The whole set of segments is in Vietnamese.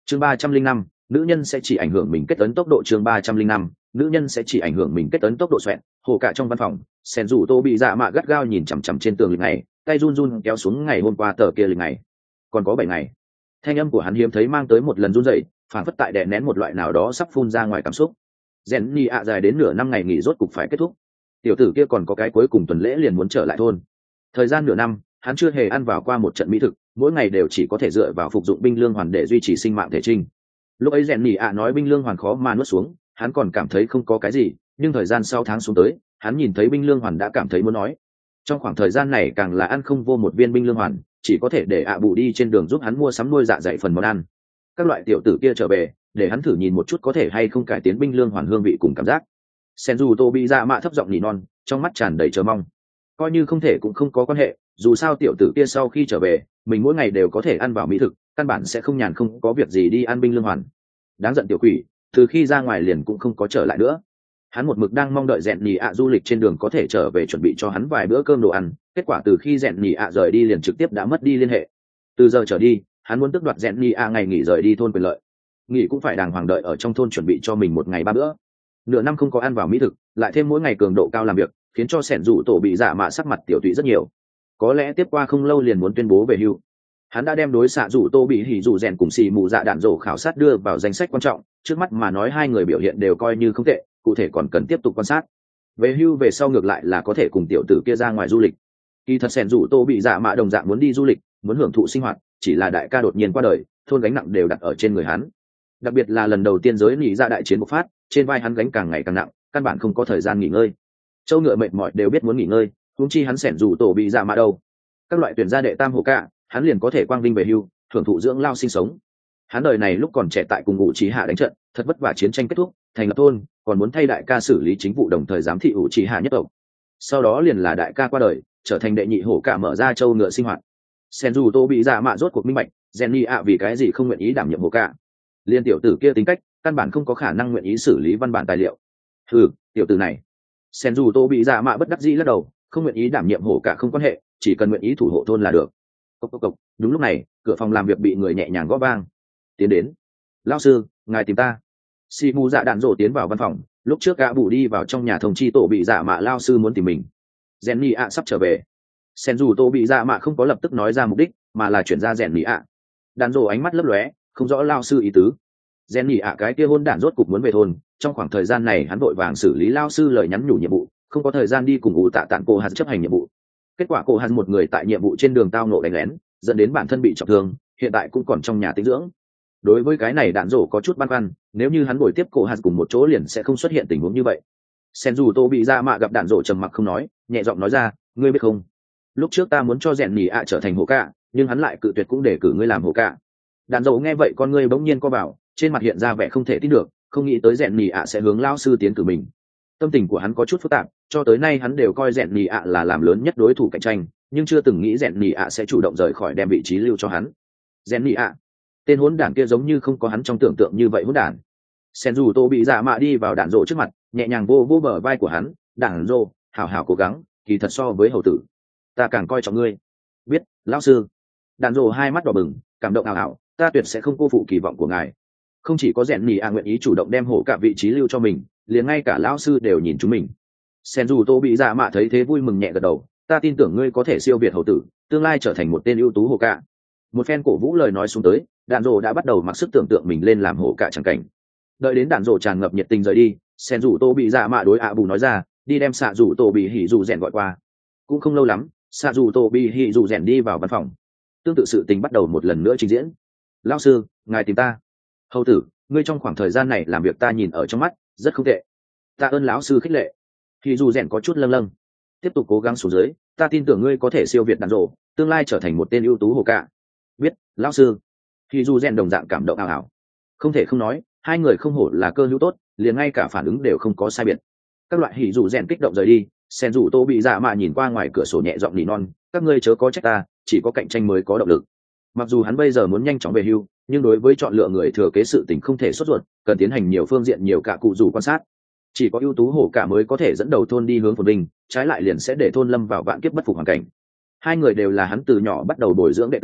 chương 305, nữ nhân sẽ chỉ ảnh hưởng mình kết ấn tốc độ. chương 305, nữ nhân sẽ chỉ ảnh hưởng mình kết ấn tốc độ. Xoẹt hồ cả trong văn phòng, sen dù tô bị dạ mạ gắt gao nhìn chằm chằm trên tường lịch này, tay run run kéo xuống ngày hôm qua tờ kia lịch này. Còn có 7 ngày. Thanh âm của hắn hiếm thấy mang tới một lần run rẩy, phản phất tại đè nén một loại nào đó sắp phun ra ngoài cảm xúc. Rèn nhì ạ dài đến nửa năm ngày nghỉ rốt cục phải kết thúc. Tiểu tử kia còn có cái cuối cùng tuần lễ liền muốn trở lại thôn. Thời gian nửa năm, hắn chưa hề ăn vào qua một trận mỹ thực, mỗi ngày đều chỉ có thể dựa vào phục dụng binh lương hoàn để duy trì sinh mạng thể trinh. Lúc ấy rèn nhì ạ nói binh lương hoàn khó mà nuốt xuống, hắn còn cảm thấy không có cái gì, nhưng thời gian sau tháng xuống tới, hắn nhìn thấy binh lương hoàn đã cảm thấy muốn nói. Trong khoảng thời gian này càng là ăn không vô một viên binh lương hoàn, chỉ có thể để ạ bù đi trên đường giúp hắn mua sắm nuôi dạ dày phần món ăn. Các loại tiểu tử kia trở về, để hắn thử nhìn một chút có thể hay không cải tiến binh lương hoàn hương vị cùng cảm giác. Senju tô bị dạ mạ thấp giọng nỉ non, trong mắt tràn đầy chờ mong. Coi như không thể cũng không có quan hệ, dù sao tiểu tử kia sau khi trở về, mình mỗi ngày đều có thể ăn vào mỹ thực, căn bản sẽ không nhàn không có việc gì đi ăn binh lương hoàn. Đáng giận tiểu quỷ, từ khi ra ngoài liền cũng không có trở lại nữa. Hắn một mực đang mong đợi rèn nhì ạ du lịch trên đường có thể trở về chuẩn bị cho hắn vài bữa cơm đồ ăn, kết quả từ khi rèn nhì ạ rời đi liền trực tiếp đã mất đi liên hệ. Từ giờ trở đi, hắn muốn tước đoạt rèn nhì ạ ngày nghỉ rời đi thôn quyền lợi. Nghỉ cũng phải đàng hoàng đợi ở trong thôn chuẩn bị cho mình một ngày 3 bữa. Nửa năm không có ăn vào mỹ thực, lại thêm mỗi ngày cường độ cao làm việc, khiến cho sẻn rủ tổ bị dạ mạ sắc mặt tiểu tụy rất nhiều. Có lẽ tiếp qua không lâu liền muốn tuyên bố về hưu. Hắn đã đem đối xạ rủ tô bị hỉ rủ rèn cùng xì mù dạ đạn rổ khảo sát đưa vào danh sách quan trọng, trước mắt mà nói hai người biểu hiện đều coi như không tệ, cụ thể còn cần tiếp tục quan sát. Về hưu về sau ngược lại là có thể cùng tiểu tử kia ra ngoài du lịch. Kỳ thật sẻn rủ tô bị dạ mạ đồng dạng muốn đi du lịch, muốn hưởng thụ sinh hoạt, chỉ là đại ca đột nhiên qua đời, thôn gánh nặng đều đặt ở trên người hắn. Đặc biệt là lần đầu tiên giới nỉ ra đại chiến bộc phát, trên vai hắn gánh càng ngày càng nặng, căn bản không có thời gian nghỉ ngơi. Châu ngựa mệt mỏi đều biết muốn nghỉ ngơi, huống chi hắn sẻn rủ tổ bị dạ mạ đâu. Các loại tuyển gia đệ tam hộ cả, hắn liền có thể quang vinh về hưu, hưởng thụ dưỡng lao sinh sống. Hắn đời này lúc còn trẻ tại cùng ngụ trí hạ đánh trận, thật vất vả chiến tranh kết thúc, thành lập thôn, còn muốn thay đại ca xử lý chính vụ đồng thời giám thị ủ trí hạ nhất tộc. Sau đó liền là đại ca qua đời, trở thành đệ nhị hổ cả mở ra châu ngựa sinh hoạt. Sen dù tô bị dạ mạ rốt cuộc minh bạch, Jenny ạ vì cái gì không nguyện ý đảm nhiệm hổ cả. Liên tiểu tử kia tính cách, căn bản không có khả năng nguyện ý xử lý văn bản tài liệu. Tiểu tử này. Sen dù tô bị dạ mạ bất đắc dĩ lắc đầu, không nguyện ý đảm nhiệm hổ cả không quan hệ, chỉ cần nguyện ý thủ hộ thôn là được. Cốc. Đúng lúc này, cửa phòng làm việc bị người nhẹ nhàng gõ vang. Tiến đến. Lão sư, ngài tìm ta. Si mù dạ đạn rổ tiến vào văn phòng, lúc trước gã bù đi vào trong nhà thông chi tổ bị dạ mạ lao sư muốn tìm mình. Jenny ạ sắp trở về. Sen dù tổ bị dạ mạ không có lập tức nói ra mục đích, mà là chuyển ra Jenny ạ. Đạn rổ ánh mắt lấp lóe, không rõ lao sư ý tứ. Jenny ạ cái kia hôn đản rốt cục muốn về thôn, trong khoảng thời gian này hắn vội vàng xử lý lao sư lời nhắn nhủ nhiệm vụ, không có thời gian đi cùng ủ tạ tản cô hắn chấp hành nhiệm vụ. Kết quả cô hắn một người tại nhiệm vụ trên đường tao nộ đánh lén, dẫn đến bản thân bị trọng thương, hiện tại cũng còn trong nhà tĩnh dưỡng. Đối với cái này đạn rổ có chút băn khoăn, nếu như hắn bồi tiếp cô hắn cùng một chỗ liền sẽ không xuất hiện tình huống như vậy. Sen dù tô bị dạ mạ gặp đạn rổ trầm mặc không nói, nhẹ giọng nói ra, ngươi biết không, lúc trước ta muốn cho rèn nỉ ạ trở thành hộ cả, nhưng hắn lại cự tuyệt cũng để cử ngươi làm hộ cả. Đạn rổ nghe vậy con ngươi bỗng nhiên co vào, trên mặt hiện ra vẻ không thể tin được, không nghĩ tới rèn nỉ ạ sẽ hướng lao sư tiến cử mình. Tâm tình của hắn có chút phức tạp, cho tới nay hắn đều coi rèn nỉ ạ là làm lớn nhất đối thủ cạnh tranh, nhưng chưa từng nghĩ rèn nỉ ạ sẽ chủ động rời khỏi đem vị trí lưu cho hắn. Rèn nỉ ạ, tên hỗn đản kia giống như không có hắn trong tưởng tượng như vậy hỗn đản. Sen dù tô bị dạ mạ đi vào đạn rổ trước mặt, nhẹ nhàng vô bờ vai của hắn, đạn rổ, hảo hảo cố gắng, kỳ thật so với hầu tử, ta càng coi trọng ngươi. Biết, lão sư. Đạn rổ hai mắt đỏ bừng, cảm động ảo, ta tuyệt sẽ không cô phụ kỳ vọng của ngài. Không chỉ có rèn nỉ ạ nguyện ý chủ động đem hổ cả vị trí lưu cho mình, liền ngay cả lão sư đều nhìn chúng mình. Sen dù tô bị dạ mạ thấy thế vui mừng nhẹ gật đầu, ta tin tưởng ngươi có thể siêu việt hầu tử, tương lai trở thành một tên ưu tú hổ cả. Một phen cổ vũ lời nói xuống tới, đạn rổ đã bắt đầu mặc sức tưởng tượng mình lên làm hổ cả chẳng cảnh. Đợi đến đạn rổ tràn ngập nhiệt tình rời đi, sen dù tô bị dạ mạ đối ạ bù nói ra, đi đem xạ dù tô bị hỉ dù rèn gọi qua. Cũng không lâu lắm, xạ dù tô bị hỉ dù rèn đi vào văn phòng. Tương tự sự tình bắt đầu một lần nữa trình diễn. Lão sư, ngài tìm ta. Hầu tử, ngươi trong khoảng thời gian này làm việc ta nhìn ở trong mắt, rất không tệ. Tạ ơn lão sư khích lệ. Hỉ dù rèn có chút lâng lâng. Tiếp tục cố gắng xuống dưới, ta tin tưởng ngươi có thể siêu việt đạn rổ, tương lai trở thành một tên ưu tú hổ cả. Biết, lão sư. Hỉ dù rèn đồng dạng cảm động ảo. Không thể không nói, hai người không hổ là cơ hữu tốt, liền ngay cả phản ứng đều không có sai biệt. Các loại hỉ dù rèn kích động rời đi, sen dù tô bị dạ mạ nhìn qua ngoài cửa sổ nhẹ giọng nỉ non, các ngươi chớ có trách ta, chỉ có cạnh tranh mới có động lực. Mặc dù hắn bây giờ muốn nhanh chóng về hưu, nhưng đối với chọn lựa người thừa kế sự tình không thể sốt ruột, cần tiến hành nhiều phương diện nhiều cả cụ dù quan sát. Chỉ có ưu tú hổ cả mới có thể dẫn đầu thôn đi hướng phồn vinh, trái lại liền sẽ để thôn lâm vào vạn kiếp bất phục hoàn cảnh. Hai người đều là hắn từ nhỏ bắt đầu bồi dưỡng đệ tử,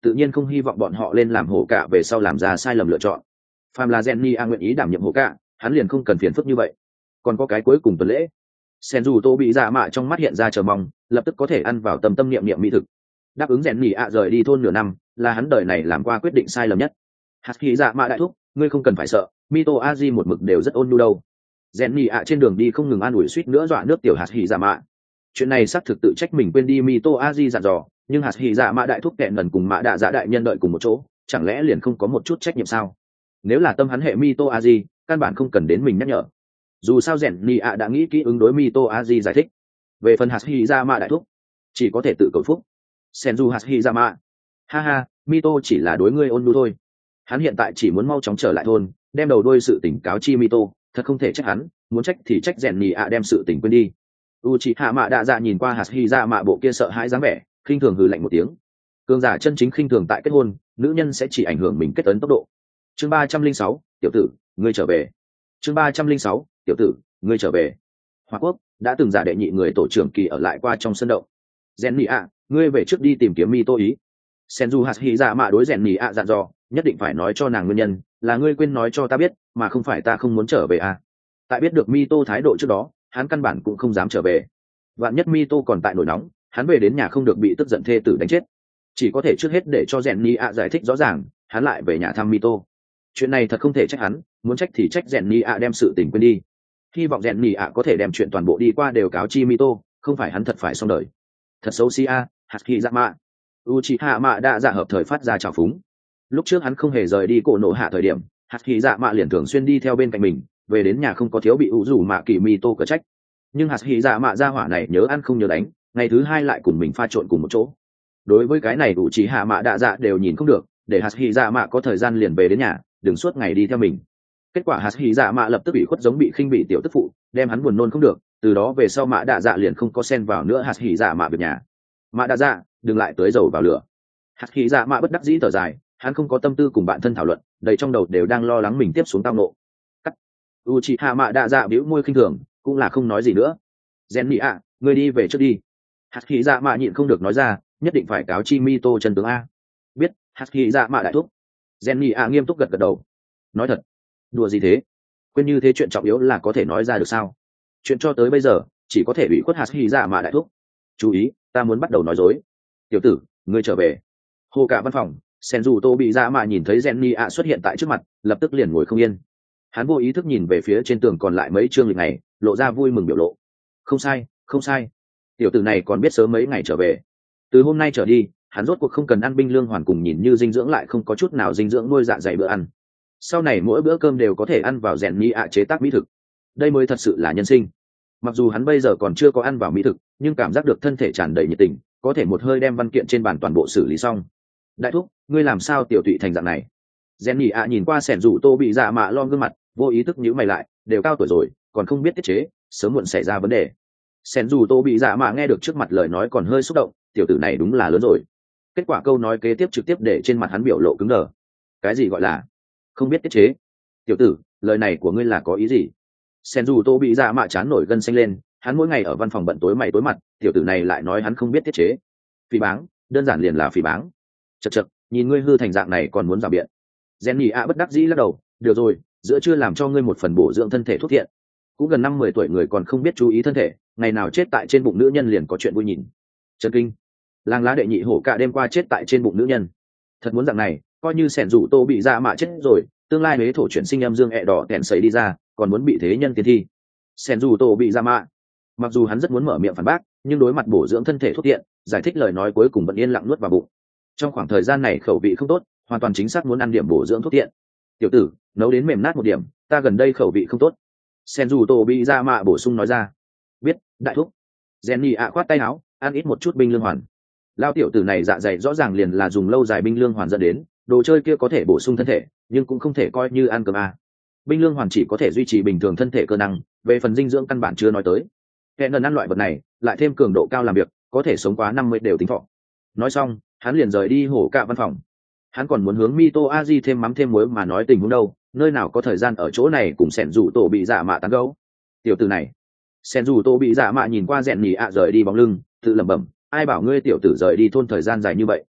tự nhiên không hy vọng bọn họ lên làm hổ cả về sau làm ra sai lầm lựa chọn. Phàm là Jenny nguyện ý đảm nhiệm hổ cả, hắn liền không cần phiền phức như vậy. Còn có cái cuối cùng tuần lễ, Senju Tô bị dạ mạ trong mắt hiện ra chờ mong, lập tức có thể ăn vào tâm niệm mỹ thực. Đáp ứng Jenny rời đi thôn nửa năm, là hắn đời này làm qua quyết định sai lầm nhất. Haki dạ mạ đại thúc, ngươi không cần phải sợ, Mito Aji một mực đều rất ôn nhu đâu. Jenny trên đường đi không ngừng an ủi suýt nữa dọa nước tiểu Haki dạ mạ. Chuyện này xác thực tự trách mình quên đi Mito Aji dặn dò, nhưng Haki dạ mạ đại thúc kẹn lần cùng mạ đạ dạ đại nhân đợi cùng một chỗ, chẳng lẽ liền không có một chút trách nhiệm sao? Nếu là tâm hắn hệ Mito Aji, căn bản không cần đến mình nhắc nhở. Dù sao Jenny đã nghĩ kỹ ứng đối Mito Aji giải thích. Về phần Haki dạ mạ đại thúc, chỉ có thể tự cầu phúc. Senju Haki dạ mạ, ha ha, Mito chỉ là đối ngươi ôn nhu thôi. Hắn hiện tại chỉ muốn mau chóng trở lại thôn, đem đầu đuôi sự tỉnh cáo chi Mito, thật không thể trách hắn, muốn trách thì trách Jenny đem sự tỉnh quên đi. Uchiha Mạ Đạ Dạ nhìn qua Haki dạ mạ bộ kia sợ hãi dáng vẻ, khinh thường hừ lạnh một tiếng. Cường giả chân chính khinh thường tại kết hôn, nữ nhân sẽ chỉ ảnh hưởng mình kết ấn tốc độ. Chương 306, tiểu tử, ngươi trở về. Chương 306, tiểu tử, ngươi trở về. Hoa Quốc đã từng giả đệ nhị người tổ trưởng kỳ ở lại qua trong sân động. Jenny ngươi về trước đi tìm kiếm Mito ý. Senju Haki dạ mạ đối Jenny dặn dò, nhất định phải nói cho nàng nguyên nhân, là ngươi quên nói cho ta biết, mà không phải ta không muốn trở về à. Tại biết được Mito thái độ trước đó, hắn căn bản cũng không dám trở về. Vạn nhất Mito còn tại nổi nóng, hắn về đến nhà không được bị tức giận thê tử đánh chết. Chỉ có thể trước hết để cho Jenny giải thích rõ ràng, hắn lại về nhà thăm Mito. Chuyện này thật không thể trách hắn, muốn trách thì trách Jenny đem sự tình quên đi. Hy vọng Jenny có thể đem chuyện toàn bộ đi qua đều cáo chi Mito, không phải hắn thật phải xong đời. Thật xấu xí Haki dạ mạ. Uchiha Mạ Đạ Dạ hợp thời phát ra trào phúng. Lúc trước hắn không hề rời đi cổ nổ hạ thời điểm, Haki dạ mạ liền thường xuyên đi theo bên cạnh mình, về đến nhà không có thiếu bị Uzumaki kỳ Mito cở trách. Nhưng Haki dạ mạ gia hỏa này nhớ ăn không nhớ đánh, ngày thứ hai lại cùng mình pha trộn cùng một chỗ. Đối với cái này Uchiha Mạ Đạ Dạ đều nhìn không được, để Haki dạ mạ có thời gian liền về đến nhà, đừng suốt ngày đi theo mình. Kết quả Haki dạ mạ lập tức bị khuất giống bị khinh bị tiểu tức phụ, đem hắn buồn nôn không được, từ đó về sau Mạ Đạ Dạ liền không có xen vào nữa Haki dạ mạ việc nhà. Mạ Đạ Dạ, đừng lại tưới dầu vào lửa. Haki dạ mạ bất đắc dĩ thở dài, hắn không có tâm tư cùng bạn thân thảo luận, đầy trong đầu đều đang lo lắng mình tiếp xuống tao nộ. Uchiha Mạ Đạ Dạ bĩu môi khinh thường, cũng là không nói gì nữa. Jenny ngươi đi về trước đi. Haki dạ mạ nhịn không được nói ra, nhất định phải cáo chi Mito chân tướng a. Biết. Haki dạ mạ đại thúc. Jenny nghiêm túc gật gật đầu. Nói thật. Đùa gì thế? Quên như thế chuyện trọng yếu là có thể nói ra được sao? Chuyện cho tới bây giờ chỉ có thể bị khuất Haki dạ mạ đại thúc. Chú ý, ta muốn bắt đầu nói dối. Tiểu tử, ngươi trở về. Hồ cả văn phòng, Senju Tô bị dạ mạ nhìn thấy Jenny xuất hiện tại trước mặt, lập tức liền ngồi không yên. Hắn vô ý thức nhìn về phía trên tường còn lại mấy chương lịch này, lộ ra vui mừng biểu lộ. Không sai, không sai. Tiểu tử này còn biết sớm mấy ngày trở về. Từ hôm nay trở đi, hắn rốt cuộc không cần ăn binh lương hoàn cùng nhìn như dinh dưỡng lại không có chút nào dinh dưỡng nuôi dạ dày bữa ăn. Sau này mỗi bữa cơm đều có thể ăn vào Jenny chế tác mỹ thực. Đây mới thật sự là nhân sinh. Mặc dù hắn bây giờ còn chưa có ăn vào mỹ thực, nhưng cảm giác được thân thể tràn đầy nhiệt tình, có thể một hơi đem văn kiện trên bàn toàn bộ xử lý xong. Đại thúc, ngươi làm sao tiểu tụy thành dạng này? Jenny nhìn qua sẻn rủ Tô bị dạ mạ lom gương mặt, vô ý thức nhíu mày lại, đều cao tuổi rồi, còn không biết tiết chế, sớm muộn xảy ra vấn đề. Sẻn rủ Tô bị dạ mạ nghe được trước mặt lời nói còn hơi xúc động, tiểu tử này đúng là lớn rồi. Kết quả câu nói kế tiếp trực tiếp để trên mặt hắn biểu lộ cứng đờ. Cái gì gọi là không biết tiết chế? Tiểu tử, lời này của ngươi là có ý gì? Senju Tô bị dạ mạ chán nổi gân xanh lên, hắn mỗi ngày ở văn phòng bận tối mày tối mặt, tiểu tử này lại nói hắn không biết tiết chế. Phỉ báng, đơn giản liền là phỉ báng. Chậc chậc, nhìn ngươi hư thành dạng này còn muốn rào biện. Jenny bất đắc dĩ lắc đầu, được rồi, giữa chưa làm cho ngươi một phần bổ dưỡng thân thể thuốc thiện. Cũng gần 50 tuổi người còn không biết chú ý thân thể, ngày nào chết tại trên bụng nữ nhân liền có chuyện vui nhìn. Chấn kinh. Làng lá đệ nhị hổ cả đêm qua chết tại trên bụng nữ nhân. Thật muốn dạng này, coi như sẻn rủ Tô bị dạ mạ chết rồi, tương lai huế thổ chuyển sinh âm dương đỏ kẹn sấy đi ra, còn muốn bị thế nhân tiên thi. Sẻn rủ Tô bị dạ mạ. Mặc dù hắn rất muốn mở miệng phản bác, nhưng đối mặt bổ dưỡng thân thể thuốc tiện, giải thích lời nói cuối cùng vẫn yên lặng nuốt vào bụng. Trong khoảng thời gian này khẩu vị không tốt, hoàn toàn chính xác muốn ăn điểm bổ dưỡng thuốc tiện. Tiểu tử, nấu đến mềm nát một điểm, ta gần đây khẩu vị không tốt. Senju Tô bị dạ mạ bổ sung nói ra. Biết, đại thúc. Jenny khoát tay áo, ăn ít một chút binh lương hoàn. Lao tiểu tử này dạ dày rõ ràng liền là dùng lâu dài binh lương hoàn dẫn đến, đồ chơi kia có thể bổ sung thân thể, nhưng cũng không thể coi như ăn cơm binh lương hoàn chỉ có thể duy trì bình thường thân thể cơ năng, về phần dinh dưỡng căn bản chưa nói tới. Kẻ ngần ăn loại vật này, lại thêm cường độ cao làm việc, có thể sống quá 50 đều tính thọ. Nói xong, hắn liền rời đi hổ cạ văn phòng. Hắn còn muốn hướng Mito Aji thêm mắm thêm muối mà nói tình huống đâu, nơi nào có thời gian ở chỗ này cùng sẻn rủ Tổ bị dạ mạ tán gẫu. Tiểu tử này, sẻn rủ Tổ bị dạ mạ nhìn qua Jenny rời đi bóng lưng, tự lẩm bẩm, ai bảo ngươi tiểu tử rời đi thôn thời gian dài như vậy.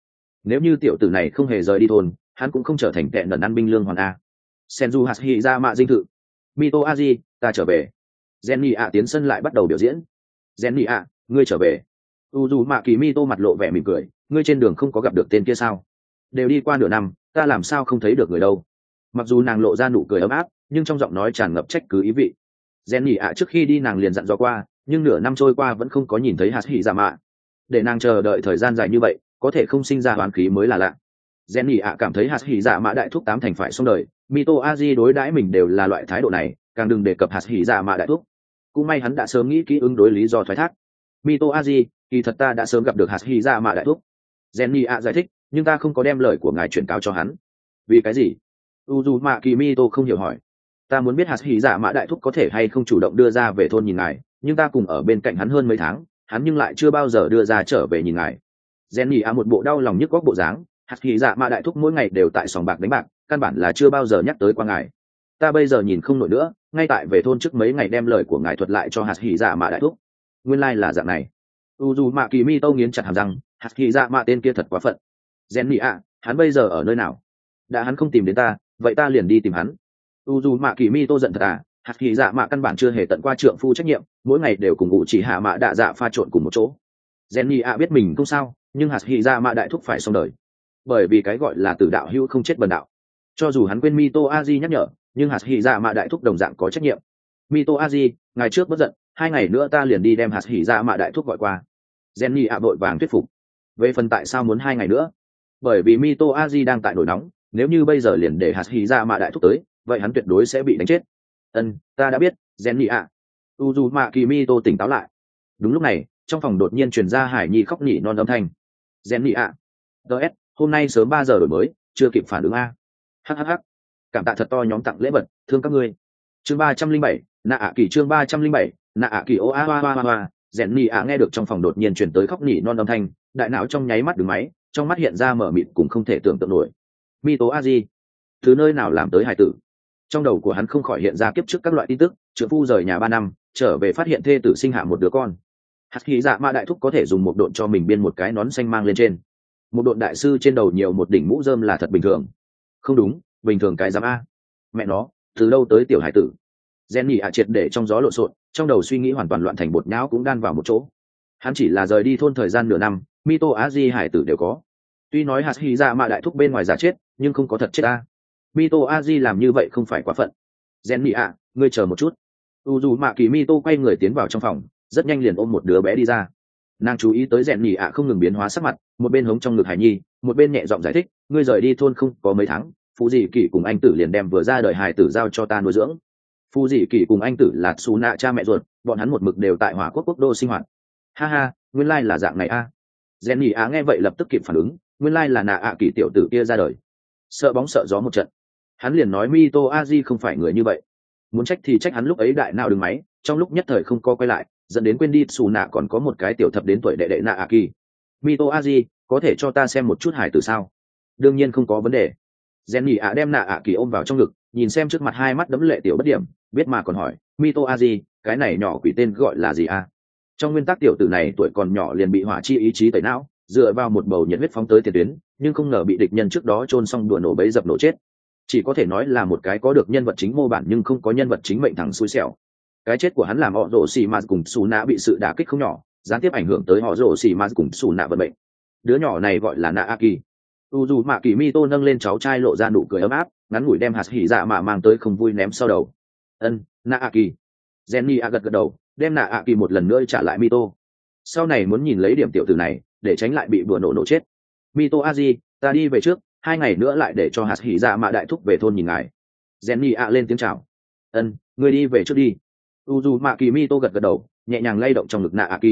nếu như tiểu tử này không hề rời đi thôn, hắn cũng không trở thành tệ nần ăn binh lương hoàn a. Senju Hashirama dinh thự. Mito Aji, ta trở về. Jenny ạ tiến sân lại bắt đầu biểu diễn. Jenny ạ, ngươi trở về. Uzumaki Mito mặt lộ vẻ mỉm cười, ngươi trên đường không có gặp được tên kia sao? Đều đi qua nửa năm, ta làm sao không thấy được người đâu? Mặc dù nàng lộ ra nụ cười ấm áp, nhưng trong giọng nói tràn ngập trách cứ ý vị. Jenny ạ trước khi đi nàng liền dặn dò qua, nhưng nửa năm trôi qua vẫn không có nhìn thấy Hashirama. Để nàng chờ đợi thời gian dài như vậy, có thể không sinh ra oán khí mới là lạ. Jenny ạ cảm thấy Hashirama đại thúc tám thành phải xong đời, Mito Aji đối đãi mình đều là loại thái độ này, càng đừng đề cập Hashirama đại thúc. Cũng may hắn đã sớm nghĩ kỹ ứng đối lý do thoái thác. Mito Aji, kỳ thật ta đã sớm gặp được Hashirama đại thúc. Jenny ạ giải thích, nhưng ta không có đem lời của ngài chuyển cáo cho hắn. Vì cái gì? Uzumaki Mito không hiểu hỏi. Ta muốn biết Hashirama đại thúc có thể hay không chủ động đưa ra về thôn nhìn ngài, nhưng ta cùng ở bên cạnh hắn hơn mấy tháng, hắn nhưng lại chưa bao giờ đưa ra trở về nhìn ngài. Jenny ạ một bộ đau lòng nhức góc bộ dáng, Hashirama đại thúc mỗi ngày đều tại sòng bạc đánh bạc, căn bản là chưa bao giờ nhắc tới qua ngài. Ta bây giờ nhìn không nổi nữa, ngay tại về thôn trước mấy ngày đem lời của ngài thuật lại cho Hashirama đại thúc. Nguyên lai là dạng này. Uzumaki Mito nghiến chặt hàm răng, Hashirama tên kia thật quá phận. Jenny ạ, hắn bây giờ ở nơi nào? Đã hắn không tìm đến ta, vậy ta liền đi tìm hắn. Uzumaki Mito giận thật à, Hashirama căn bản chưa hề tận qua trượng phu trách nhiệm, mỗi ngày đều cùng ngụ chỉ hạ mạ đạ dạ pha trộn cùng một chỗ. Jenny ạ biết mình không sao, nhưng Hashirama đại thúc phải xong đời. Bởi vì cái gọi là tử đạo hữu không chết bần đạo. Cho dù hắn quên Mito Aji nhắc nhở, nhưng Hashirama đại thúc đồng dạng có trách nhiệm. Mito Aji, ngày trước bất giận, 2 ngày nữa ta liền đi đem Hashirama đại thúc gọi qua. Jenny ạ vội vàng thuyết phục. Về phần tại sao muốn 2 ngày nữa? Bởi vì Mito Aji đang tại nổi nóng, nếu như bây giờ liền để Hashirama đại thúc tới, vậy hắn tuyệt đối sẽ bị đánh chết. Ta đã biết, Jenny ạ. Uzumaki Mito tỉnh táo lại. Đúng lúc này, trong phòng đột nhiên truyền ra Hải Nhi khóc nỉ non âm thanh. Jenny ạ. DS, hôm nay sớm 3 giờ đổi mới, chưa kịp phản ứng a. Hhh. Cảm tạ thật to nhóm tặng lễ vật, thương các ngươi. Chương 307, nạ ạ kỳ chương 307, nạ ạ kỳ ô a hoa hoa hoa. Jenny ạ nghe được trong phòng đột nhiên truyền tới khóc nỉ non âm thanh, đại não trong nháy mắt đứng máy, trong mắt hiện ra mở mịt cùng không thể tưởng tượng nổi. Mito Aji, từ nơi nào làm tới hài tử? Trong đầu của hắn không khỏi hiện ra kiếp trước các loại tin tức, trưởng phu rời nhà 3 năm, trở về phát hiện thê tử sinh hạ một đứa con. Hashirama đại thúc có thể dùng một độn cho mình biên một cái nón xanh mang lên trên. Một độn đại sư trên đầu nhiều một đỉnh mũ rơm là thật bình thường. Không đúng, bình thường cái giám a. Mẹ nó, từ đâu tới tiểu hải tử? Jenny ạ triệt để trong gió lộn xộn, trong đầu suy nghĩ hoàn toàn loạn thành bột nhão cũng đan vào một chỗ. Hắn chỉ là rời đi thôn thời gian nửa năm, Mito Aji hải tử đều có. Tuy nói Hashirama đại thúc bên ngoài giả chết, nhưng không có thật chết a. Mito Aji làm như vậy không phải quá phận. Jenny ạ, ngươi chờ một chút. Uzumaki Mito quay người tiến vào trong phòng, rất nhanh liền ôm một đứa bé đi ra. Nàng chú ý tới Jenny ạ không ngừng biến hóa sắc mặt, một bên hống trong ngực Hải Nhi, một bên nhẹ giọng giải thích, ngươi rời đi thôn không có mấy tháng, Phù Dị Kỷ cùng anh tử liền đem vừa ra đời hài tử giao cho ta nuôi dưỡng. Phù Dị Kỷ cùng anh tử là Suna cha mẹ ruột, bọn hắn một mực đều tại Hỏa Quốc quốc đô sinh hoạt. Ha ha, nguyên lai là dạng này a. Jenny ạ nghe vậy lập tức kịp phản ứng, nguyên lai là nạ ạ Kỷ tiểu tử kia ra đời. Sợ bóng sợ gió một trận. Hắn liền nói Mito Aji không phải người như vậy. Muốn trách thì trách hắn lúc ấy đại nào đứng máy, trong lúc nhất thời không có quay lại, dẫn đến quên đi Suna còn có một cái tiểu thập đến tuổi đệ đệ nạ ạ Kỷ. Mito Aji, có thể cho ta xem một chút hải tử sao? Đương nhiên không có vấn đề. Jenny ạ đem nạ ạ Kỷ ôm vào trong ngực, nhìn xem trước mặt hai mắt đẫm lệ tiểu bất điểm, biết mà còn hỏi, Mito Aji, cái này nhỏ quỷ tên gọi là gì a? Trong nguyên tắc tiểu tử này tuổi còn nhỏ liền bị hỏa chi ý chí tẩy não, dựa vào một bầu nhiệt huyết phóng tới tiền tuyến, nhưng không ngờ bị địch nhân trước đó chôn xong đùa nổ bấy dập nổ chết. Chỉ có thể nói là một cái có được nhân vật chính mô bản nhưng không có nhân vật chính mệnh thằng xui xẻo. Cái chết của hắn làm họ rồ xì ma cùng Suna bị sự đả kích không nhỏ, gián tiếp ảnh hưởng tới họ rồ xì ma cùng Suna vận mệnh. Đứa nhỏ này gọi là Naaki. Uzumaki Mito nâng lên cháu trai lộ ra nụ cười ấm áp, ngắn ngủi đem Hashirama mang tới không vui ném sau đầu. Naaki. Jenny gật gật đầu, đem Naaki một lần nữa trả lại Mito. Sau này muốn nhìn lấy điểm tiểu tử này, để tránh lại bị đùa nổ chết. Mito Aji, ta đi về trước, 2 ngày nữa lại để cho Hashirama đại thúc về thôn nhìn ngài. Jenny lên tiếng chào. Ngươi đi về trước đi. Uzumaki Mito gật gật đầu, nhẹ nhàng lay động trong ngực Naaki.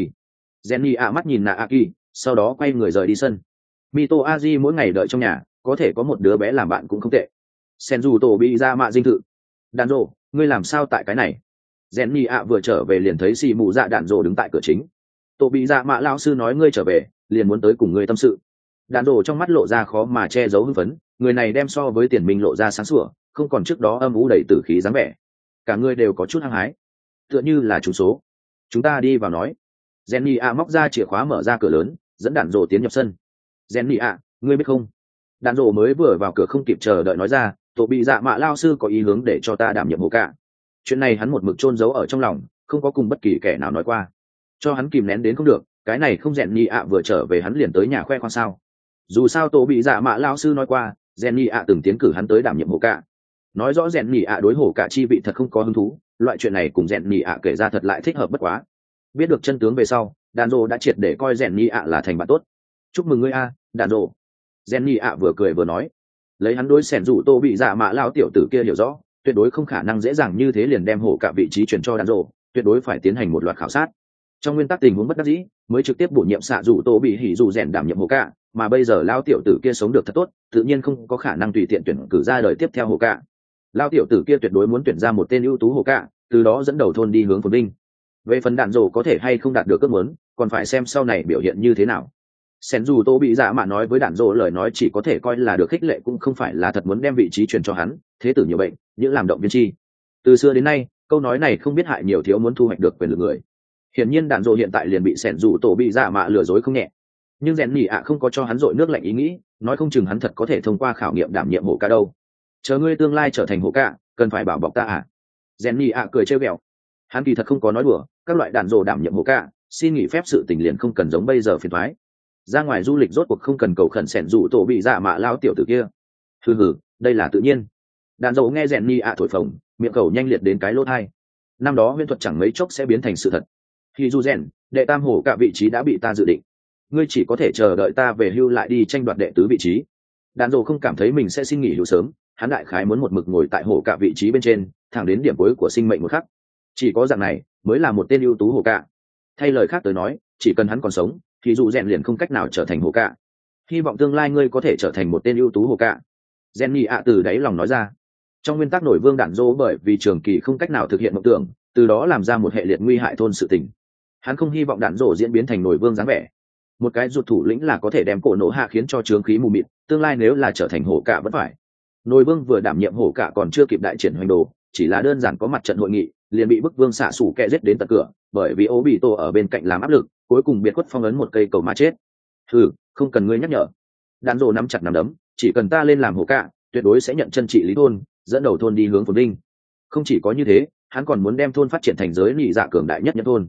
Jenny mắt nhìn Naaki, sau đó quay người rời đi sân. Mito Aji mỗi ngày đợi trong nhà, có thể có một đứa bé làm bạn cũng không tệ. Senju Tobizama dinh thự. Đàn rồ, ngươi làm sao tại cái này? Jenny vừa trở về liền thấy xì mù dạ đàn rồ đứng tại cửa chính. Tobizama lão sư nói ngươi trở về, liền muốn tới cùng ngươi tâm sự. Đàn rồ trong mắt lộ ra khó mà che giấu hưng phấn, người này đem so với tiền minh lộ ra sáng sủa, không còn trước đó âm u đầy tử khí dáng vẻ. Cả người đều có chút hăng hái, tựa như là trúng số. Chúng ta đi vào nói. Jenny móc ra chìa khóa mở ra cửa lớn, dẫn đàn rồ tiến nhập sân. Jenny ngươi biết không, đạn rộ mới vừa vào cửa không kịp chờ đợi nói ra, tổ bị dạ mạ lao sư có ý hướng để cho ta đảm nhiệm hồ cả. Chuyện này hắn một mực chôn giấu ở trong lòng, không có cùng bất kỳ kẻ nào nói qua, cho hắn kìm nén đến không được. Cái này không rèn nhị ạ vừa trở về hắn liền tới nhà khoe khoang sao? Dù sao tổ bị dạ mạ lao sư nói qua, rèn nhị ạ từng tiến cử hắn tới đảm nhiệm hồ cả, nói rõ rèn nhị ạ đối hồ cả chi vị thật không có hứng thú. Loại chuyện này cùng rèn nhị ạ kể ra thật lại thích hợp bất quá. Biết được chân tướng về sau, đàn rộ đã triệt để coi rèn nhị ạ là thành bạn tốt. Chúc mừng ngươi a, đàn rộ. Rèn nhị ạ vừa cười vừa nói, lấy hắn đối sẻn rủ tô bị dạ mạ lao tiểu tử kia hiểu rõ, tuyệt đối không khả năng dễ dàng như thế liền đem hổ cả vị trí chuyển cho đàn rộ, tuyệt đối phải tiến hành một loạt khảo sát. Trong nguyên tắc tình huống bất đắc dĩ mới trực tiếp bổ nhiệm xạ rủ tô bị hỉ rủ rèn đảm nhiệm hổ cả, mà bây giờ lao tiểu tử kia sống được thật tốt, tự nhiên không có khả năng tùy tiện tuyển cử ra đời tiếp theo hổ cả. Lao tiểu tử kia tuyệt đối muốn tuyển ra một tên ưu tú hổ cả, từ đó dẫn đầu thôn đi hướng phồn vinh. Về phần đạn rổ có thể hay không đạt được ước muốn, còn phải xem sau này biểu hiện như thế nào. Sen dù tô bị dạ mạ nói với đạn rổ lời nói chỉ có thể coi là được khích lệ, cũng không phải là thật muốn đem vị trí truyền cho hắn. Thế tử nhiều bệnh, những làm động viên chi. Từ xưa đến nay, câu nói này không biết hại nhiều thiếu muốn thu hoạch được quyền lực người. Hiển nhiên đạn rổ hiện tại liền bị Sen dù tô bị dạ mạ lừa dối không nhẹ. Nhưng rèn nhỉ ạ không có cho hắn dội nước lạnh ý nghĩ, nói không chừng hắn thật có thể thông qua khảo nghiệm đảm nhiệm hổ ca đâu. Chờ ngươi tương lai trở thành hổ ca, cần phải bảo bọc ta à? Rèn nhỉ ạ cười trêu ghẹo. Hắn kỳ thật không có nói đùa, các loại đạn rổ đảm nhiệm hổ ca, xin nghỉ phép sự tình liền không cần giống bây giờ phiền toái. Ra ngoài du lịch rốt cuộc không cần cầu khẩn sẻn dụ tổ bị dạ mạ lao tiểu tử kia. Hừ, đây là tự nhiên. Đàn dầu nghe rèn ni ạ thổi phồng, miệng cầu nhanh liệt đến cái lỗ thai. Năm đó huyễn thuật chẳng mấy chốc sẽ biến thành sự thật. Khi du rèn, đệ tam hổ cả vị trí đã bị ta dự định, ngươi chỉ có thể chờ đợi ta về hưu lại đi tranh đoạt đệ tứ vị trí. Đàn dầu không cảm thấy mình sẽ xin nghỉ hưu sớm, hắn đại khái muốn một mực ngồi tại hổ cả vị trí bên trên, thẳng đến điểm cuối của sinh mệnh một khắc. Chỉ có dạng này mới là một tên ưu tú hổ cả. Thay lời khác tới nói, chỉ cần hắn còn sống thì dù rèn liền không cách nào trở thành hổ cả. Hy vọng tương lai ngươi có thể trở thành một tên ưu tú hổ cả. Jenny ạ từ đáy lòng nói ra. Trong nguyên tắc nổi vương đản dô bởi vì trường kỳ không cách nào thực hiện mộng tưởng, từ đó làm ra một hệ liệt nguy hại thôn sự tình. Hắn không hy vọng đản dô diễn biến thành nổi vương dáng vẻ. Một cái rụt thủ lĩnh là có thể đem cổ nổ hạ khiến cho trướng khí mù mịt, tương lai nếu là trở thành hổ cả vẫn phải. Nổi vương vừa đảm nhiệm hổ cả còn chưa kịp đại triển hoành đồ, chỉ là đơn giản có mặt trận hội nghị liền bị bức vương xạ sủ kẹ giết đến tận cửa, bởi vì ố bị tổ ở bên cạnh làm áp lực, cuối cùng biệt khuất phong ấn một cây cầu mà chết. Không cần ngươi nhắc nhở. Đàn rồ nắm chặt nắm đấm, chỉ cần ta lên làm hổ cả, tuyệt đối sẽ nhận chân trị lý thôn, dẫn đầu thôn đi hướng phồn vinh. Không chỉ có như thế, hắn còn muốn đem thôn phát triển thành giới nhị dạ cường đại nhất nhân thôn.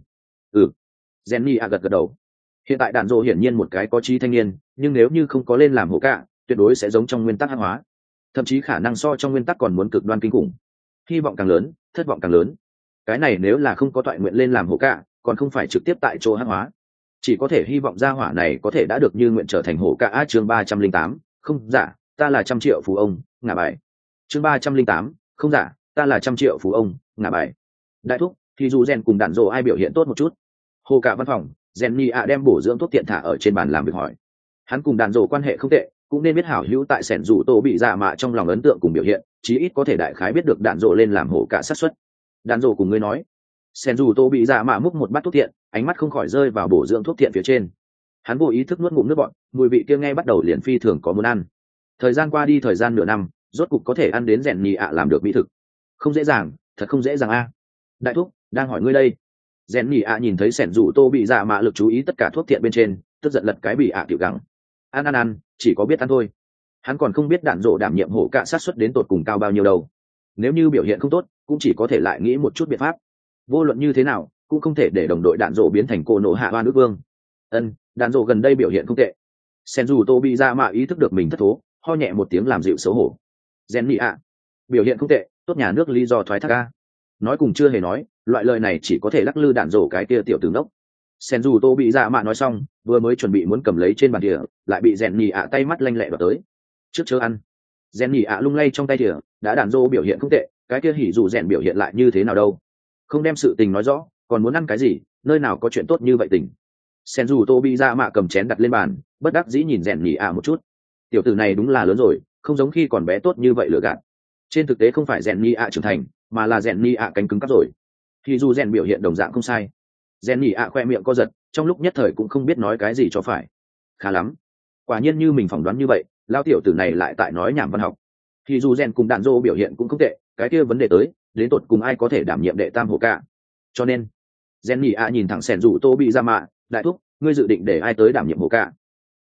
Jenny gật gật đầu. Hiện tại đàn rồ hiển nhiên một cái có trí thanh niên, nhưng nếu như không có lên làm hổ cả, tuyệt đối sẽ giống trong nguyên tắc hắc hóa, thậm chí khả năng so trong nguyên tắc còn muốn cực đoan kinh khủng. Hy vọng càng lớn, thất vọng càng lớn. Cái này nếu là không có toại nguyện lên làm hổ cả, còn không phải trực tiếp tại chỗ hắc hóa, chỉ có thể hy vọng gia hỏa này có thể đã được như nguyện trở thành hổ cả. Chương 308, không giả, ta là 100 triệu phú ông, ngả bài. Chương 308, không giả, ta là 100 triệu phú ông, ngả bài. Đại thúc, thì dù rèn cùng đạn rồ ai biểu hiện tốt một chút? Hổ cả văn phòng, Jenny ạ đem bổ dưỡng thuốc tiện thả ở trên bàn làm việc hỏi. Hắn cùng đạn rồ quan hệ không tệ, cũng nên biết hảo hữu tại sẻn rủ tô bị dạ mạ trong lòng ấn tượng cùng biểu hiện, chí ít có thể đại khái biết được đạn rồ lên làm hổ cả xác suất. Đạn rồ cùng ngươi nói. Sẻn rủ tô bị dạ mạ múc một bát thuốc thiện, ánh mắt không khỏi rơi vào bổ dưỡng thuốc thiện phía trên. Hắn vô ý thức nuốt ngụm nước bọt, mùi vị kia nghe bắt đầu liền phi thường có muốn ăn. Thời gian qua đi thời gian nửa năm, rốt cục có thể ăn đến rèn nhì ạ làm được mỹ thực. Không dễ dàng, thật không dễ dàng a. Đại thúc, đang hỏi ngươi đây. Rèn nhì ạ nhìn thấy sẻn rủ tô bị dạ mạ lực chú ý tất cả thuốc thiện bên trên, tức giận lật cái bị ạ tiểu gắng. Ăn, chỉ có biết ăn thôi. Hắn còn không biết đạn rộ đảm nhiệm hổ cả sát suất đến tột cùng cao bao nhiêu đâu. Nếu như biểu hiện không tốt, cũng chỉ có thể lại nghĩ một chút biện pháp. Vô luận như thế nào, cũng không thể để đồng đội đạn rộ biến thành cô nổ hạ oan ước vương. Đạn rộ gần đây biểu hiện không tệ. Sen dù tô bị ra mạ ý thức được mình thất thố, ho nhẹ một tiếng làm dịu xấu hổ. Gen nhị ạ, biểu hiện không tệ, tốt nhà nước lý do thoái thác ca. Nói cùng chưa hề nói, loại lời này chỉ có thể lắc lư đạn rộ cái kia tiểu tướng đốc. Sen dù tô bị ra mạ nói xong, vừa mới chuẩn bị muốn cầm lấy trên bàn đĩa, lại bị rèn nhì ạ tay mắt lanh lẹ đoạt tới. Trước chớ ăn. Rèn nhì ạ lung lay trong tay đĩa, đã đạn rộ biểu hiện không tệ, cái kia hỉ dù rèn biểu hiện lại như thế nào đâu? Không đem sự tình nói rõ, còn muốn ăn cái gì? Nơi nào có chuyện tốt như vậy tình? Sen dù tô bị ra mạ cầm chén đặt lên bàn, bất đắc dĩ nhìn rèn nhì ạ một chút. Tiểu tử này đúng là lớn rồi, không giống khi còn bé tốt như vậy lừa gạt. Trên thực tế không phải rèn nhì ạ trưởng thành, mà là rèn nhì ạ cánh cứng cắp rồi. Thì dù rèn biểu hiện đồng dạng không sai. Rèn nhì ạ khoe miệng co giật, trong lúc nhất thời cũng không biết nói cái gì cho phải. Khá lắm, quả nhiên như mình phỏng đoán như vậy, lao tiểu tử này lại tại nói nhảm văn học. Thì dù rèn cùng đạn dô biểu hiện cũng không tệ, cái kia vấn đề tới, đến tột cùng ai có thể đảm nhiệm đệ tam hổ cả. Cho nên rèn nhì ạ nhìn thẳng sẻn rủ tô bị ra mạ, đại thúc, ngươi dự định để ai tới đảm nhiệm hổ cả? Nói thật,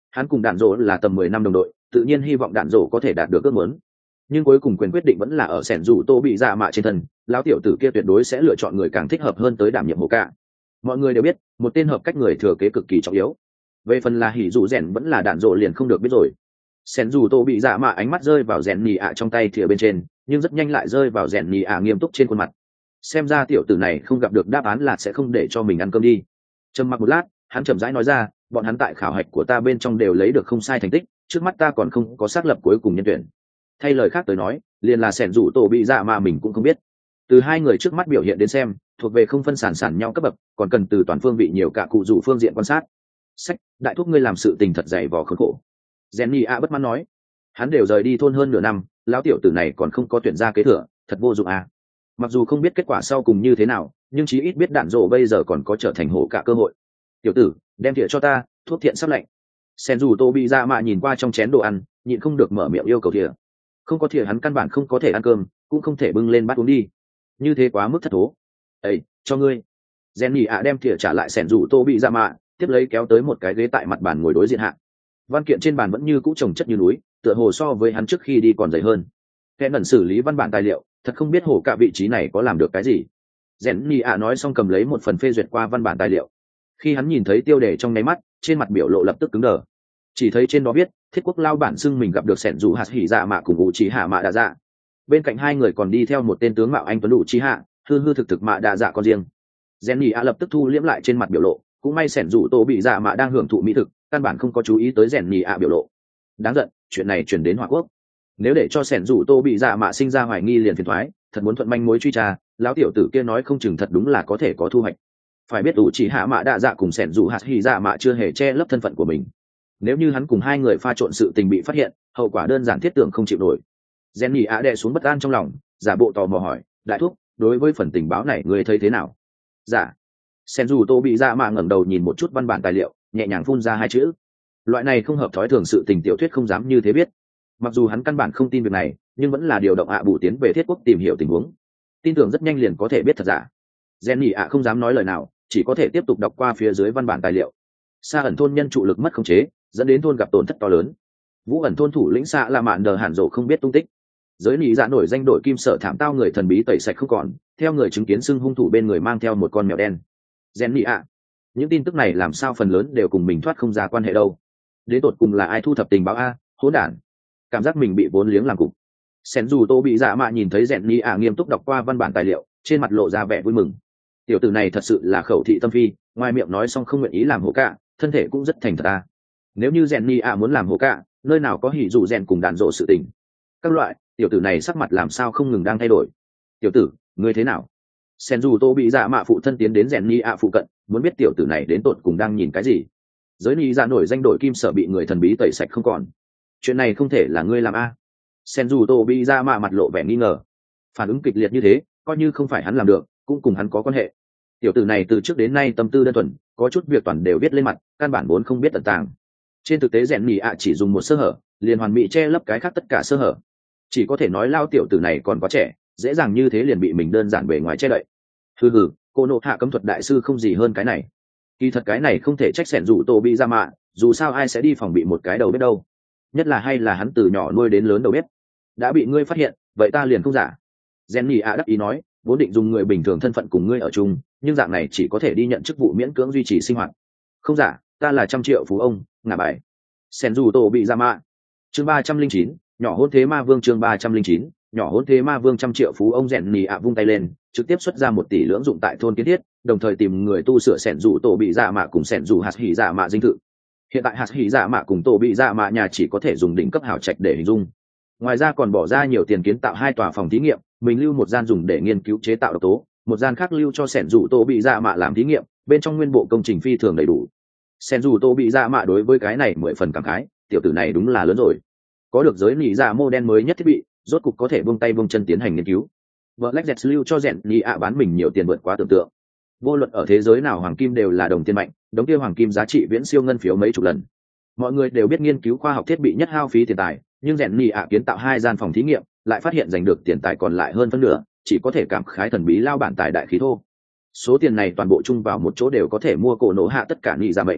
hắn cùng đạn rổ là tầm 10 năm đồng đội, tự nhiên hy vọng đạn rổ có thể đạt được ước muốn. Nhưng cuối cùng quyền quyết định vẫn là ở sẻn rủ tô bị dạ mạ trên thân, lão tiểu tử kia tuyệt đối sẽ lựa chọn người càng thích hợp hơn tới đảm nhiệm hổ cả. Mọi người đều biết một tên hợp cách người thừa kế cực kỳ trọng yếu. Về phần là hỉ dù rèn vẫn là đạn rổ liền không được biết rồi. Sẻn rủ tô bị dạ mạ ánh mắt rơi vào rèn nhì ạ trong tay thìa bên trên, nhưng rất nhanh lại rơi vào rèn nhì ạ nghiêm túc trên khuôn mặt. Xem ra tiểu tử này không gặp được đáp án là sẽ không để cho mình ăn cơm đi. Trầm mặc một lát, hắn chậm rãi nói ra, bọn hắn tại khảo hạch của ta bên trong đều lấy được không sai thành tích, trước mắt ta còn không có xác lập cuối cùng nhân tuyển. Thay lời khác tới nói, liền là sẻn rủ tổ bị dạ mà mình cũng không biết. Từ hai người trước mắt biểu hiện đến xem, thuộc về không phân sản nhau cấp bậc, còn cần từ toàn phương vị nhiều cả cụ rủ phương diện quan sát. Sách, đại thúc ngươi làm sự tình thật dày vò khốn khổ. Jenny a bất mãn nói, hắn đều rời đi thôn hơn nửa năm, lão tiểu tử này còn không có tuyển ra kế thừa, thật vô dụng à. Mặc dù không biết kết quả sau cùng như thế nào, nhưng chí ít biết đạn rổ bây giờ còn có trở thành hổ cả cơ hội. Tiểu tử, đem thìa cho ta, thuốc thiện sắp lạnh. Sen dù tô bị ra mạ nhìn qua trong chén đồ ăn, nhịn không được mở miệng yêu cầu thìa. Không có thìa hắn căn bản không có thể ăn cơm, cũng không thể bưng lên bát uống đi. Như thế quá mức thất thố. Ê, cho ngươi. Jenny ạ đem thìa trả lại Sen dù tô bị ra mạ, tiếp lấy kéo tới một cái ghế tại mặt bàn ngồi đối diện hạ. Văn kiện trên bàn vẫn như cũ chồng chất như núi, tựa hồ so với hắn trước khi đi còn dày hơn. Kẻ ngẩn xử lý văn bản tài liệu, thật không biết hổ cả vị trí này có làm được cái gì. Jenny ạ nói xong cầm lấy một phần phê duyệt qua văn bản tài liệu. Khi hắn nhìn thấy tiêu đề trong nháy mắt, trên mặt biểu lộ lập tức cứng đờ. Chỉ thấy trên đó viết, thiết quốc lao bản xưng mình gặp được sẻn dù hạt hỉ dạ mạ cùng ủ trí hạ mạ đa dạ. Bên cạnh hai người còn đi theo một tên tướng mạo anh tuấn ủ trí hạ, hư hư thực thực mạ đa dạ con riêng. Jenny ạ lập tức thu liễm lại trên mặt biểu lộ, cũng may sẻn dù tô bị dạ mạ đang hưởng thụ mỹ thực, căn bản không có chú ý tới Jenny ạ biểu lộ. Đáng giận, chuyện này chuyển đến Hoa Quốc. Nếu để cho sẻn dù tô bị dạ mạ sinh ra hoài nghi liền phiền thoái, thật muốn thuận manh mối truy tra, lão tiểu tử kia nói không chừng thật đúng là có thể có thu hoạch. Phải biết ủ chỉ hạ mạ đa dạ cùng sẻn dù hạt hỉ dạ mạ chưa hề che lấp thân phận của mình. Nếu như hắn cùng hai người pha trộn sự tình bị phát hiện, hậu quả đơn giản thiết tưởng không chịu nổi. Jenny ạ đè xuống bất an trong lòng, giả bộ tò mò hỏi, đại thúc, đối với phần tình báo này ngươi thấy thế nào? Dạ. Sẻn dù tô bị dạ mạ ngẩng đầu nhìn một chút văn bản tài liệu, nhẹ nhàng phun ra hai chữ. Loại này không hợp thói thường sự tình tiểu thuyết không dám như thế biết. Mặc dù hắn căn bản không tin việc này, nhưng vẫn là điều động ạ bù tiến về thiết quốc tìm hiểu tình huống. Tin tưởng rất nhanh liền có thể biết thật giả. Jenny ạ không dám nói lời nào, chỉ có thể tiếp tục đọc qua phía dưới văn bản tài liệu. Sa ẩn thôn nhân trụ lực mất khống chế, dẫn đến thôn gặp tổn thất to lớn. Vũ ẩn thôn thủ lĩnh Sa La Mạn Đờ Hàn Dỗ không biết tung tích. Giới nị dạ nổi danh đội kim sở thảm tao người thần bí tẩy sạch không còn, theo người chứng kiến xưng hung thủ bên người mang theo một con mèo đen. Jenny ạ, những tin tức này làm sao phần lớn đều cùng mình thoát không ra quan hệ đâu. Đến tột cùng là ai thu thập tình báo a, hỗn đản. Cảm giác mình bị vốn liếng làm cục. Sen dù tô bị dạ mạ nhìn thấy Jenny ạ nghiêm túc đọc qua văn bản tài liệu, trên mặt lộ ra vẻ vui mừng. Tiểu tử này thật sự là khẩu thị tâm phi, ngoài miệng nói xong không nguyện ý làm hổ cả, thân thể cũng rất thành thật ta. Nếu như Jenny ạ muốn làm hổ cả, nơi nào có hỉ dụ rèn cùng đàn rộ sự tình. Các loại, tiểu tử này sắc mặt làm sao không ngừng đang thay đổi. Tiểu tử, ngươi thế nào? Sen dù tô bị dạ mạ phụ thân tiến đến Jenny ạ phụ cận, muốn biết tiểu tử này đến tột cùng đang nhìn cái gì. Giới nị dạ nổi danh đội kim sở bị người thần bí tẩy sạch không còn. Chuyện này không thể là ngươi làm a. Sen dù tô bị dạ mạ mặt lộ vẻ nghi ngờ. Phản ứng kịch liệt như thế, coi như không phải hắn làm được, cũng cùng hắn có quan hệ. Tiểu tử này từ trước đến nay tâm tư đơn thuần, có chút việc toàn đều viết lên mặt, căn bản vốn không biết tận tàng. Trên thực tế rèn nhì ạ chỉ dùng một sơ hở, liền hoàn mỹ che lấp cái khác tất cả sơ hở. Chỉ có thể nói lao tiểu tử này còn quá trẻ, dễ dàng như thế liền bị mình đơn giản bề ngoài che đậy. Hừ hừ, cô nộ hạ cấm thuật đại sư không gì hơn cái này. Kỳ thật cái này không thể trách sẻn dù tô bị ra mạ, dù sao ai sẽ đi phòng bị một cái đầu bếp đâu. Nhất là hay là hắn từ nhỏ nuôi đến lớn đầu bếp. Đã bị ngươi phát hiện, vậy ta liền không giả. Jenny ạ đắc ý nói, vốn định dùng người bình thường thân phận cùng ngươi ở chung, nhưng dạng này chỉ có thể đi nhận chức vụ miễn cưỡng duy trì sinh hoạt. Không giả, ta là 100 triệu phú ông, ngả bài. Sen dù tổ bị ra mạ. Chương 309, nhỏ hôn thế ma vương chương 309, nhỏ hôn thế ma vương 100 triệu phú ông Jenny ạ vung tay lên, trực tiếp xuất ra 1 tỷ lưỡng dụng tại thôn kiến thiết, đồng thời tìm người tu sửa sẻn dù tổ bị dạ mạ cùng sẻn dù hạt hỉ dạ mạ dinh thự. Hiện tại hạt hỉ dạ mạ cùng tổ bị dạ mạ nhà chỉ có thể dùng đỉnh cấp hảo trạch để hình dung. Ngoài ra còn bỏ ra nhiều tiền kiến tạo 2 tòa phòng thí nghiệm, mình lưu một gian dùng để nghiên cứu chế tạo độc tố, một gian khác lưu cho sẻn dù tổ bị dạ mạ làm thí nghiệm, bên trong nguyên bộ công trình phi thường đầy đủ. Sẻn dù tổ bị dạ mạ đối với cái này 10 phần cảm khái, tiểu tử này đúng là lớn rồi. Có được giới nỉ dạ mô đen mới nhất thiết bị, rốt cục có thể buông tay buông chân tiến hành nghiên cứu. Black Jet lưu cho rèn nỉ ạ bán mình nhiều tiền vượt quá tưởng tượng. Vô luận ở thế giới nào hoàng kim đều là đồng tiền mạnh, đống kia hoàng kim giá trị viễn siêu ngân phiếu mấy chục lần. Mọi người đều biết nghiên cứu khoa học thiết bị nhất hao phí tiền tài, nhưng rèn nỉ ạ kiến tạo 2 gian phòng thí nghiệm, lại phát hiện giành được tiền tài còn lại hơn phân nửa, chỉ có thể cảm khái thần bí lao bản tài đại khí thô. Số tiền này toàn bộ chung vào một chỗ đều có thể mua cổ nổ hạ tất cả nỉ dạ mệnh.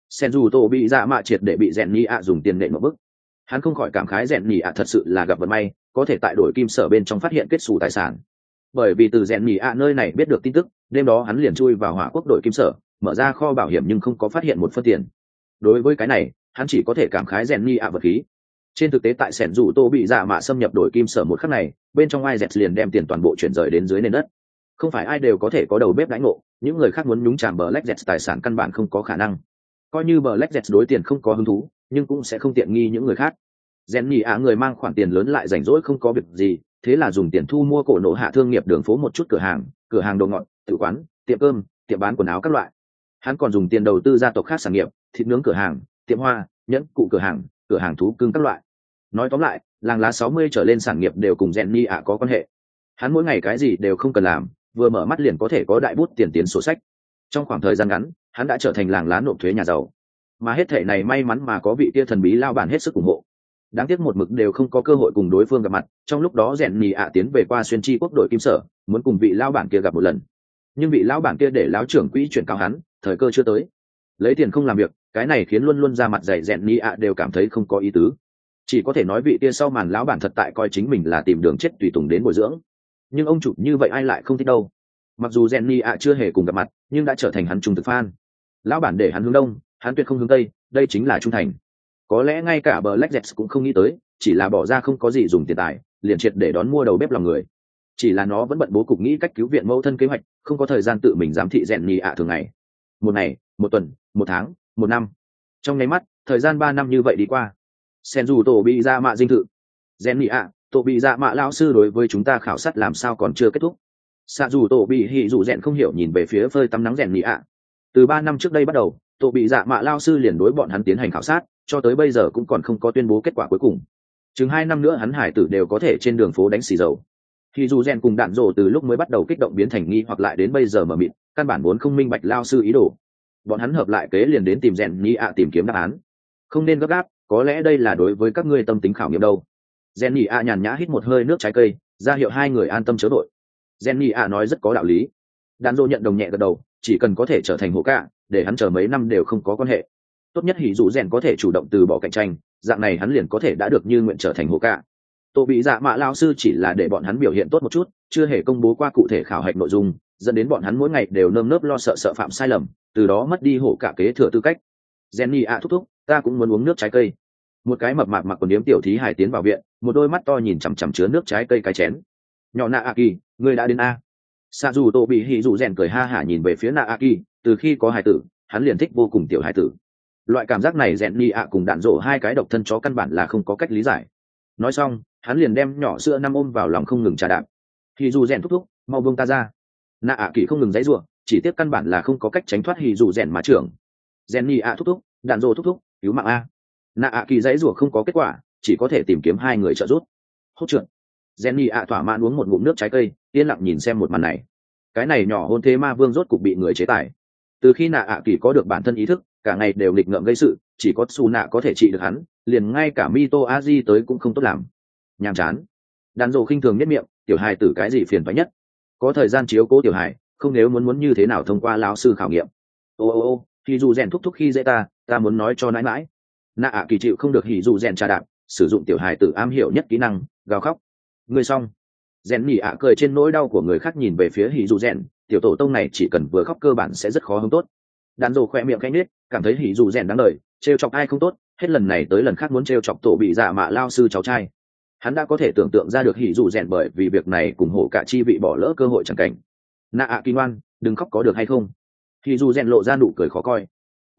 sen dù tổ bị dạ mạ triệt để bị rèn nhị ạ dùng tiền nện một bức. Hắn không khỏi cảm khái rèn nhị ạ thật sự là gặp vận may, có thể tại đổi kim sở bên trong phát hiện kết xù tài sản. Bởi vì từ rèn nhị ạ nơi này biết được tin tức, đêm đó hắn liền chui vào hỏa quốc đội kim sở, mở ra kho bảo hiểm nhưng không có phát hiện một phân tiền. Đối với cái này, hắn chỉ có thể cảm khái rèn nhị ạ vật khí. Trên thực tế tại sẻn dù tô bị dạ mạ xâm nhập đội kim sở một khắc này, bên trong ai dẹt liền đem tiền toàn bộ chuyển rời đến dưới nền đất. Không phải ai đều có thể có đầu bếp đãi ngộ, những người khác muốn nhúng chàm bờ Black Jets tài sản căn bản không có khả năng. Coi như bờ Black Jets đối tiền không có hứng thú, nhưng cũng sẽ không tiện nghi những người khác. Rèn nhị ạ người mang khoản tiền lớn lại rảnh rỗi không có việc gì, thế là dùng tiền thu mua cổ nổ hạ thương nghiệp đường phố một chút cửa hàng đồ ngọt, tự quán, tiệm cơm, tiệm bán quần áo các loại. Hắn còn dùng tiền đầu tư gia tộc khác sản nghiệp, thịt nướng cửa hàng, tiệm hoa, nhẫn cụ cửa hàng thú cưng các loại. Nói tóm lại, làng lá 60 trở lên sản nghiệp đều cùng rèn nhị ạ có quan hệ. Hắn mỗi ngày cái gì đều không cần làm, vừa mở mắt liền có thể có đại bút tiền tiến sổ sách. Trong khoảng thời gian ngắn, hắn đã trở thành làng lá nộp thuế nhà giàu. Mà hết thảy này may mắn mà có vị kia thần bí lao bản hết sức ủng hộ. Đáng tiếc một mực đều không có cơ hội cùng đối phương gặp mặt, trong lúc đó rèn nhị ạ tiến về qua xuyên chi quốc đội kim sở, muốn cùng vị lao bản kia gặp một lần. Nhưng vị lao bản kia để láo trưởng quỹ chuyển cao hắn, thời cơ chưa tới. Lấy tiền không làm việc, cái này khiến luôn luôn ra mặt dày rèn nhị ạ đều cảm thấy không có ý tứ. Chỉ có thể nói vị kia sau màn lão bản thật tại coi chính mình là tìm đường chết tùy tùng đến bồi dưỡng. Nhưng ông chủ như vậy ai lại không thích đâu. Mặc dù Jenny ạ chưa hề cùng gặp mặt, nhưng đã trở thành hắn trung thực fan. Lão bản để hắn hướng đông, hắn tuyệt không hướng tây, đây chính là trung thành. Có lẽ ngay cả Black Jets cũng không nghĩ tới, chỉ là bỏ ra không có gì dùng tiền tài, liền triệt để đón mua đầu bếp lòng người. Chỉ là nó vẫn bận bố cục nghĩ cách cứu viện mẫu thân kế hoạch, không có thời gian tự mình giám thị Jenny ạ thường ngày. Một ngày, một tuần, một tháng, một năm. Trong nháy mắt, thời gian 3 năm như vậy đi qua. Sen dù tổ bị ra mạ dinh thự. Jenny ạ, tổ bị dạ mạ lão sư đối với chúng ta khảo sát làm sao còn chưa kết thúc. Xạ dù tổ bị hỉ dù rèn không hiểu nhìn về phía phơi tắm nắng rèn nhị ạ. Từ 3 năm trước đây bắt đầu, tổ bị dạ mạ lao sư liền đối bọn hắn tiến hành khảo sát, cho tới bây giờ cũng còn không có tuyên bố kết quả cuối cùng. Chừng 2 năm nữa hắn hải tử đều có thể trên đường phố đánh xì dầu. Hỉ dù rèn cùng đạn rồ từ lúc mới bắt đầu kích động biến thành nghi hoặc lại đến bây giờ mở mịt, căn bản vốn không minh bạch lao sư ý đồ. Bọn hắn hợp lại kế liền đến tìm rèn nhị ạ tìm kiếm đáp án. Không nên gấp gáp, có lẽ đây là đối với các ngươi tâm tính khảo nghiệm đâu. Rèn nhị ạ nhàn nhã hít một hơi nước trái cây, ra hiệu hai người an tâm chớ đội. Jenny ạ nói rất có đạo lý. Đàn Dô nhận đồng nhẹ gật đầu, chỉ cần có thể trở thành hộ cả, để hắn chờ mấy năm đều không có quan hệ. Tốt nhất hỉ dụ rèn có thể chủ động từ bỏ cạnh tranh, dạng này hắn liền có thể đã được như nguyện trở thành hộ cả. Tổ bị dạ mạ lao sư chỉ là để bọn hắn biểu hiện tốt một chút, chưa hề công bố qua cụ thể khảo hạch nội dung, dẫn đến bọn hắn mỗi ngày đều nơm nớp lo sợ phạm sai lầm, từ đó mất đi hộ cả kế thừa tư cách. Jenny ạ thúc thúc, ta cũng muốn uống nước trái cây. Một cái mập mạp mặc quần yếm tiểu thí hài tiến vào viện, một đôi mắt to nhìn chằm chằm chứa nước trái cây cái chén. Nhỏ nạ a kỳ, ngươi đã đến a. Xạ dù tổ bị hỉ dù rèn cười ha hả nhìn về phía nạ a kỳ, từ khi có hài tử hắn liền thích vô cùng tiểu hài tử. Loại cảm giác này rèn ni ạ cùng đạn rổ hai cái độc thân chó căn bản là không có cách lý giải. Nói xong hắn liền đem nhỏ sữa năm ôm vào lòng không ngừng trà đạp. Hỉ dù rèn thúc thúc, mau buông ta ra. Nạ a kỳ không ngừng giãy giụa, chỉ tiếc căn bản là không có cách tránh thoát hỉ dù rèn mà trưởng. Rèn ni ạ thúc thúc, đạn rổ thúc thúc, cứu mạng a. Nạ a kỳ giãy giụa không có kết quả, chỉ có thể tìm kiếm hai người trợ giúp. Hốt trượt. Jenny ạ thỏa mãn uống một ngụm nước trái cây, yên lặng nhìn xem một màn này. Cái này nhỏ hôn thế ma vương rốt cục bị người chế tài. Từ khi nạ ạ kỳ có được bản thân ý thức, cả ngày đều nghịch ngợm gây sự, chỉ có Su nạ có thể trị được hắn, liền ngay cả Mito Aji tới cũng không tốt làm. Nhàm chán. Đàn Dồ khinh thường nhất miệng, tiểu hài tử cái gì phiền toái nhất? Có thời gian chiếu cố tiểu hài, không nếu muốn như thế nào thông qua lão sư khảo nghiệm. Ô, thì dù rèn thúc thúc khi dễ ta muốn nói cho nãi nãi. Nạ ạ kỳ chịu không được hỉ dù rèn trà đạp, sử dụng tiểu hài tử am hiểu nhất kỹ năng, gào khóc. Người xong. Rèn nhỉ ạ cười trên nỗi đau của người khác nhìn về phía hỉ dù rèn, tiểu tổ tông này chỉ cần vừa khóc cơ bản sẽ rất khó hứng tốt. Đàn Dồ khoe miệng khẽ nhếch, cảm thấy hỉ dù rèn đáng đời, trêu chọc ai không tốt, hết lần này tới lần khác muốn trêu chọc tổ bị dạ mạ lao sư cháu trai. Hắn đã có thể tưởng tượng ra được hỉ dù rèn bởi vì việc này cùng hổ cả chi vị bỏ lỡ cơ hội chẳng cảnh. Nạ ạ kỳ ngoan, đừng khóc có được hay không? Hỉ dù rèn lộ ra nụ cười khó coi.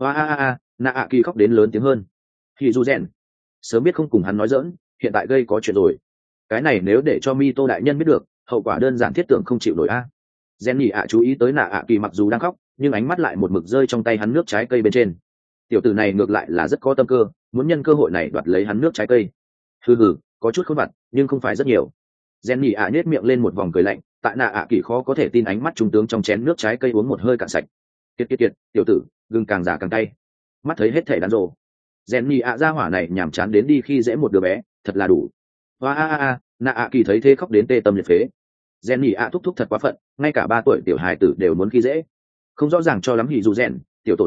Nạ ạ kỳ khóc đến lớn tiếng hơn. Hỉ dù rèn, sớm biết không cùng hắn nói giỡn, hiện tại gây có chuyện rồi. Cái này nếu để cho Mito đại nhân biết được, hậu quả đơn giản thiết tưởng không chịu nổi a. Jenny ạ chú ý tới nạ ạ kỳ mặc dù đang khóc, nhưng ánh mắt lại một mực rơi trong tay hắn nước trái cây bên trên. Tiểu tử này ngược lại là rất có tâm cơ, muốn nhân cơ hội này đoạt lấy hắn nước trái cây. Hừ, có chút khốn vặt, nhưng không phải rất nhiều. Jenny ạ nhếch miệng lên một vòng cười lạnh, tại nạ ạ kỳ khó có thể tin ánh mắt trung tướng trong chén nước trái cây uống một hơi cạn sạch. Kiệt, tiểu tử, gừng càng già càng cay. Mắt thấy hết thể đàn rồ. Jenny ạ ra hỏa này nhảm chán đến đi khi dễ một đứa bé, thật là đủ. Nạ ạ kỳ thấy thế khóc đến tê tâm liệt phế. Jenny ạ thúc thật quá phận, ngay cả 3 tuổi tiểu hài tử đều muốn khi dễ. Không rõ ràng cho lắm hỉ dù rèn, tiểu tổ tông,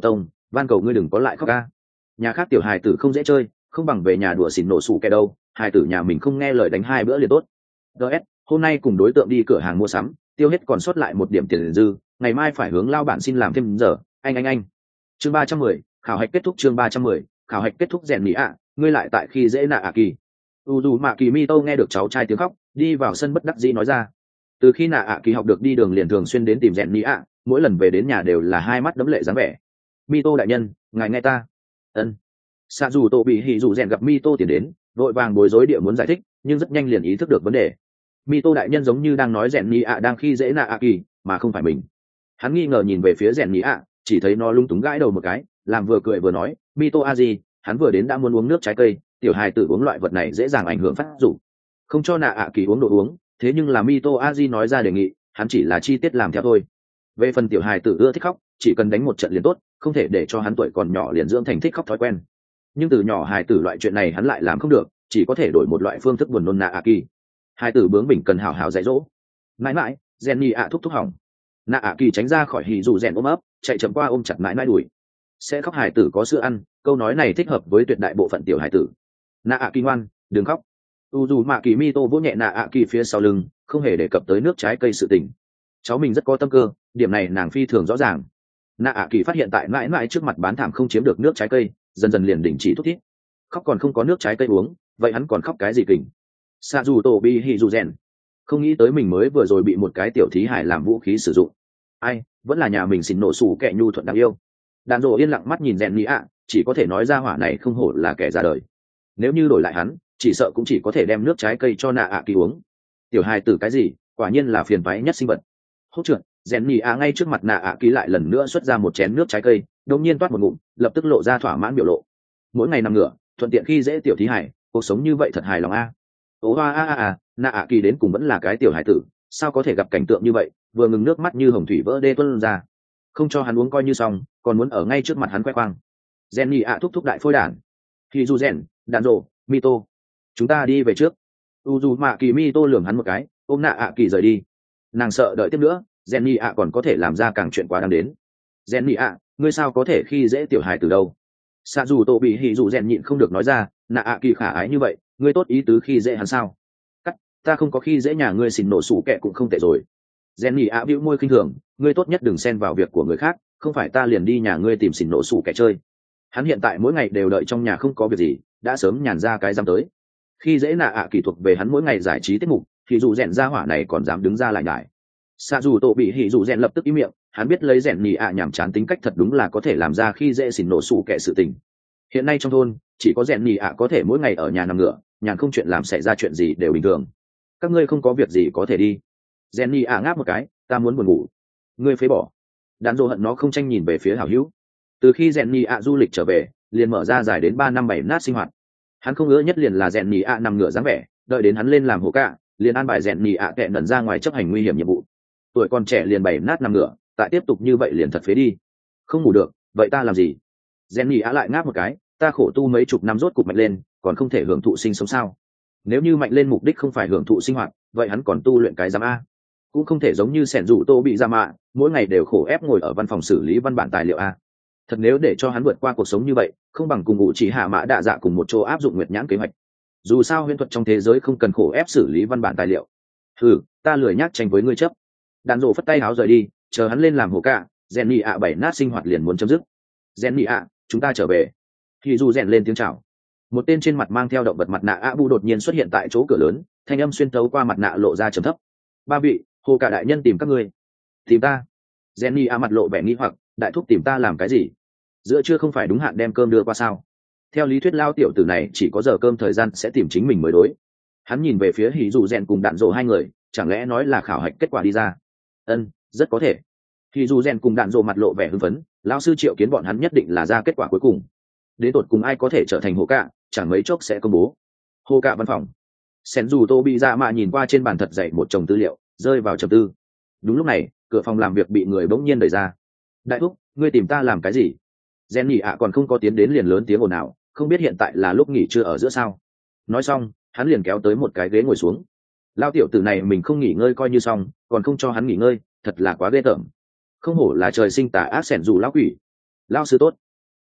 van cầu ngươi đừng có lại khóc ca. Nhà khác tiểu hài tử không dễ chơi, không bằng về nhà đùa xỉn nổ sủ kẻ đâu, hài tử nhà mình không nghe lời đánh 2 bữa liền tốt. ts hôm nay cùng đối tượng đi cửa hàng mua sắm, tiêu hết còn sót lại 1 điểm tiền dư, ngày mai phải hướng lao bản xin làm thêm giờ. Anh chương 310, khảo hạch kết thúc. Chương 310, khảo hạch kết thúc. Rèn nhỉ ạ, ngươi lại tại khi dễ nạ ạ kỳ. Dù mạ kỳ mi tô nghe được cháu trai tiếng khóc, đi vào sân bất đắc dĩ nói ra. Từ khi nạ ạ kỳ học được đi đường liền thường xuyên đến tìm rèn nhỉ ạ, mỗi lần về đến nhà đều là hai mắt đẫm lệ dáng vẻ. Mi tô đại nhân, ngài nghe ta. Ân. Xạ dù tổ bị hỉ dù rèn gặp mi tô tiến đến, vội vàng bối rối địa muốn giải thích, nhưng rất nhanh liền ý thức được vấn đề. Mi tô đại nhân giống như đang nói rèn nhỉ ạ đang khi dễ nạ ạ kỳ, mà không phải mình. Hắn nghi ngờ nhìn về phía rèn nhỉ ạ, chỉ thấy nó lung túng gãi đầu một cái, làm vừa cười vừa nói, mi tô a gì, hắn vừa đến đã muốn uống nước trái cây, tiểu hài tử uống loại vật này dễ dàng ảnh hưởng phát dục, không cho nạ ạ kỳ uống đồ uống. Thế nhưng là Mito Aji nói ra đề nghị, hắn chỉ là chi tiết làm theo thôi. Về phần tiểu hài tử ưa thích khóc, chỉ cần đánh một trận liền tốt, không thể để cho hắn tuổi còn nhỏ liền dưỡng thành thích khóc thói quen. Nhưng từ nhỏ hài tử loại chuyện này hắn lại làm không được, chỉ có thể đổi một loại phương thức buồn nôn nạ ạ kỳ. Hài tử bướng bỉnh cần hào hào dạy dỗ. Mãi mãi, Jenny ạ thúc thúc hỏng. Nạ ạ kỳ tránh ra khỏi hì dù rèn ôm ấp, chạy chậm qua ôm chặt mãi mãi đuổi. Sẽ khóc hài tử có sữa ăn, câu nói này thích hợp với tuyệt đại bộ phận tiểu hài tử. Nạ ạ kỳ ngoan, đừng khóc. Dù mạ kỳ mi tô vỗ nhẹ nạ ạ kỳ phía sau lưng, không hề đề cập tới nước trái cây sự tình. Cháu mình rất có tâm cơ, điểm này nàng phi thường rõ ràng. Nạ ạ kỳ phát hiện tại mãi mãi trước mặt bán thảm không chiếm được nước trái cây, dần dần liền đình chỉ thút thít. Khóc còn không có nước trái cây uống, vậy hắn còn khóc cái gì kình? Xạ dù tổ bi hì dù rèn, không nghĩ tới mình mới vừa rồi bị một cái tiểu thí hải làm vũ khí sử dụng. Ai, vẫn là nhà mình xỉn nổ sủ kẻ nhu thuận đáng yêu. Đàn rộ yên lặng mắt nhìn rèn nghĩ ạ, chỉ có thể nói ra hỏa này không hổ là kẻ ra đời. Nếu như đổi lại hắn, chỉ sợ cũng chỉ có thể đem nước trái cây cho nạ ạ kỳ uống. Tiểu hài tử cái gì, quả nhiên là phiền toái nhất sinh vật. Hốt trượt, rèn nhì ạ ngay trước mặt nạ ạ kỳ lại lần nữa xuất ra một chén nước trái cây, đột nhiên toát một ngụm, lập tức lộ ra thỏa mãn biểu lộ. Mỗi ngày nằm ngửa, thuận tiện khi dễ tiểu thí hải, cuộc sống như vậy thật hài lòng a. Ố hoa nạ ạ kỳ đến cùng vẫn là cái tiểu hài tử, sao có thể gặp cảnh tượng như vậy, vừa ngừng nước mắt như hồng thủy vỡ đê tuôn ra. Không cho hắn uống coi như xong, còn muốn ở ngay trước mặt hắn khoe khoang. Rèn nhì ạ thúc thúc đại phôi đản. Khi du rèn, đàn rộ, Mito, chúng ta đi về trước. Dù mạ kỳ Mito lườm hắn một cái, ôm nạ ạ kỳ rời đi. Nàng sợ đợi tiếp nữa, Jenny ạ còn có thể làm ra càng chuyện quá đáng đến. Jenny ạ, ngươi sao có thể khi dễ tiểu hài từ đâu? Sa dù tổ bị hỉ dù rèn nhịn không được nói ra, nạ ạ kỳ khả ái như vậy, ngươi tốt ý tứ khi dễ hắn sao? Cắt, ta không có khi dễ nhà ngươi xỉn nổ sủ kẹ cũng không tệ rồi. Jenny ạ bĩu môi khinh thường, ngươi tốt nhất đừng xen vào việc của người khác, không phải ta liền đi nhà ngươi tìm xỉn nổ sủ kẹ chơi. Hắn hiện tại mỗi ngày đều đợi trong nhà không có việc gì, đã sớm nhàn ra cái dám tới. Khi dễ nạ ạ kỳ thuộc về hắn mỗi ngày giải trí tiết mục, thì dù rèn ra hỏa này còn dám đứng ra lại nhải. Sa dù tổ bị hỉ dù rèn lập tức im miệng, hắn biết lấy rèn nhì ạ nhảm chán tính cách thật đúng là có thể làm ra khi dễ xỉn nổ sủ kẻ sự tình. Hiện nay trong thôn chỉ có rèn nhì ạ có thể mỗi ngày ở nhà nằm ngửa, nhàn không chuyện làm, xảy ra chuyện gì đều bình thường. Các ngươi không có việc gì có thể đi. Rèn nhì ạ ngáp một cái, ta muốn buồn ngủ. Ngươi phế bỏ. Đàn dô hận nó không tranh nhìn về phía hảo hữu. Từ khi rèn nhì ạ du lịch trở về, liền mở ra dài đến 3 năm 7 nát sinh hoạt. Hắn không ngỡ nhất liền là rèn nhì ạ nằm ngửa dáng vẻ, đợi đến hắn lên làm hổ cả, liền an bài rèn nhì ạ kẹ nẩn ra ngoài chấp hành nguy hiểm nhiệm vụ. Tuổi còn trẻ liền 7 nát nằm ngửa, tại tiếp tục như vậy liền thật phế đi. Không ngủ được, vậy ta làm gì? Jenny á lại ngáp một cái, ta khổ tu mấy chục năm rốt cục mạnh lên, còn không thể hưởng thụ sinh sống sao? Nếu như mạnh lên mục đích không phải hưởng thụ sinh hoạt, vậy hắn còn tu luyện cái giám a? Cũng không thể giống như sẻn rủ tô bị ra mạ, mỗi ngày đều khổ ép ngồi ở văn phòng xử lý văn bản tài liệu a. Thật nếu để cho hắn vượt qua cuộc sống như vậy, không bằng cùng ngụ chỉ hạ mã đạ dạ cùng một chỗ áp dụng nguyệt nhãn kế hoạch. Dù sao huyễn thuật trong thế giới không cần khổ ép xử lý văn bản tài liệu. Ta lười nhác tranh với ngươi chấp. Đàn rộ phất tay háo rời đi, chờ hắn lên làm hổ cả, Jenny ạ 7 nát sinh hoạt liền muốn chấm dứt. Jenny ạ, chúng ta trở về. Thì dù rèn lên tiếng chào. Một tên trên mặt mang theo động vật mặt nạ Abu đột nhiên xuất hiện tại chỗ cửa lớn, thanh âm xuyên thấu qua mặt nạ lộ ra trầm thấp. Ba vị, hồ cả đại nhân tìm các ngươi. Tìm ta? Jenny ạ mặt lộ vẻ nghi hoặc, đại thúc tìm ta làm cái gì? Giữa trưa không phải đúng hạn đem cơm đưa qua sao? Theo lý thuyết lao tiểu tử này chỉ có giờ cơm thời gian sẽ tìm chính mình mới đối. Hắn nhìn về phía hỉ dù rèn cùng đạn rộ hai người, chẳng lẽ nói là khảo hạch kết quả đi ra? Rất có thể. Thì dù rèn cùng đạn rộ mặt lộ vẻ hưng phấn, lão sư triệu kiến bọn hắn nhất định là ra kết quả cuối cùng. Đến tột cùng ai có thể trở thành hồ cạ, chẳng mấy chốc sẽ công bố. Hồ cạ văn phòng. Sen dù tô bị ra mạ nhìn qua trên bàn thật dày một chồng tư liệu, rơi vào trầm tư. Đúng lúc này, cửa phòng làm việc bị người bỗng nhiên đẩy ra. Đại thúc, ngươi tìm ta làm cái gì? Jenny ạ còn không có tiến đến liền lớn tiếng ồn ào, không biết hiện tại là lúc nghỉ trưa ở giữa sao? Nói xong, hắn liền kéo tới một cái ghế ngồi xuống. Lao tiểu tử này mình không nghỉ ngơi coi như xong, còn không cho hắn nghỉ ngơi, thật là quá ghê tởm. Không hổ là trời sinh tà ác xẻn dù lão quỷ. Lao sư tốt.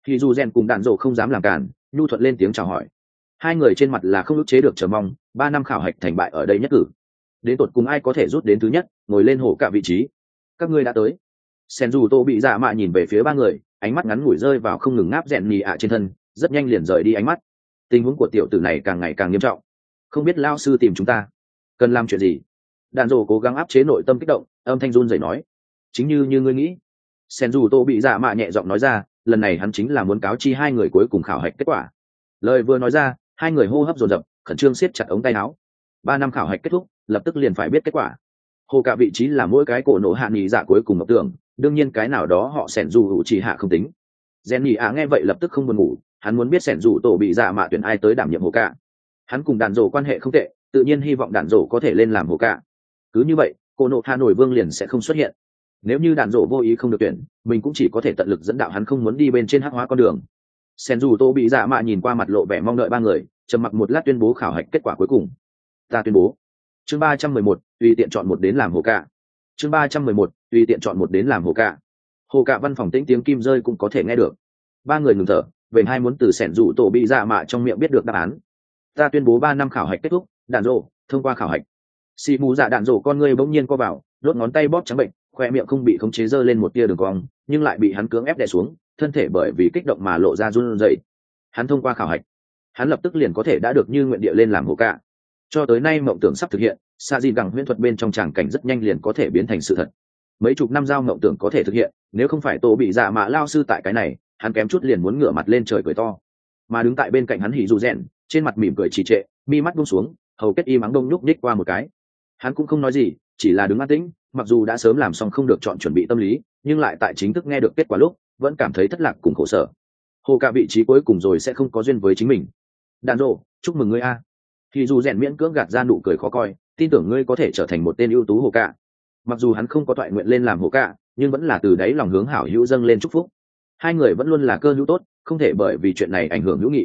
Thì dù rèn cùng đạn rổ không dám làm cản, nhu thuận lên tiếng chào hỏi. Hai người trên mặt là không ức chế được chờ mong, 3 năm khảo hạch thành bại ở đây nhất cử. Đến tột cùng ai có thể rút đến thứ nhất, ngồi lên hổ cả vị trí. Các ngươi đã tới. Sen dù tô bị dạ mạ nhìn về phía ba người, ánh mắt ngắn ngủi rơi vào không ngừng ngáp dẹn nhì ạ trên thân, rất nhanh liền rời đi ánh mắt. Tình huống của tiểu tử này càng ngày càng nghiêm trọng. Không biết lao sư tìm chúng ta cần làm chuyện gì? Đàn rồ cố gắng áp chế nội tâm kích động, âm thanh run rẩy nói. Chính như ngươi nghĩ. Sen dù tô bị dạ mạ nhẹ giọng nói ra, lần này hắn chính là muốn cáo chi hai người cuối cùng khảo hạch kết quả. Lời vừa nói ra, hai người hô hấp dồn dập, khẩn trương siết chặt ống tay áo. 3 năm khảo hạch kết thúc, lập tức liền phải biết kết quả. Hồ cả vị trí là mỗi cái cổ nổ hạ nghỉ dạ cuối cùng mộng tưởng, đương nhiên cái nào đó họ sẻn dù hữu chỉ hạ không tính. Gen nhỉ ạ nghe vậy lập tức không buồn ngủ, hắn muốn biết sẻn dù tổ bị dạ mạ tuyển ai tới đảm nhiệm hồ cả. Hắn cùng đàn rổ quan hệ không tệ, tự nhiên hy vọng đàn rổ có thể lên làm hồ cả. Cứ như vậy, cổ nổ hạ nổi vương liền sẽ không xuất hiện. Nếu như đàn rổ vô ý không được tuyển, mình cũng chỉ có thể tận lực dẫn đạo hắn không muốn đi bên trên hắc hóa con đường. Sen dù tô bị dạ mạ nhìn qua mặt lộ vẻ mong đợi ba người, trầm mặc một lát tuyên bố khảo hạch kết quả cuối cùng. Ta tuyên bố, chương 311, tùy tiện chọn một đến làm hồ cả. Chương 311, tùy tiện chọn một đến làm hồ cả. Hồ cả văn phòng tĩnh tiếng kim rơi cũng có thể nghe được. Ba người ngừng thở, về hai muốn từ sẻn rủ tổ bị dạ mạ trong miệng biết được đáp án. Ta tuyên bố 3 năm khảo hạch kết thúc, đạn rổ thông qua khảo hạch. Xì mù dạ đạn rổ con ngươi bỗng nhiên co vào, đốt ngón tay bóp trắng bệnh, khoe miệng không bị khống chế giơ lên một tia đường cong, nhưng lại bị hắn cưỡng ép đè xuống, thân thể bởi vì kích động mà lộ ra run rẩy. Hắn thông qua khảo hạch, hắn lập tức liền có thể đã được như nguyện địa lên làm hồ cả. Cho tới nay mộng tưởng sắp thực hiện, xa gì gẳng huyễn thuật bên trong tràng cảnh rất nhanh liền có thể biến thành sự thật. Mấy chục năm giao mộng tưởng có thể thực hiện, nếu không phải tổ bị dạ mạ lao sư tại cái này, hắn kém chút liền muốn ngửa mặt lên trời cười to. Mà đứng tại bên cạnh hắn hỉ dù rèn, trên mặt mỉm cười trì trệ, mi mắt buông xuống, hầu kết y mắng đông nhúc nhích qua một cái. Hắn cũng không nói gì, chỉ là đứng an tĩnh, mặc dù đã sớm làm xong không được chọn chuẩn bị tâm lý, nhưng lại tại chính thức nghe được kết quả lúc vẫn cảm thấy thất lạc cùng khổ sở. Hồ cả vị trí cuối cùng rồi sẽ không có duyên với chính mình. Đàn rộ, chúc mừng ngươi a. Thì dù rèn miễn cưỡng gạt ra nụ cười khó coi, tin tưởng ngươi có thể trở thành một tên ưu tú hồ cả. Mặc dù hắn không có toại nguyện lên làm hồ cả, nhưng vẫn là từ đáy lòng hướng hảo hữu dâng lên chúc phúc. Hai người vẫn luôn là cơ hữu tốt, không thể bởi vì chuyện này ảnh hưởng hữu nghị.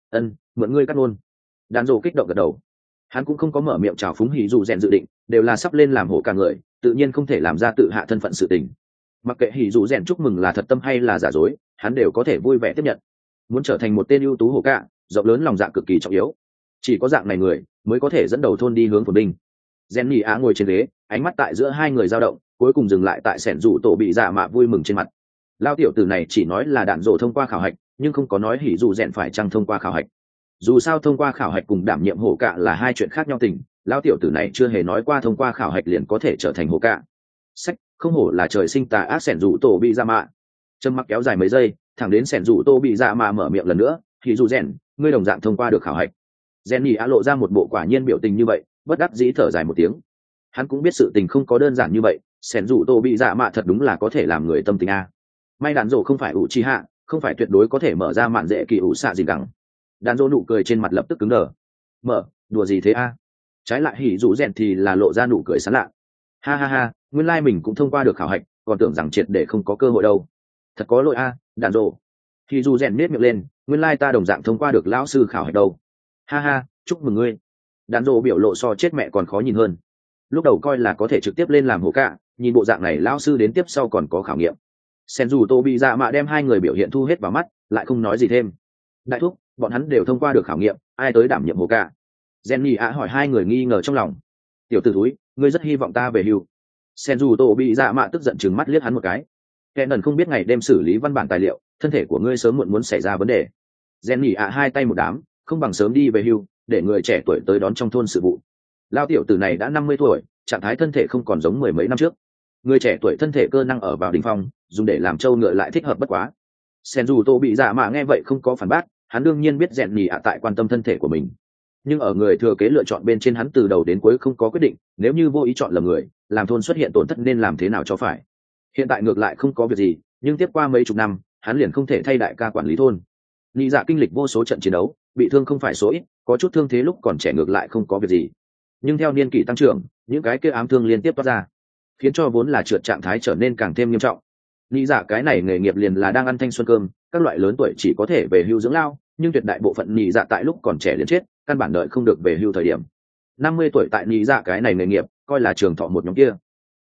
Mượn ngươi cắt ngôn. Đàn rộ kích động gật đầu. Hắn cũng không có mở miệng chào phúng hỉ dù rèn dự định, đều là sắp lên làm hồ cả người, tự nhiên không thể làm ra tự hạ thân phận sự tình. Mặc kệ hỉ dù rèn chúc mừng là thật tâm hay là giả dối, hắn đều có thể vui vẻ tiếp nhận. Muốn trở thành một tên ưu tú hồ cả, rộng lớn lòng dạ cực kỳ trọng yếu. Chỉ có dạng này người mới có thể dẫn đầu thôn đi hướng phồn vinh. Jenny Á ngồi trên ghế, ánh mắt tại giữa hai người dao động, cuối cùng dừng lại tại sẻn rủ tổ bị dạ mạ vui mừng trên mặt. Lao tiểu tử này chỉ nói là đạn rổ thông qua khảo hạch, nhưng không có nói hỉ dù rèn phải chăng thông qua khảo hạch. Dù sao thông qua khảo hạch cùng đảm nhiệm hổ cạ là hai chuyện khác nhau tình, lao tiểu tử này chưa hề nói qua thông qua khảo hạch liền có thể trở thành hổ cạ. Sách, không hổ là trời sinh tà ác sẻn rủ tổ bị dạ mạ. Trầm mặc kéo dài mấy giây, thẳng đến sẻn rủ tô bị dạ mạ mở miệng lần nữa, hỉ dù rèn, ngươi đồng dạng thông qua được khảo hạch. Jenny Á lộ ra một bộ quả nhiên biểu tình như vậy, bất đắc dĩ thở dài một tiếng. Hắn cũng biết sự tình không có đơn giản như vậy, sẻn rủ tô bị dạ mạ thật đúng là có thể làm người tâm tình a. May đàn rổ không phải ủ chi hạ, không phải tuyệt đối có thể mở ra mạn dễ kỳ ủ xạ gì gắng. Đàn rổ nụ cười trên mặt lập tức cứng đờ. Mở, đùa gì thế a? Trái lại hỉ rủ rèn thì là lộ ra nụ cười sán lạ. Ha ha ha, nguyên lai mình cũng thông qua được khảo hạch, còn tưởng rằng triệt để không có cơ hội đâu. Thật có lỗi a, đàn rổ. Hỉ rủ rèn nết miệng lên, nguyên lai ta đồng dạng thông qua được lão sư khảo hạch đâu. Ha ha, chúc mừng ngươi. Đàn rổ biểu lộ so chết mẹ còn khó nhìn hơn. Lúc đầu coi là có thể trực tiếp lên làm hổ cạ, nhìn bộ dạng này lão sư đến tiếp sau còn có khảo nghiệm. Sen dù tô bị dạ mạ đem hai người biểu hiện thu hết vào mắt, lại không nói gì thêm. Đại thúc, bọn hắn đều thông qua được khảo nghiệm, ai tới đảm nhiệm hổ cạ? Jenny Á hỏi hai người nghi ngờ trong lòng. Tiểu tử túi, ngươi rất hy vọng ta về hưu. Sen dù tô bị dạ mạ tức giận trừng mắt liếc hắn một cái. Kẻ nần không biết ngày đêm xử lý văn bản tài liệu, thân thể của ngươi sớm muộn muốn xảy ra vấn đề. Jenny Á hai tay một đám, không bằng sớm đi về hưu, để người trẻ tuổi tới đón trong thôn sự vụ. Lao tiểu tử này đã 50 tuổi, trạng thái thân thể không còn giống mười mấy năm trước. Người trẻ tuổi thân thể cơ năng ở vào đỉnh phong, dùng để làm trâu ngựa lại thích hợp bất quá. Sen dù tô bị dạ mạ nghe vậy không có phản bác, hắn đương nhiên biết rèn nhì ạ tại quan tâm thân thể của mình, nhưng ở người thừa kế lựa chọn bên trên hắn từ đầu đến cuối không có quyết định, nếu như vô ý chọn lầm người, làm thôn xuất hiện tổn thất nên làm thế nào cho phải. Hiện tại ngược lại không có việc gì, nhưng tiếp qua mấy chục năm hắn liền không thể thay đại ca quản lý thôn. Nhị dạ kinh lịch vô số trận chiến đấu, bị thương không phải số ít, có chút thương thế lúc còn trẻ ngược lại không có việc gì, nhưng theo niên kỷ tăng trưởng, những cái kia ám thương liên tiếp toát ra, khiến cho vốn là trượt trạng thái trở nên càng thêm nghiêm trọng. Nghĩ dạ cái này nghề nghiệp liền là đang ăn thanh xuân cơm, các loại lớn tuổi chỉ có thể về hưu dưỡng lao, nhưng tuyệt đại bộ phận nhị dạ tại lúc còn trẻ liền chết, căn bản đợi không được về hưu thời điểm. 50 tuổi tại nhị dạ cái này nghề nghiệp coi là trường thọ một nhóm kia.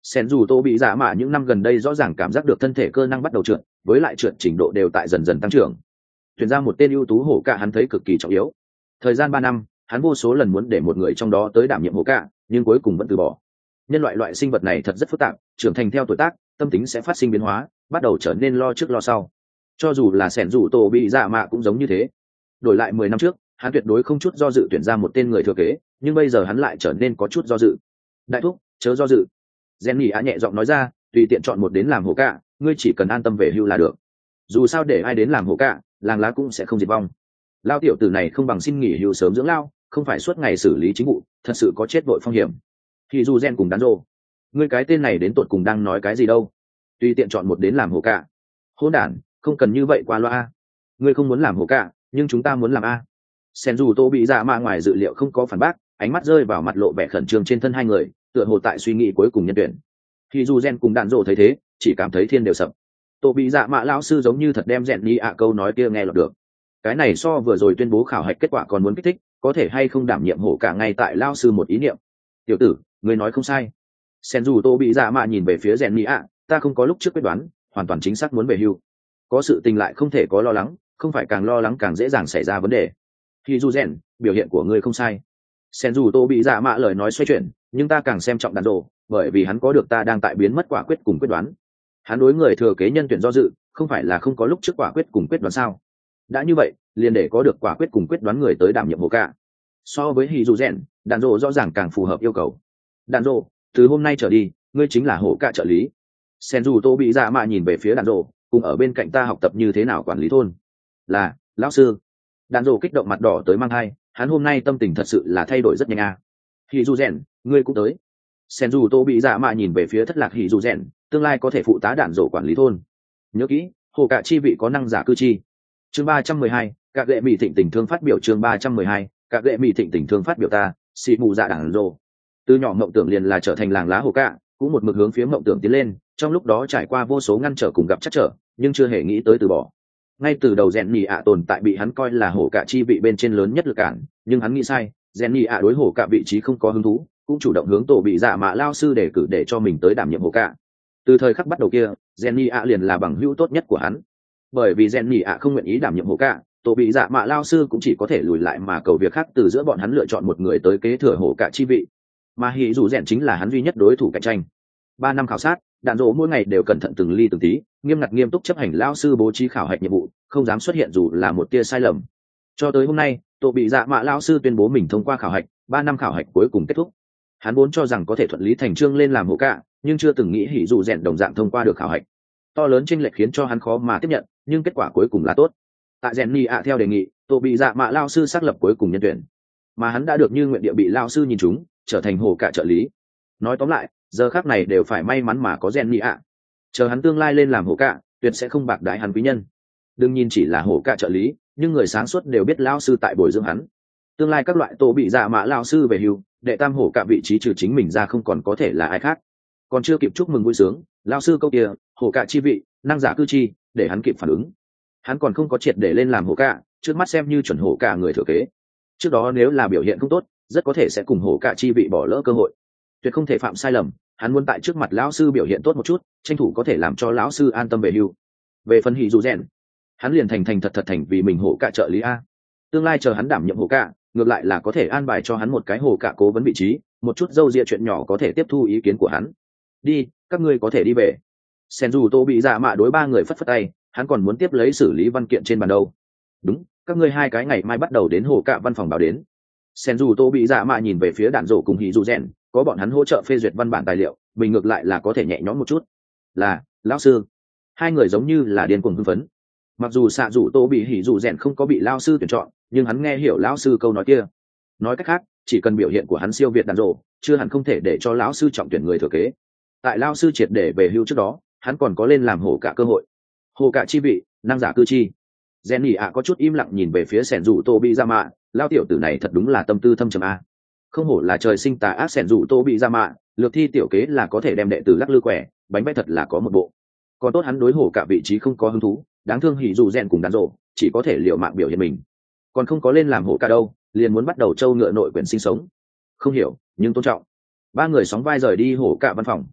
Sen dù tô bị dạ mạ những năm gần đây rõ ràng cảm giác được thân thể cơ năng bắt đầu trượt, với lại trượt trình độ đều tại dần dần tăng trưởng. Tuyển ra một tên ưu tú hổ cả hắn thấy cực kỳ trọng yếu. Thời gian 3 năm, hắn vô số lần muốn để một người trong đó tới đảm nhiệm hổ cả, nhưng cuối cùng vẫn từ bỏ. Nhân loại sinh vật này thật rất phức tạp, trưởng thành theo tuổi tác, tâm tính sẽ phát sinh biến hóa, bắt đầu trở nên lo trước lo sau. Cho dù là Sen dù tô bị dạ mạ cũng giống như thế. Đổi lại 10 năm trước, hắn tuyệt đối không chút do dự tuyển ra một tên người thừa kế, nhưng bây giờ hắn lại trở nên có chút do dự. Đại thúc, chớ do dự. Jenny á nhẹ giọng nói ra, tùy tiện chọn một đến làm hổ cả, ngươi chỉ cần an tâm về hưu là được. Dù sao để ai đến làm hổ cả, làng lá cũng sẽ không diệt vong. Lao tiểu tử này không bằng xin nghỉ hưu sớm dưỡng lao, không phải suốt ngày xử lý chính vụ, thật sự có chết vội phong hiểm. Thì dù Gen cùng đán rồ, ngươi cái tên này đến tột cùng đang nói cái gì đâu? Tùy tiện chọn một đến làm hổ cả. Hỗn đản, không cần như vậy qua loa. Ngươi không muốn làm hổ cả, nhưng chúng ta muốn làm a. Sen dù tô bị dạ mạ ngoài dự liệu không có phản bác, ánh mắt rơi vào mặt lộ vẻ khẩn trương trên thân hai người, tựa hồ tại suy nghĩ cuối cùng nhân tuyển. Thì dù Gen cùng đạn rồ thấy thế, chỉ cảm thấy thiên đều sập. Tô bị dạ mạ lão sư giống như thật đem rèn ni ạ câu nói kia nghe lọt được. Cái này so vừa rồi tuyên bố khảo hạch kết quả còn muốn kích thích, có thể hay không đảm nhiệm hổ cả ngay tại lão sư một ý niệm. Tiểu tử, người nói không sai. Sen dù tô bị dạ mạ nhìn về phía rèn ni ạ, ta không có lúc trước quyết đoán, hoàn toàn chính xác muốn về hưu. Có sự tình lại không thể có lo lắng, không phải càng lo lắng càng dễ dàng xảy ra vấn đề. Thì dù rèn, biểu hiện của ngươi không sai. Sen dù tô bị dạ mạ lời nói xoay chuyển, nhưng ta càng xem trọng đàn rồ, bởi vì hắn có được ta đang tại biến mất quả quyết cùng quyết đoán. Hắn đối người thừa kế nhân tuyển do dự, không phải là không có lúc trước quả quyết cùng quyết đoán sao? Đã như vậy, liền để có được quả quyết cùng quyết đoán người tới đảm nhiệm hổ cả. So với hì dù rèn, đàn rồ rõ ràng càng phù hợp yêu cầu. Đàn rồ, từ hôm nay trở đi, ngươi chính là hổ cả trợ lý. Sen dù tô bị dạ mạ nhìn về phía đàn rồ, cùng ở bên cạnh ta học tập như thế nào quản lý thôn. Là, lão sư. Đàn rồ kích động mặt đỏ tới mang hai, hắn hôm nay tâm tình thật sự là thay đổi rất nhanh à. Hì dù rèn, ngươi cũng tới. Sen dù tô bị dạ mạ nhìn về phía thất lạc hì dù rèn, tương lai có thể phụ tá đạn rổ quản lý thôn. Nhớ kỹ, hồ cả chi vị có năng giả cư chi. Chương 312, các lệ mỹ thịnh tình thương phát biểu. Chương 312, các lệ mỹ thịnh tình thương phát biểu ta, xì mù dạ đạn rổ. Từ nhỏ mộng tưởng liền là trở thành làng lá hồ cả, cũng một mực hướng phía mộng tưởng tiến lên, trong lúc đó trải qua vô số ngăn trở cùng gặp chắc trở, nhưng chưa hề nghĩ tới từ bỏ. Ngay từ đầu rèn nhì ạ tồn tại bị hắn coi là hổ cả chi vị bên trên lớn nhất lực cản, nhưng hắn nghĩ sai, rèn nhì ạ đối hổ cả vị trí không có hứng thú, cũng chủ động hướng tổ bị dạ mạ lao sư đề cử để cho mình tới đảm nhiệm hổ cả. Từ thời khắc bắt đầu kia, rèn nhì ạ liền là bằng hữu tốt nhất của hắn. Bởi vì rèn nhì ạ không nguyện ý đảm nhiệm hổ cả, tổ bị dạ mạ lao sư cũng chỉ có thể lùi lại mà cầu việc khác từ giữa bọn hắn lựa chọn một người tới kế thừa hổ cả chi vị. Mà hỉ dù rèn chính là hắn duy nhất đối thủ cạnh tranh. 3 năm khảo sát, đạn dỗ mỗi ngày đều cẩn thận từng ly từng tí, nghiêm ngặt nghiêm túc chấp hành lao sư bố trí khảo hạch nhiệm vụ, không dám xuất hiện dù là một tia sai lầm. Cho tới hôm nay, tổ bị dạ mạ lao sư tuyên bố mình thông qua khảo hạch, 3 năm khảo hạch cuối cùng kết thúc. Hắn vốn cho rằng có thể thuận lý thành chương lên làm hổ cả, nhưng chưa từng nghĩ hỉ dù rèn đồng dạng thông qua được khảo hạch. To lớn chênh lệch khiến cho hắn khó mà tiếp nhận, nhưng kết quả cuối cùng là tốt. Tại rèn nhì ạ theo đề nghị, tổ bị dạ mạ lao sư xác lập cuối cùng nhân tuyển, mà hắn đã được như nguyện địa bị lao sư nhìn trúng, trở thành hổ cả trợ lý. Nói tóm lại, giờ khác này đều phải may mắn mà có rèn nhì ạ. Chờ hắn tương lai lên làm hổ cả, tuyệt sẽ không bạc đái hắn quý nhân. Đừng nhìn chỉ là hổ cả trợ lý, nhưng người sáng suốt đều biết lao sư tại bồi dưỡng hắn. Tương lai các loại tổ bị dạ mạ lao sư về hưu, đệ tam hổ cả vị trí trừ chính mình ra không còn có thể là ai khác. Còn chưa kịp chúc mừng vui sướng, lao sư câu kia hổ cả chi vị, năng giả cư chi, để hắn kịp phản ứng. Hắn còn không có triệt để lên làm hổ cả, trước mắt xem như chuẩn hổ cả người thừa kế. Trước đó nếu là biểu hiện không tốt, rất có thể sẽ cùng hổ cả chi vị bỏ lỡ cơ hội. Tuyệt không thể phạm sai lầm, hắn muốn tại trước mặt lão sư biểu hiện tốt một chút, tranh thủ có thể làm cho lão sư an tâm về hưu. Về phần hỉ dù rèn, hắn liền thành thật thành vì mình hổ cả trợ lý a. Tương lai chờ hắn đảm nhiệm hổ cả, ngược lại là có thể an bài cho hắn một cái hổ cả cố vấn vị trí, một chút dâu ria chuyện nhỏ có thể tiếp thu ý kiến của hắn. Đi, các ngươi có thể đi về. Sen dù tô bị dạ mạ đối 3 người phất phất tay, hắn còn muốn tiếp lấy xử lý văn kiện trên bàn đâu. Đúng, các ngươi 2 cái ngày mai bắt đầu đến hổ cả văn phòng báo đến. Sen dù tô bị dạ mạ nhìn về phía đạn rổ cùng hỉ dù rèn, có bọn hắn hỗ trợ phê duyệt văn bản tài liệu, mình ngược lại là có thể nhẹ nhõm một chút. Là, lão sư. 2 người giống như là điên cuồng hưng phấn. Mặc dù xạ dù tô bị hỉ dù rèn không có bị lão sư tuyển chọn, nhưng hắn nghe hiểu lão sư câu nói kia. Nói cách khác, chỉ cần biểu hiện của hắn siêu việt đạn rổ, chưa hẳn không thể để cho lão sư trọng tuyển người thừa kế. Tại lão sư triệt để về hưu trước đó, hắn còn có lên làm hổ cả cơ hội. Hổ cả chi vị, năng giả cư chi. Jenny ạ có chút im lặng nhìn về phía sẻn rủ tô bị ra mạ, lao tiểu tử này thật đúng là tâm tư thâm trầm a. Không hổ là trời sinh tà ác sẻn rủ tô bị ra mạ, lược thi tiểu kế là có thể đem đệ tử lắc lư quẻ, bánh bét thật là có một bộ. Còn tốt hắn đối hổ cả vị trí không có hứng thú, đáng thương hỉ dù rèn cùng đàn rổ, chỉ có thể liều mạng biểu hiện mình. Còn không có lên làm hổ cả đâu, liền muốn bắt đầu trâu ngựa nội quyền sinh sống. Không hiểu, nhưng tôn trọng. 3 người sóng vai rời đi hổ cả văn phòng.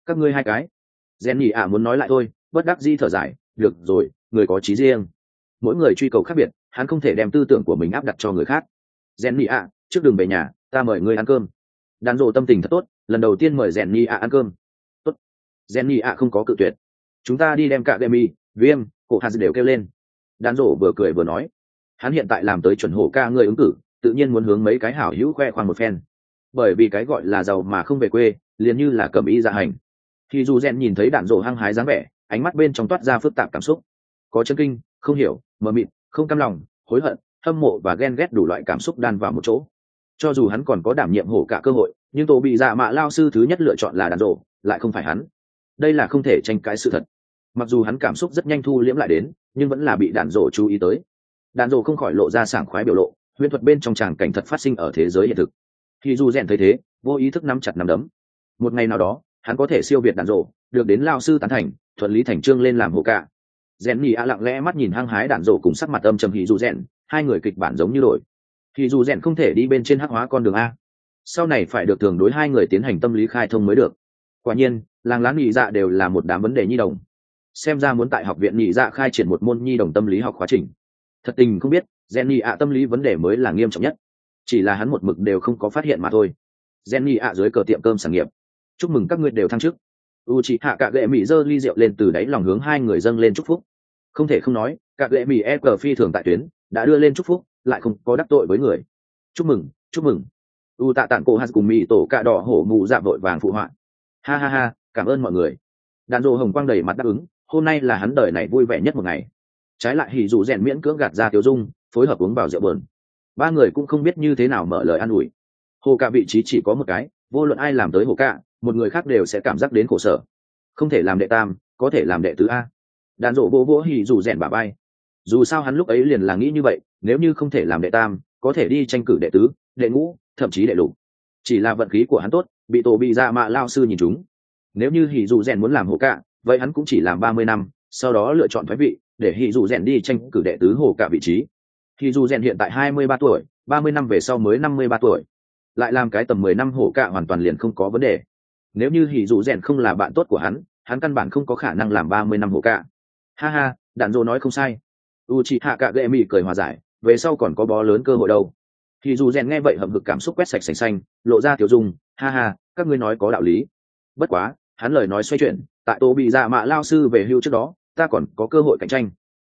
Các ngươi hai cái. Rèn nhì ạ muốn nói lại thôi, bất đắc dĩ thở dài, được rồi, người có chí riêng, mỗi người truy cầu khác biệt, hắn không thể đem tư tưởng của mình áp đặt cho người khác. Rèn nhì ạ, trước đường về nhà, ta mời ngươi ăn cơm. Đàn rộ tâm tình thật tốt, lần đầu tiên mời rèn nhì ạ ăn cơm. Tốt. Rèn nhì ạ không có cự tuyệt. Chúng ta đi đem cả Demi, Viêm, cổ hạt đều kêu lên. Đàn rộ vừa cười vừa nói, hắn hiện tại làm tới chuẩn hổ ca người ứng cử, tự nhiên muốn hướng mấy cái hảo hữu khoe khoang một phen, bởi vì cái gọi là giàu mà không về quê, liền như là cầm ý dạ hành. Khi dù rèn nhìn thấy đạn rộ hăng hái dáng vẻ, ánh mắt bên trong toát ra phức tạp cảm xúc, có chấn kinh, không hiểu, mờ mịt, không cam lòng, hối hận, hâm mộ và ghen ghét đủ loại cảm xúc đan vào một chỗ. Cho dù hắn còn có đảm nhiệm hổ cả cơ hội, nhưng tổ bị dạ mạ lao sư thứ nhất lựa chọn là đạn rộ, lại không phải hắn. Đây là không thể tranh cãi sự thật. Mặc dù hắn cảm xúc rất nhanh thu liễm lại đến, nhưng vẫn là bị đạn rộ chú ý tới. Đạn rộ không khỏi lộ ra sảng khoái biểu lộ, huyền thuật bên trong tràng cảnh thật phát sinh ở thế giới hiện thực. Khi dù rèn thấy thế, vô ý thức nắm chặt nắm đấm. Một ngày nào đó, hắn có thể siêu việt đạn rộ, được đến lao sư tán thành, thuận lý thành trương lên làm hổ cả. Rèn nhì ạ lặng lẽ mắt nhìn hăng hái đạn rộ cùng sắc mặt âm trầm hỉ dù rèn, hai người kịch bản giống như đổi. Hỉ dù rèn không thể đi bên trên hắc hóa con đường a, sau này phải được thường đối hai người tiến hành tâm lý khai thông mới được. Quả nhiên, làng láng nhị dạ đều là một đám vấn đề nhi đồng. Xem ra muốn tại học viện nhị dạ khai triển một môn nhi đồng tâm lý học khóa trình. Thật tình không biết, rèn nhì ạ tâm lý vấn đề mới là nghiêm trọng nhất, chỉ là hắn một mực đều không có phát hiện mà thôi. Rèn nhì ạ dưới cờ tiệm cơm sản nghiệp, chúc mừng các ngươi đều thăng chức. Uchiha cả gệ mỹ giơ ly rượu lên từ đáy lòng hướng hai người dâng lên chúc phúc. Không thể không nói, cả gệ mỹ e cờ phi thường tại tuyến, đã đưa lên chúc phúc, lại không có đắc tội với người. Chúc mừng, chúc mừng. Tạ tản cổ hạt cùng mỹ tổ cạ đỏ hổ mù dạ vội vàng phụ họa. Ha ha ha, cảm ơn mọi người. Đàn rộ hồng quang đầy mặt đáp ứng, hôm nay là hắn đời này vui vẻ nhất một ngày. Trái lại hỉ dù rèn miễn cưỡng gạt ra tiêu dung, phối hợp uống vào rượu bờn. Ba người cũng không biết như thế nào mở lời an ủi. Hồ cả vị trí chỉ có một cái, vô luận ai làm tới hồ cả, một người khác đều sẽ cảm giác đến khổ sở. Không thể làm đệ tam, có thể làm đệ tứ a. Đàn rộ vỗ vỗ hỉ dù rèn bả vai. Dù sao hắn lúc ấy liền là nghĩ như vậy, nếu như không thể làm đệ tam, có thể đi tranh cử đệ tứ, đệ ngũ, thậm chí đệ lục. Chỉ là vận khí của hắn tốt, bị tổ bị dạ mạ lao sư nhìn trúng. Nếu như hỉ dù rèn muốn làm hồ cả, vậy hắn cũng chỉ làm 30 năm, sau đó lựa chọn thoái vị, để hỉ dù rèn đi tranh cử đệ tứ hồ cả vị trí. Hỉ dù rèn hiện tại 23 tuổi, 30 năm về sau mới 53 tuổi, lại làm cái tầm 10 năm hồ cả hoàn toàn liền không có vấn đề. Nếu như hỉ dù rèn không là bạn tốt của hắn căn bản không có khả năng làm 30 năm hồ cả. Ha ha, đạn dô nói không sai. Uchiha Kagami cười hòa giải, về sau còn có bó lớn cơ hội đâu. Hỉ dù rèn nghe vậy hậm hực cảm xúc quét sạch sành xanh, lộ ra tiểu dung, ha ha, các ngươi nói có đạo lý. Bất quá, hắn lời nói xoay chuyển, tại tổ bị dạ mạ lao sư về hưu trước đó, ta còn có cơ hội cạnh tranh.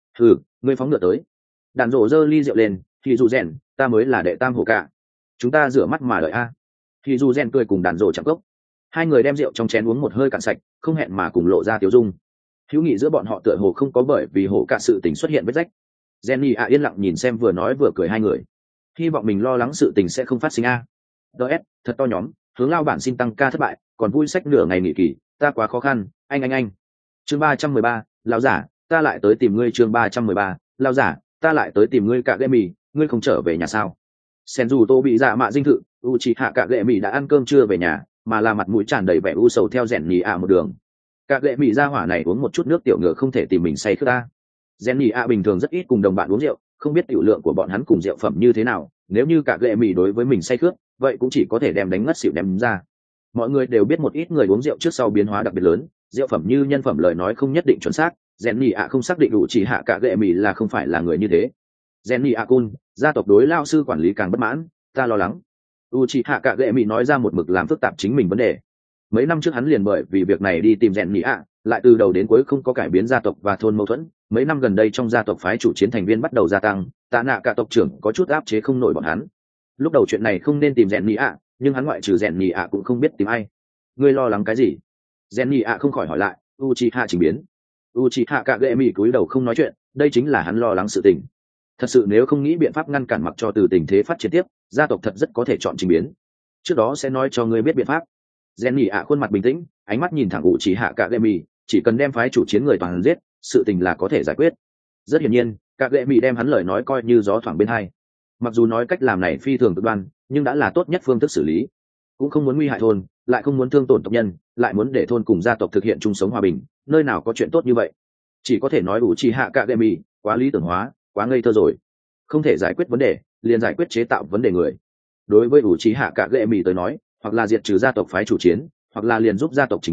Ngươi phóng ngựa tới. Đàn rộ giơ ly rượu lên, hỉ dù rèn, ta mới là đệ tam hồ cả. Chúng ta rửa mắt mà đợi a. Hỉ dù rèn cười cùng đàn rộ chạm cốc. Hai người đem rượu trong chén uống một hơi cạn sạch, không hẹn mà cùng lộ ra tiểu dung. Hữu nghị giữa bọn họ tựa hồ không có bởi vì hồ cả sự tình xuất hiện vết rách. Jenny yên lặng nhìn xem vừa nói vừa cười hai người. Hy vọng mình lo lắng sự tình sẽ không phát sinh a. DS, thật to nhóm, hướng lao bản xin tăng ca thất bại, còn vui sách nửa ngày nghỉ kỳ, ta quá khó khăn, anh. Chương 313, lão giả, ta lại tới tìm ngươi. Chương 313, lão giả, ta lại tới tìm ngươi. Cả Gệ Mì, ngươi không trở về nhà sao? Sen dù tô bị dạ mạ dinh thự, Uchiha Cả Gệ Mì đã ăn cơm trưa về nhà, mà là mặt mũi tràn đầy vẻ u sầu theo Jenny một đường. Cả Gệ Mì ra hỏa này uống một chút nước tiểu ngựa không thể tìm mình say khướt ta. Jenny bình thường rất ít cùng đồng bạn uống rượu, không biết tiểu lượng của bọn hắn cùng rượu phẩm như thế nào, nếu như Cả Gệ Mì đối với mình say khướt, vậy cũng chỉ có thể đem đánh ngất xỉu đem ra. Mọi người đều biết một ít người uống rượu trước sau biến hóa đặc biệt lớn, rượu phẩm như nhân phẩm lời nói không nhất định chuẩn xác. Jenny không xác định đủ chỉ hạ Cả Gệ Mì là không phải là người như thế. Jenny Kun, gia tộc đối lao sư quản lý càng bất mãn, ta lo lắng. Uchiha Cả Gệ Mì nói ra một mực làm phức tạp chính mình vấn đề. Mấy năm trước hắn liền bởi vì việc này đi tìm Jenny, lại từ đầu đến cuối không có cải biến gia tộc và thôn mâu thuẫn. Mấy năm gần đây trong gia tộc phái chủ chiến thành viên bắt đầu gia tăng, tạ nạ cả tộc trưởng có chút áp chế không nổi bọn hắn. Lúc đầu chuyện này không nên tìm Jenny, nhưng hắn ngoại trừ Jenny cũng không biết tìm ai. Ngươi lo lắng cái gì? Jenny không khỏi hỏi lại. Uchiha chỉnh biến. Uchiha Cả Gệ Mì cúi đầu không nói chuyện, đây chính là hắn lo lắng sự tình. Thật sự nếu không nghĩ biện pháp ngăn cản mặc cho từ tình thế phát triển tiếp, gia tộc thật rất có thể chọn chỉnh biến. Trước đó sẽ nói cho ngươi biết biện pháp. Jenny khuôn mặt bình tĩnh, ánh mắt nhìn thẳng Uchiha Cả Gệ Mì, chỉ cần đem phái chủ chiến người toàn giết, sự tình là có thể giải quyết. Rất hiển nhiên, Cả Gệ Mì đem hắn lời nói coi như gió thoảng bên hai. Mặc dù nói cách làm này phi thường cực đoan, nhưng đã là tốt nhất phương thức xử lý. Cũng không muốn nguy hại thôn, lại không muốn thương tổn tộc nhân, lại muốn để thôn cùng gia tộc thực hiện chung sống hòa bình, nơi nào có chuyện tốt như vậy? Chỉ có thể nói Uchiha Cả Gệ Mì quá lý tưởng hóa, quá ngây thơ rồi. Không thể giải quyết vấn đề, liền giải quyết chế tạo vấn đề người. Đối với Uchiha Cả Gệ Mì tới nói, hoặc là diệt trừ gia tộc phái chủ chiến, hoặc là liền giúp gia tộc chỉnh biến,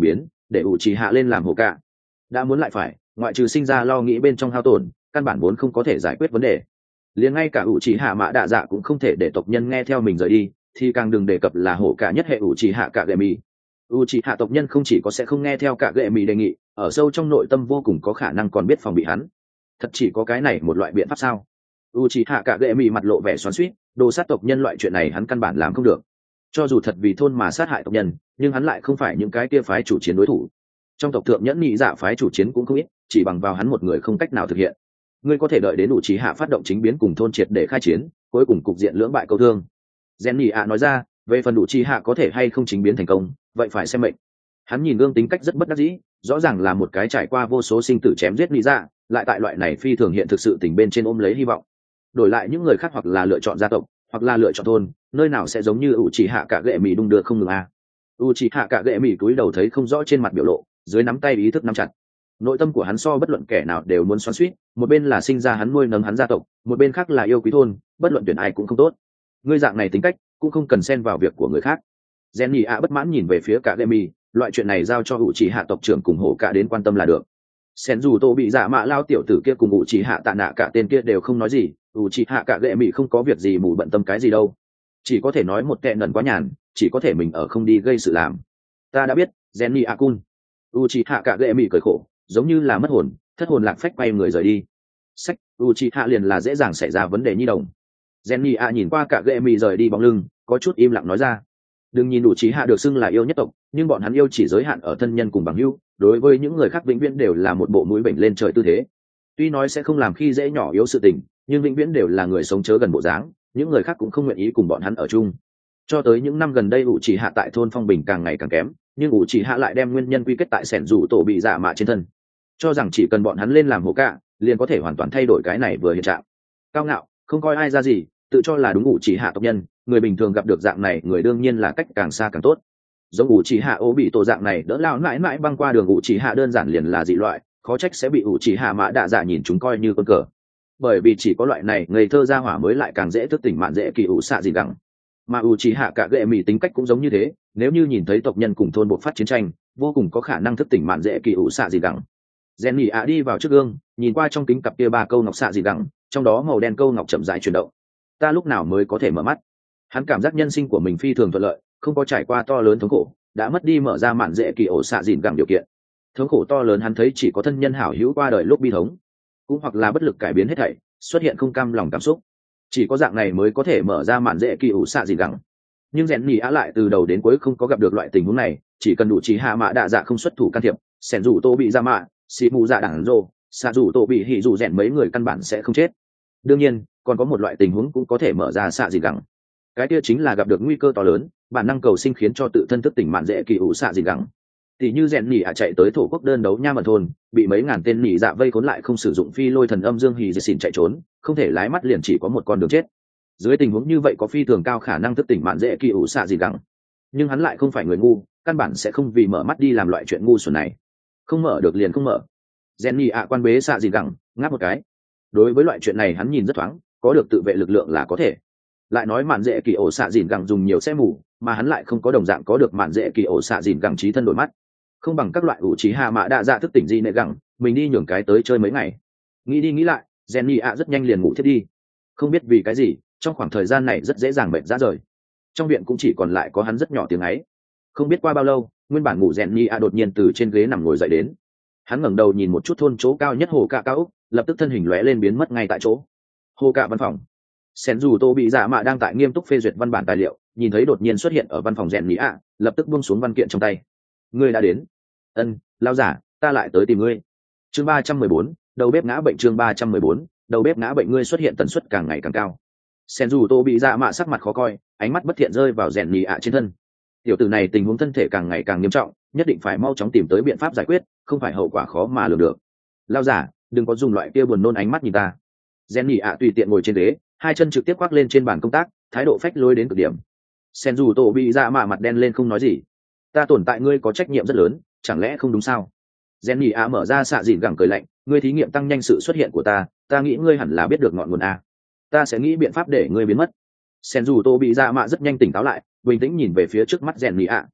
để ủ trì hạ lên làm hổ cả. Đã muốn lại phải, ngoại trừ sinh ra lo nghĩ bên trong hao tổn, căn bản vốn không có thể giải quyết vấn đề. Liền ngay cả ủ trì hạ mã đạ dạ cũng không thể để tộc nhân nghe theo mình rời đi, thì càng đừng đề cập là hổ cả nhất hệ ủ trì hạ cả gệ mì. ủ trì hạ tộc nhân không chỉ có sẽ không nghe theo cả gệ mì đề nghị, ở sâu trong nội tâm vô cùng có khả năng còn biết phòng bị hắn. Thật chỉ có cái này một loại biện pháp sao? ủ trì hạ cả gệ mì mặt lộ vẻ xoắn xuýt, đồ sát tộc nhân loại chuyện này hắn căn bản làm không được. Cho dù thật vì thôn mà sát hại tộc nhân, nhưng hắn lại không phải những cái kia phái chủ chiến đối thủ. Trong tộc thượng nhẫn nhị dạ phái chủ chiến cũng không ít, chỉ bằng vào hắn một người không cách nào thực hiện. Ngươi có thể đợi đến ủ trì hạ phát động chính biến cùng thôn triệt để khai chiến, cuối cùng cục diện lưỡng bại câu thương. Gen nhị ạ nói ra, về phần ủ trì hạ có thể hay không chính biến thành công, vậy phải xem mệnh. Hắn nhìn gương tính cách rất bất đắc dĩ, rõ ràng là một cái trải qua vô số sinh tử chém giết nhị dạ, lại tại loại này phi thường hiện thực sự tình bên trên ôm lấy hy vọng. Đổi lại những người khác hoặc là lựa chọn gia tộc, hoặc là lựa chọn thôn, nơi nào sẽ giống như ủ trì hạ cả gệ mì đung đưa không ngừng a. ủ trì hạ cả gệ mì cúi đầu thấy không rõ trên mặt biểu lộ, dưới nắm tay ý thức nắm chặt. Nội tâm của hắn so bất luận kẻ nào đều muốn xoắn xuýt, một bên là sinh ra hắn nuôi nấng hắn gia tộc, một bên khác là yêu quý thôn, bất luận tuyển ai cũng không tốt. Ngươi dạng này tính cách cũng không cần xen vào việc của người khác. Jenny a bất mãn nhìn về phía cả Gemi, loại chuyện này giao cho ủ trì hạ tộc trưởng cùng hổ cả đến quan tâm là được. Sen dù tô bị dạ mạ lao tiểu tử kia cùng ủ trì hạ tạ nạ cả tên kia đều không nói gì, ủ trì hạ cả Gemi không có việc gì mù bận tâm cái gì đâu, chỉ có thể nói một kẻ nần quá nhàn, chỉ có thể mình ở không đi gây sự làm. Ta đã biết, Jenny a kun. ủ trì hạ cả Gemi cười khổ, giống như là mất hồn, thất hồn lạc phách quay người rời đi. Sách, Uchiha liền là dễ dàng xảy ra vấn đề nhi đồng. Jenny a nhìn qua cả Gemi rời đi bóng lưng, có chút im lặng nói ra. Đừng nhìn Uchiha được xưng là yêu nhất tộc, nhưng bọn hắn yêu chỉ giới hạn ở thân nhân cùng bằng hữu, đối với những người khác vĩnh viễn đều là một bộ mũi bệnh lên trời tư thế. Tuy nói sẽ không làm khi dễ nhỏ yếu sự tình, nhưng vĩnh viễn đều là người sống chớ gần bộ dáng, những người khác cũng không nguyện ý cùng bọn hắn ở chung. Cho tới những năm gần đây Uchiha tại thôn Phong Bình càng ngày càng kém, nhưng Uchiha lại đem nguyên nhân quy kết tại sẻn rủ tổ bị dạ mạ trên thân, cho rằng chỉ cần bọn hắn lên làm hổ cả liền có thể hoàn toàn thay đổi cái này vừa hiện trạng. Cao ngạo, không coi ai ra gì, tự cho là đúng ủ chỉ hạ tộc nhân, người bình thường gặp được dạng này người đương nhiên là cách càng xa càng tốt. Giống ủ chỉ hạ ố bị tổ dạng này đỡ lao mãi mãi băng qua đường ủ chỉ hạ đơn giản liền là dị loại, khó trách sẽ bị ủ chỉ hạ mã đạ dạ nhìn chúng coi như con cờ. Bởi vì chỉ có loại này ngây thơ ra hỏa mới lại càng dễ thức tỉnh mạn dễ kỳ ủ xạ gì gẳng. Mà ủ chỉ hạ cả gệ mì tính cách cũng giống như thế, nếu như nhìn thấy tộc nhân cùng thôn buộc phát chiến tranh, vô cùng có khả năng thức tỉnh mạn dễ kỳ ủ xạ gì gẳng. Jenny ạ đi vào trước gương, nhìn qua trong kính cặp kia ba câu ngọc xạ gì gẳng, trong đó màu đen câu ngọc chậm rãi chuyển động. Ta lúc nào mới có thể mở mắt? Hắn cảm giác nhân sinh của mình phi thường thuận lợi, không có trải qua to lớn thống khổ, đã mất đi mở ra mạn dễ kỳ ổ xạ dìn gẳng điều kiện. Thống khổ to lớn hắn thấy chỉ có thân nhân hảo hữu qua đời lúc bi thống, cũng hoặc là bất lực cải biến hết thảy, xuất hiện không cam lòng cảm xúc. Chỉ có dạng này mới có thể mở ra mạn dễ kỳ ổ xạ dìn gẳng. Nhưng Jenny ạ lại từ đầu đến cuối không có gặp được loại tình huống này, chỉ cần đủ trí hạ mã đạ dạ không xuất thủ can thiệp, sẻn rủ tô bị ra mạ xì mù dạ đảng rồ xạ rủ tổ bị hỉ rủ rèn mấy người căn bản sẽ không chết. Đương nhiên còn có một loại tình huống cũng có thể mở ra xạ gì gẳng, cái kia chính là gặp được nguy cơ to lớn, bản năng cầu sinh khiến cho tự thân thức tỉnh mạn dễ kỳ ủ xạ gì gẳng. Tỷ như rèn nỉ ạ chạy tới thổ quốc đơn đấu nha mật thôn, bị mấy ngàn tên nỉ dạ vây khốn lại không sử dụng phi lôi thần âm dương hì dì xỉn chạy trốn, không thể lái mắt liền chỉ có một con đường chết. Dưới tình huống như vậy có phi thường cao khả năng thức tỉnh mạn dễ kỳ ủ xạ gì gẳng, nhưng hắn lại không phải người ngu, căn bản sẽ không vì mở mắt đi làm loại chuyện ngu xuẩn này. Không mở được liền không mở. Jenny ạ quan bế xạ gì gẳng, ngáp một cái. Đối với loại chuyện này hắn nhìn rất thoáng, có được tự vệ lực lượng là có thể. Lại nói mạn dễ kỳ ổ xạ dìn gẳng dùng nhiều sẽ mù, mà hắn lại không có đồng dạng có được mạn dễ kỳ ổ xạ dìn gẳng trí thân đổi mắt, không bằng các loại ủ trí hạ mã đa dạ thức tỉnh gì nệ gẳng, mình đi nhường cái tới chơi mấy ngày. Nghĩ đi nghĩ lại, Jenny ạ rất nhanh liền ngủ thiết đi. Không biết vì cái gì, trong khoảng thời gian này rất dễ dàng bệnh ra rời. Trong viện cũng chỉ còn lại có hắn rất nhỏ tiếng ấy. Không biết qua bao lâu, nguyên bản ngủ Jenny ạ đột nhiên từ trên ghế nằm ngồi dậy đến. Hắn ngẩng đầu nhìn một chút thôn chỗ cao nhất hồ cạ cao úc, lập tức thân hình lóe lên biến mất ngay tại chỗ. Hồ cạ văn phòng. Sen dù tô bị dạ mạ đang tại nghiêm túc phê duyệt văn bản tài liệu, nhìn thấy đột nhiên xuất hiện ở văn phòng rèn nhị ạ, lập tức buông xuống văn kiện trong tay. Ngươi đã đến. Ân, lao giả, ta lại tới tìm ngươi. Chương 314, đầu bếp ngã bệnh. Chương 314, đầu bếp ngã bệnh. Ngươi xuất hiện tần suất càng ngày càng cao. Sen dù tô bị dạ mạ sắc mặt khó coi, ánh mắt bất thiện rơi vào rèn nhị ạ trên thân. Tiểu tử này tình huống thân thể càng ngày càng nghiêm trọng, nhất định phải mau chóng tìm tới biện pháp giải quyết, không phải hậu quả khó mà lường được. Lao giả, đừng có dùng loại kia buồn nôn ánh mắt nhìn ta. Jenny ạ tùy tiện ngồi trên ghế, hai chân trực tiếp quắc lên trên bàn công tác, thái độ phách lối đến cực điểm. Sen dù tổ bị dạ mạ mặt đen lên không nói gì. Ta tồn tại ngươi có trách nhiệm rất lớn, chẳng lẽ không đúng sao? Jenny ạ mở ra xạ dìn gẳng cười lạnh, ngươi thí nghiệm tăng nhanh sự xuất hiện của ta nghĩ ngươi hẳn là biết được ngọn nguồn a. Ta sẽ nghĩ biện pháp để ngươi biến mất. Sen dù tổ bị dạ mạ rất nhanh tỉnh táo lại, bình tĩnh nhìn về phía trước mắt Jenny ạ.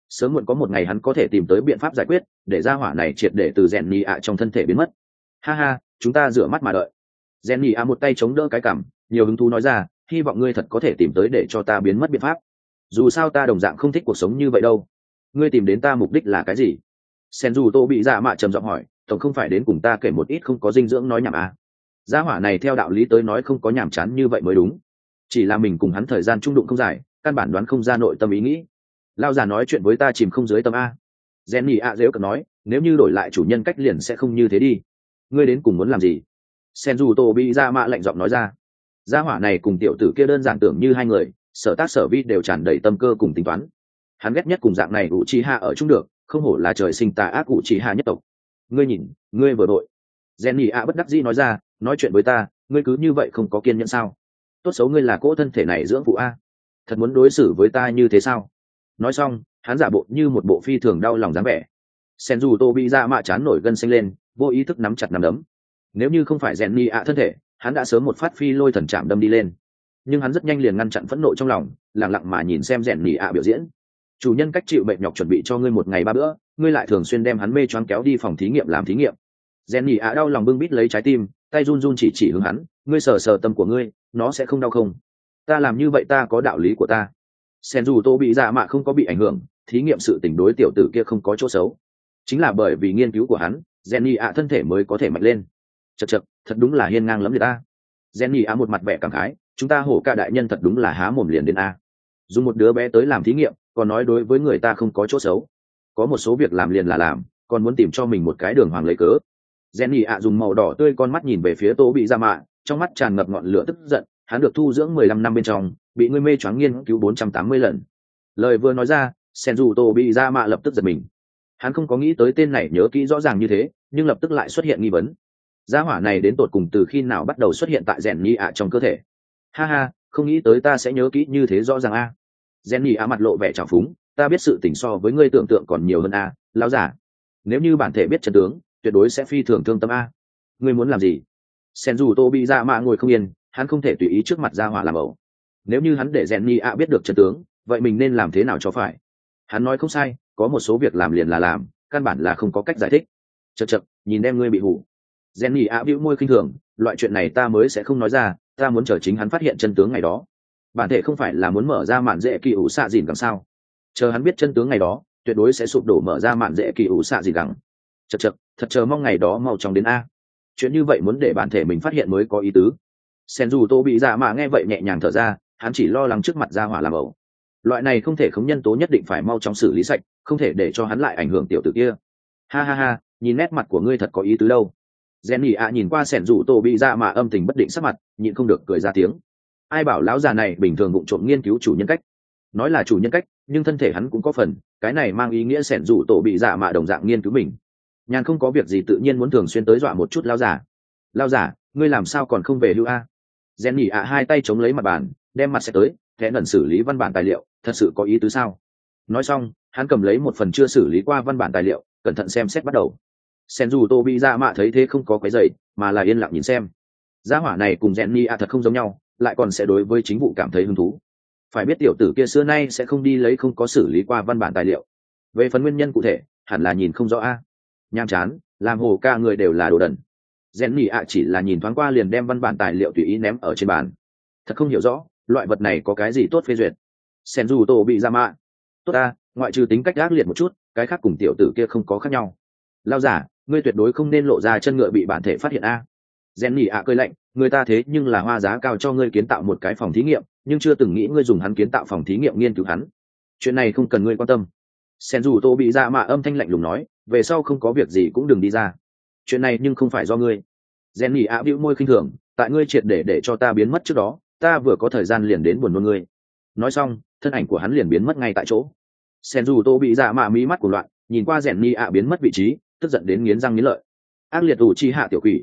sớm muộn có một ngày hắn có thể tìm tới biện pháp giải quyết để ra hỏa này triệt để từ rèn nhì ạ trong thân thể biến mất. Ha ha, chúng ta rửa mắt mà đợi. Rèn nhì ạ một tay chống đỡ cái cằm, nhiều hứng thú nói ra, hy vọng ngươi thật có thể tìm tới để cho ta biến mất biện pháp. Dù sao ta đồng dạng không thích cuộc sống như vậy đâu. Ngươi tìm đến ta mục đích là cái gì? Sen dù tô bị dạ mạ trầm giọng hỏi, tổng không phải đến cùng ta kể một ít không có dinh dưỡng nói nhảm à? Gia hỏa này theo đạo lý tới nói không có nhảm chán như vậy mới đúng, chỉ là mình cùng hắn thời gian trung đụng không dài, căn bản đoán không ra nội tâm ý nghĩ. Lao già nói chuyện với ta chìm không dưới tâm a. Jenny a dễu cợt nói, nếu như đổi lại chủ nhân cách liền sẽ không như thế đi. Ngươi đến cùng muốn làm gì? Senju bị ra mạ lạnh giọng nói ra. Gia hỏa này cùng tiểu tử kia đơn giản tưởng như hai người, sở tác sở vi đều tràn đầy tâm cơ cùng tính toán. Hắn ghét nhất cùng dạng này Uchiha ở chung được, không hổ là trời sinh tà ác Uchiha nhất tộc. Ngươi nhìn, ngươi vừa đội. Jenny a bất đắc dĩ nói ra, nói chuyện với ta, ngươi cứ như vậy không có kiên nhẫn sao? Tốt xấu ngươi là cỗ thân thể này dưỡng phụ a, thật muốn đối xử với ta như thế sao? Nói xong, hắn giả bộ như một bộ phi thường đau lòng dáng vẻ. Senju bị ra mạ chán nổi gân xanh lên, vô ý thức nắm chặt nắm đấm. Nếu như không phải Jenny ạ thân thể, hắn đã sớm một phát phi lôi thần chạm đâm đi lên. Nhưng hắn rất nhanh liền ngăn chặn phẫn nộ trong lòng, lặng lặng mà nhìn xem Jenny ạ biểu diễn. Chủ nhân cách chịu bệnh nhọc chuẩn bị cho ngươi một ngày 3 bữa, ngươi lại thường xuyên đem hắn mê choáng kéo đi phòng thí nghiệm làm thí nghiệm. Jenny ạ đau lòng bưng bít lấy trái tim, tay run run chỉ hướng hắn, ngươi sờ sờ tâm của ngươi, nó sẽ không đau không? Ta làm như vậy ta có đạo lý của ta. Senju bị dạ mạ không có bị ảnh hưởng, thí nghiệm sự tình đối tiểu tử kia không có chỗ xấu. Chính là bởi vì nghiên cứu của hắn, Jenny ạ thân thể mới có thể mạnh lên. Chậc chậc, thật đúng là hiên ngang lắm người ta. Jenny ạ một mặt vẻ cảm khái, chúng ta hổ ca đại nhân thật đúng là há mồm liền đến a. Dùng một đứa bé tới làm thí nghiệm, còn nói đối với người ta không có chỗ xấu. Có một số việc làm liền là làm, còn muốn tìm cho mình một cái đường hoàng lấy cớ. Jenny ạ dùng màu đỏ tươi con mắt nhìn về phía Tô bị dạ mạ, trong mắt tràn ngập ngọn lửa tức giận. Hắn được thu dưỡng 15 năm bên trong, bị ngươi mê choáng nghiên cứu 480 lần. Lời vừa nói ra, Senju bị ra mạ lập tức giật mình. Hắn không có nghĩ tới tên này nhớ kỹ rõ ràng như thế, nhưng lập tức lại xuất hiện nghi vấn. Gia hỏa này đến tột cùng từ khi nào bắt đầu xuất hiện tại Jenny ạ trong cơ thể? Ha ha, không nghĩ tới ta sẽ nhớ kỹ như thế rõ ràng a. Jenny ạ mặt lộ vẻ trào phúng, ta biết sự tình so với ngươi tưởng tượng còn nhiều hơn a, lão giả. Nếu như bản thể biết chân tướng, tuyệt đối sẽ phi thường thương tâm a. Ngươi muốn làm gì? Senju bị ra mạ ngồi không yên, hắn không thể tùy ý trước mặt gia hỏa làm ẩu. Nếu như hắn để Jenny ạ biết được chân tướng, vậy mình nên làm thế nào cho phải? Hắn nói không sai, có một số việc làm liền là làm, căn bản là không có cách giải thích. Chậc chậc, nhìn em ngươi bị hủ. Jenny ạ bĩu môi khinh thường, loại chuyện này ta mới sẽ không nói ra, ta muốn chờ chính hắn phát hiện chân tướng ngày đó. Bản thể không phải là muốn mở ra mạn dễ kỳ ủ xạ dìn càng sao? Chờ hắn biết chân tướng ngày đó, tuyệt đối sẽ sụp đổ mở ra mạn dễ kỳ ủ xạ dìn càng. Chậc chậc, thật chờ mong ngày đó mau chóng đến a. Chuyện như vậy muốn để bản thể mình phát hiện mới có ý tứ. Senju bị dạ mạ nghe vậy nhẹ nhàng thở ra, hắn chỉ lo lắng trước mặt gia hỏa làm ẩu. Loại này không thể khống nhân tố nhất định phải mau chóng xử lý sạch, không thể để cho hắn lại ảnh hưởng tiểu tử kia. Ha ha ha, nhìn nét mặt của ngươi thật có ý tứ đâu. Jenny ạ nhìn qua Senju bị dạ mạ âm tình bất định sắc mặt, nhịn không được cười ra tiếng. Ai bảo lão già này bình thường vụng trộm nghiên cứu chủ nhân cách? Nói là chủ nhân cách, nhưng thân thể hắn cũng có phần, cái này mang ý nghĩa Senju bị dạ mạ đồng dạng nghiên cứu mình. Nhàn không có việc gì tự nhiên muốn thường xuyên tới dọa một chút lão giả. Lão giả, ngươi làm sao còn không về hưu a? Jenny ạ hai tay chống lấy mặt bàn, đem mặt sẽ tới, thẻ lần xử lý văn bản tài liệu, thật sự có ý tứ sao? Nói xong, hắn cầm lấy một phần chưa xử lý qua văn bản tài liệu, cẩn thận xem xét bắt đầu. Senju bị ra mạ thấy thế không có cái giày, mà là yên lặng nhìn xem. Gia hỏa này cùng Jenny ạ thật không giống nhau, lại còn sẽ đối với chính vụ cảm thấy hứng thú. Phải biết tiểu tử kia xưa nay sẽ không đi lấy không có xử lý qua văn bản tài liệu. Về phần nguyên nhân cụ thể, hẳn là nhìn không rõ a. Nhàm chán, làm hồ ca người đều là đồ đần. Jenny ạ chỉ là nhìn thoáng qua liền đem văn bản tài liệu tùy ý ném ở trên bàn. Thật không hiểu rõ, loại vật này có cái gì tốt phê duyệt. Senju bị ra mạ. Tốt ta, ngoại trừ tính cách ác liệt một chút, cái khác cùng tiểu tử kia không có khác nhau. Lao giả, ngươi tuyệt đối không nên lộ ra chân ngựa bị bản thể phát hiện a. Jenny ạ cười lạnh, người ta thế nhưng là hoa giá cao cho ngươi kiến tạo một cái phòng thí nghiệm, nhưng chưa từng nghĩ ngươi dùng hắn kiến tạo phòng thí nghiệm nghiên cứu hắn. Chuyện này không cần ngươi quan tâm. Senju bị ra mạ âm thanh lạnh lùng nói, về sau không có việc gì cũng đừng đi ra. Chuyện này nhưng không phải do ngươi. Jenny ạ bĩu môi khinh thường, tại ngươi triệt để cho ta biến mất trước đó, ta vừa có thời gian liền đến buồn nôn ngươi. Nói xong, thân ảnh của hắn liền biến mất ngay tại chỗ. Senju bị dạ mạ mí mắt của loạn, nhìn qua Jenny ạ biến mất vị trí, tức giận đến nghiến răng nghiến lợi. Ác liệt ủ chi hạ tiểu quỷ.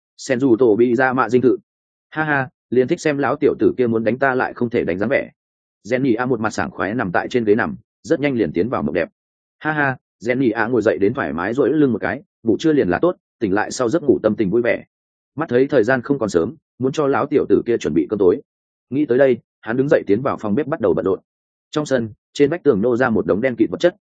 Senju bị dạ mạ dinh thự. Ha ha, liền thích xem lão tiểu tử kia muốn đánh ta lại không thể đánh dáng vẻ. Jenny ạ một mặt sảng khoái nằm tại trên ghế nằm, rất nhanh liền tiến vào mộng đẹp. Ha ha, Jenny ạ ngồi dậy đến thoải mái duỗi lưng một cái, ngủ chưa liền là tốt, tỉnh lại sau giấc ngủ tâm tình vui vẻ. Mắt thấy thời gian không còn sớm, muốn cho lão tiểu tử kia chuẩn bị cơm tối. Nghĩ tới đây, hắn đứng dậy tiến vào phòng bếp bắt đầu bận rộn. Trong sân, trên vách tường nô ra một đống đen kịt vật chất,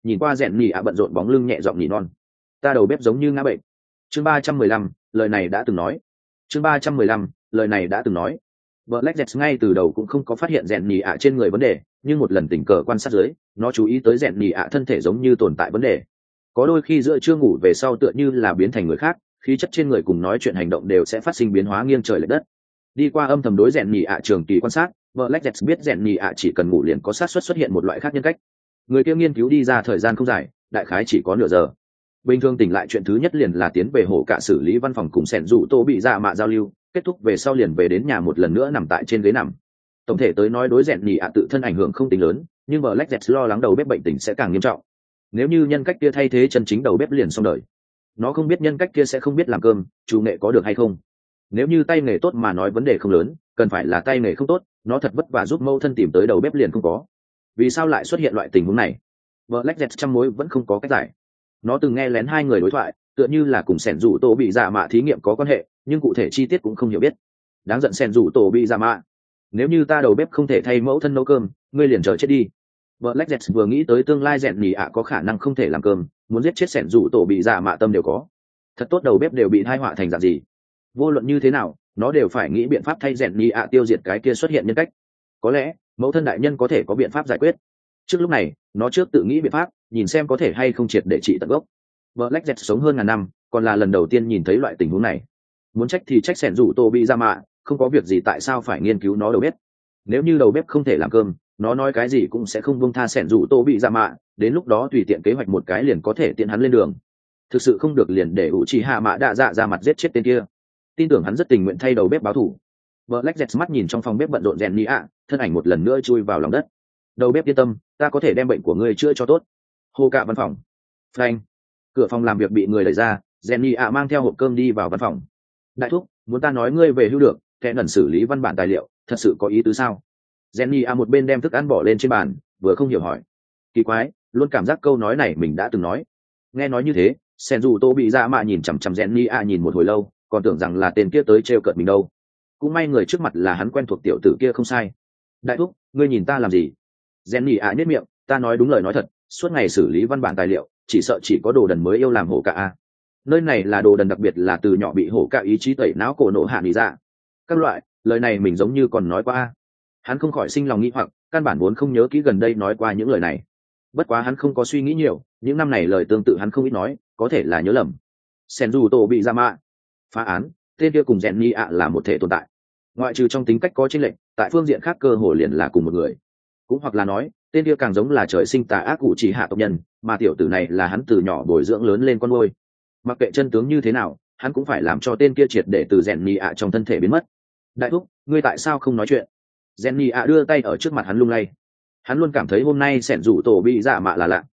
nhìn qua rèn nhì ạ bận rộn bóng lưng nhẹ giọng nhỉ non. Ta đầu bếp giống như ngã bệnh. Chương 315, lời này đã từng nói. Chương 315, lời này đã từng nói. Black Jets ngay từ đầu cũng không có phát hiện rèn nhì ạ trên người vấn đề, nhưng một lần tình cờ quan sát dưới, nó chú ý tới rèn nhì ạ thân thể giống như tồn tại vấn đề. Có đôi khi giữa trưa ngủ về sau tựa như là biến thành người khác, khí chất trên người cùng nói chuyện hành động đều sẽ phát sinh biến hóa nghiêng trời lệch đất. Đi qua âm thầm đối rèn nhì ạ trường kỳ quan sát, Black Jets biết rèn nhì ạ chỉ cần ngủ liền có xác suất xuất hiện một loại khác nhân cách. Người kia nghiên cứu đi ra thời gian không dài, đại khái chỉ có nửa giờ. Bình thường tỉnh lại chuyện thứ nhất liền là tiến về hồ cả xử lý văn phòng cùng sẻn rủ tô bị dạ mạ giao lưu, kết thúc về sau liền về đến nhà một lần nữa nằm tại trên ghế nằm. Tổng thể tới nói đối rèn nhì ạ tự thân ảnh hưởng không tính lớn, nhưng Black Jets lo lắng đầu bếp bệnh tình sẽ càng nghiêm trọng. Nếu như nhân cách kia thay thế chân chính đầu bếp liền xong đời. Nó không biết nhân cách kia sẽ không biết làm cơm, chủ nghệ có được hay không. Nếu như tay nghề tốt mà nói vấn đề không lớn, cần phải là tay nghề không tốt, nó thật vất vả giúp mâu thân tìm tới đầu bếp liền không có. Vì sao lại xuất hiện loại tình huống này? Black Jets trăm mối vẫn không có cách giải. Nó từng nghe lén hai người đối thoại, tựa như là cùng sẻn rủ tổ bị dạ mạ thí nghiệm có quan hệ, nhưng cụ thể chi tiết cũng không hiểu biết. Đáng giận sẻn rủ tổ bị dạ mạ. Nếu như ta đầu bếp không thể thay mẫu thân nấu cơm, ngươi liền chờ chết đi. Black Jets vừa nghĩ tới tương lai rèn nhì ạ có khả năng không thể làm cơm, muốn giết chết sẻn rủ tổ bị dạ mạ tâm đều có. Thật tốt đầu bếp đều bị tai họa thành dạng gì. Vô luận như thế nào, nó đều phải nghĩ biện pháp thay rèn nhì ạ tiêu diệt cái kia xuất hiện nhân cách. Có lẽ mẫu thân đại nhân có thể có biện pháp giải quyết. Trước lúc này nó trước tự nghĩ biện pháp, nhìn xem có thể hay không triệt để trị tận gốc. Black Jet sống hơn ngàn năm, còn là lần đầu tiên nhìn thấy loại tình huống này. Muốn trách thì trách sẻn rủ tô bị ra mạ, không có việc gì tại sao phải nghiên cứu nó đầu bếp. Nếu như đầu bếp không thể làm cơm, nó nói cái gì cũng sẽ không buông tha sẻn rủ tô bị ra mạ, đến lúc đó tùy tiện kế hoạch một cái liền có thể tiện hắn lên đường. Thực sự không được liền để Uchiha Mạ Đa Dạ ra mặt giết chết tên kia. Tin tưởng hắn rất tình nguyện thay đầu bếp báo thù. Black Jet mắt nhìn trong phòng bếp bận rộn rèn nhì ạ, thân ảnh một lần nữa chui vào lòng đất. Đầu bếp yên tâm, ta có thể đem bệnh của ngươi chữa cho tốt. Hồ cạ văn phòng. Phanh. Cửa phòng làm việc bị người đẩy ra, rèn nhì ạ mang theo hộp cơm đi vào văn phòng. Đại thúc, muốn ta nói ngươi về hưu được, kẻ ngẩn xử lý văn bản tài liệu, thật sự có ý tứ sao? Rèn nhì ạ một bên đem thức ăn bỏ lên trên bàn, vừa không hiểu hỏi. Kỳ quái, luôn cảm giác câu nói này mình đã từng nói. Nghe nói như thế, sen dù tô bị dạ mạ nhìn chằm chằm rèn nhì ạ nhìn một hồi lâu, còn tưởng rằng là tên kia tới trêu cợt mình đâu. Cũng may người trước mặt là hắn quen thuộc tiểu tử kia không sai. Đại thúc, ngươi nhìn ta làm gì? Rèn nhì ạ nhếch miệng, ta nói đúng lời nói thật, suốt ngày xử lý văn bản tài liệu, chỉ sợ chỉ có đồ đần mới yêu làm hổ cả a. Nơi này là đồ đần, đặc biệt là từ nhỏ bị hổ cả ý chí tẩy não cổ nộ hạ nghĩ ra. Các loại, lời này mình giống như còn nói qua a. Hắn không khỏi sinh lòng nghĩ hoặc, căn bản vốn không nhớ kỹ gần đây nói qua những lời này. Bất quá hắn không có suy nghĩ nhiều, những năm này lời tương tự hắn không ít nói, có thể là nhớ lầm. Senju tổ bị ra mạ. Phá án, tên kia cùng rèn nhì ạ là một thể tồn tại. Ngoại trừ trong tính cách có chênh lệch, tại phương diện khác cơ hồ liền là cùng một người. Cũng hoặc là nói, tên kia càng giống là trời sinh tà ác cụ chỉ hạ tộc nhân, mà tiểu tử này là hắn từ nhỏ bồi dưỡng lớn lên con nuôi. Mặc kệ chân tướng như thế nào, hắn cũng phải làm cho tên kia triệt để từ rèn nhì ạ trong thân thể biến mất. Đại thúc, ngươi tại sao không nói chuyện? Rèn nhì ạ đưa tay ở trước mặt hắn lung lay. Hắn luôn cảm thấy hôm nay sẻn rủ tổ bị dạ mạ là lạ.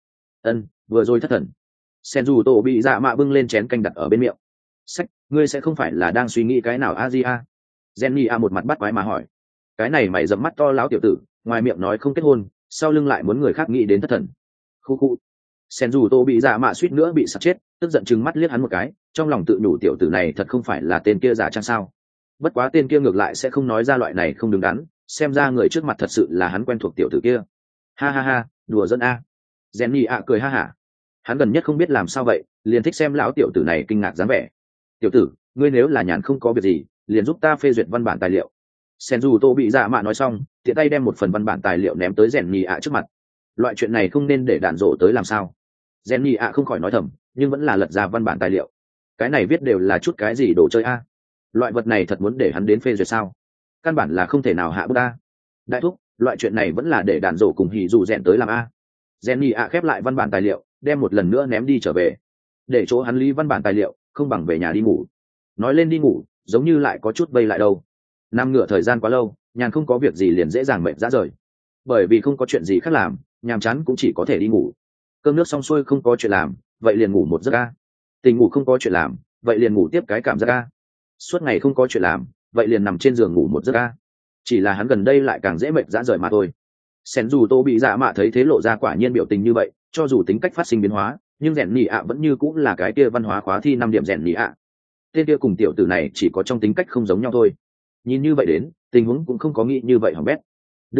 Vừa rồi thất thần. Sẻn rủ tổ bị dạ mạ bưng lên chén canh đặt ở bên miệng. Sách, ngươi sẽ không phải là đang suy nghĩ cái nào a di a? Rèn nhì ạ một mặt bắt quái mà hỏi. Cái này mày dẫm mắt to láo tiểu tử, ngoài miệng nói không kết hôn, sau lưng lại muốn người khác nghĩ đến thất thần. Khu khu. Sen dù tô bị dạ mạ suýt nữa bị sặc chết, tức giận chừng mắt liếc hắn một cái, trong lòng tự nhủ tiểu tử này thật không phải là tên kia giả trang sao? Bất quá tên kia ngược lại sẽ không nói ra loại này không đứng đắn, xem ra người trước mặt thật sự là hắn quen thuộc tiểu tử kia. Ha ha ha, đùa dân a. Jenny ạ cười ha hả. Hắn gần nhất không biết làm sao vậy, liền thích xem lão tiểu tử này kinh ngạc dáng vẻ. Tiểu tử, ngươi nếu là nhàn không có việc gì, liền giúp ta phê duyệt văn bản tài liệu. Sen dù tô bị dạ mạ nói xong, tiện tay đem một phần văn bản tài liệu ném tới rèn nhì ạ trước mặt. Loại chuyện này không nên để đạn rộ tới làm sao? Rèn nhì ạ không khỏi nói thầm, nhưng vẫn là lật ra văn bản tài liệu. Cái này viết đều là chút cái gì đồ chơi a? Loại vật này thật muốn để hắn đến phê duyệt sao? Căn bản là không thể nào hạ bút a. Đại thúc, loại chuyện này vẫn là để đạn rộ cùng hỉ dù rèn tới làm a. Rèn nhì ạ khép lại văn bản tài liệu, đem một lần nữa ném đi trở về. Để chỗ hắn lý văn bản tài liệu, không bằng về nhà đi ngủ. Nói lên đi ngủ, giống như lại có chút vây lại đâu. Nằm ngửa thời gian quá lâu, nhàn không có việc gì liền dễ dàng mệt rã rời. Bởi vì không có chuyện gì khác làm, nhàm chán cũng chỉ có thể đi ngủ. Cơm nước xong xuôi không có chuyện làm, vậy liền ngủ một giấc a. Tình ngủ không có chuyện làm, vậy liền ngủ tiếp cái cảm giác a. Suốt ngày không có chuyện làm, vậy liền nằm trên giường ngủ một giấc a. Chỉ là hắn gần đây lại càng dễ mệt rã rời mà thôi. Sen dù tô bị dạ mạ thấy thế lộ ra quả nhiên biểu tình như vậy, cho dù tính cách phát sinh biến hóa, nhưng rèn nhì ạ vẫn như cũng là cái kia văn hóa khóa thi 5 điểm rèn nhì ạ. Tên kia cùng tiểu tử này chỉ có trong tính cách không giống nhau thôi. Nhìn như vậy đến, tình huống cũng không có nghĩ như vậy hỏng bét. Đương nhiên,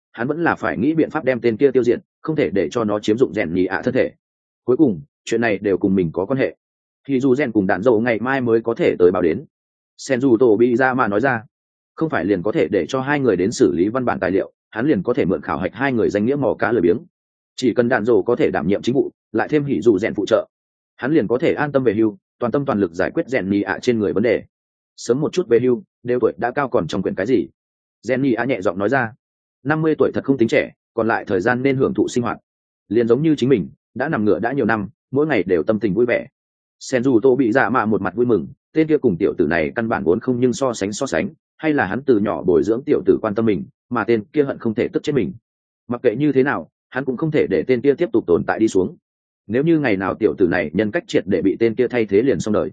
hắn vẫn là phải nghĩ biện pháp đem tên kia tiêu diệt, không thể để cho nó chiếm dụng rèn nhì ạ thân thể. Cuối cùng chuyện này đều cùng mình có quan hệ, thì dù rèn cùng đạn dầu ngày mai mới có thể tới báo đến. Sen dù tổ bị ra mà nói ra, không phải liền có thể để cho hai người đến xử lý văn bản tài liệu, hắn liền có thể mượn khảo hạch hai người danh nghĩa mò cá lười biếng. Chỉ cần đạn dầu có thể đảm nhiệm chính vụ, lại thêm hỉ dù rèn phụ trợ, hắn liền có thể an tâm về hưu, toàn tâm toàn lực giải quyết rèn nhì ạ trên người vấn đề. Sớm một chút về hưu, đều tuổi đã cao còn trong quyển cái gì. Rèn nhì ạ nhẹ giọng nói ra, 50 tuổi thật không tính trẻ, còn lại thời gian nên hưởng thụ sinh hoạt. Liền giống như chính mình đã nằm ngửa đã nhiều năm, mỗi ngày đều tâm tình vui vẻ. Sen dù tô bị dạ mạ một mặt vui mừng, tên kia cùng tiểu tử này căn bản vốn không, nhưng so sánh hay là hắn từ nhỏ bồi dưỡng tiểu tử quan tâm mình, mà tên kia hận không thể tức chết mình. Mặc kệ như thế nào, hắn cũng không thể để tên kia tiếp tục tồn tại đi xuống. Nếu như ngày nào tiểu tử này nhân cách triệt để bị tên kia thay thế liền xong đời.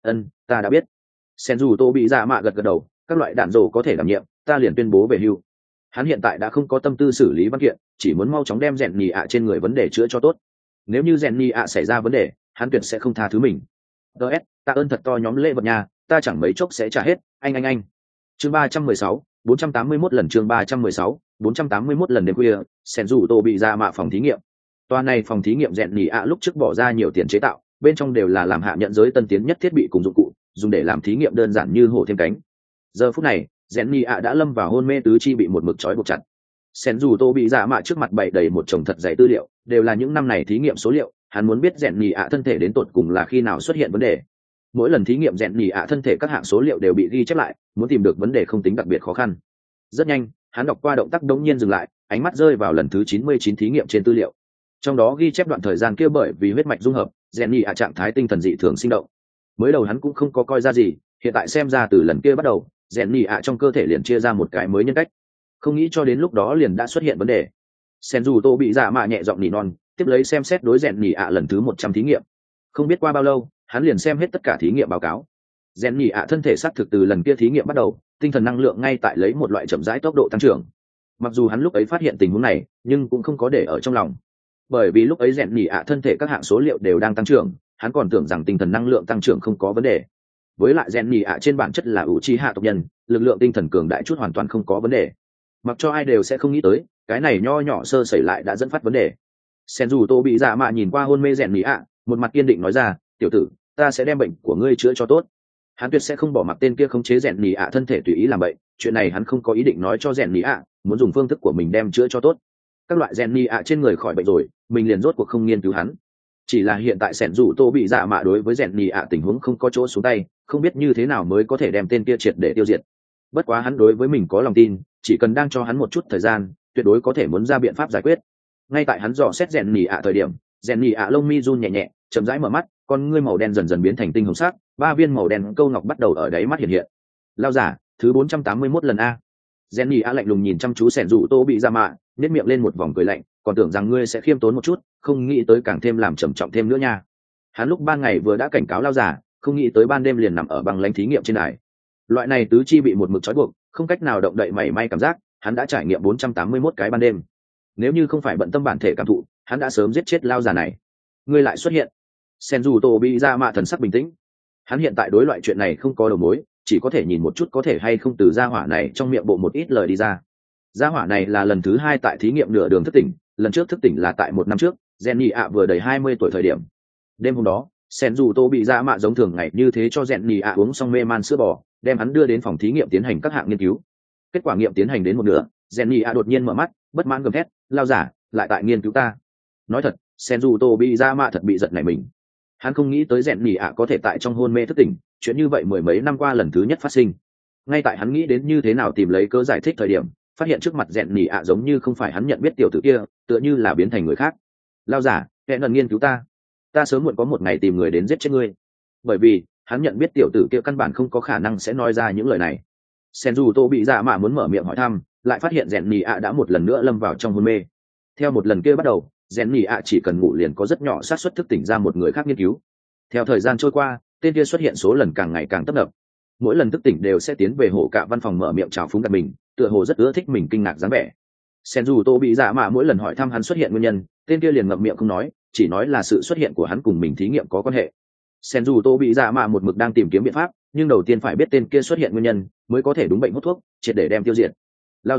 Ta đã biết. Sen dù tô bị dạ mạ gật đầu, các loại đạn dồ có thể đảm nhiệm, ta liền tuyên bố về hưu. Hắn hiện tại đã không có tâm tư xử lý văn kiện, chỉ muốn mau chóng đem rèn nhì ạ trên người vấn đề chữa cho tốt. Nếu như rèn nhì ạ xảy ra vấn đề, hắn tuyệt sẽ không tha thứ mình. DS, ta ơn thật to nhóm lễ vật nhà, ta chẳng mấy chốc sẽ trả hết, anh. Chương 316, 481 lần chương 316, 481 lần đêm khuya, Sen dù tô bị ra mạ phòng thí nghiệm. Toa này phòng thí nghiệm rèn nhì ạ lúc trước bỏ ra nhiều tiền chế tạo, bên trong đều là làm hạ nhận giới tân tiến nhất thiết bị cùng dụng cụ, dùng để làm thí nghiệm đơn giản như hổ thêm cánh. Giờ phút này, rèn nhì ạ đã lâm vào hôn mê tứ chi bị một mực trói buộc chặt. Sen dù tô bị dạ mạ trước mặt bày đầy một chồng thật dày tư liệu, đều là những năm này thí nghiệm số liệu, hắn muốn biết rèn nhì ạ thân thể đến tột cùng là khi nào xuất hiện vấn đề. Mỗi lần thí nghiệm rèn nhì ạ thân thể các hạng số liệu đều bị ghi chép lại, muốn tìm được vấn đề không tính đặc biệt khó khăn. Rất nhanh, hắn đọc qua động tác đống nhiên dừng lại, ánh mắt rơi vào lần thứ 99 thí nghiệm trên tư liệu. Trong đó ghi chép đoạn thời gian kia bởi vì huyết mạch dung hợp, rèn nhì ạ trạng thái tinh thần dị thường sinh động. Mới đầu hắn cũng không có coi ra gì, hiện tại xem ra từ lần kia bắt đầu, rèn nhì ạ trong cơ thể liền chia ra một cái mới nhân cách. Không nghĩ cho đến lúc đó liền đã xuất hiện vấn đề. Sen dù tô bị dạ mạ nhẹ giọng nỉ non, tiếp lấy xem xét đối rèn nhì ạ lần thứ 100 thí nghiệm. Không biết qua bao lâu, hắn liền xem hết tất cả thí nghiệm báo cáo. Rèn nhì ạ thân thể xác thực từ lần kia thí nghiệm bắt đầu, tinh thần năng lượng ngay tại lấy một loại chậm rãi tốc độ tăng trưởng. Mặc dù hắn lúc ấy phát hiện tình huống này, nhưng cũng không có để ở trong lòng, bởi vì lúc ấy rèn nhì ạ thân thể các hạng số liệu đều đang tăng trưởng, hắn còn tưởng rằng tinh thần năng lượng tăng trưởng không có vấn đề. Với lại rèn nhì ạ trên bản chất là Uchiha tộc nhân, lực lượng tinh thần cường đại chút hoàn toàn không có vấn đề. Mặc cho ai đều sẽ không nghĩ tới, cái này nho nhỏ sơ sẩy lại đã dẫn phát vấn đề. Sen dù tô bị dạ mạ nhìn qua hôn mê rèn nhì ạ, một mặt kiên định nói ra, tiểu tử, ta sẽ đem bệnh của ngươi chữa cho tốt. Hắn tuyệt sẽ không bỏ mặc tên kia khống chế rèn nhì ạ thân thể tùy ý làm bệnh, chuyện này hắn không có ý định nói cho rèn nhì ạ, muốn dùng phương thức của mình đem chữa cho tốt. Các loại rèn nhì ạ trên người khỏi bệnh rồi, mình liền rốt cuộc không nghiên cứu hắn. Chỉ là hiện tại Sen dù tô bị dạ mạ đối với rèn nhì ạ tình huống không có chỗ xuống tay, không biết như thế nào mới có thể đem tên kia triệt để tiêu diệt. Bất quá hắn đối với mình có lòng tin, chỉ cần đang cho hắn một chút thời gian, tuyệt đối có thể muốn ra biện pháp giải quyết. Ngay tại hắn dò xét rèn nhì ạ thời điểm, rèn nhì ạ lông mi run nhẹ nhẹ, chậm rãi mở mắt, con ngươi màu đen dần dần biến thành tinh hồng sắc, 3 viên màu đen câu ngọc bắt đầu ở đáy mắt hiện hiện. Lao giả thứ 481 lần a. Rèn nhì ạ lạnh lùng nhìn chăm chú Sen dù tô bị dạ mạ, nét miệng lên một vòng cười lạnh, còn tưởng rằng ngươi sẽ khiêm tốn một chút, không nghĩ tới càng thêm làm trầm trọng thêm nữa nha. Hắn lúc ban ngày vừa đã cảnh cáo lao giả, không nghĩ tới ban đêm liền nằm ở băng lãnh thí nghiệm trên đài. Loại này tứ chi bị một mực trói buộc, không cách nào động đậy mảy may cảm giác, hắn đã trải nghiệm 481 cái ban đêm. Nếu như không phải bận tâm bản thể cảm thụ, hắn đã sớm giết chết lao già này. Ngươi lại xuất hiện. Sen dù tô bị dạ mạ thần sắc bình tĩnh. Hắn hiện tại đối loại chuyện này không có đầu mối, chỉ có thể nhìn một chút có thể hay không từ gia hỏa này trong miệng bộ một ít lời đi ra. Gia hỏa này là lần thứ 2 tại thí nghiệm nửa đường thức tỉnh, lần trước thức tỉnh là tại 1 năm trước, rèn nhì ạ vừa đầy 20 tuổi thời điểm. Đêm hôm đó, Sen dù tô bị dạ mạ giống thường ngày như thế cho rèn nhì ạ uống xong mê man sữa bò, đem hắn đưa đến phòng thí nghiệm tiến hành các hạng nghiên cứu. Kết quả nghiệm tiến hành đến một nửa, rèn nhì ạ đột nhiên mở mắt, bất mãn gầm thét, lao giả lại tại nghiên cứu ta. Nói thật, Sen dù tô bị dạ mạ thật bị giật nảy mình. Hắn không nghĩ tới rèn nhì ạ có thể tại trong hôn mê thức tỉnh, chuyện như vậy mười mấy năm qua lần thứ nhất phát sinh. Ngay tại hắn nghĩ đến như thế nào tìm lấy cớ giải thích thời điểm, phát hiện trước mặt rèn nhì ạ giống như không phải hắn nhận biết tiểu tử kia, tựa như là biến thành người khác. Lao giả, kẻ ngần nghiên cứu ta sớm muộn có một ngày tìm người đến giết chết ngươi. Bởi vì hắn nhận biết tiểu tử kia căn bản không có khả năng sẽ nói ra những lời này. Sen dù tô bị dạ mạ muốn mở miệng hỏi thăm, lại phát hiện rèn nhì ạ đã một lần nữa lâm vào trong hôn mê. Theo một lần kia bắt đầu, rèn nhì ạ chỉ cần ngủ liền có rất nhỏ xác suất thức tỉnh ra một người khác nghiên cứu. Theo thời gian trôi qua, tên kia xuất hiện số lần càng ngày càng tấp nập. Mỗi lần thức tỉnh đều sẽ tiến về hộ cả văn phòng mở miệng chào phúng đặt mình, tựa hồ rất ưa thích mình kinh ngạc dáng vẻ. Sen dù tô bị dạ mạ mỗi lần hỏi thăm hắn xuất hiện nguyên nhân, tên kia liền ngậm miệng không nói, chỉ nói là sự xuất hiện của hắn cùng mình thí nghiệm có quan hệ. Sen dù tô bị dạ mạ một mực đang tìm kiếm biện pháp, nhưng đầu tiên phải biết tên kia xuất hiện nguyên nhân mới có thể đúng bệnh hút thuốc, triệt để đem tiêu diệt. Lao giả,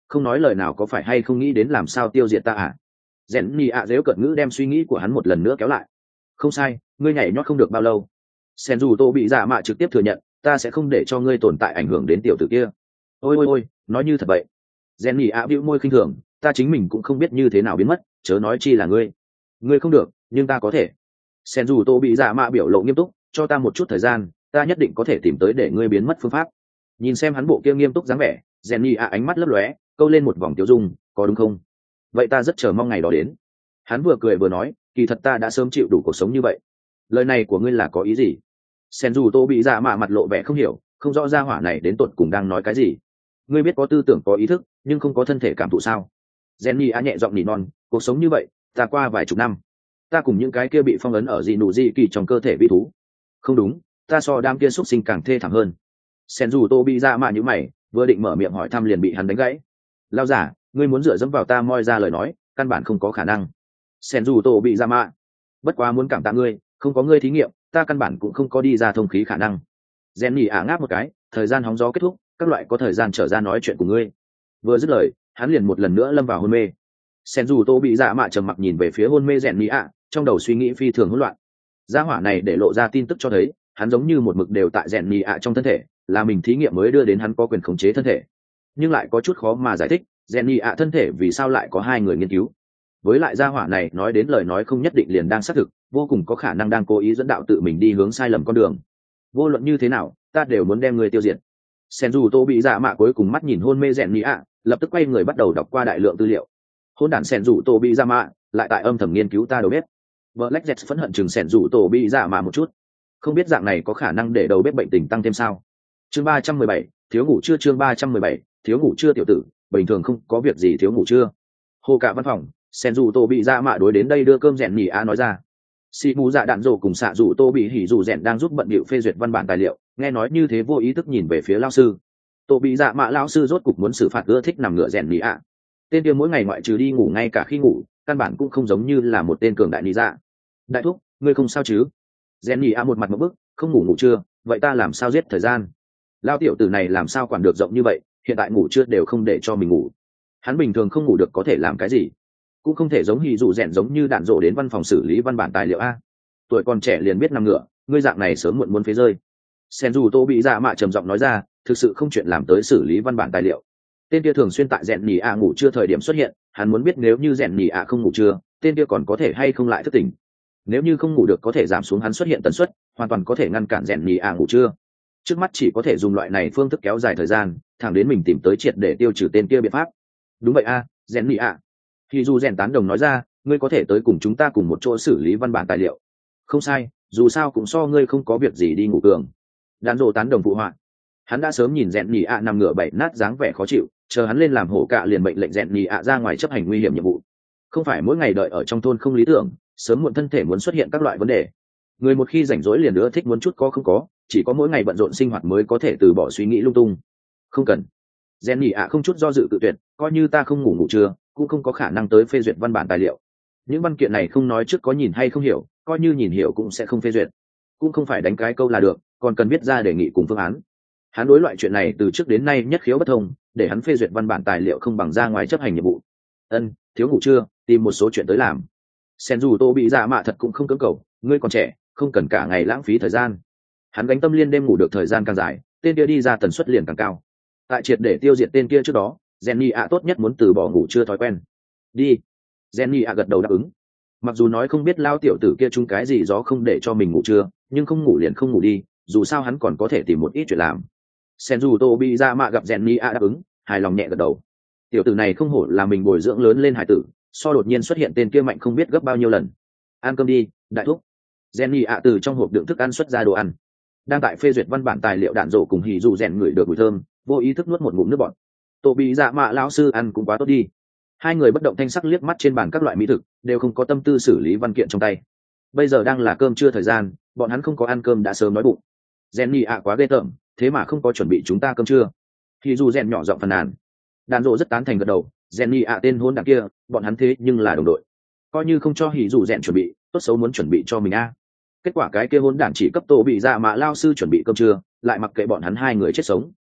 không nói lời nào có phải hay không nghĩ đến làm sao tiêu diệt ta à? Rèn nhì ạ dếu cợt ngữ đem suy nghĩ của hắn một lần nữa kéo lại. Không sai, ngươi nhảy nhót không được bao lâu. Sen dù tô bị dạ mạ trực tiếp thừa nhận, ta sẽ không để cho ngươi tồn tại ảnh hưởng đến tiểu tử kia. Ôi ôi ôi, nói như thật vậy. Rèn nhì ạ bĩu môi khinh thường, ta chính mình cũng không biết như thế nào biến mất, chớ nói chi là ngươi. Ngươi không được, nhưng ta có thể. Sen dù tô bị dạ mạ biểu lộ nghiêm túc, cho ta một chút thời gian, ta nhất định có thể tìm tới để ngươi biến mất phương pháp. Nhìn xem hắn bộ kia nghiêm túc dáng vẻ, rèn nhì ạ ánh mắt lấp lóe, câu lên một vòng tiêu dung, có đúng không? Vậy ta rất chờ mong ngày đó đến. Hắn vừa cười vừa nói, kỳ thật ta đã sớm chịu đủ cuộc sống như vậy. Lời này của ngươi là có ý gì? Sen dù tô bị dạ mạ mặt lộ vẻ không hiểu, không rõ ra hỏa này đến tột cùng đang nói cái gì. Ngươi biết có tư tưởng có ý thức nhưng không có thân thể cảm thụ sao? Jenny á nhẹ giọng nỉ non, cuộc sống như vậy ta qua vài chục năm, ta cùng những cái kia bị phong ấn ở dị nụ dị kỳ trong cơ thể vi thú. Không đúng, ta so đám kia xuất sinh càng thê thảm hơn. Sen dù tô bị dạ mạ như mày, vừa định mở miệng hỏi thăm liền bị hắn đánh gãy. Lao giả, ngươi muốn dựa dẫm vào ta moi ra lời nói, căn bản không có khả năng. Sen dù tô bị dạ mạ, bất quá muốn cảm tạ ngươi, không có ngươi thí nghiệm ta căn bản cũng không có đi ra thông khí khả năng. Jenny ả ngáp một cái, thời gian hóng gió kết thúc, các loại có thời gian trở ra nói chuyện của ngươi. Vừa dứt lời, hắn liền một lần nữa lâm vào hôn mê. Sen dù tô bị dạ mạ trầm mặc nhìn về phía hôn mê Jenny ả, trong đầu suy nghĩ phi thường hỗn loạn. Gia hỏa này để lộ ra tin tức cho thấy hắn giống như một mực đều tại Jenny ả trong thân thể, là mình thí nghiệm mới đưa đến hắn có quyền khống chế thân thể, nhưng lại có chút khó mà giải thích Jenny ả thân thể vì sao lại có hai người nghiên cứu. Với lại gia hỏa này nói đến lời nói không nhất định liền đang xác thực, vô cùng có khả năng đang cố ý dẫn đạo tự mình đi hướng sai lầm con đường. Vô luận như thế nào ta đều muốn đem người tiêu diệt. Sen dù tô bị dạ mạ cuối cùng mắt nhìn hôn mê rèn nhị ạ, lập tức quay người bắt đầu đọc qua đại lượng tư liệu. Hôn đản Sen dù tô bị dạ mạ lại tại âm thầm nghiên cứu ta đầu bếp. Black Jet phẫn hận chừng Sen dù tô bị dạ mạ một chút, không biết dạng này có khả năng để đầu bếp bệnh tình tăng thêm sao. Chương 317, thiếu ngủ chưa. Chương 317, thiếu ngủ chưa. Tiểu tử bình thường không có việc gì thiếu ngủ chưa. Hồ cả văn phòng, Sen dù tô bị dạ mạ đối đến đây đưa cơm rèn nhị ạ nói ra. Sĩ mù dạ đạn rổ cùng xạ dù tô bị hỉ dù rèn đang giúp bận bịu phê duyệt văn bản tài liệu, nghe nói như thế vô ý thức nhìn về phía lao sư. Tô bị dạ mạ lao sư rốt cục muốn xử phạt ưa thích nằm ngựa rèn nhị ạ. Tên kia mỗi ngày ngoại trừ đi ngủ ngay cả khi ngủ, căn bản cũng không giống như là một tên cường đại nhị dạ. Đại thúc, ngươi không sao chứ? Rèn nhị ạ một mặt một bức, không ngủ chưa, vậy ta làm sao giết thời gian? Lao tiểu tử này làm sao quản được rộng như vậy, hiện tại ngủ chưa đều không để cho mình ngủ. Hắn bình thường không ngủ được có thể làm cái gì? Cũng không thể giống hì dù rèn giống như đạn rộ đến văn phòng xử lý văn bản tài liệu a. Tuổi còn trẻ liền biết nằm ngựa, ngươi dạng này sớm muộn muốn phế rơi. Sen dù tô bị dạ mạ trầm giọng nói ra, thực sự không chuyện làm tới xử lý văn bản tài liệu. Tên kia thường xuyên tại rèn nhì ạ ngủ trưa thời điểm xuất hiện, hắn muốn biết nếu như rèn nhì ạ không ngủ trưa, tên kia còn có thể hay không lại thức tỉnh. Nếu như không ngủ được có thể giảm xuống hắn xuất hiện tần suất, hoàn toàn có thể ngăn cản rèn nhì ạ ngủ trưa. Trước mắt chỉ có thể dùng loại này phương thức kéo dài thời gian, thẳng đến mình tìm tới triệt để tiêu trừ tên kia biện pháp. Đúng vậy a, rèn nhì ạ. Khi dù rèn tán đồng nói ra, ngươi có thể tới cùng chúng ta cùng một chỗ xử lý văn bản tài liệu. Không sai, dù sao cũng so ngươi không có việc gì đi ngủ cường. Đàn rồ tán đồng phụ họa. Hắn đã sớm nhìn rèn nhì ạ nằm ngửa bảy nát dáng vẻ khó chịu, chờ hắn lên làm hổ cạ liền mệnh lệnh rèn nhì ạ ra ngoài chấp hành nguy hiểm nhiệm vụ. Không phải mỗi ngày đợi ở trong thôn không lý tưởng, sớm muộn thân thể muốn xuất hiện các loại vấn đề. Người một khi rảnh rỗi liền ưa thích muốn chút có không có, chỉ có mỗi ngày bận rộn sinh hoạt mới có thể từ bỏ suy nghĩ lung tung. Không cần. Rèn nhì ạ không chút do dự tự tuyệt, coi như ta không ngủ trưa cũng không có khả năng tới phê duyệt văn bản tài liệu. Những văn kiện này không nói trước có nhìn hay không hiểu, coi như nhìn hiểu cũng sẽ không phê duyệt. Cũng không phải đánh cái câu là được, còn cần viết ra đề nghị cùng phương án. Hắn đối loại chuyện này từ trước đến nay nhất khiếu bất thông, để hắn phê duyệt văn bản tài liệu không bằng ra ngoài chấp hành nhiệm vụ. Ân, thiếu ngủ chưa, tìm một số chuyện tới làm. Sen dù tô bị dạ mạ thật cũng không cưỡng cầu, ngươi còn trẻ, không cần cả ngày lãng phí thời gian. Hắn gánh tâm liên đêm ngủ được thời gian càng dài, tên kia đi ra tần suất liền càng cao. Tại triệt để tiêu diệt tên kia trước đó, Jenny ạ tốt nhất muốn từ bỏ ngủ chưa thói quen. Đi. Jenny ạ gật đầu đáp ứng. Mặc dù nói không biết lao tiểu tử kia chung cái gì gió không để cho mình ngủ trưa, nhưng không ngủ liền không ngủ đi, dù sao hắn còn có thể tìm một ít chuyện làm. Senju Tobi ra mạ gặp Jenny ạ đáp ứng, hài lòng nhẹ gật đầu. Tiểu tử này không hổ là mình bồi dưỡng lớn lên hải tử, so đột nhiên xuất hiện tên kia mạnh không biết gấp bao nhiêu lần. Ăn cơm đi, đại thúc. Jenny ạ từ trong hộp đựng thức ăn xuất ra đồ ăn. Đang tại phê duyệt văn bản tài liệu đạn rổ cùng hỉ dù rèn ngửi được mùi thơm, vô ý thức nuốt một ngụm nước bọt. Tô bị dạ mạ lão sư ăn cũng quá tốt đi. Hai người bất động thanh sắc liếc mắt trên bàn các loại mỹ thực, đều không có tâm tư xử lý văn kiện trong tay. Bây giờ đang là cơm trưa thời gian, bọn hắn không có ăn cơm đã sớm đói bụng. Jenny ạ quá ghê tởm, thế mà không có chuẩn bị chúng ta cơm trưa. Thì dù rèn nhỏ giọng phàn nàn. Đàn rộ rất tán thành gật đầu, Jenny ạ tên hôn đảng kia, bọn hắn thế nhưng là đồng đội. Coi như không cho hỉ dù rèn chuẩn bị, tốt xấu muốn chuẩn bị cho mình a. Kết quả cái kia hôn đảng chỉ cấp Tô bị dạ mạ lao sư chuẩn bị cơm trưa, lại mặc kệ bọn hắn hai người chết sống.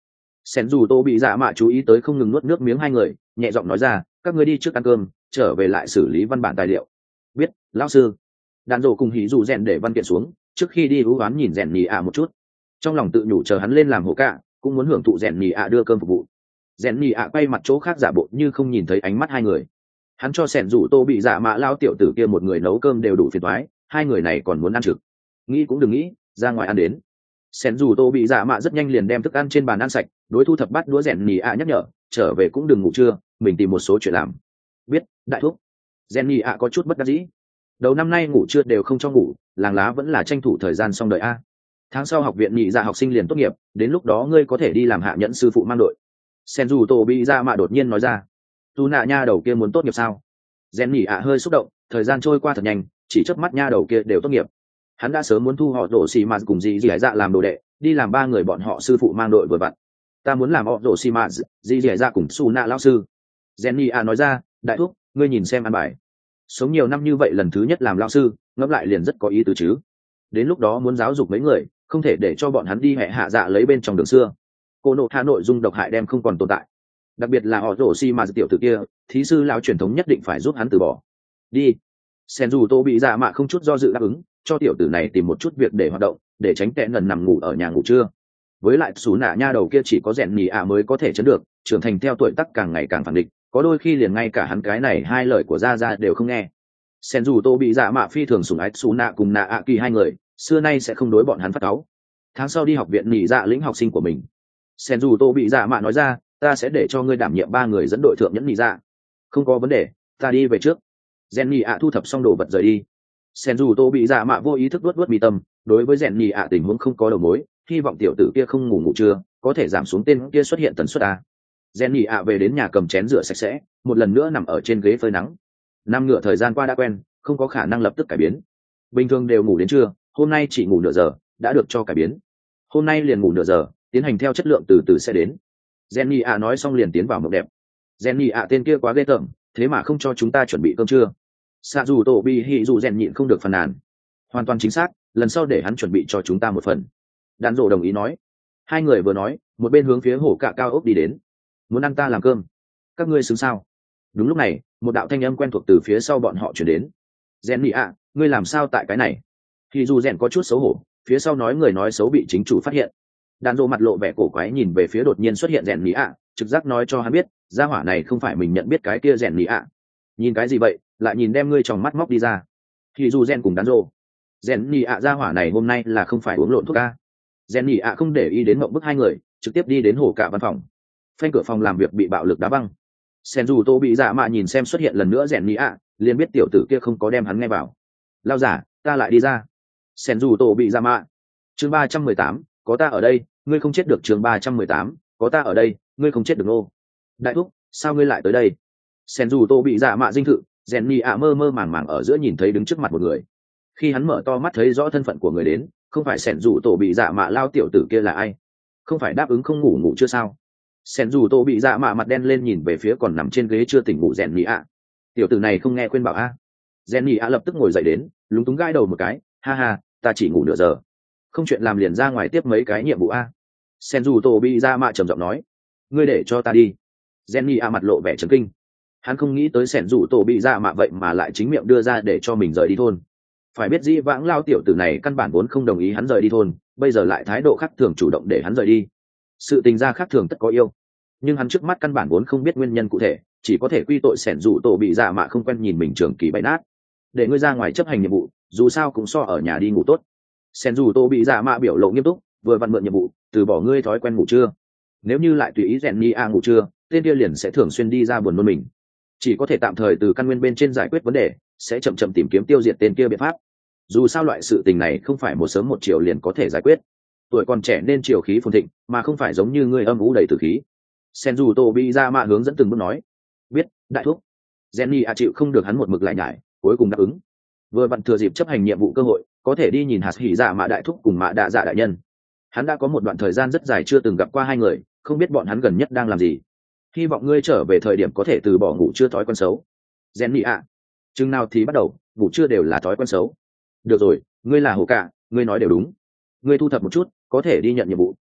Sen dù tô bị dạ mạ chú ý tới không ngừng nuốt nước miếng hai người, nhẹ giọng nói ra, các ngươi đi trước ăn cơm, trở về lại xử lý văn bản tài liệu. Biết, lão sư. Đàn rổ cùng hỉ dù rèn để văn kiện xuống, trước khi đi ưu oán nhìn rèn nhì ạ một chút, trong lòng tự nhủ chờ hắn lên làm hổ cả cũng muốn hưởng thụ rèn nhì ạ đưa cơm phục vụ. Rèn nhì ạ quay mặt chỗ khác giả bộ như không nhìn thấy ánh mắt hai người. Hắn cho sẻn rủ tô bị dạ mạ lao tiểu tử kia một người nấu cơm đều đủ phiền toái, hai người này còn muốn ăn trực. Nghĩ cũng đừng nghĩ, ra ngoài ăn đến. Sẻn rủ tô bị dạ mạ rất nhanh liền đem thức ăn trên bàn ăn sạch, đối thu thập bát đũa rèn nhì ạ nhắc nhở, trở về cũng đừng ngủ trưa, mình tìm một số chuyện làm. Biết, đại thúc. Rèn nhì ạ có chút bất đắc dĩ. Đầu năm nay ngủ trưa đều không cho ngủ, làng lá vẫn là tranh thủ thời gian xong đợi a. Tháng sau học viện nhị dạ học sinh liền tốt nghiệp, đến lúc đó ngươi có thể đi làm hạ nhẫn sư phụ mang đội. Sen dù tổ bị dạ mạ đột nhiên nói ra. Tu nạ nha đầu kia muốn tốt nghiệp sao? Rèn nhị ạ hơi xúc động, thời gian trôi qua thật nhanh, chỉ chớp mắt nha đầu kia đều tốt nghiệp. Hắn đã sớm muốn thu họ rổ xì mạt cùng dì dì dạ làm đồ đệ, đi làm ba người bọn họ sư phụ mang đội vừa vặn. Ta muốn làm họ rổ xì mạt, dì dì dạ cùng su nạ lão sư. Rèn nhị ạ nói ra, đại thúc, ngươi nhìn xem ăn bài. Sống nhiều năm như vậy lần thứ nhất làm lão sư, ngẫm lại liền rất có ý tứ chứ. Đến lúc đó muốn giáo dục mấy người, không thể để cho bọn hắn đi hẹ hạ dạ lấy bên trong đường xưa. Cô nộ hạ nội dung độc hại đem không còn tồn tại, đặc biệt là họ rổ xi mà tiểu tử kia, thí sư lão truyền thống nhất định phải giúp hắn từ bỏ. Đi. Sen dù tô bị dạ mạ không chút do dự đáp ứng, cho tiểu tử này tìm một chút việc để hoạt động, để tránh tệ nần nằm ngủ ở nhà ngủ trưa. Với lại xú nạ nha đầu kia chỉ có rèn nhì ạ mới có thể chấn được, trưởng thành theo tuổi tác càng ngày càng phản địch, có đôi khi liền ngay cả hắn cái này hai lời của gia gia đều không nghe. Sen dù tô bị dạ mạ phi thường sủng ái xú nạ cùng nạ ạ kỳ hai người, xưa nay sẽ không đối bọn hắn phát cáu. Tháng sau đi học viện nhị dạ lĩnh học sinh của mình. Sen dù tô bị dạ mạ nói ra, ta sẽ để cho ngươi đảm nhiệm ba người dẫn đội thượng nhẫn nhị dạ. Không có vấn đề, ta đi về trước. Rèn nhị ạ thu thập xong đồ vật rời đi. Sen dù tô bị dạ mạ vô ý thức luốt mi tâm, đối với rèn nhị ạ tình huống không có đầu mối, hy vọng tiểu tử kia không ngủ trưa, có thể giảm xuống tên kia xuất hiện tần suất a. Rèn nhị ạ về đến nhà cầm chén rửa sạch sẽ, một lần nữa nằm ở trên ghế phơi nắng. Năm ngựa thời gian qua đã quen, không có khả năng lập tức cải biến. Bình thường đều ngủ đến trưa, hôm nay chỉ ngủ nửa giờ, đã được cho cải biến. Hôm nay liền ngủ nửa giờ, tiến hành theo chất lượng từ từ sẽ đến. Jenny ạ nói xong liền tiến vào mộng đẹp. Jenny ạ tên kia quá ghê tởm, thế mà không cho chúng ta chuẩn bị cơm trưa. Sa dù tổ bị hỉ dù rèn nhịn không được phàn nàn. Hoàn toàn chính xác, lần sau để hắn chuẩn bị cho chúng ta một phần. Đàn rộ đồng ý nói. Hai người vừa nói, một bên hướng phía hổ cạ cao ốc đi đến. Muốn ăn ta làm cơm? Các ngươi xứng sao? Đúng lúc này, một đạo thanh âm quen thuộc từ phía sau bọn họ chuyển đến. Jenny ạ, ngươi làm sao tại cái này? Thì dù rèn có chút xấu hổ, phía sau nói người nói xấu bị chính chủ phát hiện. Đàn rộ mặt lộ vẻ cổ quái nhìn về phía đột nhiên xuất hiện rèn nhị ạ, trực giác nói cho hắn biết gia hỏa này không phải mình nhận biết cái kia rèn nhị ạ. Nhìn cái gì vậy, lại nhìn đem ngươi trong mắt móc đi ra. Thì dù rèn cùng đàn rộ, rèn nhị ạ gia hỏa này hôm nay là không phải uống lộn thuốc ca. Rèn nhị ạ không để ý đến mộng bức hai người, trực tiếp đi đến hổ cả văn phòng. Phanh cửa phòng làm việc bị bạo lực đá văng. Sen dù tô bị dạ mạ nhìn xem xuất hiện lần nữa rèn nhị ạ, liền biết tiểu tử kia không có đem hắn nghe vào. Lao giả, ta lại đi ra. Sen dù tô bị dạ mạ. Chương 318, có ta ở đây, ngươi không chết được. Chương 318, có ta ở đây, ngươi không chết được nô. Đại thúc, sao ngươi lại tới đây? Sen dù tô bị dạ mạ dinh thự, rèn nhị ạ mơ mơ màng màng ở giữa nhìn thấy đứng trước mặt một người. Khi hắn mở to mắt thấy rõ thân phận của người đến, không phải Sen dù tổ bị dạ mạ lao tiểu tử kia là ai? Không phải đáp ứng không ngủ chưa sao? Sen dù tô bị dạ mạ mặt đen lên nhìn về phía còn nằm trên ghế chưa tỉnh ngủ rèn nhị ạ. Tiểu tử này không nghe khuyên bảo a. Rèn nhị ạ lập tức ngồi dậy đến, lúng túng gãi đầu một cái, ha ha, ta chỉ ngủ nửa giờ, không chuyện làm liền ra ngoài tiếp mấy cái nhiệm vụ a. Sen dù tô bị dạ mạ trầm giọng nói, ngươi để cho ta đi. Rèn nhị ạ mặt lộ vẻ chấn kinh, hắn không nghĩ tới Sen dù tô bị dạ mạ vậy mà lại chính miệng đưa ra để cho mình rời đi thôn. Phải biết dĩ vãng lao tiểu tử này căn bản vốn không đồng ý hắn rời đi thôn, bây giờ lại thái độ khác thường chủ động để hắn rời đi. Sự tình gia khác thường tất có yêu, nhưng hắn trước mắt căn bản vốn không biết nguyên nhân cụ thể, chỉ có thể quy tội Sẻn dù tổ bị dạ mạ không quen nhìn mình trường kỳ bày nát, để ngươi ra ngoài chấp hành nhiệm vụ, dù sao cũng so ở nhà đi ngủ tốt. Sẻn dù tổ bị dạ mạ biểu lộ nghiêm túc, vừa vặn mượn nhiệm vụ, từ bỏ ngươi thói quen ngủ trưa. Nếu như lại tùy ý rèn ni a ngủ trưa, tên kia liền sẽ thường xuyên đi ra buồn nôn mình. Chỉ có thể tạm thời từ căn nguyên bên trên giải quyết vấn đề, sẽ chậm chậm tìm kiếm tiêu diệt tên kia biện pháp. Dù sao loại sự tình này không phải một sớm một chiều liền có thể giải quyết. Tuổi còn trẻ nên chiều khí phồn thịnh, mà không phải giống như ngươi âm u đầy tử khí. Sen dù tô bị ra mạ hướng dẫn từng bước nói, biết, đại thúc. Jenny a chịu không được hắn một mực lại nhải, cuối cùng đáp ứng. Vừa vặn thừa dịp chấp hành nhiệm vụ cơ hội, có thể đi nhìn hạt hỉ dạ mạ đại thúc cùng mạ đạ dạ đại nhân. Hắn đã có một đoạn thời gian rất dài chưa từng gặp qua hai người, không biết bọn hắn gần nhất đang làm gì. Hy vọng ngươi trở về thời điểm có thể từ bỏ ngủ trưa thói quen xấu. Jenny a, chừng nào thì bắt đầu, ngủ trưa đều là thói quen xấu. Được rồi, ngươi là hồ cả, ngươi nói đều đúng. Ngươi thu thập một chút, có thể đi nhận nhiệm vụ.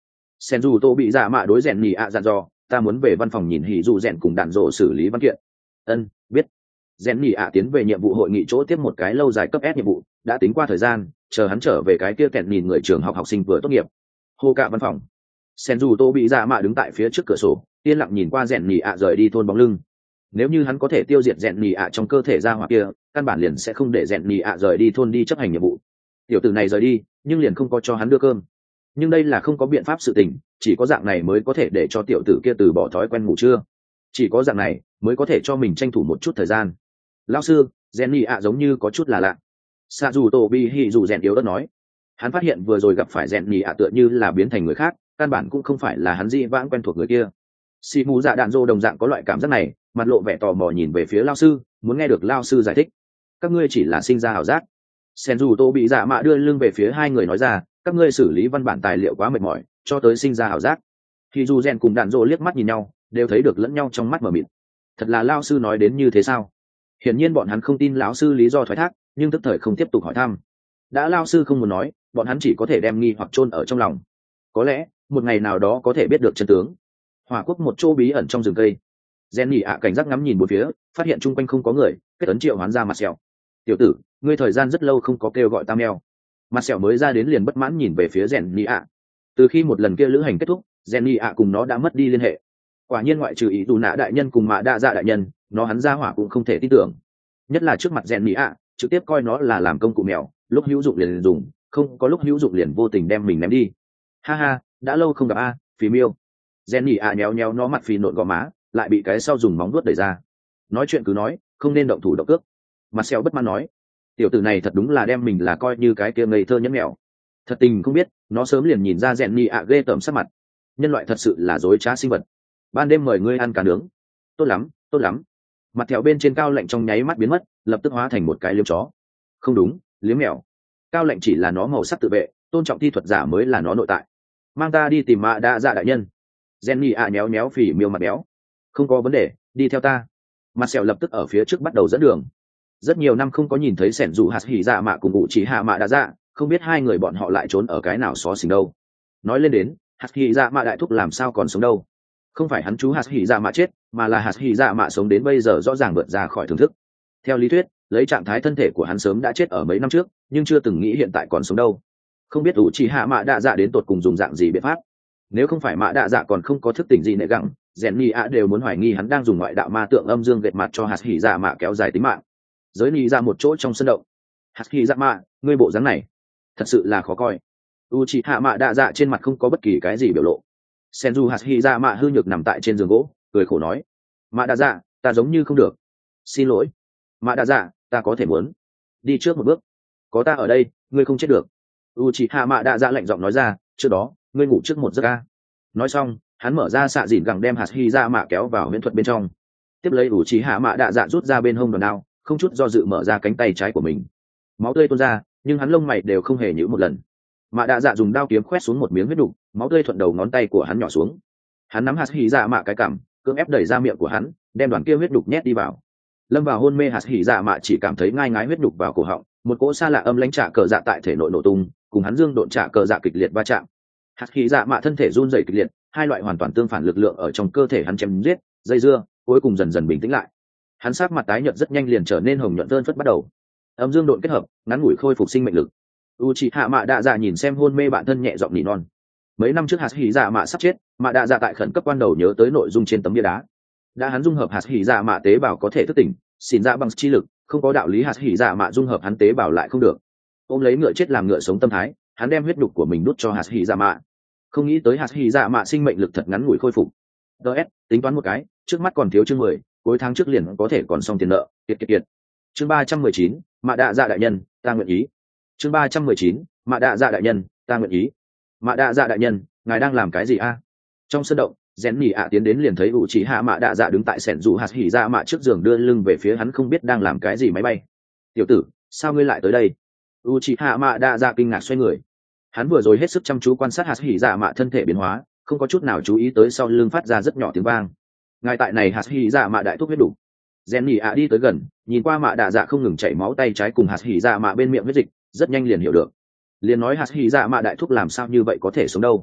sen dù tô bị dạ mạ đối rèn nhì ạ dặn dò, ta muốn về văn phòng nhìn hỉ dù rèn cùng đạn rộ xử lý văn kiện. Ân, biết. Rèn nhì ạ tiến về nhiệm vụ hội nghị chỗ tiếp một cái lâu dài cấp S nhiệm vụ, đã tính qua thời gian, chờ hắn trở về cái kia kẹt nhìn người trường học học sinh vừa tốt nghiệp. Hồ cạ văn phòng, sen dù tô bị dạ mạ đứng tại phía trước cửa sổ, yên lặng nhìn qua rèn nhì ạ rời đi thôn bóng lưng. Nếu như hắn có thể tiêu diệt rèn nhì ạ trong cơ thể ra hỏa kia, căn bản liền sẽ không để rèn nhì ạ rời đi thôn đi chấp hành nhiệm vụ. Tiểu tử này rời đi, nhưng liền không có cho hắn đưa cơm. Nhưng đây là không có biện pháp sự tình, chỉ có dạng này mới có thể để cho tiểu tử kia từ bỏ thói quen ngủ trưa. Chỉ có dạng này mới có thể cho mình tranh thủ một chút thời gian. Lão sư, rèn nhì ạ giống như có chút là lạ. Sa dù tổ bi hỉ dù rèn yếu ớt nói. Hắn phát hiện vừa rồi gặp phải rèn nhì ạ tựa như là biến thành người khác, căn bản cũng không phải là hắn di vãng quen thuộc người kia. Xì mù dạ đạn dô đồng dạng có loại cảm giác này, mặt lộ vẻ tò mò nhìn về phía lao sư, muốn nghe được lao sư giải thích. Các ngươi chỉ là sinh ra ảo giác. Sen dù tô bị dạ mạ đưa lưng về phía hai người nói ra, các ngươi xử lý văn bản tài liệu quá mệt mỏi, cho tới sinh ra ảo giác. Khi dù rèn cùng đạn dô liếc mắt nhìn nhau, đều thấy được lẫn nhau trong mắt mờ mịt. Thật là lao sư nói đến như thế sao? Hiển nhiên bọn hắn không tin lão sư lý do thoái thác, nhưng tức thời không tiếp tục hỏi thăm. Đã lao sư không muốn nói, bọn hắn chỉ có thể đem nghi hoặc chôn ở trong lòng. Có lẽ một ngày nào đó có thể biết được chân tướng. Hỏa quốc một chỗ bí ẩn trong rừng cây. Gen nhỉ ạ cảnh giác ngắm nhìn bốn phía, phát hiện chung quanh không có người, kết ấn triệu hoán ra mặt sẹo. Tiểu tử, ngươi thời gian rất lâu không có kêu gọi tam eo. Mặt sẹo mới ra đến liền bất mãn nhìn về phía Gen nhỉ ạ. Từ khi một lần kia lữ hành kết thúc, Gen nhỉ ạ cùng nó đã mất đi liên hệ. Quả nhiên ngoại trừ ý dù nạ đại nhân cùng mạ đa dạ đại nhân, nó hắn ra hỏa cũng không thể tin tưởng. Nhất là trước mặt Gen nhỉ ạ, trực tiếp coi nó là làm công cụ mèo, lúc hữu dụng liền dùng, không có lúc hữu dụng liền vô tình đem mình ném đi. Ha ha, đã lâu không gặp a, phì miêu. Gen nhỉ ạ nhéo nhéo nó mặt phì nộn gò má, lại bị cái sau dùng móng vuốt đẩy ra. Nói chuyện cứ nói, không nên động thủ động cước. Mặt xeo bất mãn nói, tiểu tử này thật đúng là đem mình là coi như cái kia ngây thơ nhẫn mèo. Thật tình không biết, nó sớm liền nhìn ra Gen nhỉ ạ ghê tởm sắc mặt. Nhân loại thật sự là dối trá sinh vật. Ban đêm mời ngươi ăn cá nướng. Tốt lắm, tốt lắm. Mặt thẹo bên trên cao lạnh trong nháy mắt biến mất, lập tức hóa thành một cái liếm chó. Không đúng, liếm mèo. Cao lạnh chỉ là nó màu sắc tự vệ, tôn trọng thi thuật giả mới là nó nội tại. Mang ta đi tìm mạ đa dạ đại nhân. Gen nhỉ ạ nhéo nhéo phỉ miêu mặt béo. Không có vấn đề, đi theo ta. Mặt sẹo lập tức ở phía trước bắt đầu dẫn đường. Rất nhiều năm không có nhìn thấy sẻn dù hạt hỉ dạ mạ cùng ngụ chỉ hạ mạ đã dạ, không biết hai người bọn họ lại trốn ở cái nào xó xỉnh đâu. Nói lên đến, hạt hỉ dạ mạ đại thúc làm sao còn sống đâu. Không phải hắn chú hạt hỉ dạ mạ chết, mà là hạt hỉ dạ mạ sống đến bây giờ rõ ràng vượt ra khỏi thưởng thức. Theo lý thuyết, lấy trạng thái thân thể của hắn sớm đã chết ở mấy năm trước, nhưng chưa từng nghĩ hiện tại còn sống đâu. Không biết ủ chỉ hạ mạ đa dạ đến tột cùng dùng dạng gì biện pháp. Nếu không phải mạ đa dạ còn không có thức tỉnh gì nệ gặng, rèn nhì ạ đều muốn hoài nghi hắn đang dùng ngoại đạo ma tượng âm dương gệt mặt cho hạt hỉ dạ mạ kéo dài tính mạng. Giới nhì ra một chỗ trong sân động. Hạt hỉ dạ mạ, ngươi bộ dáng này thật sự là khó coi. U chỉ hạ mạ đa dạ trên mặt không có bất kỳ cái gì biểu lộ. Senju hạt hỉ dạ mạ hư nhược nằm tại trên giường gỗ, cười khổ nói, mạ đa dạ, ta giống như không được. Xin lỗi. Mạ đa dạ, ta có thể muốn đi trước một bước. Có ta ở đây, ngươi không chết được. U chỉ hạ mạ đa dạ lạnh giọng nói ra, trước đó ngươi ngủ trước một giấc a. Nói xong, hắn mở ra xạ dìn gẳng đem hạt hy ra mạ kéo vào huyễn thuật bên trong. Tiếp lấy ủ trí hạ mạ đạ dạ rút ra bên hông đòn đao, không chút do dự mở ra cánh tay trái của mình. Máu tươi tuôn ra, nhưng hắn lông mày đều không hề nhíu một lần. Mạ đạ dạ dùng đao kiếm khoét xuống một miếng huyết đục, máu tươi thuận đầu ngón tay của hắn nhỏ xuống. Hắn nắm hạt hy ra mạ cái cằm, cưỡng ép đẩy ra miệng của hắn, đem đoàn kia huyết đục nhét đi vào. Lâm vào hôn mê hạt hy ra mạ chỉ cảm thấy ngai ngái huyết đục vào cổ họng, một cỗ xa lạ âm lãnh trả cờ dạ tại thể nội nổ tung, cùng hắn dương độn trả cờ dạ kịch liệt va chạm. Hạt hy dạ mạ thân thể run rẩy kịch liệt, hai loại hoàn toàn tương phản lực lượng ở trong cơ thể hắn chém giết, dây dưa, cuối cùng dần dần bình tĩnh lại. Hắn sắc mặt tái nhợt rất nhanh liền trở nên hồng nhuận vơn phất bắt đầu. Âm dương độn kết hợp, ngắn ngủi khôi phục sinh mệnh lực. Uchiha Mạ Đa Dạ nhìn xem hôn mê bạn thân nhẹ giọng nỉ non. Mấy năm trước hạt hỉ dạ mạ sắp chết, Mạ Đa Dạ tại khẩn cấp quan đầu nhớ tới nội dung trên tấm bia đá. Đã hắn dung hợp hạt hỉ dạ mạ tế bào có thể thức tỉnh, xin ra bằng chi lực, không có đạo lý hạt hỉ dạ mạ dung hợp hắn tế bào lại không được. Ôm lấy ngựa chết làm ngựa sống tâm thái, hắn đem huyết nhục của mình đút cho hạt hỉ dạ mạ. Không nghĩ tới hạt hỉ dạ mạ sinh mệnh lực thật ngắn ngủi khôi phục. DS, tính toán một cái, trước mắt còn thiếu chương 10, cuối tháng trước liền có thể còn xong tiền nợ, kiệt. Chương 319, Mạ Đa Dạ đại nhân, ta nguyện ý. Chương 319, Mạ Đa Dạ đại nhân, ta nguyện ý. Mạ Đa Dạ đại nhân, ngài đang làm cái gì a? Trong sân động, rèn nhỉ ạ tiến đến liền thấy ủ chỉ hạ Mạ Đa Dạ đứng tại sẻn dù hạt hỉ dạ mạ trước giường đưa lưng về phía hắn, không biết đang làm cái gì máy bay. Tiểu tử, sao ngươi lại tới đây? ủ chỉ hạ Mạ Đa Dạ kinh ngạc xoay người. Hắn vừa rồi hết sức chăm chú quan sát hạt hỉ dạ mạ thân thể biến hóa, không có chút nào chú ý tới sau lưng phát ra rất nhỏ tiếng vang. Ngài tại này hạt hỉ dạ mạ đại thúc huyết đủ. Rèn nhỉ ạ đi tới gần, nhìn qua Mạ Đa Dạ không ngừng chảy máu tay trái cùng hạt hỉ dạ mạ bên miệng huyết dịch, rất nhanh liền hiểu được. Liền nói hạt hỉ dạ mạ đại thúc làm sao như vậy có thể sống đâu.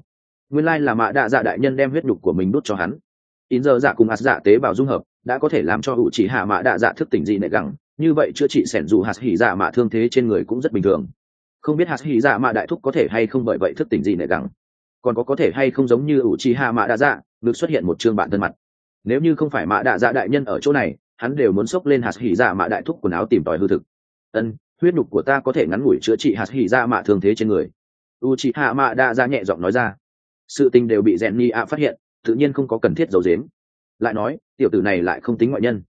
nguyên lai là mạ đạ dạ đại nhân đem huyết nhục của mình đút cho hắn. In giờ dạ cùng ạt dạ tế bào dung hợp đã có thể làm cho ủ chỉ hạ mạ đạ dạ thức tỉnh dị nệ gẳng, như vậy chữa trị sẻn dù hạt hỉ dạ mạ thương thế trên người cũng rất bình thường. Không biết hạt hỉ dạ mạ đại thúc có thể hay không bởi vậy thức tỉnh dị nệ gẳng, còn có thể hay không giống như ủ chỉ hạ mạ đạ dạ được xuất hiện một chương bạn thân mặt. Nếu như không phải mạ đạ dạ đại nhân ở chỗ này, hắn đều muốn xốc lên hạt hỉ dạ mạ đại thúc quần áo tìm tòi hư thực. Huyết nhục của ta có thể ngắn ngủi chữa trị hạt hỉ dạ mạ thương thế trên người. Uchiha mạ đạ dạ nhẹ giọng nói ra. Sự tình đều bị Rèn Nhi ạ phát hiện, tự nhiên không có cần thiết giấu giếm. Lại nói, tiểu tử này lại không tính ngoại nhân.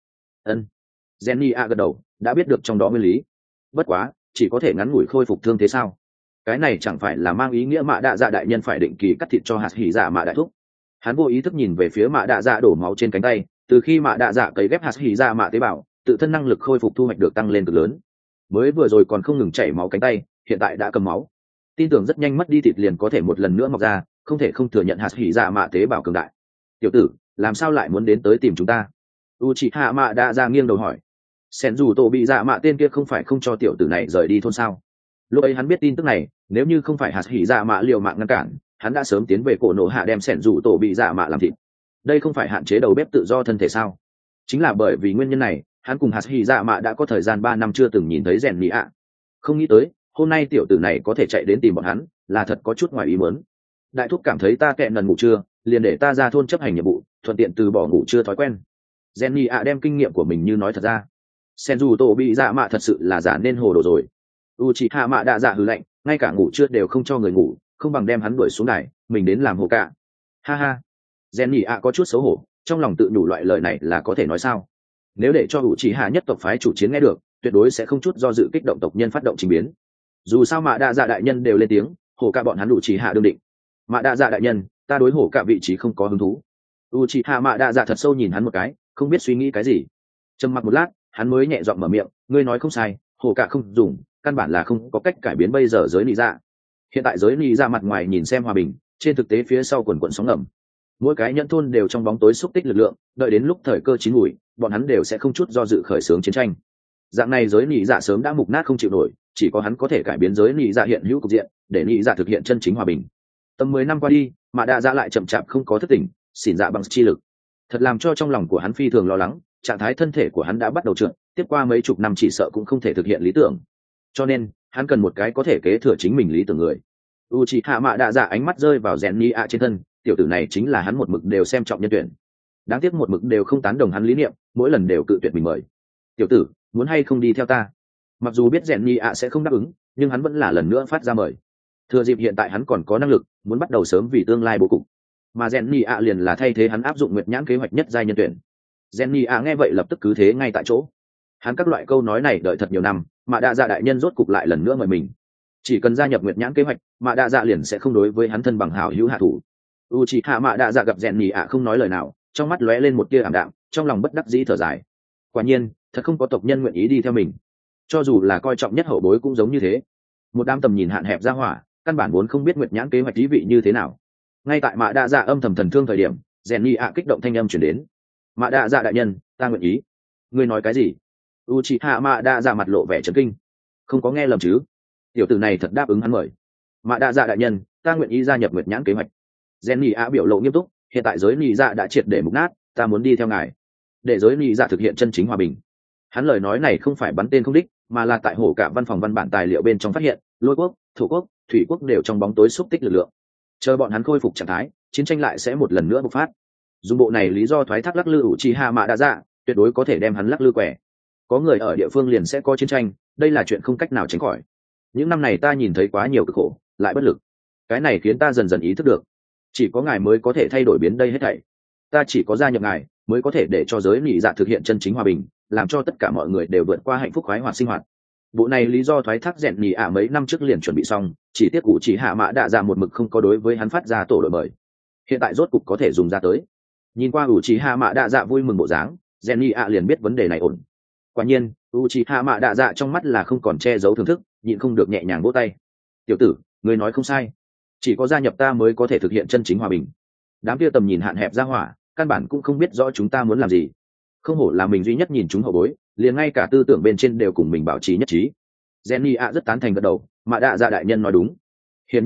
Rèn Nhi ạ gật đầu, đã biết được trong đó nguyên lý. Bất quá, chỉ có thể ngắn ngủi khôi phục thương thế sao? Cái này chẳng phải là mang ý nghĩa mạ đạ dạ đại nhân phải định kỳ cắt thịt cho hạt hỉ dạ mạ đại thúc. Hắn vô ý thức nhìn về phía mạ đạ dạ đổ máu trên cánh tay, từ khi mạ đạ dạ cấy ghép hạt hỉ dạ mạ tế bào, tự thân năng lực khôi phục thu hoạch được tăng lên cực lớn. Mới vừa rồi còn không ngừng chảy máu cánh tay, hiện tại đã cầm máu. Tin tưởng rất nhanh mất đi thịt liền có thể một lần nữa mọc ra, không thể không thừa nhận hạt hỉ dạ mạ tế bào cường đại. Tiểu tử, làm sao lại muốn đến tới tìm chúng ta? Uchiha mạ đạ dạ nghiêng đầu hỏi. Sen dù tổ bị dạ mạ tên kia không phải không cho tiểu tử này rời đi thôn sao? Lúc ấy hắn biết tin tức này, nếu như không phải hạt hỉ dạ mạ liều mạng ngăn cản, hắn đã sớm tiến về cổ nổ hạ đem sẻn rủ tổ bị dạ mạ làm thịt. Đây không phải hạn chế đầu bếp tự do thân thể sao? Chính là bởi vì nguyên nhân này, hắn cùng hạt hỉ dạ mạ đã có thời gian 3 năm chưa từng nhìn thấy rèn nhị ạ. Không nghĩ tới hôm nay tiểu tử này có thể chạy đến tìm bọn hắn, là thật có chút ngoài ý muốn. Đại thúc cảm thấy ta kẹn lần ngủ trưa, liền để ta ra thôn chấp hành nhiệm vụ, thuận tiện từ bỏ ngủ trưa thói quen. Rèn nhị ạ đem kinh nghiệm của mình như nói thật ra. Sen dù tổ bị dạ mạ thật sự là giả nên hồ đồ rồi. Uchiha mạ đạ dạ hừ lạnh, ngay cả ngủ trưa đều không cho người ngủ, không bằng đem hắn đuổi xuống đài, mình đến làm hồ cả. Ha ha. Rèn nhị ạ có chút xấu hổ, trong lòng tự nhủ loại lời này là có thể nói sao? Nếu để cho Uchiha nhất tộc phái chủ chiến nghe được, tuyệt đối sẽ không chút do dự kích động tộc nhân phát động trình biến. Dù sao mạ đạ dạ đại nhân đều lên tiếng, hồ cả bọn hắn Uchiha đương định. Mạ đạ dạ đại nhân, ta đối hổ cả vị trí không có hứng thú. Uchiha mạ đạ dạ thật sâu nhìn hắn một cái, không biết suy nghĩ cái gì. Trầm mặc một lát, hắn mới nhẹ giọng mở miệng, ngươi nói không sai, hổ cả không dùng, căn bản là không có cách cải biến bây giờ giới lý dạ. Hiện tại giới lý dạ mặt ngoài nhìn xem hòa bình, trên thực tế phía sau quần quần sóng ngầm. Mỗi cái nhẫn thôn đều trong bóng tối xúc tích lực lượng, đợi đến lúc thời cơ chín mùi, bọn hắn đều sẽ không chút do dự khởi xướng chiến tranh. Dạng này giới lý dạ sớm đã mục nát không chịu nổi, chỉ có hắn có thể cải biến giới lý dạ hiện hữu cục diện, để lý dạ thực hiện chân chính hòa bình. Tầm 10 năm qua đi, mà đạ dạ lại chậm chạp không có thức tỉnh, xỉn dạ bằng chi lực, thật làm cho trong lòng của hắn phi thường lo lắng. Trạng thái thân thể của hắn đã bắt đầu trượt, tiếp qua mấy chục năm chỉ sợ cũng không thể thực hiện lý tưởng, cho nên hắn cần một cái có thể kế thừa chính mình lý tưởng người. Uchiha mạ đạ dạ ánh mắt rơi vào rèn ni ạ trên thân, tiểu tử này chính là hắn một mực đều xem trọng nhân tuyển, đáng tiếc một mực đều không tán đồng hắn lý niệm, mỗi lần đều cự tuyệt mình mời. Tiểu tử, muốn hay không đi theo ta? Mặc dù biết rèn ni ạ sẽ không đáp ứng, nhưng hắn vẫn là lần nữa phát ra mời. Thừa dịp hiện tại hắn còn có năng lực, muốn bắt đầu sớm vì tương lai bố cục, mà rèn ni ạ liền là thay thế hắn áp dụng nguyệt nhãn kế hoạch nhất giai nhân tuyển. Jenny à nghe vậy lập tức cứ thế ngay tại chỗ. Hắn các loại câu nói này đợi thật nhiều năm, mà đạ dạ đại nhân rốt cục lại lần nữa mời mình. Chỉ cần gia nhập nguyệt nhãn kế hoạch, mà đạ dạ liền sẽ không đối với hắn thân bằng hảo hữu hạ thủ. Uchiha mạ đạ dạ gặp Jenny à không nói lời nào, trong mắt lóe lên một tia ảm đạm, trong lòng bất đắc dĩ thở dài. Quả nhiên, thật không có tộc nhân nguyện ý đi theo mình. Cho dù là coi trọng nhất hậu bối cũng giống như thế. Một đám tầm nhìn hạn hẹp ra hỏa, căn bản vốn không biết nguyệt nhãn kế hoạch ý vị như thế nào. Ngay tại mạ đạ dạ âm thầm thần thương thời điểm, Jenny à kích động thanh âm truyền đến. Mạ đạ dạ đại nhân, ta nguyện ý. Ngươi nói cái gì? Uchiha mạ đạ dạ mặt lộ vẻ chấn kinh. Không có nghe lầm chứ? Tiểu tử này thật đáp ứng hắn mời. Mạ đạ dạ đại nhân, ta nguyện ý gia nhập nguyệt nhãn kế hoạch. Jenny a biểu lộ nghiêm túc, hiện tại giới nị dạ đã triệt để mục nát, ta muốn đi theo ngài, để giới nị dạ thực hiện chân chính hòa bình. Hắn lời nói này không phải bắn tên không đích, mà là tại hổ cả văn phòng văn bản tài liệu bên trong phát hiện, lôi quốc, thổ quốc, thủy quốc đều trong bóng tối xúc tích lực lượng. Chờ bọn hắn khôi phục trạng thái, chiến tranh lại sẽ một lần nữa bộc phát. Dùng bộ này lý do thoái thác lắc lư Uchiha mạ đạ dạ, tuyệt đối có thể đem hắn lắc lư quẻ. Có người ở địa phương liền sẽ có chiến tranh, đây là chuyện không cách nào tránh khỏi. Những năm này ta nhìn thấy quá nhiều cực khổ, lại bất lực. Cái này khiến ta dần dần ý thức được, chỉ có ngài mới có thể thay đổi biến đây hết thảy. Ta chỉ có gia nhập ngài, mới có thể để cho giới nị dạ thực hiện chân chính hòa bình, làm cho tất cả mọi người đều vượt qua hạnh phúc khoái hoạt sinh hoạt. Bộ này lý do thoái thác rèn nị ạ mấy năm trước liền chuẩn bị xong, chỉ tiếc Uchiha mạ đạ dạ một mực không có đối với hắn phát ra tổ đội mời. Hiện tại rốt cục có thể dùng ra tới. Nhìn qua Uchiha mạ đạ dạ vui mừng bộ dáng, Jenny ạ liền biết vấn đề này ổn. Quả nhiên, Uchiha mạ đạ dạ trong mắt là không còn che giấu thưởng thức, nhịn không được nhẹ nhàng vỗ tay. Tiểu tử, ngươi nói không sai, chỉ có gia nhập ta mới có thể thực hiện chân chính hòa bình. Đám kia tầm nhìn hạn hẹp ra hỏa, căn bản cũng không biết rõ chúng ta muốn làm gì. Không hổ là mình duy nhất nhìn chúng hậu bối, liền ngay cả tư tưởng bên trên đều cùng mình bảo trì nhất trí. Jenny ạ rất tán thành gật đầu, mạ đạ dạ đại nhân nói đúng. Hiển nhiên,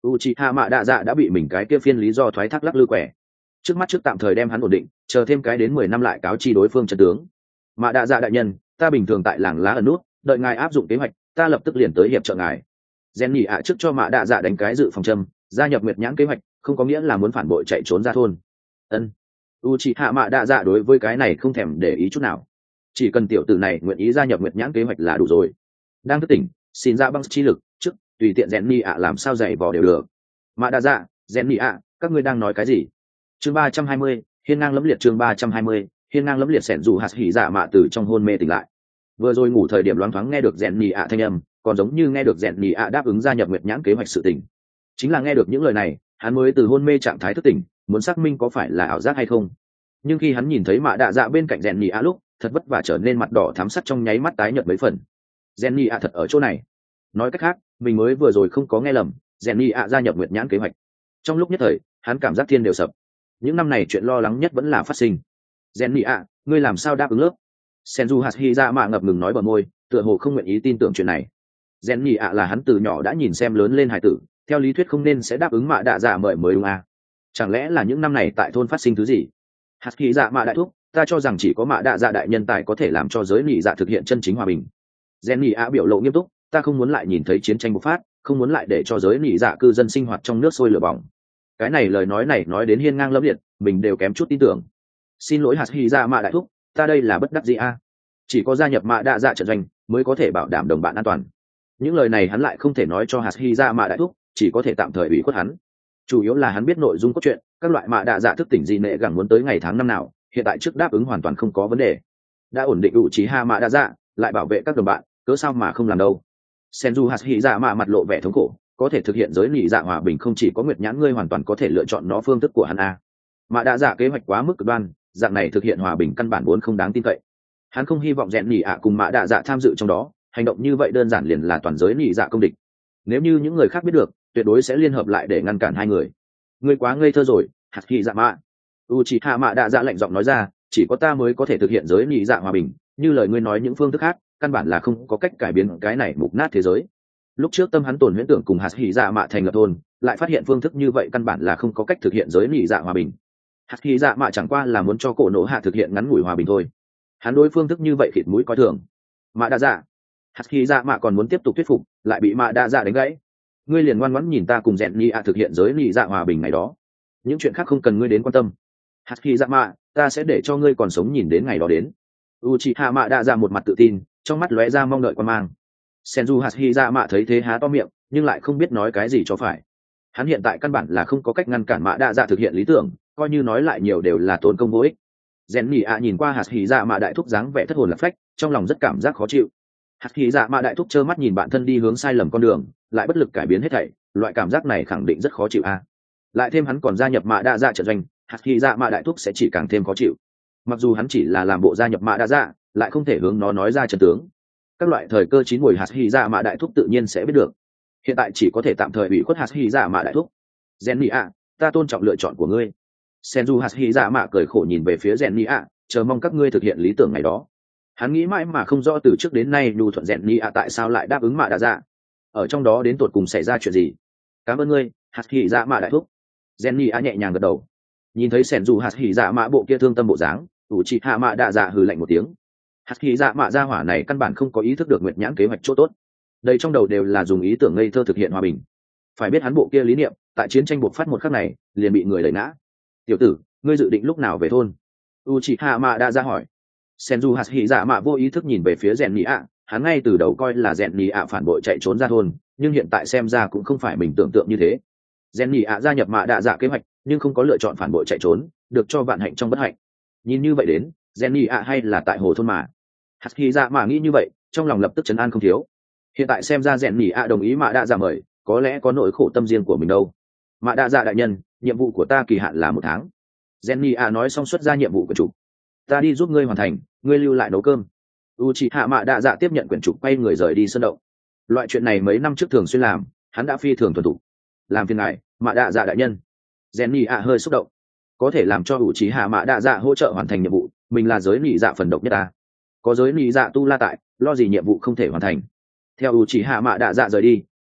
Uchiha Mạ Đạ Dạ đã bị mình cái kia phiên lý do thoái thác lắc lư quẻ, trước mắt trước tạm thời đem hắn ổn định, chờ thêm cái đến 10 năm lại cáo chi đối phương chân tướng. Mạ Đạ Dạ đại nhân, ta bình thường tại làng lá ẩn nút, đợi ngài áp dụng kế hoạch, ta lập tức liền tới hiệp trợ ngài. Jenny ạ trước cho Mạ Đạ Dạ đánh cái dự phòng châm, gia nhập Nguyệt Nhãn kế hoạch, không có nghĩa là muốn phản bội chạy trốn ra thôn. Ân. Uchiha Mạ Đạ Dạ đối với cái này không thèm để ý chút nào, chỉ cần tiểu tử này nguyện ý gia nhập Nguyệt Nhãn kế hoạch là đủ rồi. Đang thức tỉnh, xin ra băng chi lực, trước tùy tiện Jenny ạ làm sao dạy vò đều được. Mạ Đạ Dạ, Jenny ạ, các ngươi đang nói cái gì? Chương 320, hiên ngang lẫm liệt. Chương 320, hiên ngang lẫm liệt. Sẻn dù hạt hỉ dạ mạ từ trong hôn mê tỉnh lại, vừa rồi ngủ thời điểm loáng thoáng nghe được Jenny ạ thanh âm, còn giống như nghe được Jenny ạ đáp ứng gia nhập Nguyệt Nhãn kế hoạch sự tình. Chính là nghe được những lời này, hắn mới từ hôn mê trạng thái thức tỉnh, muốn xác minh có phải là ảo giác hay không. Nhưng khi hắn nhìn thấy Mạ Đạ Dạ bên cạnh Jenny ạ lúc, thật vất vả trở nên mặt đỏ thắm sắt, trong nháy mắt tái nhợt mấy phần. Jenny ạ thật ở chỗ này. Nói cách khác, mình mới vừa rồi không có nghe lầm, Jenny ạ gia nhập Nguyệt Nhãn kế hoạch. Trong lúc nhất thời, hắn cảm giác thiên đều sập. Những năm này chuyện lo lắng nhất vẫn là phát sinh. Jenny ạ, ngươi làm sao đáp ứng lớp? Senju Hashirama ngập ngừng nói bờ môi, tựa hồ không nguyện ý tin tưởng chuyện này. Jenny ạ là hắn từ nhỏ đã nhìn xem lớn lên hải tử, theo lý thuyết không nên sẽ đáp ứng Mạ Đạ Dạ mời mới đúng à? Chẳng lẽ là những năm này tại thôn phát sinh thứ gì? Hashirama đại thúc, ta cho rằng chỉ có Mạ Đạ Dạ đại nhân tài có thể làm cho giới nị dạ thực hiện chân chính hòa bình. Jenny ạ biểu lộ nghiêm túc, ta không muốn lại nhìn thấy chiến tranh bộc phát, không muốn lại để cho giới nị dạ cư dân sinh hoạt trong nước sôi lửa bỏng. Cái này lời nói này nói đến hiên ngang lẫm liệt, mình đều kém chút tin tưởng. Xin lỗi Hashirama đại thúc, ta đây là bất đắc dĩ a. Chỉ có gia nhập Mạ Đạ Dạ trận doanh mới có thể bảo đảm đồng bạn an toàn. Những lời này hắn lại không thể nói cho Hashirama đại thúc, chỉ có thể tạm thời ủy khuất hắn. Chủ yếu là hắn biết nội dung cốt truyện, các loại Mạ Đạ Dạ thức tỉnh gì nệ gẳng muốn tới ngày tháng năm nào, hiện tại trước đáp ứng hoàn toàn không có vấn đề. Đã ổn định Uchiha Mạ Đạ Dạ, lại bảo vệ các đồng bạn, cớ sao mà không làm đâu. Senju Hashirama mặt lộ vẻ thống khổ, có thể thực hiện giới nị dạ hòa bình không chỉ có Nguyệt Nhãn ngươi hoàn toàn có thể lựa chọn nó phương thức của hắn a. Mạ Đạ Dạ kế hoạch quá mức cực đoan, dạng này thực hiện hòa bình căn bản vốn không đáng tin cậy. Hắn không hy vọng rèn nỉ ạ cùng Mạ Đạ Dạ tham dự trong đó, hành động như vậy đơn giản liền là toàn giới nỉ dạ công địch. Nếu như những người khác biết được, tuyệt đối sẽ liên hợp lại để ngăn cản hai người. Ngươi quá ngây thơ rồi, hạt khi dạ mạ. Uchiha Mạ Đạ Dạ lạnh giọng nói ra, chỉ có ta mới có thể thực hiện giới nỉ dạ hòa bình, như lời ngươi nói những phương thức khác, căn bản là không có cách cải biến cái này mục nát thế giới. Lúc trước tâm hắn tổn huyễn tưởng cùng hạt hỉ dạ mạ thành lập thôn, lại phát hiện phương thức như vậy căn bản là không có cách thực hiện giới nỉ dạ hòa bình. Hạt hỉ dạ mạ chẳng qua là muốn cho cổ nổ hạ thực hiện ngắn ngủi hòa bình thôi. Hắn đối phương thức như vậy khịt mũi coi thường. Mạ Đạ Dạ, hạt hỉ dạ mạ còn muốn tiếp tục thuyết phục, lại bị Mạ Đạ Dạ đánh gãy. Ngươi liền ngoan ngoãn nhìn ta cùng rèn nỉ ạ thực hiện giới nỉ dạ hòa bình ngày đó, những chuyện khác không cần ngươi đến quan tâm. Hạt hỉ dạ mạ, ta sẽ để cho ngươi còn sống nhìn đến ngày đó đến. Uchiha Mạ Đạ Dạ một mặt tự tin, trong mắt lóe ra mong đợi quan mang. Senju Hashirama thấy thế há to miệng, nhưng lại không biết nói cái gì cho phải. Hắn hiện tại căn bản là không có cách ngăn cản Mạ Đạ Dạ thực hiện lý tưởng, coi như nói lại nhiều đều là tốn công vô ích. Jenny nhìn qua Hashirama đại thúc dáng vẻ thất hồn lạc phách, trong lòng rất cảm giác khó chịu. Hashirama đại thúc trơ mắt nhìn bạn thân đi hướng sai lầm con đường, lại bất lực cải biến hết thảy, loại cảm giác này khẳng định rất khó chịu a. Lại thêm hắn còn gia nhập Mạ Đạ Dạ trận doanh, Hashirama đại thúc sẽ chỉ càng thêm khó chịu. Mặc dù hắn chỉ là làm bộ gia nhập Mạ Đạ Dạ, lại không thể hướng nó nói ra chân tướng. Các loại thời cơ chín mùi hạt hy dạ mạ đại thúc tự nhiên sẽ biết được. Hiện tại chỉ có thể tạm thời ủy khuất hạt hy dạ mạ đại thúc. Jenny ạ, ta tôn trọng lựa chọn của ngươi. Senju hạt hy dạ mạ cười khổ nhìn về phía Jenny ạ, chờ mong các ngươi thực hiện lý tưởng ngày đó. Hắn nghĩ mãi mà không rõ từ trước đến nay nhu thuận Jenny ạ tại sao lại đáp ứng Mạ Đạ Dạ. Ở trong đó đến tột cùng xảy ra chuyện gì? Cảm ơn ngươi, hạt hy dạ mạ đại thúc. Jenny ạ nhẹ nhàng gật đầu. Nhìn thấy Senju hạt hy dạ mạ bộ kia thương tâm bộ dáng, Uchiha Mạ Đạ Dạ hừ lạnh một tiếng. Hạt khí dạ mạ gia hỏa này căn bản không có ý thức được Nguyệt Nhãn kế hoạch chỗ tốt, đây trong đầu đều là dùng ý tưởng ngây thơ thực hiện hòa bình. Phải biết hắn bộ kia lý niệm tại chiến tranh bộc phát một khắc này liền bị người đẩy ngã. Tiểu tử, ngươi dự định lúc nào về thôn? Uchiha Mạ Đạ Dạ hỏi. Senju hạt hỉ dạ mạ vô ý thức nhìn về phía rèn nỉ ạ, hắn ngay từ đầu coi là rèn nỉ ạ phản bội chạy trốn ra thôn, nhưng hiện tại xem ra cũng không phải mình tưởng tượng như thế. Rèn nỉ ạ gia nhập Mạ Đạ Dạ kế hoạch, nhưng không có lựa chọn phản bội chạy trốn, được cho vạn hạnh trong bất hạnh. Nhìn như vậy đến, rèn nỉ ạ hay là tại hồ thôn mà. Hạt hỉ dạ mạ nghĩ như vậy, trong lòng lập tức trấn an không thiếu. Hiện tại xem ra rèn nỉ ạ đồng ý Mạ Đạ Dạ mời, có lẽ có nỗi khổ tâm riêng của mình đâu. Mạ Đạ Dạ đại nhân, nhiệm vụ của ta kỳ hạn là 1 tháng. Rèn nỉ ạ nói xong xuất ra nhiệm vụ của chủ. Ta đi giúp ngươi hoàn thành, ngươi lưu lại nấu cơm. Uchiha Mạ Đạ Dạ tiếp nhận quyển trục, quay người rời đi sân động. Loại chuyện này mấy năm trước thường xuyên làm, hắn đã phi thường thuần thục. Làm phiền ngài, Mạ Đạ Dạ đại nhân. Jenny hơi xúc động, có thể làm cho Uchiha Mạ Đạ Dạ hỗ trợ hoàn thành nhiệm vụ, mình là giới nỉ dạ phần độc nhất ta. Có giới nỉ dạ tu la tại, lo gì nhiệm vụ không thể hoàn thành. Theo Uchiha Mạ Đạ Dạ rời đi,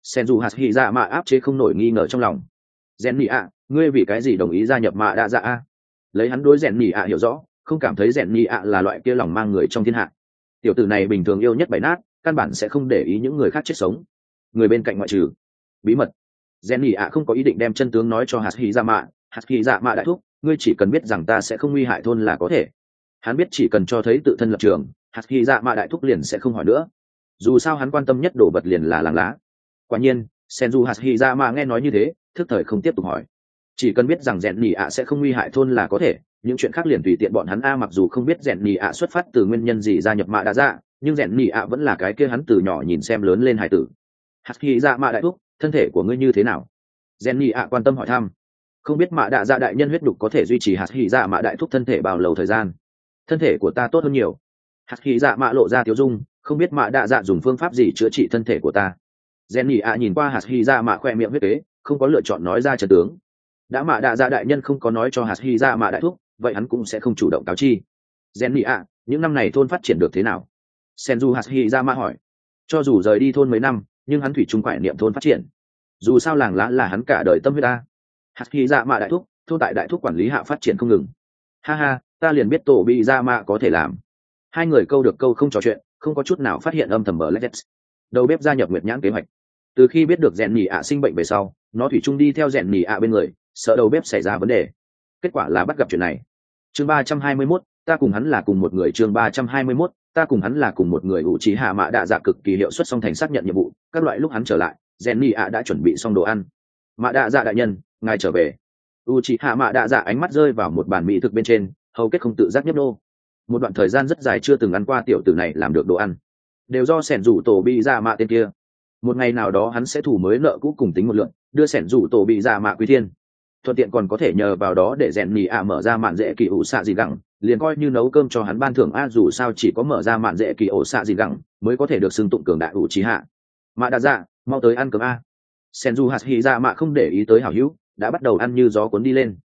sen dù hạt hy dạ mạ áp chế không nổi nghi ngờ trong lòng. Rèn nhị ạ, ngươi vì cái gì đồng ý gia nhập mạ đạ dạ a? Lấy hắn đối rèn nhị ạ hiểu rõ, không cảm thấy rèn nhị ạ là loại kia lòng mang người trong thiên hạ. Tiểu tử này bình thường yêu nhất bày nát, căn bản sẽ không để ý những người khác chết sống, người bên cạnh ngoại trừ. Bí mật. Rèn nhị ạ không có ý định đem chân tướng nói cho hạt hy dạ mạ. Hạt hy dạ mạ đại thúc, ngươi chỉ cần biết rằng ta sẽ không nguy hại thôn là có thể. Hắn biết chỉ cần cho thấy tự thân lập trường, hạt hy dạ mạ đại thúc liền sẽ không hỏi nữa. Dù sao hắn quan tâm nhất đồ vật liền là làng lá. Quả nhiên, senju hạt hy dạ mạ nghe nói như thế, thức thời không tiếp tục hỏi. Chỉ cần biết rằng rèn nhị ạ sẽ không nguy hại thôn là có thể, những chuyện khác liền tùy tiện bọn hắn a. Mặc dù không biết rèn nhị ạ xuất phát từ nguyên nhân gì gia nhập mạ đạ dạ, nhưng rèn nhị ạ vẫn là cái kia hắn từ nhỏ nhìn xem lớn lên hải tử. Hạt hy dạ mạ đại thúc, thân thể của ngươi như thế nào? Rèn nhị ạ quan tâm hỏi thăm. Không biết mạ đạ dạ đại nhân huyết đục có thể duy trì hạt hy dạ mạ đại thúc thân thể bao lâu thời gian? Thân thể của ta tốt hơn nhiều. Hạt hy dạ mạ lộ ra tiếu dung, không biết mạ đạ dạ dùng phương pháp gì chữa trị thân thể của ta. Rèn nhị ạ nhìn qua hạt hy dạ mạ khoe miệng huyết kế, không có lựa chọn nói ra trận tướng. Đã mạ đạ dạ đại nhân không có nói cho hạt hy dạ mạ đại thúc, vậy hắn cũng sẽ không chủ động cáo chi. Rèn nhị ạ, những năm này thôn phát triển được thế nào? Senju hạt hy dạ mạ hỏi. Cho dù rời đi thôn mấy năm, nhưng hắn thủy chung quải niệm thôn phát triển. Dù sao làng lá là hắn cả đời tâm huyết ta. Hạt hy dạ mạ đại thúc, thôn tại đại thúc quản lý hạ phát triển không ngừng. Ha ha, ta liền biết tổ bị dạ mạ có thể làm. Hai người câu được câu không trò chuyện, không có chút nào phát hiện âm thầm bờ lết. Đầu bếp gia nhập Nguyệt Nhãn kế hoạch. Từ khi biết được rèn nhị ạ sinh bệnh về sau, nó thủy chung đi theo rèn nhị ạ bên người, sợ đầu bếp xảy ra vấn đề. Kết quả là bắt gặp chuyện này. Chương 321, ta cùng hắn là cùng một người. Chương 321, ta cùng hắn là cùng một người. ủ trí hạ mạ đạ dạ cực kỳ hiệu suất song thành xác nhận nhiệm vụ. Các loại lúc hắn trở lại, rèn nhị ạ đã chuẩn bị xong đồ ăn. Mạ đạ dạ đại nhân, ngài trở về. Uchiha mạ đạ dạ ánh mắt rơi vào một bàn mỹ thực bên trên, hầu kết không tự giác nhấp nô. Một đoạn thời gian rất dài chưa từng ăn qua tiểu tử này làm được đồ ăn, đều do sẻn rủ tổ bị dạ mạ tên kia. Một ngày nào đó hắn sẽ thủ mới nợ cũ cùng tính một lượng, đưa sẻn rủ tổ bị dạ mạ quý thiên, thuận tiện còn có thể nhờ vào đó để rèn nhì ạ mở ra mạn dễ kỳ ủ xạ gì gẳng, liền coi như nấu cơm cho hắn ban thưởng a. Dù sao chỉ có mở ra mạn dễ kỳ ủ xạ gì gẳng mới có thể được xưng tụng cường đại ủ trí hạ mạ đạ dạ. Mau tới ăn cơm a. Senju hạt hỉ dạ mạ không để ý tới hảo hữu, đã bắt đầu ăn như gió cuốn đi lên.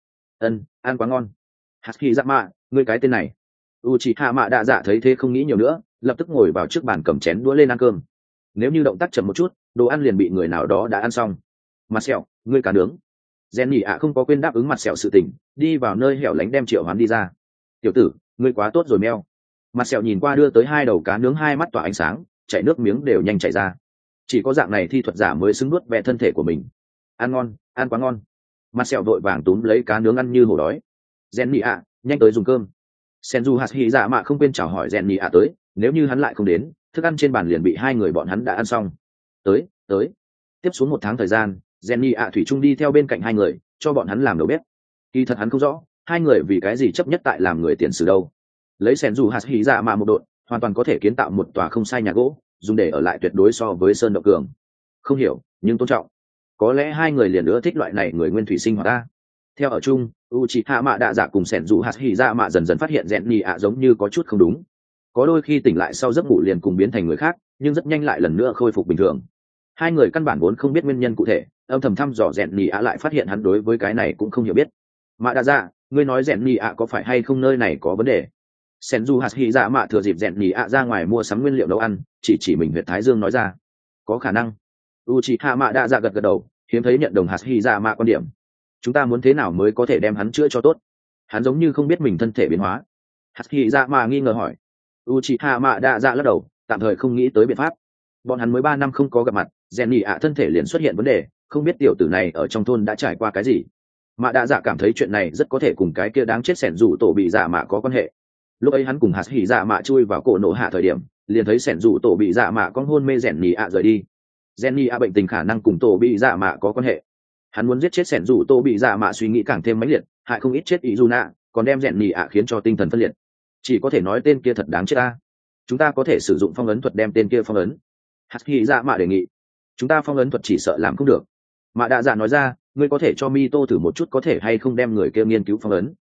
Ăn quá ngon. Hạt hỉ dạ mạ, ngươi cái tên này. Uchiha mạ đạ dạ thấy thế không nghĩ nhiều nữa, lập tức ngồi vào trước bàn cầm chén đũa lên ăn cơm. Nếu như động tác chậm một chút, đồ ăn liền bị người nào đó đã ăn xong. Mặt sẹo, ngươi cá nướng. Gen nhỉ ạ không có quên đáp ứng mặt sẹo sự tình, đi vào nơi hẻo lánh đem triệu hoán đi ra. Tiểu tử, ngươi quá tốt rồi meo. Mặt sẹo nhìn qua đưa tới hai đầu cá nướng, hai mắt tỏa ánh sáng, chảy nước miếng đều nhanh chảy ra. Chỉ có dạng này thi thuật giả mới xứng nuốt ve thân thể của mình. Ăn ngon, ăn quá ngon. Mặt sẹo vội vàng túm lấy cá nướng ăn như hổ đói. Gen nhỉ ạ, nhanh tới dùng cơm. Senju hạt hỉ dạ mạ không quên chào hỏi Gen nhỉ ạ tới, nếu như hắn lại không đến, thức ăn trên bàn liền bị hai người bọn hắn đã ăn xong. Tới. Tiếp xuống một tháng thời gian, Jenny ạ thủy chung đi theo bên cạnh hai người, cho bọn hắn làm đầu bếp. Kỳ thật hắn không rõ, hai người vì cái gì chấp nhất tại làm người tiền sử đâu. Lấy sẻn dù hạt hỉ dạ mạ một đội, hoàn toàn có thể kiến tạo một tòa không sai nhà gỗ, dùng để ở lại tuyệt đối so với sơn động cường. Không hiểu, nhưng tôn trọng. Có lẽ hai người liền nữa thích loại này người nguyên thủy sinh hoạt ta. Theo ở chung, Uchiha mạ đạ dạ cùng sẻn dù hạt hỉ dạ mạ dần dần phát hiện Jenny ạ giống như có chút không đúng. Có đôi khi tỉnh lại sau giấc ngủ liền cùng biến thành người khác, nhưng rất nhanh lại lần nữa khôi phục bình thường. Hai người căn bản vốn không biết nguyên nhân cụ thể, âm thầm thăm dò rèn nhì ạ lại phát hiện hắn đối với cái này cũng không hiểu biết. Mạ đạ dạ, ngươi nói rèn nhì ạ có phải hay không nơi này có vấn đề? Senju hạt hỉ dạ mạ thừa dịp rèn nhì ạ ra ngoài mua sắm nguyên liệu nấu ăn, chỉ mình huyệt thái dương nói ra. Có khả năng. Uchiha mạ đạ dạ gật gật đầu, hiếm thấy nhận đồng hạt hỉ dạ mạ quan điểm. Chúng ta muốn thế nào mới có thể đem hắn chữa cho tốt? Hắn giống như không biết mình thân thể biến hóa. Hạt hỉ dạ mạ nghi ngờ hỏi. Uchiha mạ đạ dạ lắc đầu, tạm thời không nghĩ tới biện pháp. Bọn hắn mới 3 năm không có gặp mặt, rèn nhì ạ thân thể liền xuất hiện vấn đề, không biết tiểu tử này ở trong thôn đã trải qua cái gì. Mạ đạ dạ cảm thấy chuyện này rất có thể cùng cái kia đáng chết sẻn rủ tổ bị dạ mạ có quan hệ. Lúc ấy hắn cùng hạt hỉ dạ mạ chui vào cổ nổ hạ thời điểm, liền thấy sẻn rủ tổ bị dạ mạ con hôn mê rèn nhì ạ rời đi. Rèn nhì ạ bệnh tình khả năng cùng tổ bị dạ mạ có quan hệ. Hắn muốn giết chết sẻn rủ tổ bị dạ mạ suy nghĩ càng thêm mãnh liệt, hại không ít chết ý dù nạ, còn đem rèn nhì ạ khiến cho tinh thần phân liệt. Chỉ có thể nói tên kia thật đáng chết ta. Chúng ta có thể sử dụng phong ấn thuật đem tên kia phong ấn. Hạt hỉ dạ mạ đề nghị. Chúng ta phong ấn thuật chỉ sợ làm không được. Mạ đạ dạ nói ra, ngươi có thể cho Mito thử một chút có thể hay không đem người kia nghiên cứu phong ấn.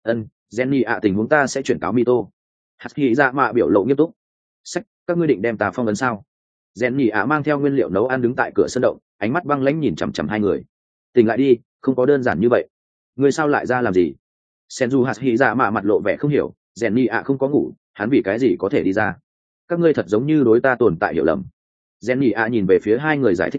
Jenny ạ tình huống ta sẽ chuyển cáo Mito. Hạt hỉ dạ mạ biểu lộ nghiêm túc. Sách, các ngươi định đem ta phong ấn sao? Jenny ạ mang theo nguyên liệu nấu ăn đứng tại cửa sân động, ánh mắt băng lãnh nhìn chằm chằm hai người. Tỉnh lại đi, không có đơn giản như vậy. Ngươi sao lại ra làm gì? Senju hạt hỉ dạ mạ mặt lộ vẻ không hiểu, Jenny ạ không có ngủ, hắn vì cái gì có thể đi ra? Các ngươi thật giống như đối ta tồn tại hiểu lầm. Jenny ạ nhìn về phía hai người giải thích nói,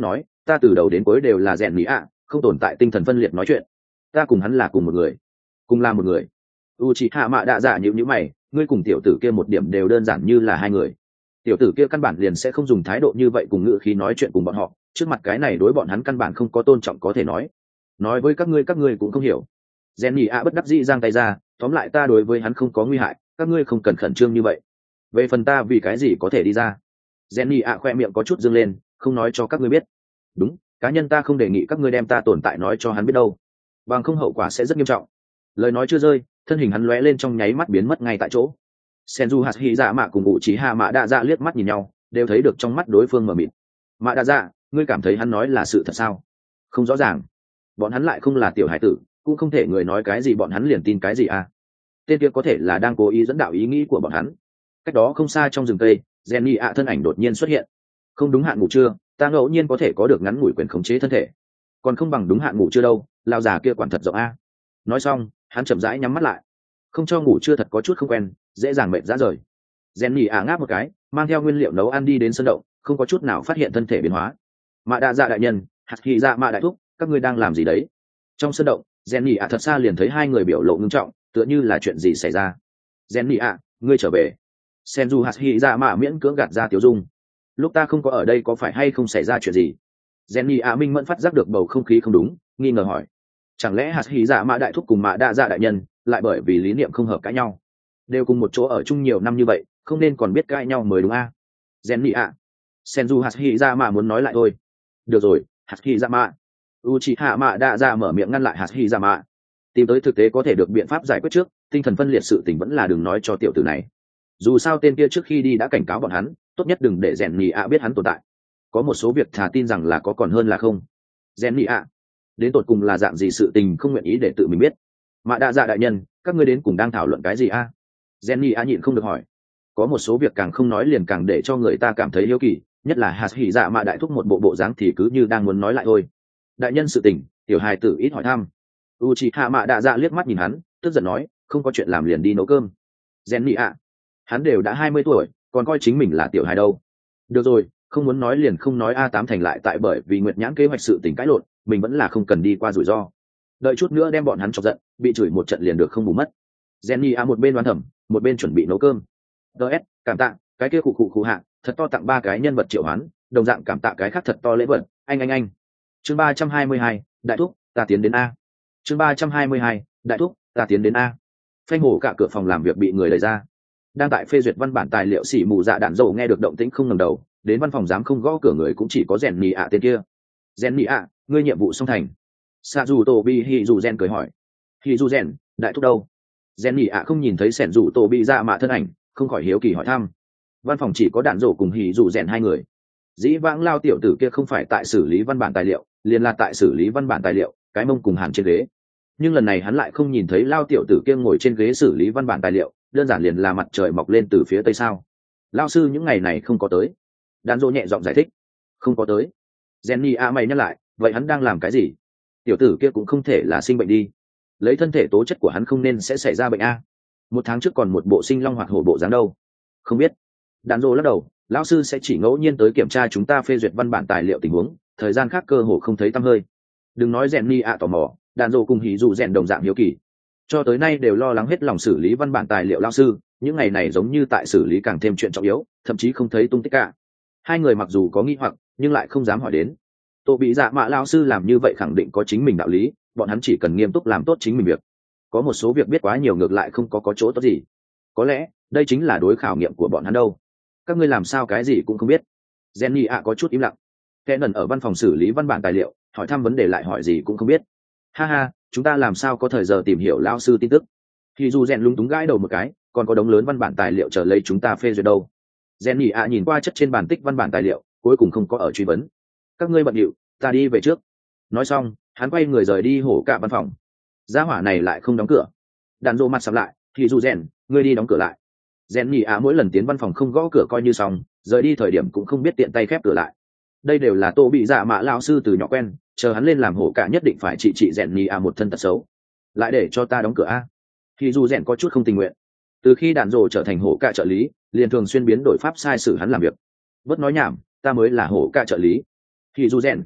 ta từ đầu đến cuối đều là rèn mỹ ạ, không tồn tại tinh thần phân liệt nói chuyện. Ta cùng hắn là cùng một người, cùng là một người. Uchiha Mạ Đạ Dạ nhíu mày, ngươi cùng tiểu tử kia một điểm đều đơn giản như là hai người. Tiểu tử kia căn bản liền sẽ không dùng thái độ như vậy cùng ngữ khí nói chuyện cùng bọn họ, trước mặt cái này đối bọn hắn căn bản không có tôn trọng có thể nói với các ngươi cũng không hiểu. Jenny A bất đắc dĩ giang tay ra, tóm lại ta đối với hắn không có nguy hại, các ngươi không cần khẩn trương như vậy. Về phần ta vì cái gì có thể đi ra? Jenny A khoe miệng có chút dương lên, không nói cho các ngươi biết. Đúng, cá nhân ta không đề nghị các ngươi đem ta tồn tại nói cho hắn biết đâu, bằng không hậu quả sẽ rất nghiêm trọng. Lời nói chưa rơi, thân hình hắn lóe lên trong nháy mắt biến mất ngay tại chỗ. Senju Hashihisa Mạ cùng Uchiha Mạ Đạ Dạ liếc mắt nhìn nhau, đều thấy được trong mắt đối phương mờ mịt. Mạ Đạ Dạ, ngươi cảm thấy hắn nói là sự thật sao? Không rõ ràng. Bọn hắn lại không là tiểu hải tử, cũng không thể người nói cái gì bọn hắn liền tin cái gì à? Tên kia có thể là đang cố ý dẫn đạo ý nghĩ của bọn hắn. Cách đó không xa trong rừng cây, Jenny ạ thân ảnh đột nhiên xuất hiện. Không đúng hạn ngủ trưa, ta ngẫu nhiên có thể có được ngắn ngủi quyền khống chế thân thể, còn không bằng đúng hạn ngủ trưa đâu. Lão già kia quản thật rộng a. Nói xong, hắn chậm rãi nhắm mắt lại. Không cho ngủ trưa thật có chút không quen, dễ dàng mệt rã rời. Jenny ạ ngáp một cái, mang theo nguyên liệu nấu ăn đi đến sân động, không có chút nào phát hiện thân thể biến hóa. Mạ Đạ Dạ đại nhân, Hạt Kỳ Dạ Mạ đại thúc, các ngươi đang làm gì đấy? Trong sân động, Jenny ạ thật xa liền thấy hai người biểu lộ ngưng trọng, tựa như là chuyện gì xảy ra. Jenny ạ, ngươi trở về. Senju Hashihisa Mạ miễn cưỡng gạt ra tiểu dung. Lúc ta không có ở đây có phải hay không xảy ra chuyện gì? Jenny ạ minh mẫn phát giác được bầu không khí không đúng, nghi ngờ hỏi. Chẳng lẽ Hashihisa Mạ đại thúc cùng Mạ Đạ Dạ đại nhân lại bởi vì lý niệm không hợp cãi nhau? Đều cùng một chỗ ở chung nhiều năm như vậy, không nên còn biết cãi nhau mới đúng a? Jenny ạ. Senju Hashihisa Mạ muốn nói lại thôi. Được rồi, Hashihisa Mạ. Uchiha Mạ Đạ Dạ mở miệng ngăn lại Hashihisa Mạ. Tìm tới thực tế có thể được biện pháp giải quyết trước, tinh thần phân liệt sự tình vẫn là đừng nói cho tiểu tử này. Dù sao tên kia trước khi đi đã cảnh cáo bọn hắn, tốt nhất đừng để rèn nhì ạ biết hắn tồn tại. Có một số việc thà tin rằng là có còn hơn là không. Rèn nhì ạ, đến tột cùng là dạng gì sự tình không nguyện ý để tự mình biết. Mạ Đạ Dạ đại nhân, các ngươi đến cùng đang thảo luận cái gì a? Rèn nhì ạ nhịn không được hỏi. Có một số việc càng không nói liền càng để cho người ta cảm thấy hiếu kỳ, nhất là hạt hỉ dạ Mạ đại thúc một bộ dáng thì cứ như đang muốn nói lại thôi. Đại nhân sự tình, tiểu hài tử ít hỏi thăm. Uchiha Mạ Đạ Dạ liếc mắt nhìn hắn, tức giận nói, không có chuyện làm liền đi nấu cơm. Rèn nhì ạ, hắn đều đã 20 tuổi, còn coi chính mình là tiểu hài đâu. Được rồi, không muốn nói liền không nói a. Tám thành lại tại bởi vì Nguyệt Nhãn kế hoạch sự tình cãi lộn, mình vẫn là không cần đi qua rủi ro. Đợi chút nữa đem bọn hắn chọc giận, bị chửi một trận liền được không bù mất. Jenny a một bên đoán thẩm, một bên chuẩn bị nấu cơm. DS, cảm tạ, cái kia cụ hạ, thật to tặng 3 cái nhân vật triệu hoán, đồng dạng cảm tạ cái khác thật to lễ vật, anh. Chương 322, đại thúc, ta tiến đến a. Chương 322, đại thúc, ta tiến đến a. Phanh hổ cả cửa phòng làm việc bị người đẩy ra. Đang tại phê duyệt văn bản tài liệu xỉ mù dạ đạn dầu nghe được động tĩnh không ngẩng đầu, đến văn phòng dám không gõ cửa người cũng chỉ có rèn nhì ạ tên kia. Rèn nhì ạ, ngươi nhiệm vụ xong thành. Sa dù tổ bi hì dù rèn cười hỏi. Hì dù rèn, đại thúc đâu? Rèn nhì ạ không nhìn thấy sẻn dù tổ bi dạ mạ thân ảnh, không khỏi hiếu kỳ hỏi thăm. Văn phòng chỉ có đạn dầu cùng hì dù rèn 2 người. Dĩ vãng lao tiểu tử kia không phải tại xử lý văn bản tài liệu, liền là tại xử lý văn bản tài liệu, cái mông cùng hàn trên ghế. Nhưng lần này hắn lại không nhìn thấy lao tiểu tử kia ngồi trên ghế xử lý văn bản tài liệu, đơn giản liền là mặt trời mọc lên từ phía tây sao. Lao sư những ngày này không có tới. Đan dô nhẹ giọng giải thích. Không có tới. Jenny a mày nhắc lại, vậy hắn đang làm cái gì? Tiểu tử kia cũng không thể là sinh bệnh đi. Lấy thân thể tố chất của hắn không nên sẽ xảy ra bệnh a. 1 tháng trước còn một bộ sinh long hoạt hổ bộ dáng đâu. Không biết. Đan dô lắc đầu, lão sư sẽ chỉ ngẫu nhiên tới kiểm tra chúng ta phê duyệt văn bản tài liệu tình huống, thời gian khác cơ hồ không thấy tăm hơi. Đừng nói Jenny a tò mò, đàn dô cùng hỉ dù rèn đồng dạng hiếu kỳ, cho tới nay đều lo lắng hết lòng xử lý văn bản tài liệu lao sư, những ngày này giống như tại xử lý càng thêm chuyện trọng yếu, thậm chí không thấy tung tích cả. 2 người mặc dù có nghi hoặc nhưng lại không dám hỏi đến. Tô bị dạ mạ lao sư làm như vậy khẳng định có chính mình đạo lý, bọn hắn chỉ cần nghiêm túc làm tốt chính mình việc. Có một số việc biết quá nhiều ngược lại không có chỗ tốt gì. Có lẽ đây chính là đối khảo nghiệm của bọn hắn đâu. Các ngươi làm sao cái gì cũng không biết? Jenny ạ có chút im lặng. Kẻ nần ở văn phòng xử lý văn bản tài liệu, hỏi thăm vấn đề lại hỏi gì cũng không biết. Ha ha, chúng ta làm sao có thời giờ tìm hiểu lao sư tin tức? Thì dù rèn lúng túng gãi đầu một cái, còn có đống lớn văn bản tài liệu chờ lấy chúng ta phê duyệt đâu. Jenny ạ nhìn qua chất trên bàn tích văn bản tài liệu, cuối cùng không có ở truy vấn. Các ngươi bận điệu, ta đi về trước. Nói xong, hắn quay người rời đi hổ cả văn phòng. Gia hỏa này lại không đóng cửa. Đàn rô mặt sầm lại, thì dù rèn, ngươi đi đóng cửa lại. Jenny ạ mỗi lần tiến văn phòng không gõ cửa coi như xong, rời đi thời điểm cũng không biết tiện tay khép cửa lại. Đây đều là tô bị dạ mạ lao sư từ nhỏ quen, chờ hắn lên làm hổ cả nhất định phải trị Jenny ạ một thân tật xấu. Lại để cho ta đóng cửa a? Thì dù rèn có chút không tình nguyện. Từ khi đàn rồ trở thành hổ cả trợ lý, liền thường xuyên biến đổi pháp sai sử hắn làm việc. Bất nói nhảm, ta mới là hổ cả trợ lý. Thì dù rèn,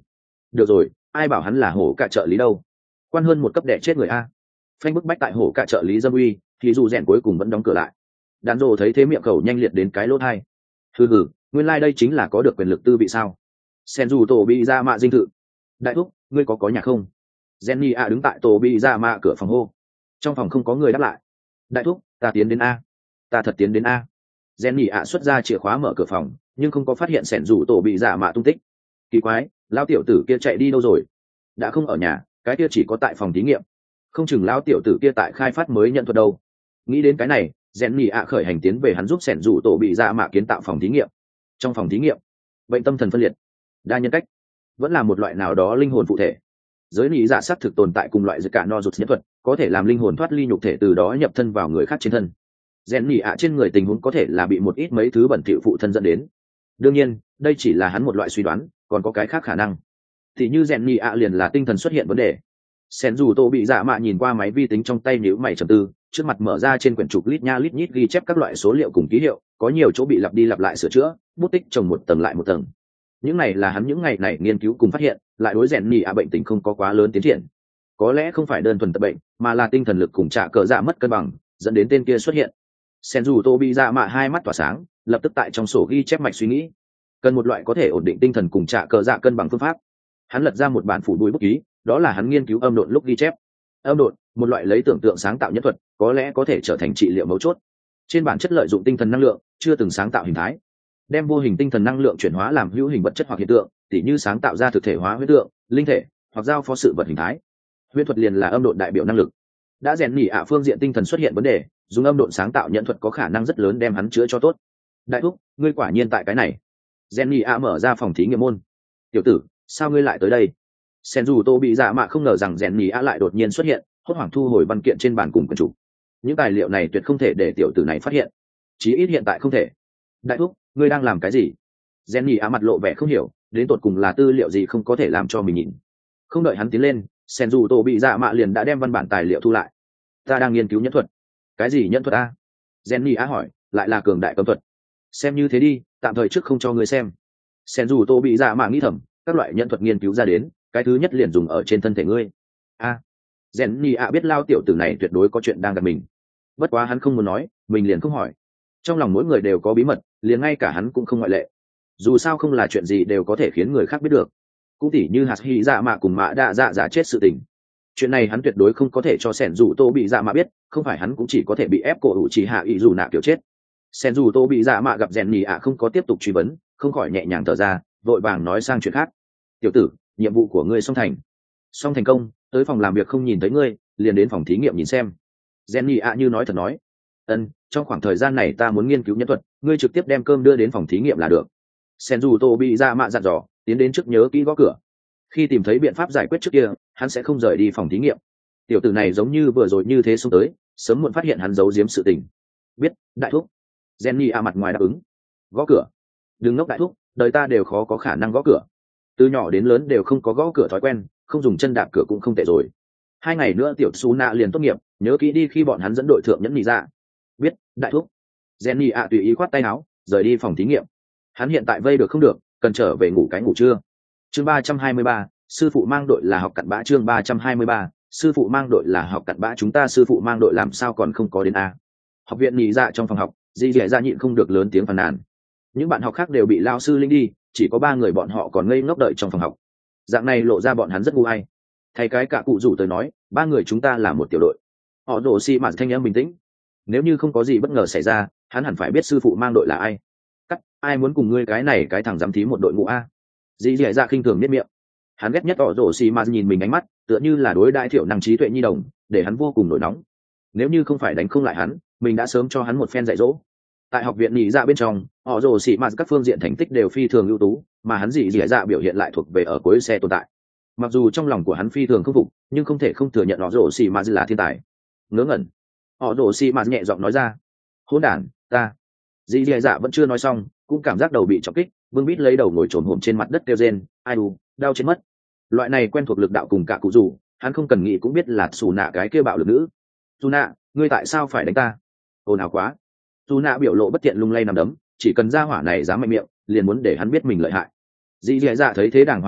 được rồi, ai bảo hắn là hổ cả trợ lý đâu, quan hơn một cấp đẻ chết người a. Phanh bức bách tại hổ cả trợ lý dâm uy, thì dù rèn cuối cùng vẫn đóng cửa lại. Đàn rồ thấy thế miệng khẩu nhanh liệt đến cái lỗ hai. Hừ, nguyên lai đây chính là có được quyền lực tư vị sao. Sen dù tổ bị ra mạ dinh thự. Đại thúc, ngươi có nhà không? Jenny a đứng tại tổ bị ra mạ cửa phòng hô. Trong phòng không có người đáp lại. Đại thúc, ta tiến đến a. Ta thật tiến đến a. Jenny a xuất ra chìa khóa mở cửa phòng, nhưng không có phát hiện Sen dù tổ bị ra mạ tung tích. Kỳ quái, lão tiểu tử kia chạy đi đâu rồi? Đã không ở nhà, cái kia chỉ có tại phòng thí nghiệm. Không chừng lão tiểu tử kia tại khai phát mới nhận thuật đâu. Nghĩ đến cái này, Jenny a khởi hành tiến về hắn giúp Sen dù tổ bị ra mạ kiến tạo phòng thí nghiệm. Trong phòng thí nghiệm, bệnh tâm thần phân liệt, đa nhân cách, vẫn là một loại nào đó linh hồn phụ thể. Giới lý giả xác thực tồn tại cùng loại giữa cả no rụt nhân thuật, có thể làm linh hồn thoát ly nhục thể từ đó nhập thân vào người khác trên thân. Rèn nhị ạ trên người tình huống có thể là bị một ít mấy thứ bẩn thỉu phụ thân dẫn đến. Đương nhiên, đây chỉ là hắn một loại suy đoán, còn có cái khác khả năng. Thì như rèn nhị ạ liền là tinh thần xuất hiện vấn đề. Sen dù tô bị dạ mạ nhìn qua máy vi tính trong tay, nhíu mày trầm tư, trước mặt mở ra trên quyển trục lít nha lít nhít ghi chép các loại số liệu cùng ký hiệu, có nhiều chỗ bị lặp đi lặp lại sửa chữa, bút tích chồng một tầng lại một tầng. Những này là hắn những ngày này nghiên cứu cùng phát hiện, lại đối rèn nhị ạ bệnh tình không có quá lớn tiến triển. Có lẽ không phải đơn thuần tật bệnh, mà là tinh thần lực cùng trả cờ dạ mất cân bằng, dẫn đến tên kia xuất hiện. Sen dù tô bị dạ mạ hai mắt tỏa sáng, lập tức tại trong sổ ghi chép mạch suy nghĩ, cần một loại có thể ổn định tinh thần cùng trả cờ dạ cân bằng phương pháp. Hắn lật ra một bản phủ đuôi bút ký, đó là hắn nghiên cứu âm độn lúc ghi chép. Âm độn, một loại lấy tưởng tượng sáng tạo nhân thuật, có lẽ có thể trở thành trị liệu mấu chốt. Trên bản chất lợi dụng tinh thần năng lượng, chưa từng sáng tạo hình thái, đem vô hình tinh thần năng lượng chuyển hóa làm hữu hình vật chất hoặc hiện tượng, tỉ như sáng tạo ra thực thể hóa huyết tượng, linh thể, hoặc giao phó sự vật hình thái. Huyễn thuật liền là âm độn đại biểu năng lực. Đã rèn nhỉ ạ phương diện tinh thần xuất hiện vấn đề, dùng âm độn sáng tạo nhận thuật có khả năng rất lớn đem hắn chữa cho tốt. Đại thúc, ngươi quả nhiên tại cái này. Rèn nhỉ ạ mở ra phòng thí nghiệm môn. Tiểu tử, sao ngươi lại tới đây? Sen dù tô bị dạ mạ không ngờ rằng rèn nhỉ ạ lại đột nhiên xuất hiện, hốt hoảng thu hồi văn kiện trên bàn cùng quyển trục. Những tài liệu này tuyệt không thể để tiểu tử này phát hiện, chí ít hiện tại không thể. Đại thúc, ngươi đang làm cái gì? Rèn nhỉ ạ mặt lộ vẻ không hiểu, đến tột cùng là tư liệu gì không có thể làm cho mình nhìn. Không đợi hắn tiến lên, sen dù tô bị dạ mạ liền đã đem văn bản tài liệu thu lại. Ta đang nghiên cứu nhẫn thuật. Cái gì nhẫn thuật a? Jenny á hỏi, lại là cường đại cấm thuật. Xem như thế đi, tạm thời trước không cho ngươi xem. Sen dù tô bị dạ mạ nghĩ thầm, các loại nhẫn thuật nghiên cứu ra đến, cái thứ nhất liền dùng ở trên thân thể ngươi. A, Jenny á biết lao tiểu tử này tuyệt đối có chuyện đang gặp mình. Bất quá hắn không muốn nói, mình liền không hỏi. Trong lòng mỗi người đều có bí mật, liền ngay cả hắn cũng không ngoại lệ. Dù sao không là chuyện gì đều có thể khiến người khác biết được. Cũng tỉ như hạt hy dạ mạ cùng mạ đạ dạ giả chết sự tình. Chuyện này hắn tuyệt đối không có thể cho Sen dù tô bị dạ mạ biết, không phải hắn cũng chỉ có thể bị ép cổ hữu chỉ hạ ý dù nạ kiểu chết. Sen dù tô bị dạ mạ gặp rèn nhì ạ không có tiếp tục truy vấn, không khỏi nhẹ nhàng thở ra, vội vàng nói sang chuyện khác. Tiểu tử, nhiệm vụ của ngươi xong thành công, tới phòng làm việc không nhìn thấy ngươi, liền đến phòng thí nghiệm nhìn xem. Rèn nhì ạ như nói thật nói, trong khoảng thời gian này ta muốn nghiên cứu nhân thuật, ngươi trực tiếp đem cơm đưa đến phòng thí nghiệm là được. Sen dù tô bị dạ mạ dặn dò, tiến đến trước nhớ kỹ gõ cửa. Khi tìm thấy biện pháp giải quyết trước kia, hắn sẽ không rời đi phòng thí nghiệm. Tiểu tử này giống như vừa rồi như thế xuống tới, sớm muộn phát hiện hắn giấu giếm sự tình. Biết, đại thúc. Jenny a mặt ngoài đáp ứng. Gõ cửa. Đừng ngốc đại thúc, đời ta đều khó có khả năng gõ cửa. Từ nhỏ đến lớn đều không có gõ cửa thói quen, không dùng chân đạp cửa cũng không tệ rồi. 2 ngày nữa tiểu Su nạ liền tốt nghiệp, nhớ kỹ đi khi bọn hắn dẫn đội thượng nhẫn nhị ra. Biết, đại thúc. Jenny a tùy ý khoát tay áo, rời đi phòng thí nghiệm. Hắn hiện tại vây được không được, cần trở về ngủ cái ngủ trưa. Chương 323, sư phụ mang đội là học cặn bã. Chương 323, sư phụ mang đội là học cặn bã. Chúng ta sư phụ mang đội làm sao còn không có đến a? Học viện nhị dạ trong phòng học, Di Dẻ ra nhịn không được lớn tiếng phàn nàn. Những bạn học khác đều bị lao sư linh đi, chỉ có 3 người bọn họ còn ngây ngốc đợi trong phòng học. Dạng này lộ ra bọn hắn rất ngu hay. Thay cái cả cụ rủ tới nói, 3 người chúng ta là một tiểu đội. Họ đổ xi mạt thanh em bình tĩnh. Nếu như không có gì bất ngờ xảy ra, hắn hẳn phải biết sư phụ mang đội là ai. Ai muốn cùng ngươi cái này cái thằng dám thí một đội ngũ a? Dì dì dạ khinh thường biết miệng. Hắn ghét nhất tỏ rổ xì mà nhìn mình ánh mắt tựa như là đối đại thiểu năng trí tuệ nhi đồng, để hắn vô cùng nổi nóng. Nếu như không phải đánh không lại hắn, mình đã sớm cho hắn một phen dạy dỗ. Tại học viện nhị dạ bên trong, họ rổ xì mà các phương diện thành tích đều phi thường ưu tú, mà hắn dì dì dạ biểu hiện lại thuộc về ở cuối xe tồn tại. Mặc dù trong lòng của hắn phi thường không phục, nhưng không thể không thừa nhận họ rổ xì mà là thiên tài. Ngớ ngẩn. Họ rổ xì mà nhẹ giọng nói ra. Hỗn đản, ta. Dì dì dạ vẫn chưa nói xong, cũng cảm giác đầu bị chọc kích, vương bít lấy đầu ngồi trồn hổm trên mặt đất kêu rên, ai u, đau chết mất. Loại này quen thuộc lực đạo cùng cả cụ rủ, hắn không cần nghĩ cũng biết là xù nạ cái kia bạo lực nữ. Xù nạ, ngươi tại sao phải đánh ta? Ồn ào quá. Xù nạ biểu lộ bất tiện lung lay nằm đấm, chỉ cần ra hỏa này dám mạnh miệng, liền muốn để hắn biết mình lợi hại. Dì dì dạ thấy thế đàng hoàng im miệng,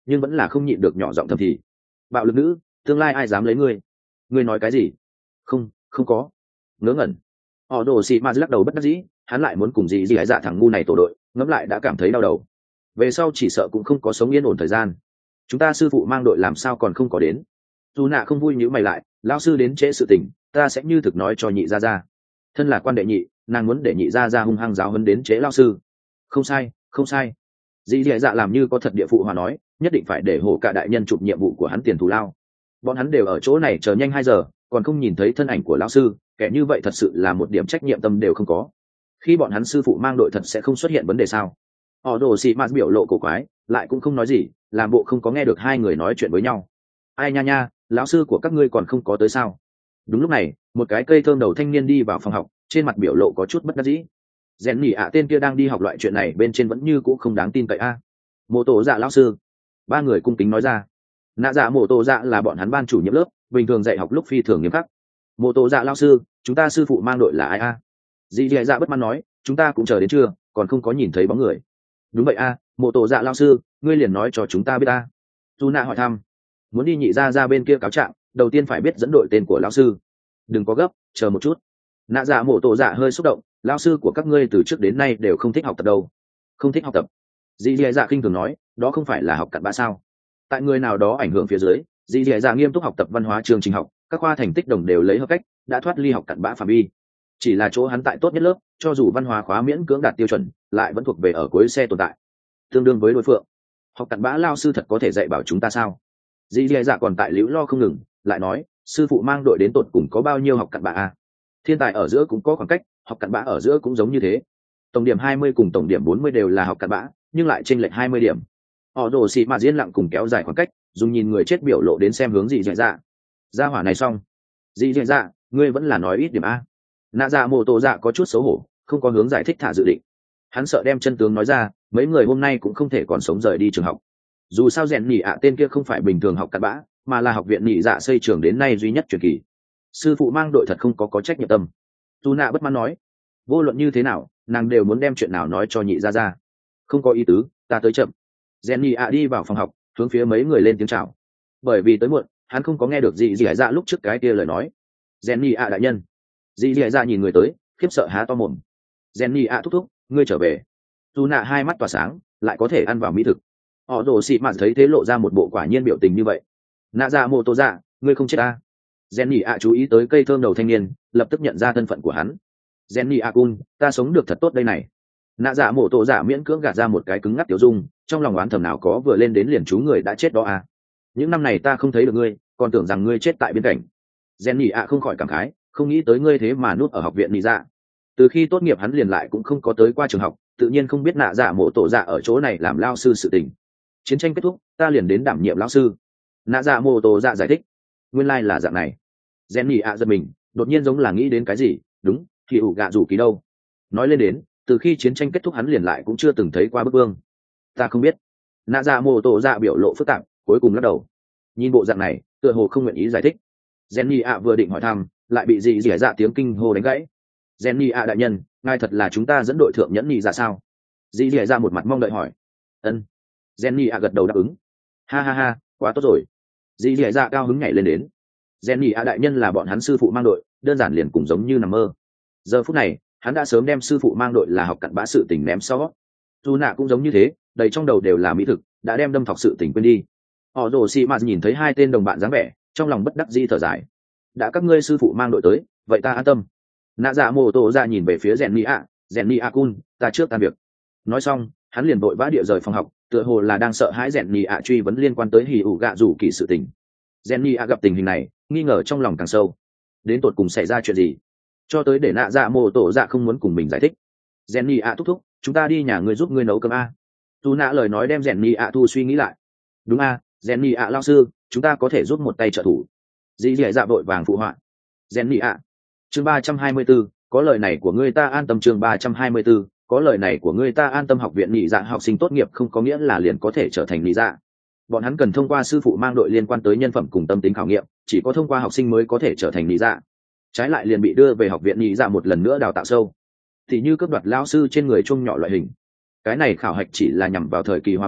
nhưng vẫn là không nhịn được nhỏ giọng thầm thì: bạo lực nữ, tương lai ai dám lấy ngươi? Ngươi nói cái gì? Không có. Ngớ ngẩn. Họ đồ xị ma lắc đầu bất đắc dĩ, hắn lại muốn cùng gì dạ thằng ngu này tổ đội, ngẫm lại đã cảm thấy đau đầu. Về sau chỉ sợ cũng không có sống yên ổn thời gian. Chúng ta sư phụ mang đội làm sao còn không có đến? Dù nạ không vui nhíu mày lại, lão sư đến trễ sự tình, ta sẽ như thực nói cho nhị gia gia. Thân là quan đệ nhị, nàng muốn để nhị gia gia hung hăng giáo huấn đến trễ lão sư. Không sai. Dì dạ làm như có thật địa phụ hòa nói, nhất định phải để hổ cả đại nhân chụp nhiệm vụ của hắn tiền thù lao. Bọn hắn đều ở chỗ này chờ nhanh 2 giờ, còn không nhìn thấy thân ảnh của lão sư, kẻ như vậy thật sự là một điểm trách nhiệm tâm đều không có. Khi bọn hắn sư phụ mang đội thật sẽ không xuất hiện vấn đề sao? Họ đồ xì mạt biểu lộ cổ quái, lại cũng không nói gì, làm bộ không có nghe được hai người nói chuyện với nhau. Ai nha, lão sư của các ngươi còn không có tới sao? Đúng lúc này, một cái cây thơm đầu thanh niên đi vào phòng học, trên mặt biểu lộ có chút bất đắc dĩ. Rèn nhỉ ạ tên kia đang đi học loại chuyện này bên trên vẫn như cũ không đáng tin cậy a. Mộ tổ dạ lão sư. 3 người cung kính nói ra. Nạ dạ mộ tổ dạ là bọn hắn ban chủ nhiệm lớp, bình thường dạy học lúc phi thường nghiêm khắc. Mộ tổ dạ lão sư, chúng ta sư phụ mang đội là ai a? Dì dạ bất mãn nói, chúng ta cũng chờ đến trưa, còn không có nhìn thấy bóng người. Đúng vậy a, mộ tổ dạ lão sư, ngươi liền nói cho chúng ta biết a. Tu nạ hỏi thăm. Muốn đi nhị ra bên kia cáo trạng, đầu tiên phải biết dẫn đội tên của lão sư. Đừng có gấp, chờ một chút. Nạ dạ mộ tổ dạ hơi xúc động, lão sư của các ngươi từ trước đến nay đều không thích học tập đâu. Không thích học tập? Dì dạ khinh thường nói, đó không phải là học cặn bã sao? Tại người nào đó ảnh hưởng phía dưới, dì dạ nghiêm túc học tập văn hóa chương trình học, các khoa thành tích đồng đều lấy hợp cách, đã thoát ly học cặn bã phạm vi. Chỉ là chỗ hắn tại tốt nhất lớp, cho dù văn hóa khóa miễn cưỡng đạt tiêu chuẩn, lại vẫn thuộc về ở cuối xe tồn tại, tương đương với đối phượng. Học cặn bã lao sư thật có thể dạy bảo chúng ta sao? Dì dạ còn tại liễu lo không ngừng, lại nói, sư phụ mang đội đến tột cùng có bao nhiêu học cặn bã à? Thiên tài ở giữa cũng có khoảng cách, học cặn bã ở giữa cũng giống như thế. Tổng điểm 20 cùng tổng điểm 40 đều là học cặn bã, nhưng lại chênh lệch 20 điểm. Họ đổ xị mà diễn lặng cùng kéo dài khoảng cách, dùng nhìn người chết biểu lộ đến xem hướng dì dạ. Ra hỏa này xong. Dì dạ, ngươi vẫn là nói ít điểm a. Nạ dạ mô tô dạ có chút xấu hổ, không có hướng giải thích thả dự định. Hắn sợ đem chân tướng nói ra, mấy người hôm nay cũng không thể còn sống rời đi trường học. Dù sao rèn nhỉ ạ tên kia không phải bình thường học cặn bã, mà là học viện nhị dạ xây trường đến nay duy nhất truyền kỳ. Sư phụ mang đội thật không có trách nhiệm tâm. Tu nạ bất mãn nói, vô luận như thế nào, nàng đều muốn đem chuyện nào nói cho nhị ra. Không có ý tứ, ta tới chậm. Rèn nhỉ ạ đi vào phòng học, hướng phía mấy người lên tiếng chào. Bởi vì tới muộn, hắn không có nghe được gì dạ lúc trước cái kia lời nói. Rèn nhỉ ạ đại nhân. Dì dạ nhìn người tới, khiếp sợ há to mồm. Rèn nhỉ ạ thúc thúc, ngươi trở về. Tu nạ hai mắt tỏa sáng, lại có thể ăn vào mỹ thực. Họ đổ xị mạt thấy thế lộ ra một bộ quả nhiên biểu tình như vậy. Nạ dạ mô tô dạ, ngươi không chết ta. Rèn nhỉ ạ chú ý tới cây thơm đầu thanh niên, lập tức nhận ra thân phận của hắn. Rèn nhỉ ạ cun, ta sống được thật tốt đây này. Nạ dạ mô tô dạ miễn cưỡng gạt ra một cái cứng ngắc tiểu dung, trong lòng oán thầm nào có vừa lên đến liền chú người đã chết đó à. Những năm này ta không thấy được ngươi, còn tưởng rằng ngươi chết tại bên cạnh. Rèn nhỉ ạ không khỏi cảm khái, không nghĩ tới ngươi thế mà núp ở học viện nhị dạ. Từ khi tốt nghiệp hắn liền lại cũng không có tới qua trường học, tự nhiên không biết nạ dạ mộ tổ dạ ở chỗ này làm lao sư sự tình. Chiến tranh kết thúc, ta liền đến đảm nhiệm lao sư. Nạ dạ mộ tổ dạ giải thích. Nguyên lai là dạng này. Rèn nhỉ ạ giật mình, đột nhiên giống là nghĩ đến cái gì. Đúng, thì ủ gạ rủ ký đâu. Nói lên đến, từ khi chiến tranh kết thúc hắn liền lại cũng chưa từng thấy qua bức vương. Ta không biết. Nạ dạ mộ tổ dạ biểu lộ phức tạp, cuối cùng lắc đầu. Nhìn bộ dạng này, tựa hồ không nguyện ý giải thích. Jenny ạ vừa định hỏi thăm, lại bị dì dỉa dạ tiếng kinh hô đánh gãy. Jenny ạ đại nhân, ngài thật là chúng ta dẫn đội thượng nhẫn nhị dạ sao? Dì dỉa dạ một mặt mong đợi hỏi. Ân. Jenny ạ gật đầu đáp ứng. Ha, quá tốt rồi. Dì dỉa dạ cao hứng nhảy lên đến. Jenny ạ đại nhân là bọn hắn sư phụ mang đội, đơn giản liền cùng giống như nằm mơ. Giờ phút này, hắn đã sớm đem sư phụ mang đội là học cặn bã sự tình ném sau. Dù nạ cũng giống như thế, đầy trong đầu đều là mỹ thực, đã đem đâm thọc sự tình quên đi. Họ rồ xì mạt nhìn thấy hai tên đồng bạn dáng vẻ, trong lòng bất đắc dĩ thở dài. Đã các ngươi sư phụ mang đội tới, vậy ta an tâm. Nạ dạ mô tô ra nhìn về phía rèn ni a cun, ta trước tan việc. Nói xong, hắn liền vội vã địa rời phòng học, tựa hồ là đang sợ hãi rèn ni a truy vấn liên quan tới hỉ ủ gạ rủ kỳ sự tình. Rèn ni a gặp tình hình này, nghi ngờ trong lòng càng sâu. Đến tột cùng xảy ra chuyện gì? Cho tới để nạ dạ mô tô dạ không muốn cùng mình giải thích. Rèn ni a thúc thúc, chúng ta đi nhà ngươi giúp ngươi nấu cơm a. Dù nạ lời nói đem rèn ni a thu suy nghĩ lại. Đúng a, rèn ni a lao sư, chúng ta có thể giúp một tay trợ thủ. Dì dì dạ vội vàng phụ họa. Jenny ạ. Chương 324, có lời này của ngươi ta an tâm. Chương 324, có lời này của ngươi ta an tâm. Học viện nhị dạ học sinh tốt nghiệp không có nghĩa là liền có thể trở thành nhị dạ. Bọn hắn cần thông qua sư phụ mang đội liên quan tới nhân phẩm cùng tâm tính khảo nghiệm, chỉ có thông qua học sinh mới có thể trở thành nhị dạ. Trái lại liền bị đưa về học viện nhị dạ một lần nữa đào tạo sâu. Thì như cướp đoạt lao sư trên người chung nhỏ loại hình. Cái này khảo hạch chỉ là nhằm vào thời kỳ hòa bình,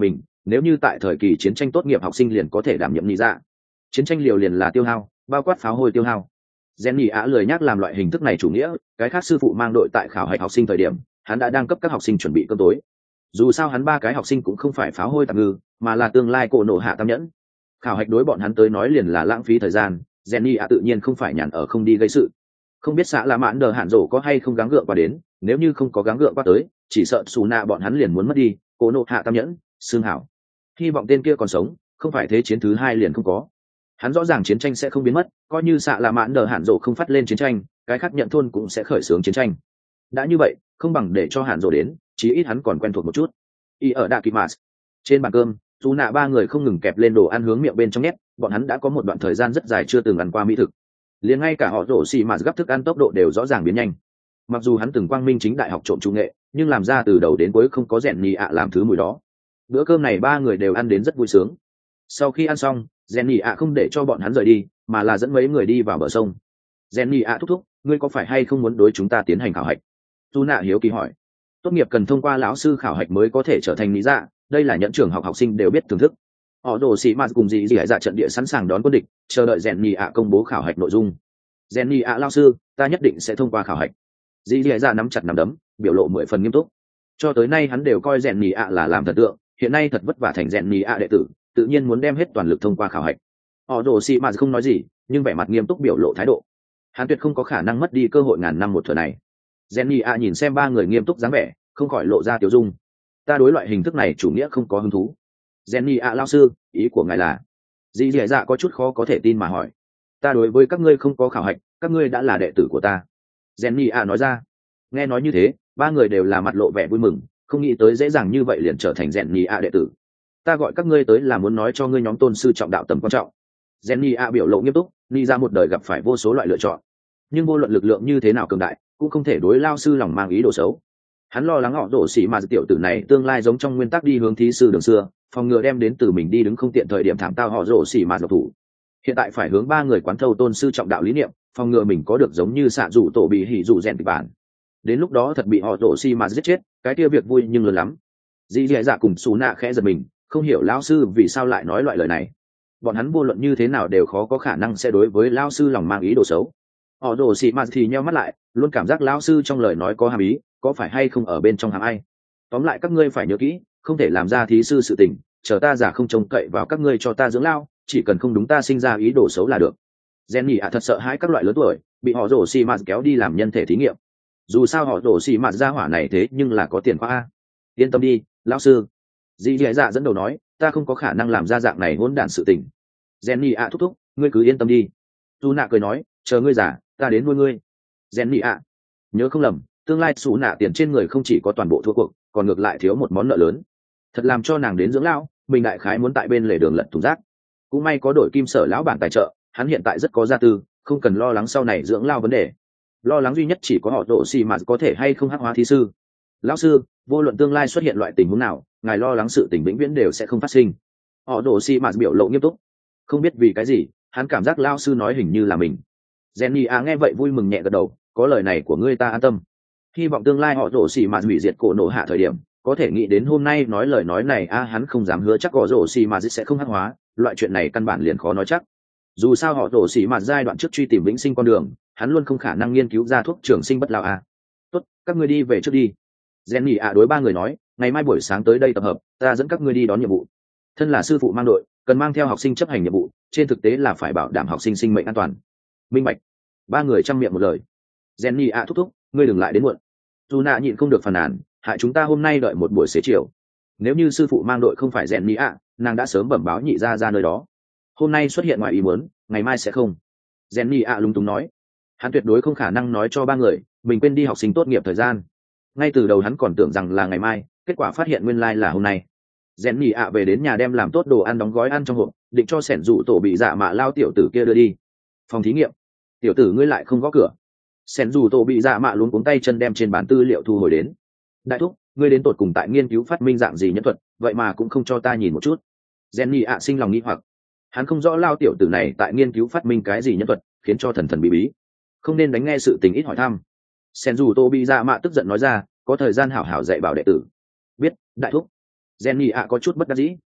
nếu như tại thời kỳ chiến tranh tốt nghiệp học sinh liền có thể đảm nhiệm lý dạ. Chiến tranh liều liền là tiêu hao, bao quát pháo hôi tiêu hao. Jenny ạ lười nhắc làm loại hình thức này chủ nghĩa, cái khác sư phụ mang đội tại khảo hạch học sinh thời điểm, hắn đã đang cấp các học sinh chuẩn bị cơm tối. Dù sao hắn 3 cái học sinh cũng không phải pháo hôi tạm ngư, mà là tương lai cổ nổ hạ tam nhẫn. Khảo hạch đối bọn hắn tới nói liền là lãng phí thời gian, Jenny ạ tự nhiên không phải nhàn ở không đi gây sự. Không biết xã là mãn đờ hạn rổ có hay không gắng gượng qua đến, nếu như không có gắng gượng qua tới, chỉ sợ xù nạ bọn hắn liền muốn mất đi cổ nổ hạ tam nhẫn, xương hảo. Hy vọng tên kia còn sống, không phải thế chiến thứ 2 liền không có. Hắn rõ ràng chiến tranh sẽ không biến mất, coi như xạ là mãn đờ hạn rổ không phát lên chiến tranh, cái khác nhận thôn cũng sẽ khởi xướng chiến tranh. Đã như vậy, không bằng để cho hạn rổ đến, chí ít hắn còn quen thuộc một chút. Y ở đạ kỳ mạt, trên bàn cơm, dù nạ 3 người không ngừng kẹp lên đồ ăn hướng miệng bên trong nhét, bọn hắn đã có một đoạn thời gian rất dài chưa từng ăn qua mỹ thực. Liền ngay cả họ rổ xì mạt gấp thức ăn tốc độ đều rõ ràng biến nhanh. Mặc dù hắn từng quang minh chính đại học trộm trung nghệ, nhưng làm ra từ đầu đến cuối không có rèn nhì ạ làm thứ mùi đó. Bữa cơm này 3 người đều ăn đến rất vui sướng. Sau khi ăn xong, Jenny ạ không để cho bọn hắn rời đi, mà là dẫn mấy người đi vào bờ sông. Jenny ạ thúc thúc, ngươi có phải hay không muốn đối chúng ta tiến hành khảo hạch? Tu nạ hiếu kỳ hỏi. Tốt nghiệp cần thông qua lão sư khảo hạch mới có thể trở thành lý dạ, đây là những trường học sinh đều biết thưởng thức. Họ đổ xì mạt cùng dì dạ trận địa sẵn sàng đón quân địch, chờ đợi Jenny ạ công bố khảo hạch nội dung. Jenny ạ lão sư, ta nhất định sẽ thông qua khảo hạch. Dì dạ nắm chặt nắm đấm, biểu lộ 10 phần nghiêm túc. Cho tới nay hắn đều coi Jenny ạ là làm thần tượng, hiện nay thật vất vả thành Jenny ạ đệ tử, tự nhiên muốn đem hết toàn lực thông qua khảo hạch. Họ đổ xì mà không nói gì, nhưng vẻ mặt nghiêm túc biểu lộ thái độ. Hắn tuyệt không có khả năng mất đi cơ hội ngàn năm một thừa này. Jenny a nhìn xem 3 người nghiêm túc dáng vẻ, không khỏi lộ ra tiểu dung. Ta đối loại hình thức này chủ nghĩa không có hứng thú. Jenny a lão sư, ý của ngài là? Dì dẻ dạ có chút khó có thể tin mà hỏi. Ta đối với các ngươi không có khảo hạch, các ngươi đã là đệ tử của ta. Jenny a nói ra. Nghe nói như thế, 3 người đều là mặt lộ vẻ vui mừng, không nghĩ tới dễ dàng như vậy liền trở thành Jenny a đệ tử. Ta gọi các ngươi tới là muốn nói cho ngươi nhóm tôn sư trọng đạo tầm quan trọng. Jenny a biểu lộ nghiêm túc, đi ra một đời gặp phải vô số loại lựa chọn, nhưng vô luận lực lượng như thế nào cường đại, cũng không thể đối lao sư lòng mang ý đồ xấu. Hắn lo lắng họ đổ xỉ mà tiểu tử này tương lai giống trong nguyên tắc đi hướng thí sư đường xưa, phòng ngừa đem đến từ mình đi đứng không tiện thời điểm thảm tao họ đổ xỉ mà độc thủ. Hiện tại phải hướng 3 người quán thâu tôn sư trọng đạo lý niệm, phòng ngừa mình có được giống như xạ rủ tổ bị hỉ rủ rèn kịch bản. Đến lúc đó thật bị họ đổ xỉ mà giết chết, cái kia việc vui nhưng lớn lắm. Dì dẻ dạ cùng xù nạ khẽ giật mình, không hiểu lão sư vì sao lại nói loại lời này. Bọn hắn vô luận như thế nào đều khó có khả năng sẽ đối với lão sư lòng mang ý đồ xấu. Họ đổ xì mà thì nheo mắt lại, luôn cảm giác lão sư trong lời nói có hàm ý, có phải hay không ở bên trong hàm ai. Tóm lại các ngươi phải nhớ kỹ, không thể làm ra thí sư sự tình, chờ ta giả không trông cậy vào các ngươi cho ta dưỡng lao, chỉ cần không đúng ta sinh ra ý đồ xấu là được. Jenny thật sợ hãi các loại lớn tuổi, bị họ đổ xì mà kéo đi làm nhân thể thí nghiệm. Dù sao họ đổ xì mà ra hỏa này thế nhưng là có tiền khoa a. Yên tâm đi, lão sư. Dì dẻ dạ dẫn đầu nói, ta không có khả năng làm ra dạng này hỗn đản sự tình. Jenny thúc thúc, ngươi cứ yên tâm đi. Tu nạ cười nói, chờ ngươi giả, ta đến nuôi ngươi. Jenny nhớ không lầm, tương lai xù nạ tiền trên người không chỉ có toàn bộ thua cuộc, còn ngược lại thiếu một món nợ lớn. Thật làm cho nàng đến dưỡng lão, mình đại khái muốn tại bên lề đường lật thùng rác. Cũng may có đổi kim sở lão bản tài trợ, hắn hiện tại rất có gia tư, không cần lo lắng sau này dưỡng lao vấn đề. Lo lắng duy nhất chỉ có họ độ xì mà có thể hay không hắc hóa thí sư. Lão sư, vô luận tương lai xuất hiện loại tình huống nào, ngài lo lắng sự tình vĩnh viễn đều sẽ không phát sinh. Họ đổ xì mà biểu lộ nghiêm túc, không biết vì cái gì, hắn cảm giác lão sư nói hình như là mình. Jenny nghe vậy vui mừng nhẹ gật đầu, có lời này của ngươi ta an tâm. Hy vọng tương lai họ đổ xì mà hủy diệt cổ nổ hạ thời điểm, có thể nghĩ đến hôm nay nói lời nói này hắn không dám hứa chắc họ đổ xì mà sẽ không hắc hóa, loại chuyện này căn bản liền khó nói chắc. Dù sao họ đổ xì mà giai đoạn trước truy tìm vĩnh sinh con đường, hắn luôn không khả năng nghiên cứu ra thuốc trường sinh bất lão Tốt, các ngươi đi về trước đi. Jenny đối 3 người nói, ngày mai buổi sáng tới đây tập hợp, ta dẫn các ngươi đi đón nhiệm vụ. Thân là sư phụ mang đội, cần mang theo học sinh chấp hành nhiệm vụ, trên thực tế là phải bảo đảm học sinh sinh mệnh an toàn. Minh bạch. 3 người chăm miệng một lời. Jenny thúc thúc, ngươi đừng lại đến muộn. Dù nạ nhịn không được phàn nàn, hại chúng ta hôm nay đợi một buổi xế chiều. Nếu như sư phụ mang đội không phải Jenny nàng đã sớm bẩm báo nhị ra nơi đó. Hôm nay xuất hiện ngoài ý muốn, ngày mai sẽ không. Jenny lúng túng nói, hắn tuyệt đối không khả năng nói cho 3 người mình quên đi học sinh tốt nghiệp thời gian. Ngay từ đầu hắn còn tưởng rằng là ngày mai, kết quả phát hiện nguyên lai là hôm nay. Jenny về đến nhà đem làm tốt đồ ăn đóng gói ăn trong hộp, định cho sẻn dụ tổ bị dạ mạ lao tiểu tử kia đưa đi phòng thí nghiệm. Tiểu tử ngươi lại không gõ cửa. Sẻn dụ tổ bị dạ mạ luống cuống tay chân đem trên bản tư liệu thu hồi đến. Đại thúc, ngươi đến tột cùng tại nghiên cứu phát minh dạng gì nhân thuật, vậy mà cũng không cho ta nhìn một chút. Jenny sinh lòng nghi hoặc, hắn không rõ lao tiểu tử này tại nghiên cứu phát minh cái gì nhân thuật, khiến cho thần thần bí bí, không nên đánh nghe sự tình ít hỏi thăm. Sen dù tô bị dạ mạ tức giận nói ra, có thời gian hảo hảo dạy bảo đệ tử. Biết, đại thúc. Jenny có chút bất đắc dĩ.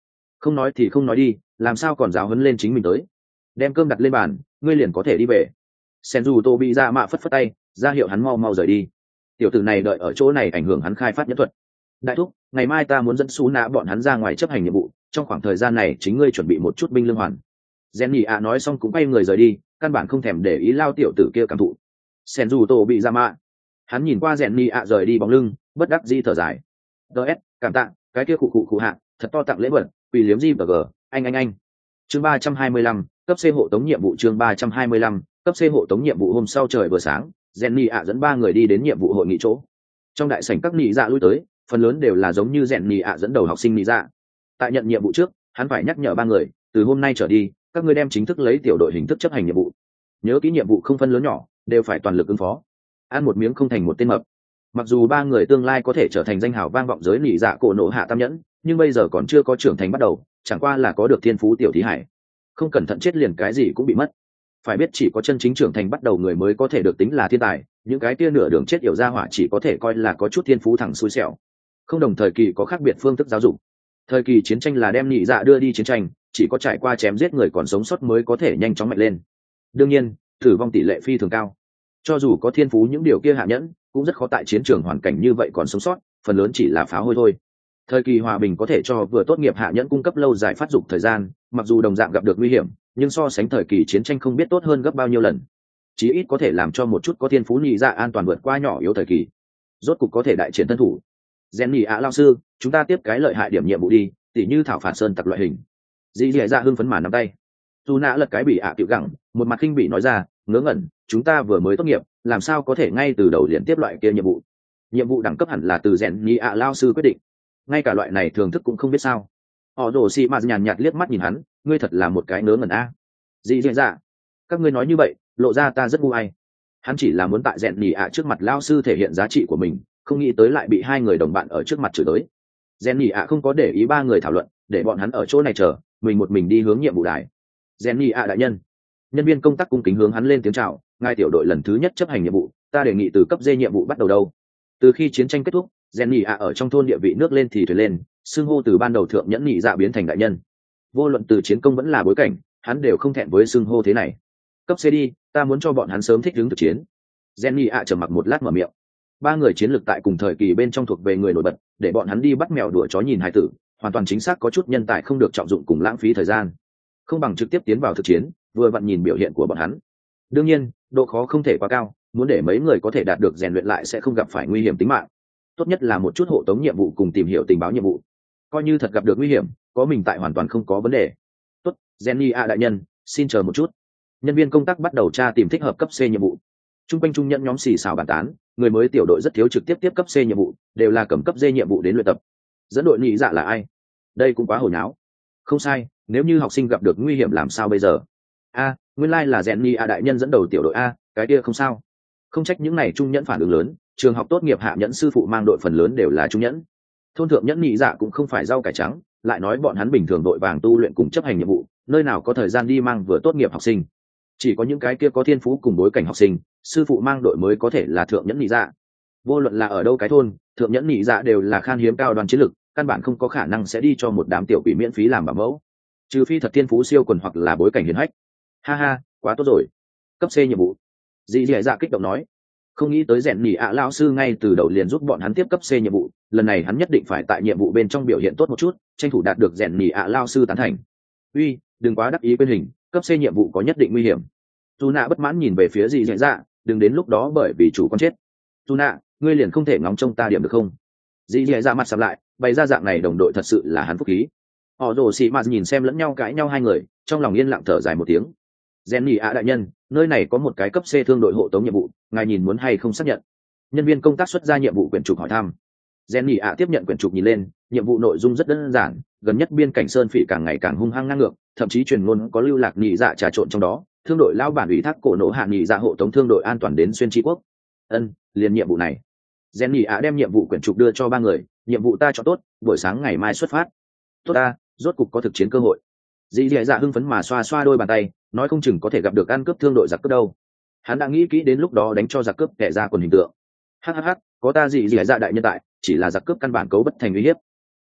Không nói thì không nói đi, làm sao còn giáo huấn lên chính mình tới. Đem cơm đặt lên bàn, ngươi liền có thể đi về. Sen dù tô bị dạ mạ phất phất tay, ra hiệu hắn mau mau rời đi. Tiểu tử này đợi ở chỗ này ảnh hưởng hắn khai phát nhẫn thuật. Đại thúc, ngày mai ta muốn dẫn xú nã bọn hắn ra ngoài chấp hành nhiệm vụ, trong khoảng thời gian này chính ngươi chuẩn bị một chút binh lương hoàn. Jenny ạ nói xong cũng quay người rời đi, căn bản không thèm để ý lao tiểu tử kia cảm thụ. Sen dù tô bị dạ mạ, hắn nhìn qua Jenny ạ rời đi bóng lưng, bất đắc dĩ thở dài. ds cảm tạ, cái kia cụ hạ thật to tặng lễ vật, quỳ liếm gì và g anh. Chương 325, cấp C hộ tống nhiệm vụ. Chương 325, cấp C hộ tống nhiệm vụ. Hôm sau trời vừa sáng, Jenny ạ dẫn ba người đi đến nhiệm vụ hội nghị chỗ. Trong đại sảnh các nị dạ lui tới, phần lớn đều là giống như Jenny ạ dẫn đầu học sinh nị dạ. Tại nhận nhiệm vụ trước, hắn phải nhắc nhở ba người, từ hôm nay trở đi, các ngươi đem chính thức lấy tiểu đội hình thức chấp hành nhiệm vụ. Nhớ kỹ nhiệm vụ không phân lớn nhỏ, đều phải toàn lực ứng phó. Ăn một miếng không thành một tên mập. Mặc dù ba người tương lai có thể trở thành danh hào vang vọng giới nị dạ cổ nộ hạ tam nhẫn, nhưng bây giờ còn chưa có trưởng thành bắt đầu, chẳng qua là có được thiên phú tiểu thí hải, không cẩn thận chết liền cái gì cũng bị mất. Phải biết chỉ có chân chính trưởng thành bắt đầu người mới có thể được tính là thiên tài, những cái tia nửa đường chết yểu ra hỏa chỉ có thể coi là có chút thiên phú thẳng xui xẻo. Không đồng thời kỳ có khác biệt phương thức giáo dục. Thời kỳ chiến tranh là đem nhị dạ đưa đi chiến tranh, chỉ có trải qua chém giết người còn sống sót mới có thể nhanh chóng mạnh lên. Đương nhiên, tử vong tỷ lệ phi thường cao. Cho dù có thiên phú những điều kia hạ nhẫn, cũng rất khó tại chiến trường hoàn cảnh như vậy còn sống sót, phần lớn chỉ là phá hôi thôi. Thời kỳ hòa bình có thể cho vừa tốt nghiệp hạ nhẫn cung cấp lâu dài phát dục thời gian, mặc dù đồng dạng gặp được nguy hiểm, nhưng so sánh thời kỳ chiến tranh không biết tốt hơn gấp bao nhiêu lần. Chí ít có thể làm cho một chút có thiên phú nhị dạ an toàn vượt qua nhỏ yếu thời kỳ, rốt cục có thể đại triển thân thủ. Jenny ạ lao sư, chúng ta tiếp cái lợi hại điểm nhiệm vụ đi, tỉ như thảo phạt sơn tặc loại hình. Dì dì dạ hưng phấn mà nắm tay. Dù nã lật cái bị ạ tiểu gẳng, một mặt khinh bị nói ra, ngớ ngẩn, chúng ta vừa mới tốt nghiệp, làm sao có thể ngay từ đầu liền tiếp loại kia nhiệm vụ. Nhiệm vụ đẳng cấp hẳn là từ Jenny ạ lao sư quyết định, ngay cả loại này thường thức cũng không biết sao. Họ đổ xì mà nhàn nhạt liếc mắt nhìn hắn, ngươi thật là một cái ngớ ngẩn a. Dì dì dạ, các ngươi nói như vậy, lộ ra ta rất ngu ai. Hắn chỉ là muốn tại Jenny ạ trước mặt lao sư thể hiện giá trị của mình, không nghĩ tới lại bị hai người đồng bạn ở trước mặt chửi tới. Jenny ạ không có để ý ba người thảo luận, để bọn hắn ở chỗ này chờ, mình một mình đi hướng nhiệm vụ đài. Jenny ạ đại nhân, nhân viên công tác cung kính hướng hắn lên tiếng chào, ngài tiểu đội lần thứ nhất chấp hành nhiệm vụ, ta đề nghị từ cấp D nhiệm vụ bắt đầu đâu. Từ khi chiến tranh kết thúc, Jenny ạ ở trong thôn địa vị nước lên thì thuyền lên, xưng hô từ ban đầu thượng nhẫn nhị dạ biến thành đại nhân. Vô luận từ chiến công vẫn là bối cảnh, hắn đều không thẹn với xưng hô thế này. Cấp C đi, ta muốn cho bọn hắn sớm thích ứng thực chiến. Jenny ạ trầm mặc một lát mở miệng. Ba người chiến lược tại cùng thời kỳ bên trong thuộc về người nổi bật, để bọn hắn đi bắt mèo đuổi chó nhìn hài tử, hoàn toàn chính xác có chút nhân tài không được trọng dụng cùng lãng phí thời gian, không bằng trực tiếp tiến vào thực chiến, vừa vặn nhìn biểu hiện của bọn hắn. Đương nhiên, độ khó không thể quá cao, muốn để mấy người có thể đạt được rèn luyện lại sẽ không gặp phải nguy hiểm tính mạng. Tốt nhất là một chút hộ tống nhiệm vụ cùng tìm hiểu tình báo nhiệm vụ, coi như thật gặp được nguy hiểm, có mình tại hoàn toàn không có vấn đề. Tốt, Jenny a đại nhân, xin chờ một chút. Nhân viên công tác bắt đầu tra tìm thích hợp cấp C nhiệm vụ. Trung quanh trung nhận nhóm xì xào bàn tán, người mới tiểu đội rất thiếu trực tiếp tiếp cấp C nhiệm vụ, đều là cầm cấp D nhiệm vụ đến luyện tập. Dẫn đội nhị dạ là ai? Đây cũng quá hồi nháo. Không sai, nếu như học sinh gặp được nguy hiểm làm sao bây giờ? Nguyên lai là Jenny a đại nhân dẫn đầu tiểu đội a, cái kia không sao. Không trách những này trung nhẫn phản ứng lớn, trường học tốt nghiệp hạ nhẫn sư phụ mang đội phần lớn đều là trung nhẫn. Thôn thượng nhẫn nhị dạ cũng không phải rau cải trắng, lại nói bọn hắn bình thường đội vàng tu luyện cùng chấp hành nhiệm vụ, nơi nào có thời gian đi mang vừa tốt nghiệp học sinh. Chỉ có những cái kia có thiên phú cùng bối cảnh học sinh, sư phụ mang đội mới có thể là thượng nhẫn nhị dạ. Vô luận là ở đâu cái thôn, thượng nhẫn nhị dạ đều là khan hiếm cao đoàn chiến lực, căn bản không có khả năng sẽ đi cho một đám tiểu quỷ miễn phí làm bảo mẫu, trừ phi thật thiên phú siêu quần hoặc là bối cảnh hiển hách. Ha, quá tốt rồi. Cấp C nhiệm vụ. Dì dì dạ kích động nói, không nghĩ tới rèn nhị ạ lão sư ngay từ đầu liền giúp bọn hắn tiếp cấp C nhiệm vụ, lần này hắn nhất định phải tại nhiệm vụ bên trong biểu hiện tốt một chút, tranh thủ đạt được rèn nhị ạ lão sư tán thành. Uy, đừng quá đắc ý quên hình, cấp C nhiệm vụ có nhất định nguy hiểm. Tu nạ bất mãn nhìn về phía dì dì dạ, đừng đến lúc đó bởi vì chủ con chết. Tu nạ, ngươi liền không thể ngóng trông ta điểm được không? Dì dì dạ mặt sầm lại, bày ra dạng này đồng đội thật sự là hắn phúc khí. Họ rồ xì mà nhìn xem lẫn nhau cãi nhau hai người, trong lòng yên lặng thở dài một tiếng. Jenny ạ đại nhân, nơi này có một cái cấp C thương đội hộ tống nhiệm vụ, ngài nhìn muốn hay không xác nhận? Nhân viên công tác xuất ra nhiệm vụ quyển trục hỏi thăm. Jenny ạ tiếp nhận quyển trục nhìn lên, nhiệm vụ nội dung rất đơn giản, gần nhất biên cảnh sơn phỉ càng ngày càng hung hăng ngang ngược, thậm chí truyền ngôn có lưu lạc nhị dạ trà trộn trong đó, thương đội lao bản ủy thác cổ nổ hạ nhị dạ hộ tống thương đội an toàn đến xuyên tri quốc. Liền nhiệm vụ này. Jenny ạ đem nhiệm vụ quyển trục đưa cho ba người, nhiệm vụ ta chọn tốt, buổi sáng ngày mai xuất phát. Tốt ta, rốt cục có thực chiến cơ hội. Dì dì dạ hưng phấn mà xoa xoa đôi bàn tay, nói không chừng có thể gặp được ăn cướp thương đội giặc cướp đâu. Hắn đã nghĩ kỹ đến lúc đó đánh cho giặc cướp kẻ ra quần hình tượng. Hắc, có ta dì dì dạ đại nhân tại, chỉ là giặc cướp căn bản cấu bất thành uy hiếp.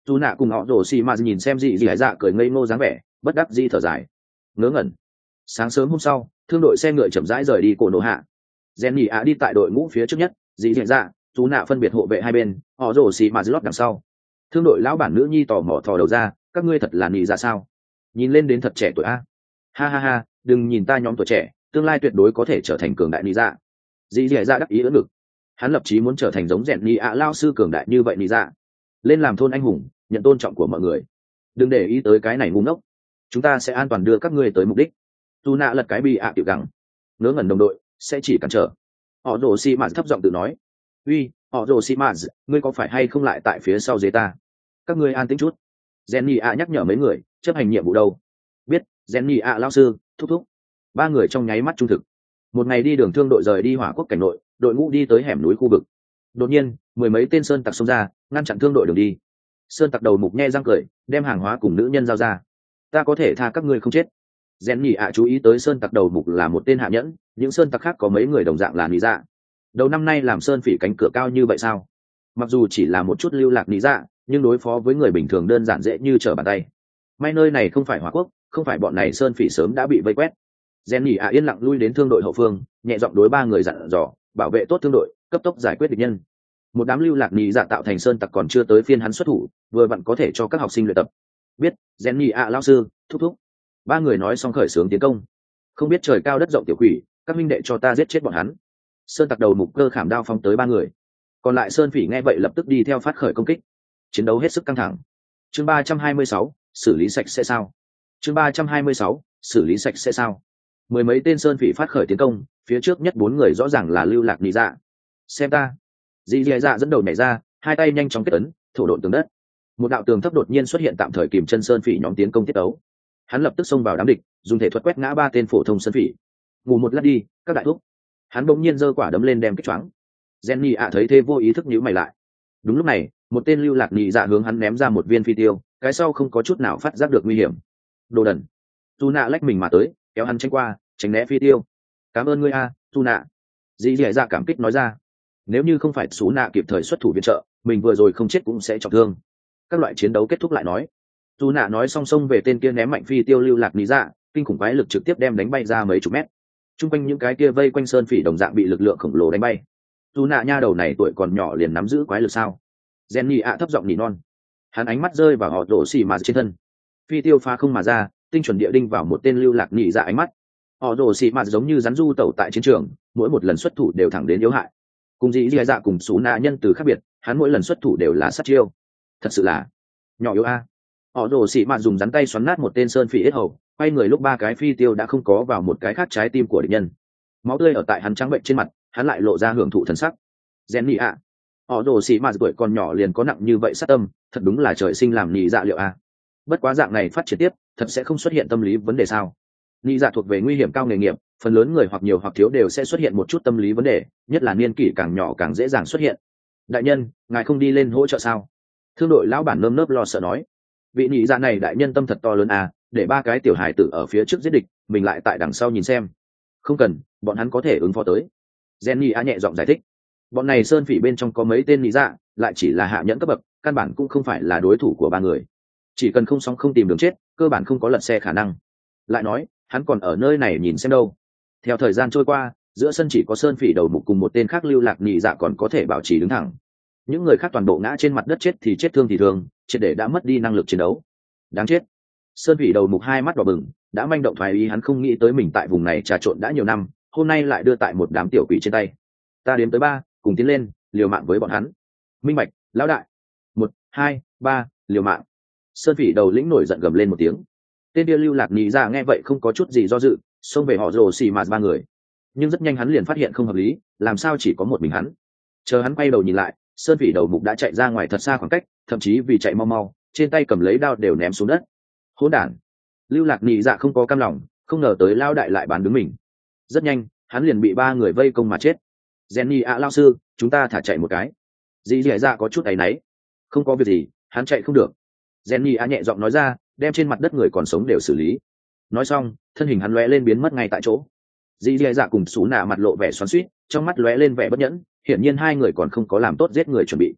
dù nạ cùng họ rồ xì mà nhìn xem dị dị dạ cười ngây ngô dáng vẻ, bất đắc dĩ thở dài ngớ ngẩn. Sáng sớm hôm sau, thương đội xe ngựa chậm rãi rời đi cổ nổ hạ. Jenny ạ đi tại đội ngũ phía trước nhất, dị dị dạ dù nạ phân biệt hộ vệ hai bên, họ rồ xì mà lót đằng sau. Thương đội lão bản nữ nhi tò mò thò đầu ra, các ngươi thật là nhị dạ sao? Nhìn lên đến thật trẻ tuổi a. Ha ha ha, đừng nhìn ta nhóm tuổi trẻ, tương lai tuyệt đối có thể trở thành cường đại nhị dạ. Dị dị dạ đắc ý ưỡn ngực, hắn lập chí muốn trở thành giống rèn nhị ạ lao sư cường đại như vậy nhị dạ, lên làm thôn anh hùng, nhận tôn trọng của mọi người. Đừng để ý tới cái này ngu ngốc, chúng ta sẽ an toàn đưa các ngươi tới mục đích. Dù nạ lật cái bị ạ tiểu gắng, ngớ ngẩn đồng đội sẽ chỉ cản trở. Họ rồ xì mạt thấp giọng tự nói, uy, họ rồ xì mạt, ngươi có phải hay không lại tại phía sau dưới ta? Các ngươi an tĩnh chút. Jenny ạ nhắc nhở mấy người chấp hành nhiệm vụ đâu. Biết. Jenny ạ lao sư thúc thúc. Ba người trong nháy mắt trung thực. Một ngày đi đường thương đội rời đi hỏa quốc cảnh nội, đội ngũ đi tới hẻm núi khu vực. Đột nhiên mười mấy tên sơn tặc xông ra, ngăn chặn thương đội đường đi. Sơn tặc đầu mục nhe răng cười, đem hàng hóa cùng nữ nhân giao ra. Ta có thể tha các ngươi không chết. Jenny ạ chú ý tới sơn tặc đầu mục là một tên hạ nhẫn, những sơn tặc khác có mấy người đồng dạng là lý dạ. Đầu năm nay làm sơn phỉ cánh cửa cao như vậy sao? Mặc dù chỉ là một chút lưu lạc lý dạ, nhưng đối phó với người bình thường đơn giản dễ như trở bàn tay. May nơi này không phải hỏa quốc, không phải bọn này sơn phỉ sớm đã bị vây quét. Jenny ạ yên lặng lui đến thương đội hậu phương, nhẹ giọng đối ba người dặn dò, bảo vệ tốt thương đội, cấp tốc giải quyết địch nhân. Một đám lưu lạc nhị dạ tạo thành sơn tặc còn chưa tới phiên hắn xuất thủ, vừa vặn có thể cho các học sinh luyện tập. Biết. Jenny ạ lao sư thúc thúc. Ba người nói xong khởi xướng tiến công. Không biết trời cao đất rộng tiểu quỷ, các minh đệ cho ta giết chết bọn hắn. Sơn tặc đầu mục cơ khảm đao phóng tới ba người, còn lại sơn phỉ nghe vậy lập tức đi theo phát khởi công kích. Chiến đấu hết sức căng thẳng. Chương 326, xử lý sạch sẽ sao? Chương 326, xử lý sạch sẽ sao? Mười mấy tên sơn phỉ phát khởi tiến công, phía trước nhất bốn người rõ ràng là lưu lạc nhị dạ. Xem ta. Dị dạ dạ dẫn đầu nhảy ra, hai tay nhanh chóng kết ấn, thổ độn tường đất. Một đạo tường thấp đột nhiên xuất hiện tạm thời kìm chân sơn phỉ nhóm tiến công tiết đấu. Hắn lập tức xông vào đám địch, dùng thể thuật quét ngã ba tên phổ thông sơn phỉ. Ngủ một lát đi, các đại thúc. Hắn bỗng nhiên giơ quả đấm lên đem kích choáng. Jenny ạ thấy thế vô ý thức nhíu mày lại. Đúng lúc này, một tên lưu lạc nhị dạ hướng hắn ném ra một viên phi tiêu, cái sau không có chút nào phát giác được nguy hiểm. Đồ đần. Tu nạ lách mình mà tới, kéo hắn tránh qua, tránh né phi tiêu. Cảm ơn ngươi a, Tu nạ. Dì dì dạ cảm kích nói ra. Nếu như không phải Sú nạ kịp thời xuất thủ viện trợ, mình vừa rồi không chết cũng sẽ trọng thương. Các loại chiến đấu kết thúc lại nói. Tu nạ nói song song về tên kia ném mạnh phi tiêu lưu lạc nhị dạ, kinh khủng quái lực trực tiếp đem đánh bay ra mấy chục mét. Trung quanh những cái kia vây quanh sơn phỉ đồng dạng bị lực lượng khổng lồ đánh bay. Tu nạ nha đầu này tuổi còn nhỏ liền nắm giữ quái lực sao? Jenny ạ thấp giọng nỉ non. Hắn ánh mắt rơi vào họ rồ xì mà trên thân. Phi tiêu phá không mà ra, tinh chuẩn địa đinh vào một tên lưu lạc nhị dạ ánh mắt. Họ rồ xì mà giống như rắn du tẩu tại chiến trường, mỗi một lần xuất thủ đều thẳng đến yếu hại. Cùng dĩ dạ cùng Sú nạ nhân từ khác biệt, hắn mỗi lần xuất thủ đều là sát chiêu. Thật sự là nhỏ yếu a. Họ rồ xì mà dùng rắn tay xoắn nát một tên sơn phỉ yết hầu, quay người lúc ba cái phi tiêu đã không có vào một cái khác trái tim của địch nhân. Máu tươi ở tại hắn trắng bệnh trên mặt, hắn lại lộ ra hưởng thụ thần sắc. Jenny ạ. Họ rồ xì mà tuổi còn nhỏ liền có nặng như vậy sát tâm, thật đúng là trời sinh làm nhị dạ liệu a. Bất quá dạng này phát triển tiếp, thật sẽ không xuất hiện tâm lý vấn đề sao? Nhị dạ thuộc về nguy hiểm cao nghề nghiệp, phần lớn người hoặc nhiều hoặc thiếu đều sẽ xuất hiện một chút tâm lý vấn đề, nhất là niên kỷ càng nhỏ càng dễ dàng xuất hiện. Đại nhân, ngài không đi lên hỗ trợ sao? Thương đội lão bản nơm nớp lo sợ nói. Vị nhị dạ này đại nhân tâm thật to lớn à, để ba cái tiểu hài tử ở phía trước giết địch, mình lại tại đằng sau nhìn xem. Không cần, bọn hắn có thể ứng phó tới. Jenny a nhẹ giọng giải thích. Bọn này sơn phỉ bên trong có mấy tên nhị dạ, lại chỉ là hạ nhẫn cấp bậc, căn bản cũng không phải là đối thủ của ba người. Chỉ cần không xong không tìm đường chết, cơ bản không có lật xe khả năng. Lại nói, hắn còn ở nơi này nhìn xem đâu. Theo thời gian trôi qua, giữa sân chỉ có sơn phỉ đầu mục cùng một tên khác lưu lạc nhị dạ còn có thể bảo trì đứng thẳng. Những người khác toàn bộ ngã trên mặt đất, chết thì chết, thương thì thương, triệt để đã mất đi năng lực chiến đấu. Đáng chết. Sơn phỉ đầu mục hai mắt đỏ bừng, đã manh động thoái ý, hắn không nghĩ tới mình tại vùng này trà trộn đã nhiều năm, hôm nay lại đưa tại một đám tiểu quỷ trên tay. Ta đếm tới 3, cùng tiến lên, liều mạng với bọn hắn. Minh bạch, lão đại. 1, 2, 3, liều mạng. Sơn phỉ đầu lĩnh nổi giận gầm lên một tiếng. Tên kia lưu lạc nhị dạ nghe vậy không có chút gì do dự, xông về họ rồ xì mạt ba người. Nhưng rất nhanh hắn liền phát hiện không hợp lý, làm sao chỉ có một mình hắn? Chờ hắn quay đầu nhìn lại, sơn phỉ đầu mục đã chạy ra ngoài thật xa khoảng cách, thậm chí vì chạy mau mau, trên tay cầm lấy đao đều ném xuống đất. Hỗn đản. Lưu lạc nhị dạ không có cam lòng, không ngờ tới lao đại lại bán đứng mình. Rất nhanh hắn liền bị ba người vây công mà chết. Jenny ạ lao sư, chúng ta thả chạy một cái. Dì dì dạ có chút áy náy. Không có việc gì, hắn chạy không được. Jenny ạ nhẹ giọng nói ra, đem trên mặt đất người còn sống đều xử lý. Nói xong thân hình hắn lóe lên biến mất ngay tại chỗ. Dì dì dạ cùng Sú nạ mặt lộ vẻ xoắn xuýt, trong mắt lóe lên vẻ bất nhẫn, hiển nhiên hai người còn không có làm tốt giết người chuẩn bị.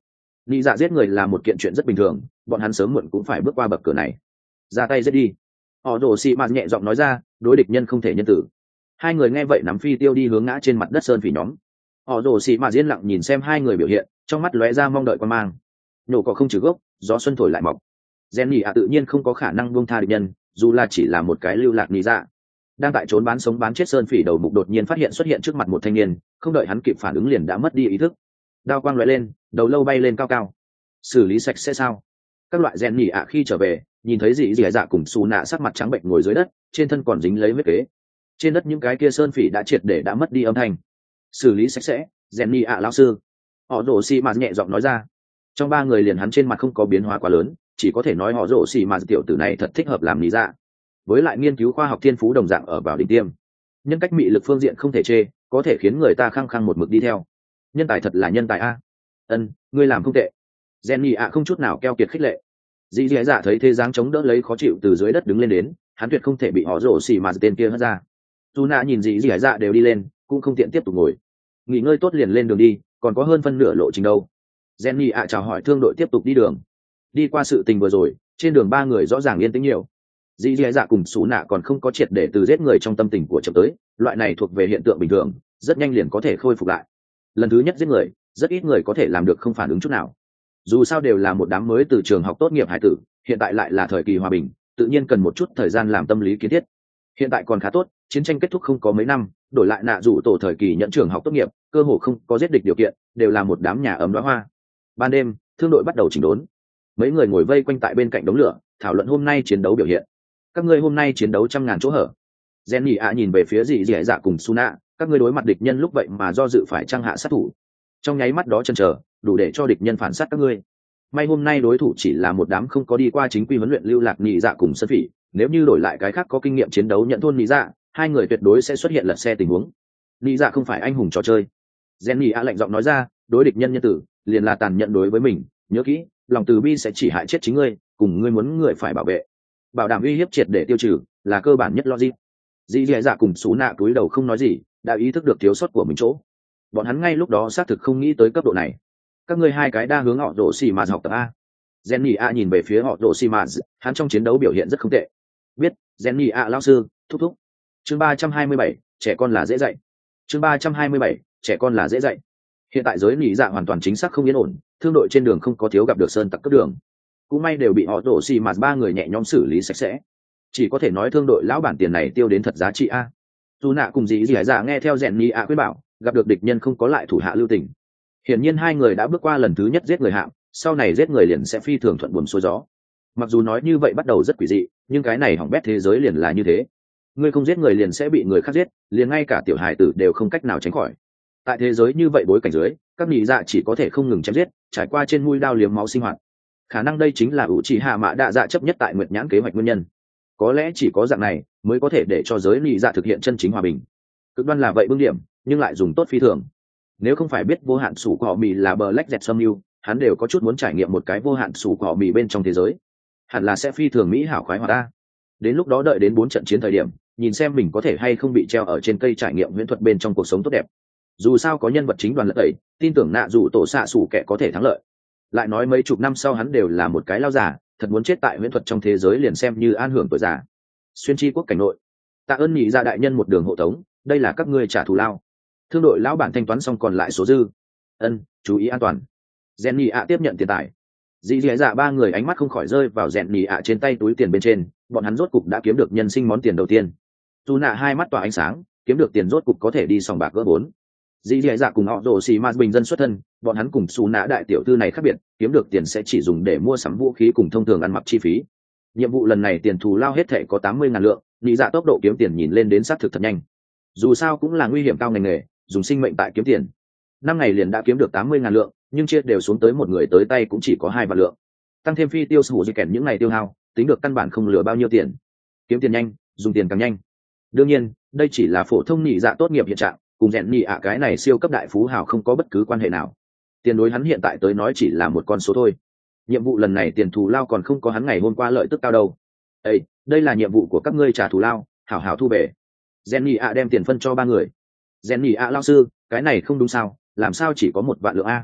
nghĩ dạ giết người là một kiện chuyện rất bình thường, bọn hắn sớm muộn cũng phải bước qua bậc cửa này. Ra tay giết đi. Họ rồ xì mạt nhẹ giọng nói ra, đối địch nhân không thể nhân tử. Hai người nghe vậy nắm phi tiêu đi hướng ngã trên mặt đất sơn phỉ nhóm. Họ rồ xì mạt yên lặng nhìn xem hai người biểu hiện, trong mắt lóe ra mong đợi quan mang. Nổ cỏ không trừ gốc, gió xuân thổi lại mọc. Jenny tự nhiên không có khả năng buông tha địch nhân, dù là chỉ là một cái lưu lạc nghĩ dạ. Đang tại trốn bán sống bán chết sơn phỉ đầu mục đột nhiên phát hiện xuất hiện trước mặt một thanh niên, không đợi hắn kịp phản ứng liền đã mất đi ý thức. Đao quang lóe lên, đầu lâu bay lên cao cao. Xử lý sạch sẽ sao? Các loại Jenny khi trở về, nhìn thấy dị dạ cùng xù nạ sắc mặt trắng bệnh ngồi dưới đất, trên thân còn dính lấy huyết kế. Trên đất những cái kia sơn phỉ đã triệt để đã mất đi âm thanh. Xử lý sạch sẽ, Jenny lão sư. Họ rồ xì mạt nhẹ giọng nói ra. Trong ba người liền hắn trên mặt không có biến hóa quá lớn, chỉ có thể nói họ rồ xì mạt tiểu tử này thật thích hợp làm lý dạ. Với lại nghiên cứu khoa học thiên phú đồng dạng ở vào đỉnh tiêm, nhân cách mị lực phương diện không thể chê, có thể khiến người ta khăng khăng một mực đi theo. Nhân tài thật là nhân tài a. Ngươi làm không tệ. Jenny không chút nào keo kiệt khích lệ. Dĩ dạ thấy thế dáng chống đỡ lấy khó chịu từ dưới đất đứng lên đến, hắn tuyệt không thể bị họ rồ xì mạt tên kia hất ra. Dù nạ nhìn dĩ dạ đều đi lên, cũng không tiện tiếp tục ngồi. Nghỉ ngơi tốt liền lên đường đi, còn có hơn phân nửa lộ trình đâu. Jenny chào hỏi thương đội tiếp tục đi đường. Đi qua sự tình vừa rồi, trên đường ba người rõ ràng yên tĩnh nhiều. Dĩ dạ cùng xú nạ còn không có triệt để từ giết người trong tâm tình của chậm tới, loại này thuộc về hiện tượng bình thường, rất nhanh liền có thể khôi phục lại. Lần thứ nhất giết người, rất ít người có thể làm được không phản ứng chút nào. Dù sao đều là một đám mới từ trường học tốt nghiệp hải tử, hiện tại lại là thời kỳ hòa bình, tự nhiên cần một chút thời gian làm tâm lý kiến thiết. Hiện tại còn khá tốt, chiến tranh kết thúc không có mấy năm, đổi lại nạ rủ tổ thời kỳ nhận trường học tốt nghiệp, cơ hồ không có giết địch điều kiện, đều là một đám nhà ấm đóa hoa. Ban đêm, thương đội bắt đầu chỉnh đốn. Mấy người ngồi vây quanh tại bên cạnh đống lửa, thảo luận hôm nay chiến đấu biểu hiện. Các ngươi hôm nay chiến đấu trăm ngàn chỗ hở. Jenny nhìn về phía dì dạ cùng Suna, các ngươi đối mặt địch nhân lúc vậy mà do dự phải trang hạ sát thủ. Trong nháy mắt đó chần chờ, đủ để cho địch nhân phản sát các ngươi. May hôm nay đối thủ chỉ là một đám không có đi qua chính quy huấn luyện lưu lạc nhị dạ cùng sân phỉ, nếu như đổi lại cái khác có kinh nghiệm chiến đấu nhận thôn nhị dạ, hai người tuyệt đối sẽ xuất hiện lật xe tình huống. Nhị dạ không phải anh hùng trò chơi. Jenny lạnh giọng nói ra, đối địch nhân nhân tử, liền là tàn nhẫn đối với mình, nhớ kỹ, lòng từ bi sẽ chỉ hại chết chính ngươi, cùng ngươi muốn người phải bảo vệ. Bảo đảm uy hiếp triệt để tiêu trừ, là cơ bản nhất logic. Dĩ dạ cùng Sú nạ cúi đầu không nói gì, đã ý thức được thiếu sót của mình chỗ. Bọn hắn ngay lúc đó xác thực không nghĩ tới cấp độ này. Các ngươi hai cái đa hướng họ rồ xì mà học tập a. Jenny nhìn về phía họ rồ xì mà, hắn trong chiến đấu biểu hiện rất không tệ. Biết, Jenny lão sư, thúc thúc. Chương 327, trẻ con là dễ dạy. Chương 327, trẻ con là dễ dạy. Hiện tại giới nhị dạ hoàn toàn chính xác không yên ổn, thương đội trên đường không có thiếu gặp được sơn tặc cướp đường. Cũng may đều bị họ rồ xì mà ba người nhẹ nhõm xử lý sạch sẽ. Chỉ có thể nói thương đội lão bản tiền này tiêu đến thật giá trị a. Dù nạ cùng dĩ dạ nghe theo Jenny khuyên bảo, gặp được địch nhân không có lại thủ hạ lưu tình. Hiển nhiên hai người đã bước qua lần thứ nhất giết người hạng, sau này giết người liền sẽ phi thường thuận buồm xuôi gió. Mặc dù nói như vậy bắt đầu rất quỷ dị, nhưng cái này hỏng bét thế giới liền là như thế. Ngươi không giết người liền sẽ bị người khác giết, liền ngay cả tiểu hài tử đều không cách nào tránh khỏi. Tại thế giới như vậy bối cảnh dưới, các nhị dạ chỉ có thể không ngừng chém giết, trải qua trên mũi đao liếm máu sinh hoạt. Khả năng đây chính là Uchiha Mạ Đa Dạ chấp nhất tại Nguyệt Nhãn kế hoạch nguyên nhân. Có lẽ chỉ có dạng này mới có thể để cho giới nhị dạ thực hiện chân chính hòa bình. Cực đoan là vậy bưng điểm, nhưng lại dùng tốt phi thường. Nếu không phải biết vô hạn sủ của họ mì là Black Jet Sâm Yêu, hắn đều có chút muốn trải nghiệm một cái vô hạn sủ của họ mì bên trong thế giới. Hẳn là sẽ phi thường mỹ hảo khoái hoạt ta. Đến lúc đó đợi đến 4 trận chiến thời điểm, nhìn xem mình có thể hay không bị treo ở trên cây trải nghiệm huyễn thuật bên trong cuộc sống tốt đẹp. Dù sao có nhân vật chính đoàn lật tẩy, tin tưởng nạ dù tổ xạ sủ kẻ có thể thắng lợi. Lại nói mấy chục năm sau hắn đều là một cái lao giả, thật muốn chết tại huyễn thuật trong thế giới liền xem như an hưởng tuổi già. Xuyên chi quốc cảnh nội, tạ ơn nhị gia đại nhân một đường hộ tống, đây là các ngươi trả thù lao. Thương đội lão bản thanh toán xong còn lại số dư. Chú ý an toàn. Jenny tiếp nhận tiền tài. Dĩ dạ ba người ánh mắt không khỏi rơi vào Jenny trên tay túi tiền bên trên, bọn hắn rốt cục đã kiếm được nhân sinh món tiền đầu tiên. Dù nạ hai mắt tỏa ánh sáng, kiếm được tiền rốt cục có thể đi sòng bạc gỡ vốn. Dĩ dạ cùng họ rồ xì ma bình dân xuất thân, bọn hắn cùng Sú nạ đại tiểu thư này khác biệt, kiếm được tiền sẽ chỉ dùng để mua sắm vũ khí cùng thông thường ăn mặc chi phí. Nhiệm vụ lần này tiền thù lao hết thệ có 80.000 lượng, nhị dạ tốc độ kiếm tiền nhìn lên đến xác thực thật nhanh. Dù sao cũng là nguy hiểm cao ngành nghề, dùng sinh mệnh tại kiếm tiền. 5 ngày liền đã kiếm được 80.000 lượng, nhưng chia đều xuống tới một người tới tay cũng chỉ có 2 vạn lượng. Tăng thêm phi tiêu sủ di kèn những ngày tiêu hao, tính được căn bản không lừa bao nhiêu tiền. Kiếm tiền nhanh, dùng tiền càng nhanh. Đương nhiên, đây chỉ là phổ thông nhị dạ tốt nghiệp hiện trạng, cùng rèn nhị cái này siêu cấp đại phú hào không có bất cứ quan hệ nào. Tiền đối hắn hiện tại tới nói chỉ là một con số thôi. Nhiệm vụ lần này tiền thù lao còn không có hắn ngày hôm qua lợi tức cao đâu. Ê, đây là nhiệm vụ của các ngươi trả thù lao, hảo hảo thu về. Jenny đem tiền phân cho 3 người. Jenny lão sư, cái này không đúng sao, làm sao chỉ có 1 vạn lượng a?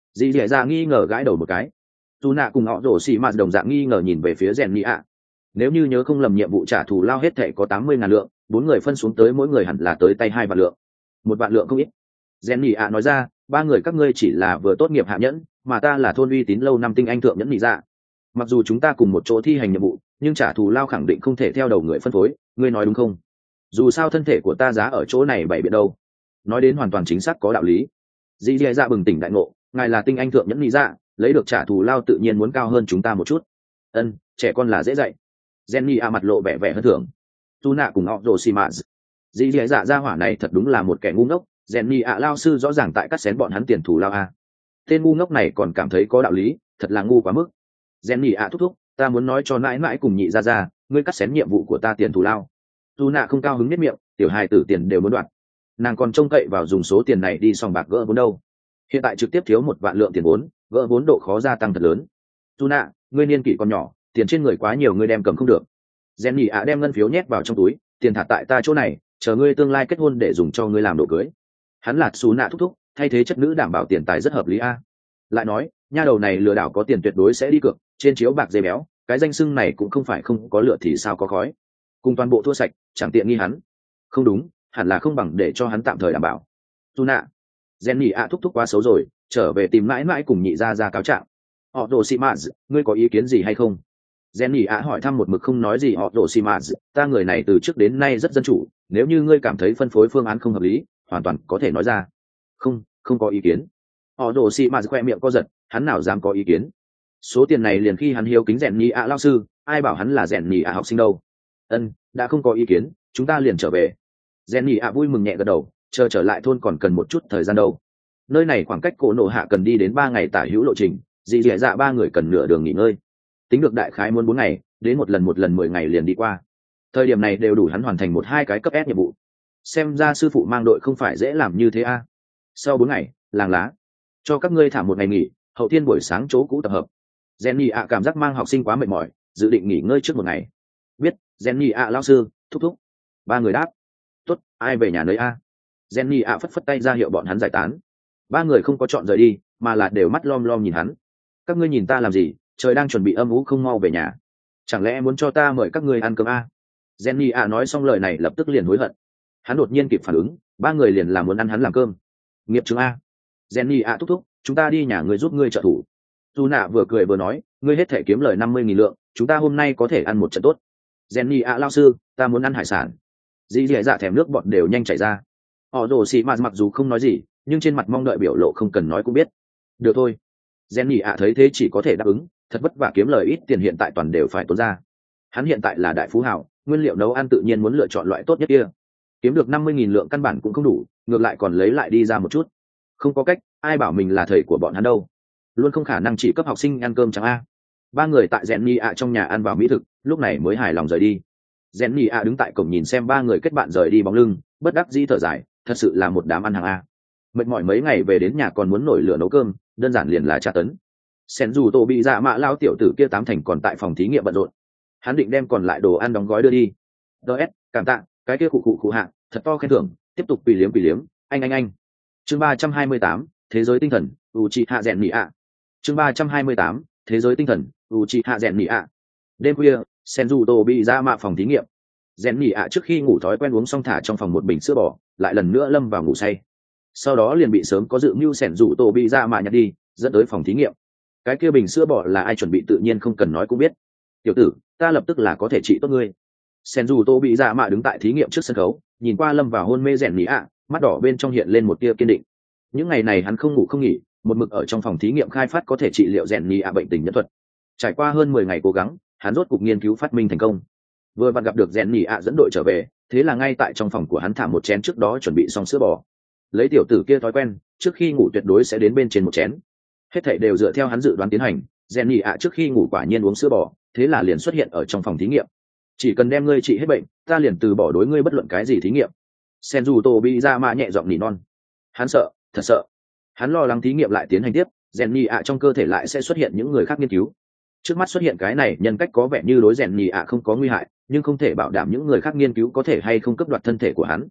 dì dẻ dạ nghi ngờ gãi đầu một cái. Dù nạ cùng họ rổ xì mạt đồng dạng nghi ngờ nhìn về phía rèn nhị ạ. Nếu như nhớ không lầm nhiệm vụ trả thù lao hết thệ có 80.000 lượng, 4 người phân xuống tới mỗi người hẳn là tới tay 2 vạn lượng. 1 vạn lượng không ít. Rèn nhị ạ nói ra, 3 người các ngươi chỉ là vừa tốt nghiệp hạ nhẫn, mà ta là thôn uy tín lâu năm tinh anh thượng nhẫn nhị dạ. Mặc dù chúng ta cùng một chỗ thi hành nhiệm vụ, nhưng trả thù lao khẳng định không thể theo đầu người phân phối, ngươi nói đúng không? Dù sao thân thể của ta giá ở chỗ này bày biện đâu. Nói đến hoàn toàn chính xác có đạo lý. Dì dì dạ bừng tỉnh đại ngộ, ngài là tinh anh thượng nhẫn nhị dạ, lấy được trả thù lao tự nhiên muốn cao hơn chúng ta một chút. Ân, trẻ con là dễ dạy. Jenny a mặt lộ vẻ vẻ hơn thưởng. Tu nạ cùng họ rồ xì mạ. Dì dì dạ ra hỏa này thật đúng là một kẻ ngu ngốc. Jenny a lao sư rõ ràng tại cắt xén bọn hắn tiền thù lao a. Tên ngu ngốc này còn cảm thấy có đạo lý, thật là ngu quá mức. Jenny a thúc thúc, ta muốn nói cho mãi mãi cùng nhị ra, ngươi cắt xén nhiệm vụ của ta tiền thù lao. Tu nạ không cao hứng nết miệng, tiểu hài tử tiền đều muốn đoạt. Nàng còn trông cậy vào dùng số tiền này đi sòng bạc gỡ vốn đâu. Hiện tại trực tiếp thiếu 1 vạn lượng tiền vốn, gỡ vốn độ khó gia tăng thật lớn. Tu nạ, ngươi niên kỷ còn nhỏ, tiền trên người quá nhiều ngươi đem cầm không được. Jenny ạ đem ngân phiếu nhét vào trong túi, tiền thả tại ta chỗ này, chờ ngươi tương lai kết hôn để dùng cho ngươi làm đồ cưới. Hắn là xú nạ thúc thúc, thay thế chất nữ đảm bảo tiền tài rất hợp lý a. Lại nói, nha đầu này lừa đảo có tiền tuyệt đối sẽ đi cược, trên chiếu bạc dây béo, cái danh xưng này cũng không phải không có lựa thì sao có khói. Cùng toàn bộ thua sạch, chẳng tiện nghi hắn. Không đúng, hẳn là không bằng để cho hắn tạm thời đảm bảo. Tu nạ, Jenny ạ thúc thúc quá xấu rồi, trở về tìm mãi mãi cùng nhị ra cáo trạng. Họ đồ xì mạt, ngươi có ý kiến gì hay không? Jenny ạ hỏi thăm một mực không nói gì họ đồ xì mạt, ta người này từ trước đến nay rất dân chủ, nếu như ngươi cảm thấy phân phối phương án không hợp lý, hoàn toàn có thể nói ra. Không có ý kiến. Họ đồ xì mạt khoe miệng co giật, hắn nào dám có ý kiến? Số tiền này liền khi hắn hiếu kính Jenny ạ lao sư, ai bảo hắn là Jenny ạ học sinh đâu? Ân, đã không có ý kiến, chúng ta liền trở về. Jenny ạ vui mừng nhẹ gật đầu, chờ trở lại thôn còn cần một chút thời gian đâu. Nơi này khoảng cách cổ nổ hạ cần đi đến 3 ngày tả hữu lộ trình, dì dẻ dạ 3 người cần nửa đường nghỉ ngơi. Tính được đại khái muốn 4 ngày, đến một lần 10 ngày liền đi qua. Thời điểm này đều đủ hắn hoàn thành 1-2 cái cấp S nhiệm vụ. Xem ra sư phụ mang đội không phải dễ làm như thế a. Sau 4 ngày, làng lá cho các ngươi thả 1 ngày nghỉ, hậu thiên buổi sáng chỗ cũ tập hợp. Jenny ạ cảm giác mang học sinh quá mệt mỏi, dự định nghỉ ngơi trước 1 ngày. Biết, Jenny ạ lão sư, thúc thúc. 3 người đáp. Tốt, ai về nhà nơi a? Jenny ạ phất phất tay ra hiệu bọn hắn giải tán. 3 người không có chọn rời đi, mà là đều mắt lom lom nhìn hắn. Các ngươi nhìn ta làm gì? Trời đang chuẩn bị âm u không mau về nhà. Chẳng lẽ muốn cho ta mời các ngươi ăn cơm a? Jenny ạ nói xong lời này lập tức liền hối hận. Hắn đột nhiên kịp phản ứng, 3 người liền làm muốn ăn hắn làm cơm. Nghiệp chứng a. Jenny ạ thúc thúc, chúng ta đi nhà người giúp ngươi trợ thủ. Tu nạ vừa cười vừa nói, ngươi hết thể kiếm lời 50.000 lượng, chúng ta hôm nay có thể ăn một trận tốt. Jenny ạ lao sư, ta muốn ăn hải sản. Dì dẻ dạ thèm nước bọt đều nhanh chảy ra. Họ rồ xì mà mặc dù không nói gì, nhưng trên mặt mong đợi biểu lộ không cần nói cũng biết. Được thôi. Jenny ạ thấy thế chỉ có thể đáp ứng, thật vất vả kiếm lời ít tiền hiện tại toàn đều phải tốn ra. Hắn hiện tại là đại phú hào, nguyên liệu nấu ăn tự nhiên muốn lựa chọn loại tốt nhất kia. Kiếm được 50.000 lượng căn bản cũng không đủ, ngược lại còn lấy lại đi ra một chút. Không có cách, ai bảo mình là thầy của bọn hắn đâu. Luôn không khả năng chỉ cấp học sinh ăn cơm chẳng a. 3 người tại Jenny ạ trong nhà ăn vào mỹ thực, lúc này mới hài lòng rời đi. Jenny ạ đứng tại cổng nhìn xem 3 người kết bạn rời đi bóng lưng, bất đắc dĩ thở dài, thật sự là một đám ăn hàng a. Mệt mỏi mấy ngày về đến nhà còn muốn nổi lửa nấu cơm, đơn giản liền là tra tấn. Sen dù tổ bị dạ mạ lao tiểu tử kia 8 thành còn tại phòng thí nghiệm bận rộn. Hắn định đem còn lại đồ ăn đóng gói đưa đi. DS, cảm tạ, cái kia cụ hạ, thật to khen thưởng, tiếp tục quỳ liếm, anh. Chương 328, thế giới tinh thần, Uchiha Gennia. Chương 328, thế giới tinh thần, Uchiha Gennia. Đêm khuya, Senjuto bị ra mạ phòng thí nghiệm. Gennia trước khi ngủ thói quen uống xong thả trong phòng một bình sữa bò, lại lần nữa lâm vào ngủ say. Sau đó liền bị sớm có dự mưu Senjuto bị ra mạ nhặt đi, dẫn tới phòng thí nghiệm. Cái kia bình sữa bò là ai chuẩn bị tự nhiên không cần nói cũng biết. Tiểu tử, ta lập tức là có thể trị tốt ngươi. Senjuto bị ra mạ đứng tại thí nghiệm trước sân khấu, nhìn qua lâm vào hôn mê Gennia, mắt đỏ bên trong hiện lên một tia kiên định. Những ngày này hắn không ngủ không nghỉ, một mực ở trong phòng thí nghiệm khai phát có thể trị liệu Gennia bệnh tình nhân thuật. Trải qua hơn 10 ngày cố gắng, hắn rốt cục nghiên cứu phát minh thành công. Vừa vặn gặp được Gennia dẫn đội trở về, thế là ngay tại trong phòng của hắn thả một chén trước đó chuẩn bị xong sữa bò. Lấy tiểu tử kia thói quen, trước khi ngủ tuyệt đối sẽ đến bên trên một chén. Hết thảy đều dựa theo hắn dự đoán tiến hành, Gennia trước khi ngủ quả nhiên uống sữa bò, thế là liền xuất hiện ở trong phòng thí nghiệm. Chỉ cần đem ngươi trị hết bệnh, ta liền từ bỏ đối ngươi bất luận cái gì thí nghiệm. Senjuto bị ra mạ nhẹ giọng nỉ non. Hắn sợ, thật sợ. Hắn lo lắng thí nghiệm lại tiến hành tiếp, Gennia trong cơ thể lại sẽ xuất hiện những người khác nghiên cứu. Trước mắt xuất hiện cái này nhân cách có vẻ như đối Gennia không có nguy hại, nhưng không thể bảo đảm những người khác nghiên cứu có thể hay không cướp đoạt thân thể của hắn.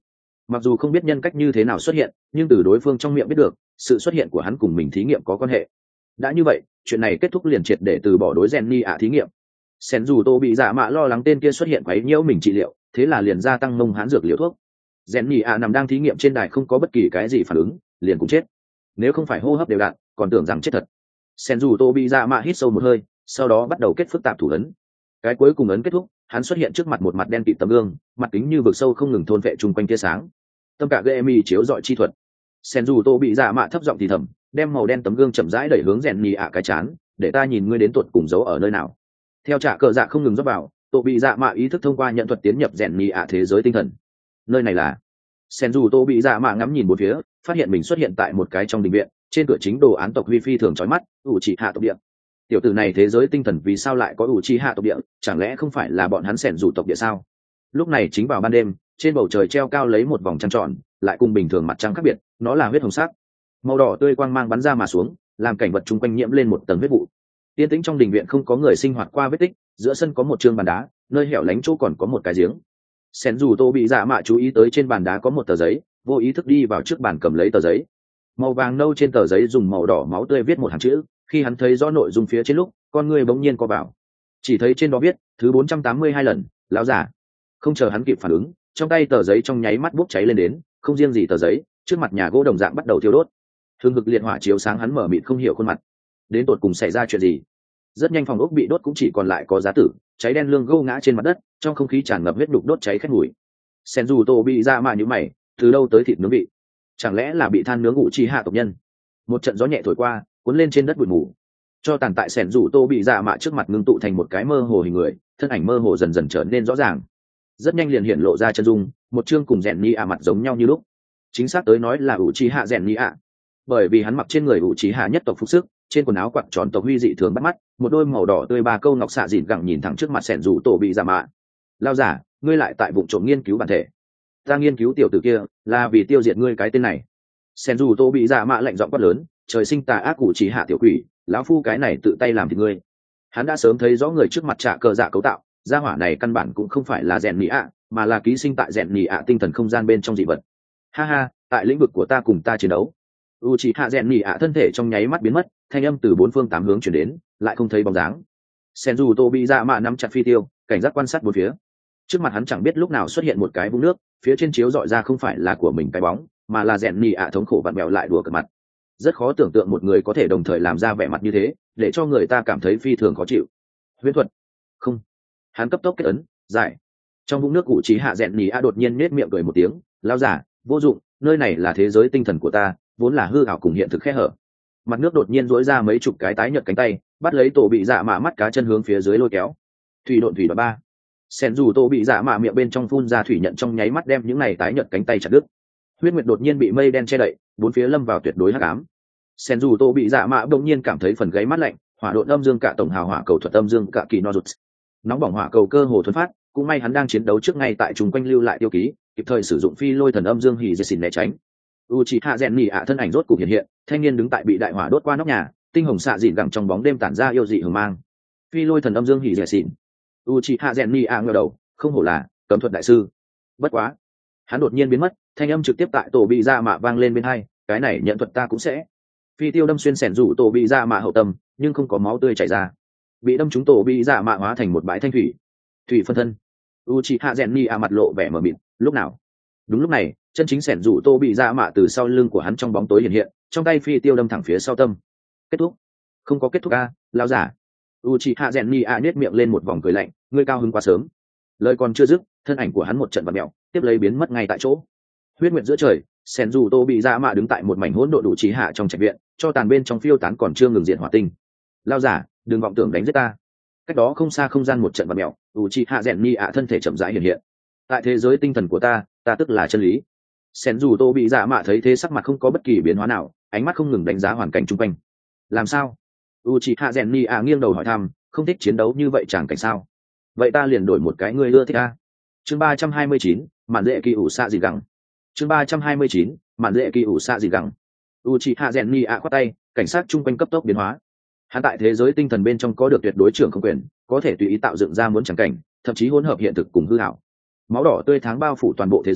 Mặc dù không biết nhân cách như thế nào xuất hiện, nhưng từ đối phương trong miệng biết được sự xuất hiện của hắn cùng mình thí nghiệm có quan hệ. Đã như vậy, chuyện này kết thúc liền triệt để từ bỏ đối Jenny ạ thí nghiệm. Sen dù tô bị dạ mạ lo lắng tên kia xuất hiện quấy nhiễu mình trị liệu, thế là liền gia tăng mông hán dược liều thuốc. Jenny ạ nằm đang thí nghiệm trên đài không có bất kỳ cái gì phản ứng, liền cũng chết. Nếu không phải hô hấp đều đặn, còn tưởng rằng chết thật. Sen dù tô bị dạ mạ hít sâu một hơi, sau đó bắt đầu kết phức tạp thủ ấn. Cái cuối cùng ấn kết thúc, hắn xuất hiện trước mặt một mặt đen kịt tấm gương, mặt kính như vực sâu không ngừng thôn vệ chung quanh tia sáng. Tâm cả gây chiếu dọi chi thuật. Sen dù tô bị dạ mạ thấp giọng thì thầm, đem màu đen tấm gương chậm rãi đẩy hướng Jenny ạ cái chán, để ta nhìn ngươi đến tuột cùng giấu ở nơi nào. Theo trả cờ dạ không ngừng rót vào, tô bị dạ mạ ý thức thông qua nhận thuật tiến nhập Jenny ạ thế giới tinh thần. Nơi này là Sen dù tô bị dạ mạ ngắm nhìn bốn phía, phát hiện mình xuất hiện tại một cái trong đình viện, trên cửa chính đồ án tộc huy phi thường chói mắt, ủ chỉ hạ tộc địa. Tiểu tử này thế giới tinh thần vì sao lại có ủ chỉ hạ tộc địa, chẳng lẽ không phải là bọn hắn Sen dù tộc địa sao? Lúc này chính vào ban đêm, trên bầu trời treo cao lấy một vòng trăng tròn, lại cùng bình thường mặt trăng khác biệt, nó là huyết hồng sắc, màu đỏ tươi quang mang bắn ra mà xuống, làm cảnh vật chung quanh nhiễm lên một tầng huyết vụ. Yên tĩnh trong đình viện không có người sinh hoạt qua vết tích, giữa sân có một trường bàn đá, nơi hẻo lánh chỗ còn có một cái giếng. Sen dù tô bị dạ mạ chú ý tới trên bàn đá có một tờ giấy, vô ý thức đi vào trước bàn cầm lấy tờ giấy. Màu vàng nâu trên tờ giấy dùng màu đỏ máu tươi viết một hàng chữ, khi hắn thấy rõ nội dung phía trên lúc, con người bỗng nhiên co vào. Chỉ thấy trên đó viết thứ 482 lần, lão giả. Không chờ hắn kịp phản ứng, trong tay tờ giấy trong nháy mắt bốc cháy lên đến, không riêng gì tờ giấy, trước mặt nhà gỗ đồng dạng bắt đầu thiêu đốt. Hương hực liệt hỏa chiếu sáng hắn mở mịt không hiểu khuôn mặt. Đến tột cùng xảy ra chuyện gì? Rất nhanh phòng ốc bị đốt cũng chỉ còn lại có giá tử, cháy đen lương gâu ngã trên mặt đất, trong không khí tràn ngập huyết đục đốt cháy khét mùi. Sen dù tô bị ra mà như mày, từ đâu tới thịt nướng vị? Chẳng lẽ là bị than nướng ngụ chi hạ tộc nhân? Một trận gió nhẹ thổi qua, cuốn lên trên đất bụi mù. Cho tàn tại Sen dù tô bị ra mạ trước mặt ngưng tụ thành một cái mơ hồ hình người, thân ảnh mơ hồ dần dần trở nên rõ ràng. Rất nhanh liền hiện lộ ra chân dung, một chương cùng rèn ni ạ mặt giống nhau như lúc. Chính xác tới nói là ủ chi hạ rèn ni ạ, bởi vì hắn mặc trên người ủ chi hạ nhất tộc phục sức, trên quần áo quặn tròn tộc huy dị thường bắt mắt, một đôi màu đỏ tươi ba câu ngọc xạ dịn gẳng nhìn thẳng trước mặt Sen dù tổ bị giả mạ. Lao giả, ngươi lại tại vụ trộm nghiên cứu bản thể? Ta nghiên cứu tiểu tử kia là vì tiêu diệt ngươi cái tên này. Sen dù tổ bị giả mạ lạnh giọng quát lớn, trời sinh tà ác ủ chi hạ tiểu quỷ, lão phu cái này tự tay làm thì ngươi. Hắn đã sớm thấy rõ người trước mặt trả cờ dạ cấu tạo, gia hỏa này căn bản cũng không phải là rèn nhị ạ, mà là ký sinh tại rèn nhị ạ tinh thần không gian bên trong dị vật. Ha ha, tại lĩnh vực của ta cùng ta chiến đấu. Uchiha rèn nhị ạ thân thể trong nháy mắt biến mất, thanh âm từ bốn phương tám hướng truyền đến, lại không thấy bóng dáng. Senju Tobizama nắm chặt phi tiêu, cảnh giác quan sát bốn phía. Trước mặt hắn chẳng biết lúc nào xuất hiện một cái vũng nước, phía trên chiếu dọi ra không phải là của mình cái bóng, mà là rèn nhị ạ thống khổ vặn bèo lại đùa cợt mặt. Rất khó tưởng tượng một người có thể đồng thời làm ra vẻ mặt như thế, để cho người ta cảm thấy phi thường khó chịu. Huyễn thuật? Không. Hắn cấp tốc kết ấn, giải. Trong vũng nước cụ trí hạ rèn nhị ạ đột nhiên nết miệng cười một tiếng, lao giả, vô dụng, nơi này là thế giới tinh thần của ta, vốn là hư ảo cùng hiện thực khe hở. Mặt nước đột nhiên duỗi ra mấy chục cái tái nhợt cánh tay, bắt lấy tổ bị dạ mạ mắt cá chân hướng phía dưới lôi kéo. Thủy độn thủy đoạn ba. Sen dù tổ bị dạ mạ miệng bên trong phun ra thủy nhận trong nháy mắt đem những này tái nhợt cánh tay chặt đứt. Huyết nguyệt đột nhiên bị mây đen che đậy, bốn phía lâm vào tuyệt đối hắc ám. Sen dù tổ bị dạ mạ đột nhiên cảm thấy phần gáy mát lạnh, hỏa độn âm dương cả tổng hào hỏa cầu thuật âm dương cả kỳ no rụt. Nóng bỏng hỏa cầu cơ hồ thuần phát, cũng may hắn đang chiến đấu trước ngay tại trung quanh lưu lại tiêu ký, kịp thời sử dụng phi lôi thần âm dương hỉ dệt xỉn né tránh. Uchiha rèn nhị ạ thân ảnh rốt cục hiện hiện, thanh niên đứng tại bị đại hỏa đốt qua nóc nhà, tinh hồng xạ dịn gẳng trong bóng đêm tản ra yêu dị hừng mang. Phi lôi thần âm dương hỉ dệt xỉn. Uchiha rèn nhị ạ ngẩng đầu, không hổ là cấm thuật đại sư. Bất quá, hắn đột nhiên biến mất, thanh âm trực tiếp tại tổ bị ra mạ vang lên bên hai, cái này nhận thuật ta cũng sẽ. Phi tiêu đâm xuyên sẻn rủ tổ bị ra mạ hậu tâm, nhưng không có máu tươi chảy ra. Bị đâm trúng tổ bị ra mạ hóa thành một bãi thanh thủy. Thủy phân thân. Uchiha rèn nhị ạ mặt lộ vẻ mờ mịt, lúc nào? Đúng lúc này, chân chính sẻn rủ tô bị ra mạ từ sau lưng của hắn trong bóng tối hiện hiện, trong tay phi tiêu đâm thẳng phía sau tâm. Kết thúc? Không có kết thúc a, lão giả. Uchiha rèn nhị ạ nhếch miệng lên một vòng cười lạnh, ngươi cao hứng quá sớm. Lời còn chưa dứt, thân ảnh của hắn một trận vặn mèo, tiếp lấy biến mất ngay tại chỗ. Huyết nguyệt giữa trời, sẻn rủ tô bị ra mạ đứng tại một mảnh hỗn độn đủ trí hạ trong trạch viện, cho tàn bên trong phiêu tán còn chưa ngừng diện hỏa tinh. Lão giả, đừng vọng tưởng đánh giết ta. Cách đó không xa không gian một trận vặn mèo, Uchiha rèn nhị ạ thân thể chậm rãi hiện hiện. Tại thế giới tinh thần của ta tức là chân lý. Sen dù tô bị dạ mạ thấy thế sắc mặt không có bất kỳ biến hóa nào, ánh mắt không ngừng đánh giá hoàn cảnh chung quanh. Làm sao? Uchiha rèn nhị ạ nghiêng đầu hỏi thăm, không thích chiến đấu như vậy chẳng cảnh sao? Vậy ta liền đổi một cái ngươi ưa thích a. Chương 329, mạn dễ kỳ ủ xạ gì gẳng. Chương 329, mạn dễ kỳ ủ xạ gì gẳng. Uchiha rèn nhị ạ khoát tay, cảnh sát chung quanh cấp tốc biến hóa. Hắn tại thế giới tinh thần bên trong có được tuyệt đối trưởng không quyền, có thể tùy ý tạo dựng ra muốn chẳng cảnh, thậm chí hỗn hợp hiện thực cùng hư ảo. Máu đỏ tươi tháng bao phủ toàn bộ thế giới,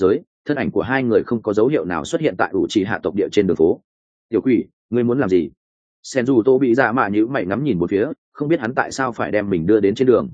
thân ảnh của hai người không có dấu hiệu nào xuất hiện tại ủ trì hạ tộc địa trên đường phố. Tiểu quỷ, ngươi muốn làm gì? Sen dù tô bị dạ mạ nhữ mày ngắm nhìn một phía, không biết hắn tại sao phải đem mình đưa đến trên đường.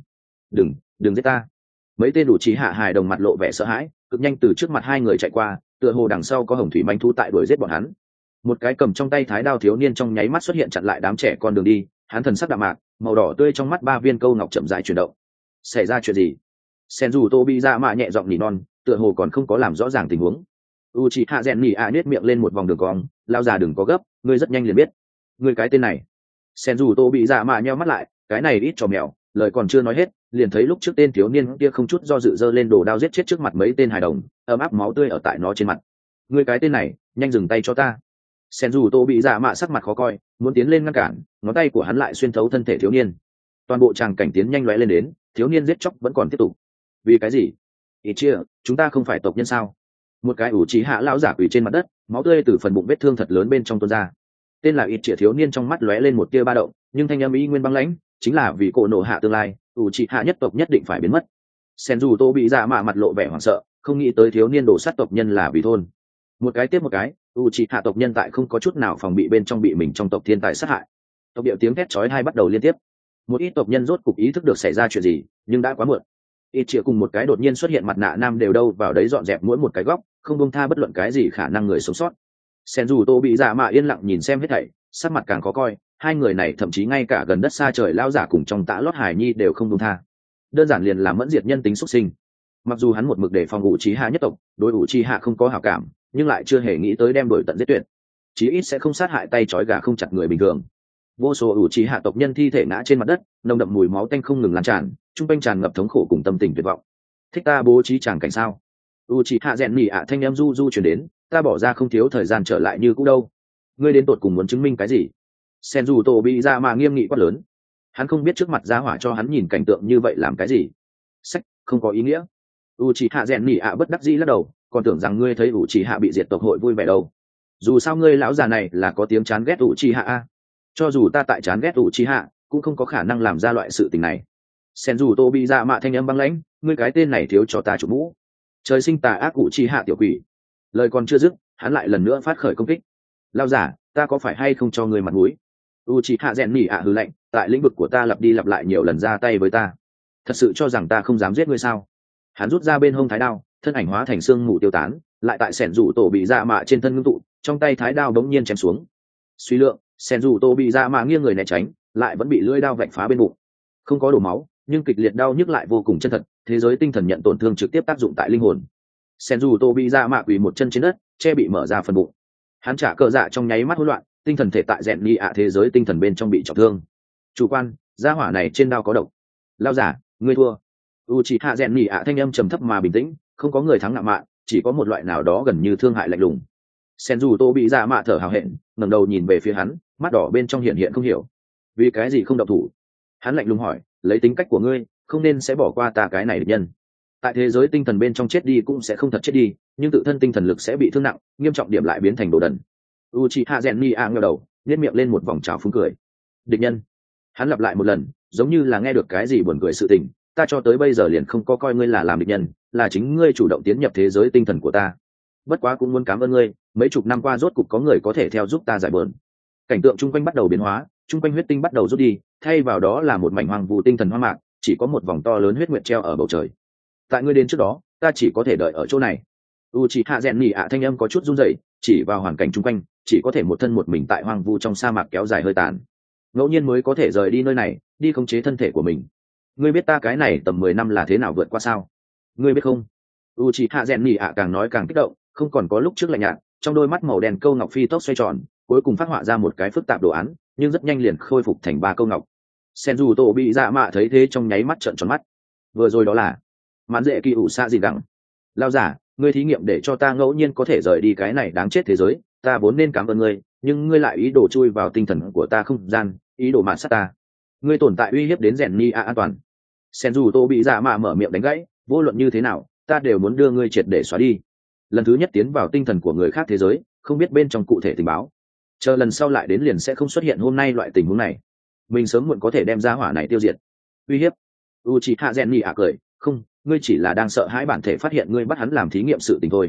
Đừng giết ta. Mấy tên ủ trì hạ hài đồng mặt lộ vẻ sợ hãi, cực nhanh từ trước mặt hai người chạy qua, tựa hồ đằng sau có hồng thủy manh thu tại đuổi giết bọn hắn. Một cái cầm trong tay thái đao thiếu niên trong nháy mắt xuất hiện chặn lại đám trẻ con đường đi, hắn thần sắc đạm mạc, màu đỏ tươi trong mắt ba viên câu ngọc chậm rãi chuyển động. Xảy ra chuyện gì? Sen dù tô bị dạ mạ nhẹ giọng nỉ non, tựa hồ còn không có làm rõ ràng tình huống. Uchiha Zenni nhếch miệng lên một vòng đường cong, lao già đừng có gấp, ngươi rất nhanh liền biết. Ngươi cái tên này. Sen dù tô bị dạ mạ nheo mắt lại, cái này ít trò mèo, lời còn chưa nói hết, liền thấy lúc trước tên thiếu niên kia không chút do dự giơ lên đồ đao giết chết trước mặt mấy tên hài đồng, ấm áp máu tươi ở tại nó trên mặt. Ngươi cái tên này, nhanh dừng tay cho ta. Sen dù tô bị dạ mạ sắc mặt khó coi, muốn tiến lên ngăn cản, ngón tay của hắn lại xuyên thấu thân thể thiếu niên. Toàn bộ tràng cảnh tiến nhanh lóe lên đến, thiếu niên giết chóc vẫn còn tiếp tục. Vì cái gì? Ít chia, chúng ta không phải tộc nhân sao? Một cái ủ trí hạ lão giả quỳ trên mặt đất, máu tươi từ phần bụng vết thương thật lớn bên trong tuôn ra. Tên là ít chia thiếu niên trong mắt lóe lên một tia ba động, nhưng thanh âm ý nguyên băng lãnh, chính là vì cổ nổ hạ tương lai, ủ trí hạ nhất tộc nhất định phải biến mất. Sen dù tô bị dạ mạ mặt lộ vẻ hoảng sợ, không nghĩ tới thiếu niên đổ sát tộc nhân là vì thôn. Một cái tiếp một cái, u c hạ tộc nhân tại không có chút nào phòng bị bên trong bị mình trong tộc thiên tài sát hại. Tộc điệu tiếng thét chói tai bắt đầu liên tiếp. Một ít tộc nhân rốt cục ý thức được xảy ra chuyện gì, nhưng đã quá muộn. Ít chĩa cùng một cái đột nhiên xuất hiện mặt nạ nam đều đâu vào đấy dọn dẹp mỗi một cái góc, không buông tha bất luận cái gì khả năng người sống sót. Sen dù tô bị dạ mạ yên lặng nhìn xem hết thảy, sắc mặt càng khó coi. Hai người này thậm chí ngay cả gần đất xa trời lao giả cùng trong tã lót hải nhi đều không buông tha. Đơn giản liền làm mẫn diệt nhân tính xuất sinh. Mặc dù hắn một mực để phòng ủ trí hạ nhất tộc, đối ủ trí hạ không có hảo cảm, nhưng lại chưa hề nghĩ tới đem đổi tận giết tuyệt, chí ít sẽ không sát hại tay trói gà không chặt người bình thường. Vô số ủ trí hạ tộc nhân thi thể ngã trên mặt đất, nồng đậm mùi máu tanh không ngừng lan tràn, trung quanh tràn ngập thống khổ cùng tâm tình tuyệt vọng. Thích ta bố trí tràng cảnh sao? U trí hạ rèn nhỉ ạ thanh em du du chuyển đến, ta bỏ ra không thiếu thời gian trở lại như cũ đâu. Ngươi đến tột cùng muốn chứng minh cái gì? Sen dù tổ bị ra mà nghiêm nghị quát lớn. Hắn không biết trước mặt giá hỏa cho hắn nhìn cảnh tượng như vậy làm cái gì. Sách không có ý nghĩa. U trí hạ rèn nhỉ ạ bất đắc dĩ lắc đầu, còn tưởng rằng ngươi thấy u trí hạ bị diệt tộc hội vui vẻ đâu. Dù sao ngươi lão già này là có tiếng chán ghét u trí hạ a. Cho dù ta tại chán ghét u trí hạ, cũng không có khả năng làm ra loại sự tình này. Sen dù tô bị dạ mạ thanh âm băng lãnh, ngươi cái tên này thiếu cho ta chủ mũ. Trời sinh tà ác u trí hạ tiểu quỷ. Lời còn chưa dứt, hắn lại lần nữa phát khởi công kích. Lão giả, ta có phải hay không cho ngươi mặt mũi? U trí hạ rèn nhỉ ạ hừ lạnh, tại lĩnh vực của ta lặp đi lặp lại nhiều lần ra tay với ta, thật sự cho rằng ta không dám giết ngươi sao? Hắn rút ra bên hông thái đao, thân ảnh hóa thành xương mù tiêu tán, lại tại sẻn rủ tổ bị dạ mạ trên thân ngưng tụ, trong tay thái đao bỗng nhiên chém xuống. Suy lượng, sẻn rủ tổ bị dạ mạ nghiêng người né tránh, lại vẫn bị lưỡi đao vạch phá bên bụng. Không có đổ máu, nhưng kịch liệt đau nhức lại vô cùng chân thật, thế giới tinh thần nhận tổn thương trực tiếp tác dụng tại linh hồn. Sẻn rủ tổ bị dạ mạ quỳ một chân trên đất, che bị mở ra phần bụng. Hắn trả cờ dạ trong nháy mắt hỗn loạn, tinh thần thể tại rèn nhị ạ thế giới tinh thần bên trong bị trọng thương. Chủ quan, gia hỏa này trên đao có độc. Lao giả, ngươi thua. Uchiha rèn nhị ạ thanh âm trầm thấp mà bình tĩnh, không có người thắng ngạo mạn, chỉ có một loại nào đó gần như thương hại lạnh lùng. Senju bị dạ mạ thở hào hẹn, ngẩng đầu nhìn về phía hắn, mắt đỏ bên trong hiện hiện không hiểu. Vì cái gì không động thủ? Hắn lạnh lùng hỏi, lấy tính cách của ngươi, không nên sẽ bỏ qua ta cái này địch nhân. Tại thế giới tinh thần bên trong chết đi cũng sẽ không thật chết đi, nhưng tự thân tinh thần lực sẽ bị thương nặng, nghiêm trọng điểm lại biến thành đồ đần. Uchiha rèn nhị ạ ngẩng đầu, nhếch miệng lên một vòng trào phúng cười. Địch nhân? Hắn lặp lại một lần, giống như là nghe được cái gì buồn cười sự tình. Ta cho tới bây giờ liền không có coi ngươi là làm địch nhân, là chính ngươi chủ động tiến nhập thế giới tinh thần của ta. Bất quá cũng muốn cảm ơn ngươi, mấy chục năm qua rốt cục có người có thể theo giúp ta giải bờn. Cảnh tượng chung quanh bắt đầu biến hóa, chung quanh huyết tinh bắt đầu rút đi, thay vào đó là một mảnh hoang vu tinh thần hoang mạc, chỉ có một vòng to lớn huyết nguyệt treo ở bầu trời. Tại ngươi đến trước đó, ta chỉ có thể đợi ở chỗ này. Uchiha rèn nhị ạ thanh âm có chút run rẩy, chỉ vào hoàn cảnh chung quanh, chỉ có thể một thân một mình tại hoang vu trong sa mạc kéo dài hơi tàn. Ngẫu nhiên mới có thể rời đi nơi này, đi khống chế thân thể của mình. Ngươi biết ta cái này tầm 10 năm là thế nào vượt qua sao? Ngươi biết không? Uchiha rèn nhị ạ càng nói càng kích động, không còn có lúc trước lạnh nhạt, trong đôi mắt màu đen câu ngọc phi tốc xoay tròn, cuối cùng phát họa ra một cái phức tạp đồ án, nhưng rất nhanh liền khôi phục thành 3 câu ngọc. Senju tổ bị dạ mạ thấy thế trong nháy mắt trợn tròn mắt. Vừa rồi đó là mãn dễ kỳ ủ xa gì đẳng. Lao giả, ngươi thí nghiệm để cho ta ngẫu nhiên có thể rời đi cái này đáng chết thế giới, ta vốn nên cảm ơn ngươi, nhưng ngươi lại ý đồ chui vào tinh thần của ta không gian, ý đồ mạn sát ta. Ngươi tồn tại uy hiếp đến rèn ni a an toàn. Senju tô bị dạ mạ mở miệng đánh gãy, vô luận như thế nào, ta đều muốn đưa ngươi triệt để xóa đi. Lần thứ nhất tiến vào tinh thần của người khác thế giới, không biết bên trong cụ thể tình báo, chờ lần sau lại đến liền sẽ không xuất hiện hôm nay loại tình huống này. Mình sớm muộn có thể đem ra hỏa này tiêu diệt. Uy hiếp? Uchiha Zenni cười, không, ngươi chỉ là đang sợ hãi bản thể phát hiện ngươi bắt hắn làm thí nghiệm sự tình thôi.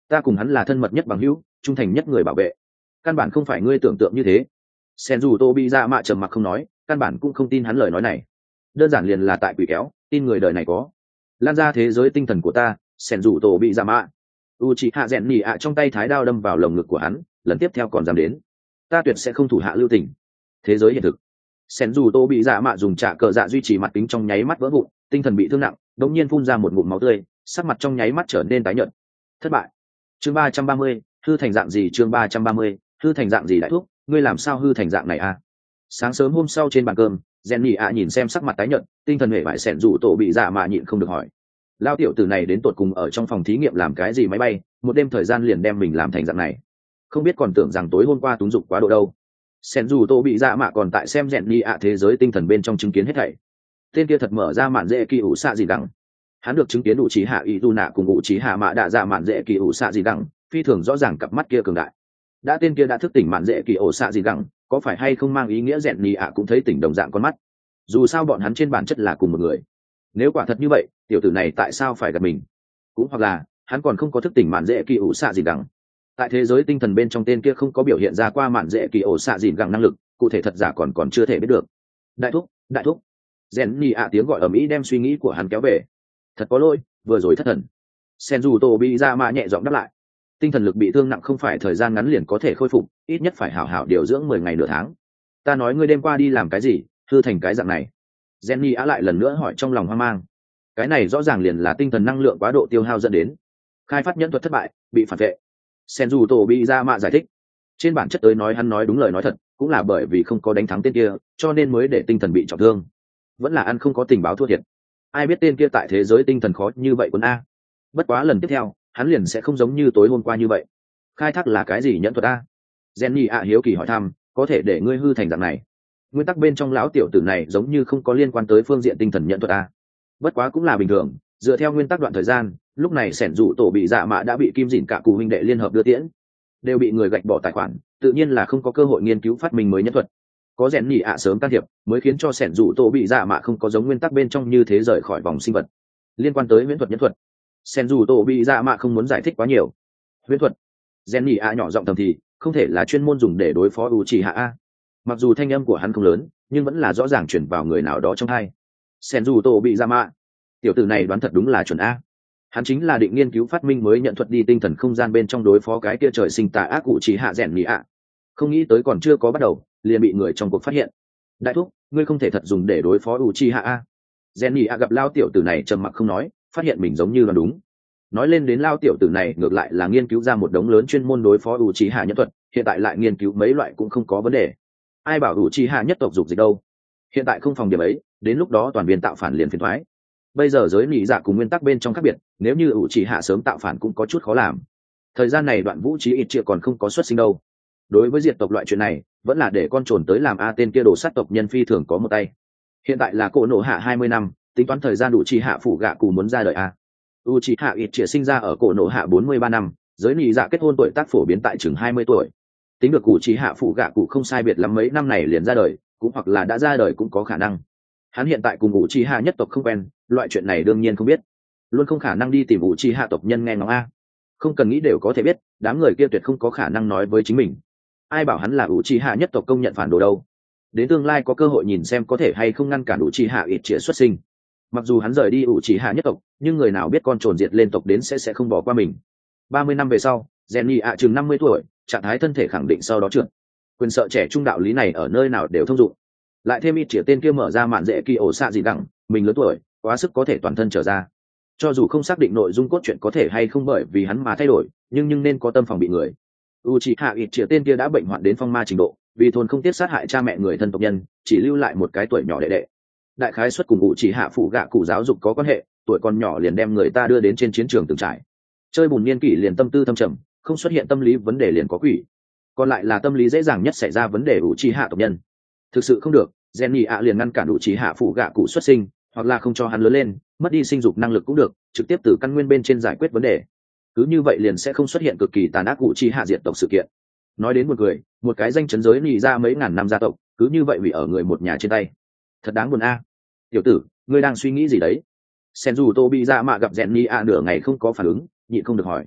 ta cùng hắn là thân mật nhất bằng hữu, trung thành nhất người bảo vệ, căn bản không phải ngươi tưởng tượng như thế. Sen dù tô bị dạ mạ trầm mặc không nói, căn bản cũng không tin hắn lời nói này, đơn giản liền là tại quỷ kéo, tin người đời này có. Lan ra thế giới tinh thần của ta, Sen dù tô bị dạ mạ. Uchiha rèn nhì ạ trong tay thái đao đâm vào lồng ngực của hắn, lần tiếp theo còn dám đến, ta tuyệt sẽ không thủ hạ lưu tình. Thế giới hiện thực, Sen dù tô bị dạ mạ dùng trả cờ dạ duy trì mặt kính trong nháy mắt vỡ vụn, tinh thần bị thương nặng, đột nhiên phun ra một ngụm máu tươi, sắc mặt trong nháy mắt trở nên tái nhợt. Thất bại. Chương 330, hư thành dạng gì? Chương 330, hư thành dạng gì? Đại thúc, ngươi làm sao hư thành dạng này à? Sáng sớm hôm sau trên bàn cơm, rèn nhì ạ nhìn xem sắc mặt tái nhợt, tinh thần hề bại Sen dù tổ bị dạ mạ nhịn không được hỏi, lao tiểu tử này đến tột cùng ở trong phòng thí nghiệm làm cái gì máy bay, một đêm thời gian liền đem mình làm thành dạng này, không biết còn tưởng rằng tối hôm qua túng dục quá độ đâu. Sen dù tô bị dạ mạ còn tại xem rèn nhì ạ thế giới tinh thần bên trong chứng kiến hết thảy. Tên kia thật mở ra mạn dễ kỳ ủ xạ gì đằng, hắn được chứng kiến ủ trí hạ ý tu nạ cùng ủ trí hạ mạ đạ dạ mạn dễ kỳ ủ xạ gì đằng, phi thường rõ ràng cặp mắt kia cường đại. Đã tên kia đã thức tỉnh mạn dễ kỳ ủ xạ gì đằng, có phải hay không mang ý nghĩa rèn nhì ạ cũng thấy tỉnh đồng dạng con mắt? Dù sao bọn hắn trên bản chất là cùng một người. Nếu quả thật như vậy, tiểu tử này tại sao phải gặp mình? Cũng hoặc là hắn còn không có thức tỉnh mạn dễ kỳ ủ xạ gì đằng. Tại thế giới tinh thần bên trong tên kia không có biểu hiện ra qua mạn dễ kỳ ủ xạ gì đằng năng lực, cụ thể thật giả còn chưa thể biết được. Đại thúc, rèn nhì ạ tiếng gọi ở mỹ đem suy nghĩ của hắn kéo về. Thật có lỗi, vừa rồi thất thần. Sen dù tô bị ra mạ nhẹ giọng đáp lại, tinh thần lực bị thương nặng không phải thời gian ngắn liền có thể khôi phục, ít nhất phải hảo hảo điều dưỡng 10 ngày nửa tháng. Ta nói ngươi đêm qua đi làm cái gì, hư thành cái dạng này? Jenny á lại lần nữa hỏi trong lòng hoang mang. Cái này rõ ràng liền là tinh thần năng lượng quá độ tiêu hao dẫn đến. Khai phát nhẫn thuật thất bại, bị phản vệ. Sen dù tổ bị ra mạ giải thích. Trên bản chất tới nói hắn nói đúng lời nói thật, cũng là bởi vì không có đánh thắng tên kia, cho nên mới để tinh thần bị trọng thương. Vẫn là ăn không có tình báo thua thiệt. Ai biết tên kia tại thế giới tinh thần khó như vậy quân a. Bất quá lần tiếp theo, hắn liền sẽ không giống như tối hôm qua như vậy. Khai thác là cái gì nhẫn thuật a? Jenny ạ hiếu kỳ hỏi thăm, có thể để ngươi hư thành dạng này. Nguyên tắc bên trong lão tiểu tử này giống như không có liên quan tới phương diện tinh thần nhận thuật a. Bất quá cũng là bình thường, dựa theo nguyên tắc đoạn thời gian, lúc này sẻn dụ tổ bị dạ mạ đã bị kim dỉn cả cụ huynh đệ liên hợp đưa tiễn, đều bị người gạch bỏ tài khoản, tự nhiên là không có cơ hội nghiên cứu phát minh mới nhân thuật. Có rèn nhỉ ạ sớm can thiệp, mới khiến cho sẻn dụ tổ bị dạ mạ không có giống nguyên tắc bên trong như thế rời khỏi vòng sinh vật. Liên quan tới huyễn thuật nhân thuật, sẻn dụ tổ bị dạ mạ không muốn giải thích quá nhiều. Huyễn thuật, rèn nhỉ ạ nhỏ giọng thầm thì, không thể là chuyên môn dùng để đối phó Uchiha a. Mặc dù thanh âm của hắn không lớn, nhưng vẫn là rõ ràng chuyển vào người nào đó trong hai. Sen dù tổ bị ra mạ, tiểu tử này đoán thật đúng là chuẩn a. Hắn chính là định nghiên cứu phát minh mới nhận thuật đi tinh thần không gian bên trong đối phó cái kia trời sinh tà ác cụ chỉ hạ rèn nhỉ ạ. Không nghĩ tới còn chưa có bắt đầu, liền bị người trong cuộc phát hiện. Đại thúc, ngươi không thể thật dùng để đối phó Uchiha a. Rèn nhỉ ạ gặp lao tiểu tử này trầm mặc không nói, phát hiện mình giống như là đúng. Nói lên đến lao tiểu tử này ngược lại là nghiên cứu ra một đống lớn chuyên môn đối phó Uchiha nhân thuật, hiện tại lại nghiên cứu mấy loại cũng không có vấn đề. Ai bảo Uchiha nhất tộc dục dịch đâu? Hiện tại không phòng điểm ấy, đến lúc đó toàn viên tạo phản liền phiền thoái. Bây giờ giới nỉ dạ cùng nguyên tắc bên trong khác biệt, nếu như Uchiha sớm tạo phản cũng có chút khó làm. Thời gian này Đoạn Vũ Chí ít chia còn không có xuất sinh đâu. Đối với diệt tộc loại chuyện này, vẫn là để con trồn tới làm a, tên kia đồ sát tộc nhân phi thường có một tay. Hiện tại là cổ nổ hạ 20 năm, tính toán thời gian Uchiha phủ gạ cụ muốn ra đời a. Uchiha ít chia sinh ra ở cổ nổ hạ 43 năm, giới nỉ dạ kết hôn tuổi tác phổ biến tại chừng 20 tuổi. Tính được Uchiha phủ gạ cụ không sai biệt lắm mấy năm này liền ra đời, cũng hoặc là đã ra đời cũng có khả năng. Hắn hiện tại cùng Uchiha nhất tộc không quen, loại chuyện này đương nhiên không biết, luôn không khả năng đi tìm Uchiha tộc nhân nghe ngóng a. Không cần nghĩ đều có thể biết, đám người kia tuyệt không có khả năng nói với chính mình. Ai bảo hắn là Uchiha nhất tộc công nhận phản đồ đâu. Đến tương lai có cơ hội nhìn xem có thể hay không ngăn cản Uchiha ít chia xuất sinh. Mặc dù hắn rời đi Uchiha nhất tộc, nhưng người nào biết con trồn diệt lên tộc đến sẽ không bỏ qua mình. 30 năm về sau, Jenny ạ chừng 50 tuổi, trạng thái thân thể khẳng định sau đó trượt. Quyền sợ trẻ trung đạo lý này ở nơi nào đều thông dụng. Lại thêm ít chia tên kia mở ra mạn dễ kỳ ổ xạ gì đẳng, mình lớn tuổi, quá sức có thể toàn thân trở ra. Cho dù không xác định nội dung cốt truyện có thể hay không bởi vì hắn mà thay đổi, nhưng nên có tâm phòng bị người. Uchiha ít chia tên kia đã bệnh hoạn đến phong ma trình độ, vì thôn không tiếc sát hại cha mẹ người thân tộc nhân, chỉ lưu lại một cái tuổi nhỏ đệ đệ. Đại khái xuất cùng Uchiha phụ gạ cụ giáo dục có quan hệ, tuổi còn nhỏ liền đem người ta đưa đến trên chiến trường từng trải. Chơi bùn niên kỷ liền tâm tư thâm trầm, không xuất hiện tâm lý vấn đề liền có quỷ. Còn lại là tâm lý dễ dàng nhất xảy ra vấn đề Uchiha tộc nhân. Thực sự không được, Jenny ạ liền ngăn cản Uchiha phụ gạ cụ xuất sinh, hoặc là không cho hắn lớn lên, mất đi sinh dục năng lực cũng được, trực tiếp từ căn nguyên bên trên giải quyết vấn đề. Cứ như vậy liền sẽ không xuất hiện cực kỳ tàn ác Uchiha diệt tộc sự kiện. Nói đến một người, một cái danh chấn giới nỉ ra mấy ngàn năm gia tộc, cứ như vậy hủy ở người một nhà trên tay. Thật đáng buồn a. Tiểu tử, ngươi đang suy nghĩ gì đấy? Senju Tobi ra mạ gặp Jenny ạ nửa ngày không có phản ứng, nhịn không được hỏi.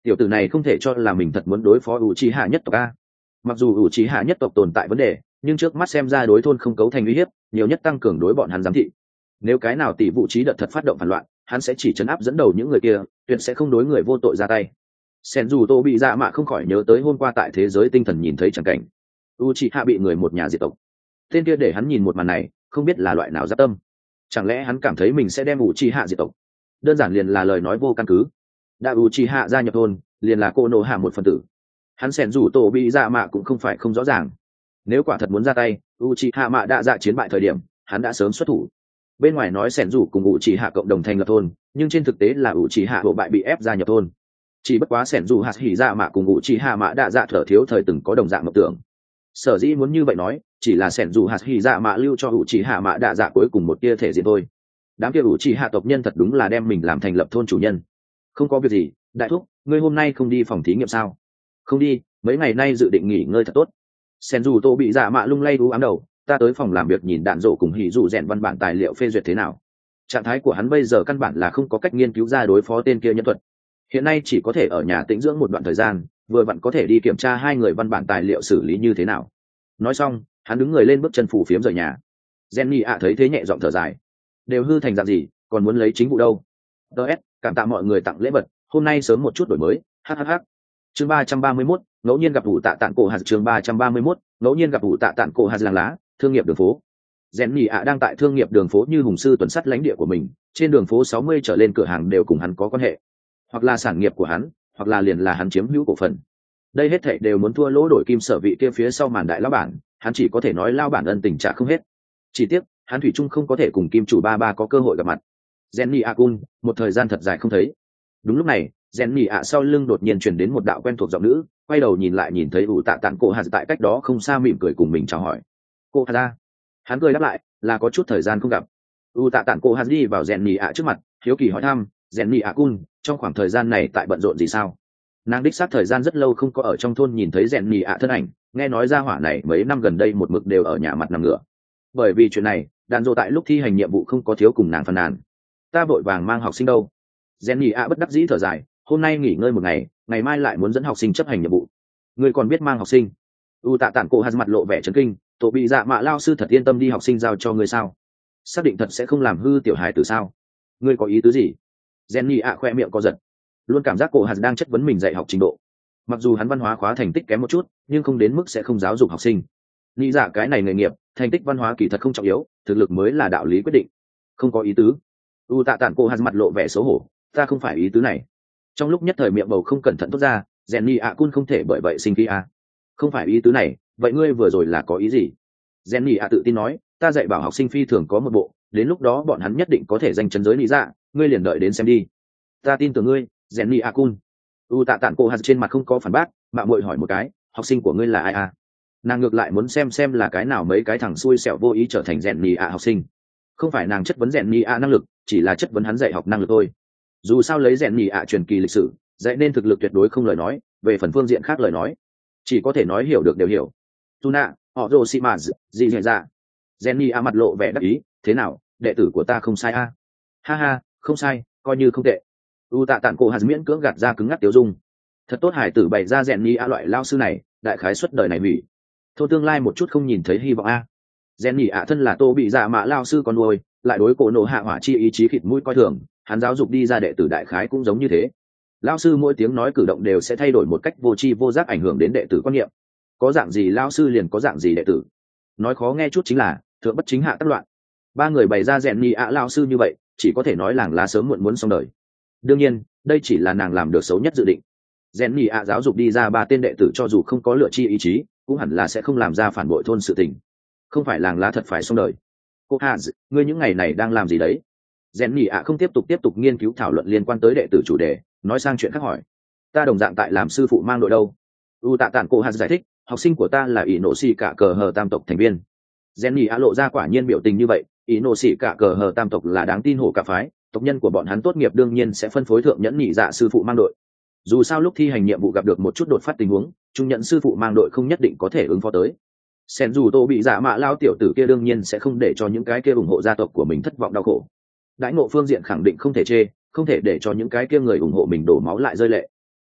Tiểu tử này không thể cho là mình thật muốn đối phó Uchiha nhất tộc a. Mặc dù Uchiha nhất tộc tồn tại vấn đề, nhưng trước mắt xem ra đối thôn không cấu thành uy hiếp, nhiều nhất tăng cường đối bọn hắn giám thị. Nếu cái nào tỷ vụ trí đợt thật phát động phản loạn, hắn sẽ chỉ trấn áp dẫn đầu những người kia, tuyệt sẽ không đối người vô tội ra tay. Senju bị dạ mạ không khỏi nhớ tới hôm qua tại thế giới tinh thần nhìn thấy chẳng cảnh Uchiha bị người một nhà diệt tộc. Tên kia để hắn nhìn một màn này, không biết là loại nào giáp tâm. Chẳng lẽ hắn cảm thấy mình sẽ đem Uchiha diệt tộc? Đơn giản liền là lời nói vô căn cứ. Đã Uchiha gia nhập thôn, liền là Konoha một phần tử. Hắn Senju bị dạ mạ cũng không phải không rõ ràng. Nếu quả thật muốn ra tay, Uchiha mạ đã dạ chiến bại thời điểm, hắn đã sớm xuất thủ. Bên ngoài nói Senju cùng Uchiha cộng đồng thành lập thôn, nhưng trên thực tế là Uchiha bộ bại bị ép gia nhập thôn. Chỉ bất quá Senju hạt hỉ dạ mạ cùng Uchiha mạ đã dạ thở thiếu thời từng có đồng dạng mộng tưởng. Sở dĩ muốn như vậy nói, chỉ là Senju hạt hỉ dạ mạ lưu cho Uchiha mạ đã dạ cuối cùng một tia thể diện thôi. Đám kia Uchiha tộc nhân thật đúng là đem mình làm thành lập thôn chủ nhân. Không có việc gì, đại thúc, ngươi hôm nay không đi phòng thí nghiệm sao? Không đi, mấy ngày nay dự định nghỉ ngơi thật tốt. Senju bị dạ mạ lung lay đú ám đầu, ta tới phòng làm việc nhìn đạn rổ cùng hỉ dụ rèn văn bản tài liệu phê duyệt thế nào. Trạng thái của hắn bây giờ căn bản là không có cách nghiên cứu ra đối phó tên kia nhân thuật. Hiện nay chỉ có thể ở nhà tĩnh dưỡng một đoạn thời gian, vừa vặn có thể đi kiểm tra hai người văn bản tài liệu xử lý như thế nào. Nói xong, hắn đứng người lên bước chân phủ phiếm rời nhà. Jenny ạ thấy thế nhẹ giọng thở dài, đều hư thành dạng gì, còn muốn lấy chính vụ đâu. DS, cảm tạ mọi người tặng lễ vật, hôm nay sớm một chút đổi mới. Hhh. Chương 331, ngẫu nhiên gặp vụ tạ tạn cổ hạt. Chương 331, ngẫu nhiên gặp vụ tạ tạn cổ hạt làng lá, thương nghiệp đường phố. Jenny ạ đang tại thương nghiệp đường phố như hùng sư tuần sắt lãnh địa của mình, trên đường phố 60 trở lên cửa hàng đều cùng hắn có quan hệ, hoặc là sản nghiệp của hắn, hoặc là liền là hắn chiếm hữu cổ phần. Đây hết thảy đều muốn thua lỗ đổi kim sở vị kia phía sau màn đại lão bản, hắn chỉ có thể nói lao bản ân tình trả không hết. Chỉ tiếc, hắn thủy chung không có thể cùng kim chủ ba có cơ hội gặp mặt. Jenny Akun, một thời gian thật dài không thấy. Đúng lúc này, Jenny ạ sau lưng đột nhiên truyền đến một đạo quen thuộc giọng nữ, quay đầu nhìn lại nhìn thấy ủ tạ tạn cổ hạt tại cách đó không xa mỉm cười cùng mình chào hỏi. Cô hạt ra. Hắn cười đáp lại, là có chút thời gian không gặp. ủ tạ tạn cổ hạt đi vào Jenny ạ trước mặt, hiếu kỳ hỏi thăm, Jenny Akun, trong khoảng thời gian này tại bận rộn gì sao? Nàng đích xác thời gian rất lâu không có ở trong thôn nhìn thấy Jenny ạ thân ảnh, nghe nói ra hỏa này mấy năm gần đây một mực đều ở nhà mặt nằm ngửa. Bởi vì chuyện này, đàn dô tại lúc thi hành nhiệm vụ không có thiếu cùng nàng phàn nàn. Ta vội vàng mang học sinh đâu? Jenny ạ bất đắc dĩ thở dài, hôm nay nghỉ ngơi một ngày, ngày mai lại muốn dẫn học sinh chấp hành nhiệm vụ. Ngươi còn biết mang học sinh? Tạ tản cổ hạt mặt lộ vẻ chấn kinh, tổ bị dạ mạ lao sư thật yên tâm đi học sinh giao cho ngươi sao? Xác định thật sẽ không làm hư tiểu hài từ sao? Ngươi có ý tứ gì? Jenny ạ khoe miệng co giật, luôn cảm giác cổ hạt đang chất vấn mình dạy học trình độ. Mặc dù hắn văn hóa khóa thành tích kém một chút, nhưng không đến mức sẽ không giáo dục học sinh. Nghĩ dạ cái này nghề nghiệp, thành tích văn hóa kỳ thật không trọng yếu, thực lực mới là đạo lý quyết định. Không có ý tứ. Tạ tản cổ hạt mặt lộ vẻ xấu hổ, ta không phải ý tứ này. Trong lúc nhất thời miệng bầu không cẩn thận tốt ra, Jenny ạ cun không thể bởi vậy sinh khí à. Không phải ý tứ này, vậy ngươi vừa rồi là có ý gì? Jenny ạ tự tin nói, ta dạy bảo học sinh phi thường có một bộ, đến lúc đó bọn hắn nhất định có thể danh chấn giới lý dạ, ngươi liền đợi đến xem đi. Ta tin tưởng ngươi, Jenny Akun. Tạ tản cổ hạt trên mặt không có phản bác, mạng muội hỏi một cái, học sinh của ngươi là ai à? Nàng ngược lại muốn xem là cái nào mấy cái thằng xui xẻo vô ý trở thành Jenny ạ học sinh. Không phải nàng chất vấn Jenny ạ năng lực, chỉ là chất vấn hắn dạy học năng lực thôi. Dù sao lấy Jenny ạ truyền kỳ lịch sử, dạy nên thực lực tuyệt đối không lời nói, về phần phương diện khác lời nói, chỉ có thể nói hiểu được đều hiểu. Tuna, họ Rosimaz, gì vậy ra? Jenny ạ mặt lộ vẻ đắc ý, thế nào, đệ tử của ta không sai à? Ha ha, không sai, coi như không tệ. Tạ tản cổ hạt miễn cưỡng gạt ra cứng ngắc tiêu dung. Thật tốt hải tử bày ra Jenny a loại lao sư này, đại khái suất đời này hủy. Thôn tương lai một chút không nhìn thấy hy vọng a. Jenny a thân là tô bị dạ mạ lao sư con nuôi, lại đối cổ nổ hạ hỏa chi ý chí khịt mũi coi thường, hắn giáo dục đi ra đệ tử đại khái cũng giống như thế. Lao sư mỗi tiếng nói cử động đều sẽ thay đổi một cách vô tri vô giác ảnh hưởng đến đệ tử quan niệm. Có dạng gì lao sư liền có dạng gì đệ tử. Nói khó nghe chút chính là thượng bất chính hạ tác loạn. Ba người bày ra Jenny a lao sư như vậy, chỉ có thể nói làng lá sớm muộn muốn xong đời. Đương nhiên, đây chỉ là nàng làm được xấu nhất dự định. Jenny ạ giáo dục đi ra ba tên đệ tử cho dù không có lựa chi ý chí, cũng hẳn là sẽ không làm ra phản bội thôn sự tình. Không phải làng lá thật phải xong đời. Cô Hà, ngươi những ngày này đang làm gì đấy? Jenny ạ không tiếp tục nghiên cứu thảo luận liên quan tới đệ tử chủ đề, nói sang chuyện khác hỏi. Ta đồng dạng tại làm sư phụ mang đội đâu? Tạ tản cô Hà giải thích, học sinh của ta là ỷ nổ xì cả cờ hờ tam tộc thành viên. Jenny ạ lộ ra quả nhiên biểu tình như vậy, ỷ nổ xì cả cờ hờ tam tộc là đáng tin hổ cả phái, tộc nhân của bọn hắn tốt nghiệp đương nhiên sẽ phân phối thượng nhẫn nhị dạ sư phụ mang đội. Dù sao lúc thi hành nhiệm vụ gặp được một chút đột phát tình huống, trung nhận sư phụ mang đội không nhất định có thể ứng phó tới. Senju bị dạ mạ lao tiểu tử kia đương nhiên sẽ không để cho những cái kia ủng hộ gia tộc của mình thất vọng đau khổ. Đãi ngộ phương diện khẳng định không thể chê, không thể để cho những cái kia người ủng hộ mình đổ máu lại rơi lệ.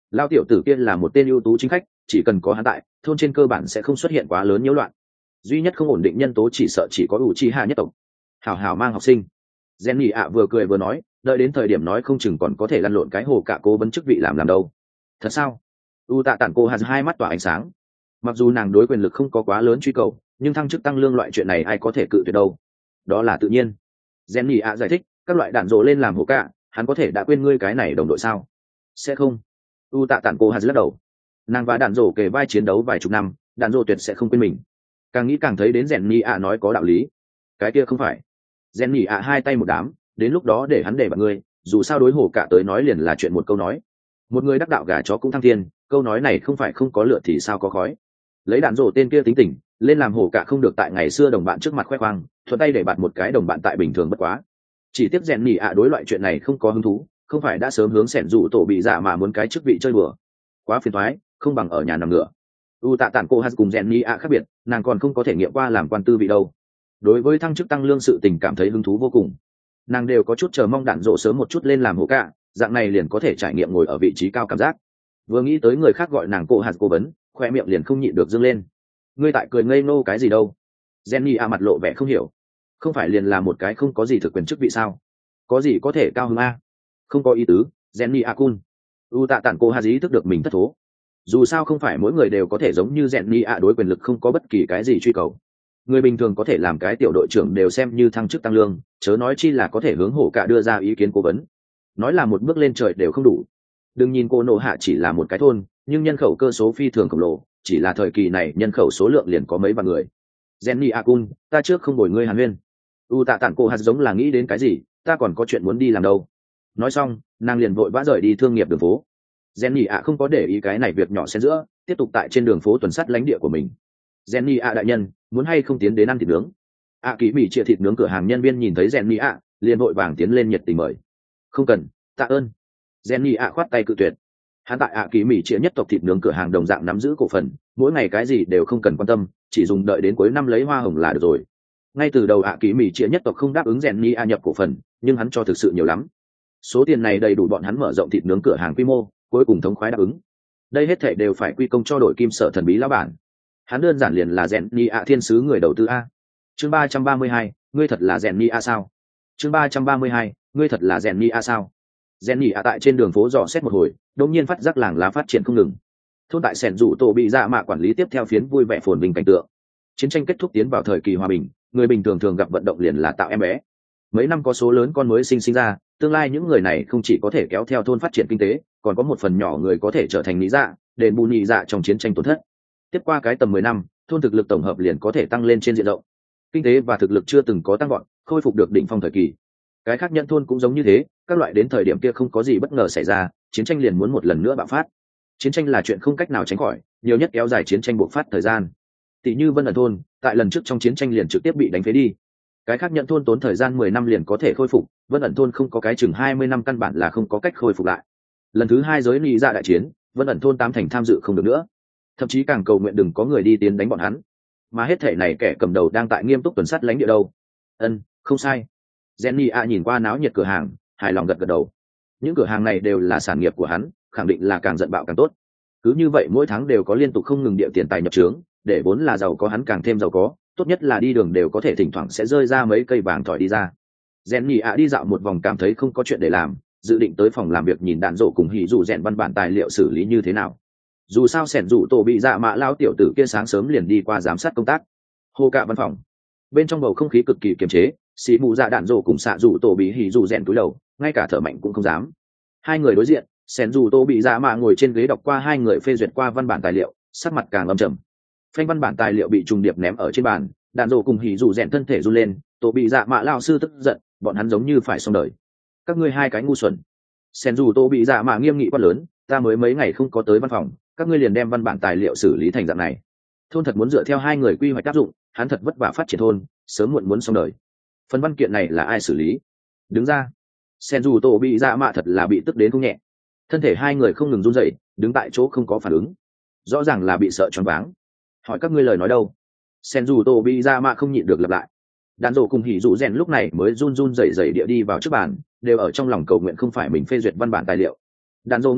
Lao tiểu tử kia là một tên ưu tú chính khách, chỉ cần có hắn tại, thôn trên cơ bản sẽ không xuất hiện quá lớn nhiễu loạn. Duy nhất không ổn định nhân tố chỉ sợ chỉ có Uchiha nhất tộc. Hảo hảo mang học sinh. Jenny ạ vừa cười vừa nói, đợi đến thời điểm nói không chừng còn có thể lăn lộn cái hồ cả cô vấn chức vị làm đâu. Thật sao? U tạ tản cô hạt hai mắt tỏa ánh sáng. Mặc dù nàng đối quyền lực không có quá lớn truy cầu, nhưng thăng chức tăng lương loại chuyện này ai có thể cự tuyệt đâu. Đó là tự nhiên. Jenny ạ giải thích, các loại đạn rồ lên làm hồ cả, hắn có thể đã quên ngươi cái này đồng đội sao? Sẽ không. U tạ tản cô hạt lắc đầu. Nàng và đạn rồ kề vai chiến đấu vài chục năm, đạn rồ tuyệt sẽ không quên mình. Càng nghĩ càng thấy đến Jenny ạ nói có đạo lý. Cái kia không phải. Jenny ạ hai tay một đám, đến lúc đó để hắn để bạn ngươi, dù sao đối hồ cả tới nói liền là chuyện một câu nói. Một người đắc đạo gà chó cũng thăng thiên, câu nói này không phải không có lửa thì sao có khói. Lấy đạn rồ tên kia tính tình, lên làm hồ cả không được tại ngày xưa đồng bạn trước mặt khoe khoang, thuận tay để bạn một cái đồng bạn tại bình thường bất quá. Chỉ tiếc Jenny ạ đối loại chuyện này không có hứng thú, không phải đã sớm hướng sẻn dụ tổ bị dạ mà muốn cái chức vị chơi bừa. Quá phiền toái, không bằng ở nhà nằm ngửa. U tạ tản cô hát cùng Jenny ạ khác biệt, nàng còn không có thể nghiệm qua làm quan tư vị đâu. Đối với thăng chức tăng lương sự tình cảm thấy hứng thú vô cùng, nàng đều có chút chờ mong đạn rộ sớm một chút lên làm hồ cả, dạng này liền có thể trải nghiệm ngồi ở vị trí cao cảm giác. Vừa nghĩ tới người khác gọi nàng cô hạt cố vấn, khoe miệng liền không nhịn được dâng lên. Ngươi tại cười ngây ngô cái gì đâu? Jenny a mặt lộ vẻ không hiểu. Không phải liền là một cái không có gì thực quyền chức vị sao? Có gì có thể cao hơn a? Không có ý tứ, Jenny a cun. U tạ tản cô hạt ý thức được mình thất thố. Dù sao không phải mỗi người đều có thể giống như Jenny a đối quyền lực không có bất kỳ cái gì truy cầu. Người bình thường có thể làm cái tiểu đội trưởng đều xem như thăng chức tăng lương, chớ nói chi là có thể hướng hổ cả đưa ra ý kiến cố vấn. Nói là một bước lên trời đều không đủ. Đừng nhìn cô nộ hạ chỉ là một cái thôn, nhưng nhân khẩu cơ số phi thường khổng lồ, chỉ là thời kỳ này nhân khẩu số lượng liền có mấy vạn người. Jenny Akun, ta trước không bồi ngươi hàn huyên. U tạ tản cô hạt giống là nghĩ đến cái gì, ta còn có chuyện muốn đi làm đâu. Nói xong, nàng liền vội vã rời đi thương nghiệp đường phố. Jenny ạ không có để ý cái này việc nhỏ xen giữa, tiếp tục tại trên đường phố tuần sát lãnh địa của mình. Jenny ạ đại nhân, muốn hay không tiến đến ăn thịt nướng? Kỳ mỹ chia thịt nướng cửa hàng nhân viên nhìn thấy Jenny ạ, liền vội vàng tiến lên nhiệt tình mời. Không cần, tạ ơn. Jenny ạ khoát tay cự tuyệt. Hắn tại kỳ mỹ chia nhất tộc thịt nướng cửa hàng đồng dạng nắm giữ cổ phần, mỗi ngày cái gì đều không cần quan tâm, chỉ dùng đợi đến cuối năm lấy hoa hồng là được rồi. Ngay từ đầu kỳ mỹ chia nhất tộc không đáp ứng Jenny ạ nhập cổ phần, nhưng hắn cho thực sự nhiều lắm. Số tiền này đầy đủ bọn hắn mở rộng thịt nướng cửa hàng quy mô, cuối cùng thống khoái đáp ứng. Đây hết thảy đều phải quy công cho đội kim sở thần bí lão bản. Hắn đơn giản liền là Jenny ạ thiên sứ người đầu tư a. Chương 332, ngươi thật là Jenny ạ sao? Chương 332, ngươi thật là Jenny ạ sao? Jenny ạ tại trên đường phố dò xét một hồi, đột nhiên phát giác làng lá phát triển không ngừng. Thôn tại Sẻn Dụ Tổ bị dạ mạ quản lý tiếp theo phiến vui vẻ phồn vinh cảnh tượng. Chiến tranh kết thúc tiến vào thời kỳ hòa bình, người bình thường thường gặp vận động liền là tạo em bé. Mấy năm có số lớn con mới sinh ra, tương lai những người này không chỉ có thể kéo theo thôn phát triển kinh tế, còn có một phần nhỏ người có thể trở thành lý dạ, đền bù nhị dạ trong chiến tranh tổn thất. Tiếp qua cái tầm 10 năm, thôn thực lực tổng hợp liền có thể tăng lên trên diện rộng. Kinh tế và thực lực chưa từng có tăng vọt, khôi phục được đỉnh phong thời kỳ. Cái khác nhận thôn cũng giống như thế, các loại đến thời điểm kia không có gì bất ngờ xảy ra, chiến tranh liền muốn một lần nữa bạo phát. Chiến tranh là chuyện không cách nào tránh khỏi, nhiều nhất kéo dài chiến tranh buộc phát thời gian. Tỷ như Vân ẩn thôn, tại lần trước trong chiến tranh liền trực tiếp bị đánh phế đi. Cái khác nhận thôn tốn thời gian 10 năm liền có thể khôi phục, Vân ẩn thôn không có cái chừng 20 năm căn bản là không có cách khôi phục lại. Lần thứ 2 giới lý dạ đại chiến, Vân ẩn thôn 8 thành tham dự không được nữa, thậm chí càng cầu nguyện đừng có người đi tiến đánh bọn hắn. Mà hết thể này kẻ cầm đầu đang tại nghiêm túc tuần sát lãnh địa đâu. Không sai. Jenny a nhìn qua náo nhiệt cửa hàng, hài lòng gật gật đầu. Những cửa hàng này đều là sản nghiệp của hắn, khẳng định là càng giận bạo càng tốt. Cứ như vậy mỗi tháng đều có liên tục không ngừng địa tiền tài nhập trướng, để vốn là giàu có hắn càng thêm giàu có, tốt nhất là đi đường đều có thể thỉnh thoảng sẽ rơi ra mấy cây vàng thỏi đi ra. Jenny a đi dạo một vòng cảm thấy không có chuyện để làm, dự định tới phòng làm việc nhìn đạn rộ cùng hỉ dụ rèn văn bản tài liệu xử lý như thế nào. Dù sao Sẻn Dụ Tổ bị dạ mạ lao tiểu tử kia sáng sớm liền đi qua giám sát công tác. Hô cả văn phòng, bên trong bầu không khí cực kỳ kiềm chế, xì mù dạ đạn rộ cùng xạ Dụ Tổ bị hỉ dụ rèn túi đầu, ngay cả thở mạnh cũng không dám. Hai người đối diện, Sẻn Dụ Tổ bị dạ mạ ngồi trên ghế đọc qua hai người phê duyệt qua văn bản tài liệu, sắc mặt càng âm trầm. Phanh văn bản tài liệu bị trùng điệp ném ở trên bàn, đạn rộ cùng hỉ dụ rèn thân thể run lên, Tổ bị dạ mạ lao sư tức giận, bọn hắn giống như phải xong đời. Các ngươi hai cái ngu xuẩn. Sẻn Dụ Tổ bị dạ mạ nghiêm nghị quát lớn, ta mới mấy ngày không có tới văn phòng, các ngươi liền đem văn bản tài liệu xử lý thành dạng này. Thôn thật muốn dựa theo hai người quy hoạch áp dụng, hắn thật vất vả phát triển thôn, sớm muộn muốn xong đời. Phần văn kiện này là ai xử lý? Đứng ra. Senju Tổ bị dạ mạ thật là bị tức đến không nhẹ. Thân thể hai người không ngừng run rẩy, đứng tại chỗ không có phản ứng. Rõ ràng là bị sợ choáng váng. Hỏi các ngươi lời nói đâu? Senju Tổ bị dạ mạ không nhịn được lặp lại. Đàn rổ cùng hỉ dụ rèn lúc này mới run run rẩy rẩy địa đi vào trước bàn, đều ở trong lòng cầu nguyện không phải mình phê duyệt văn bản tài liệu. Đàn rổ ngừng thở,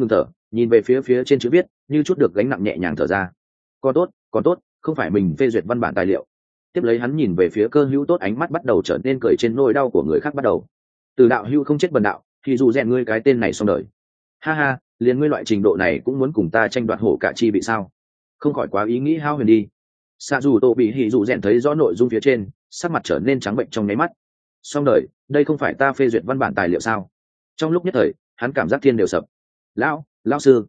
nhìn về phía trên chữ viết, như chút được gánh nặng nhẹ nhàng thở ra. Còn tốt, không phải mình phê duyệt văn bản tài liệu. Tiếp lấy hắn nhìn về phía Cơ Hữu Tốt, ánh mắt bắt đầu trở nên cười trên nỗi đau của người khác bắt đầu. Từ đạo hữu không chết bần đạo, thì dù rèn ngươi cái tên này xong đời. Ha ha, liền ngươi loại trình độ này cũng muốn cùng ta tranh đoạt hổ cả chi bị sao? Không khỏi quá ý nghĩ hao huyền đi. Xạ dù Tô bị hỉ dù rèn thấy rõ nội dung phía trên, sắc mặt trở nên trắng bệnh trong nháy mắt. Xong đời, đây không phải ta phê duyệt văn bản tài liệu sao? Trong lúc nhất thời, hắn cảm giác thiên đều sập. Lão sư,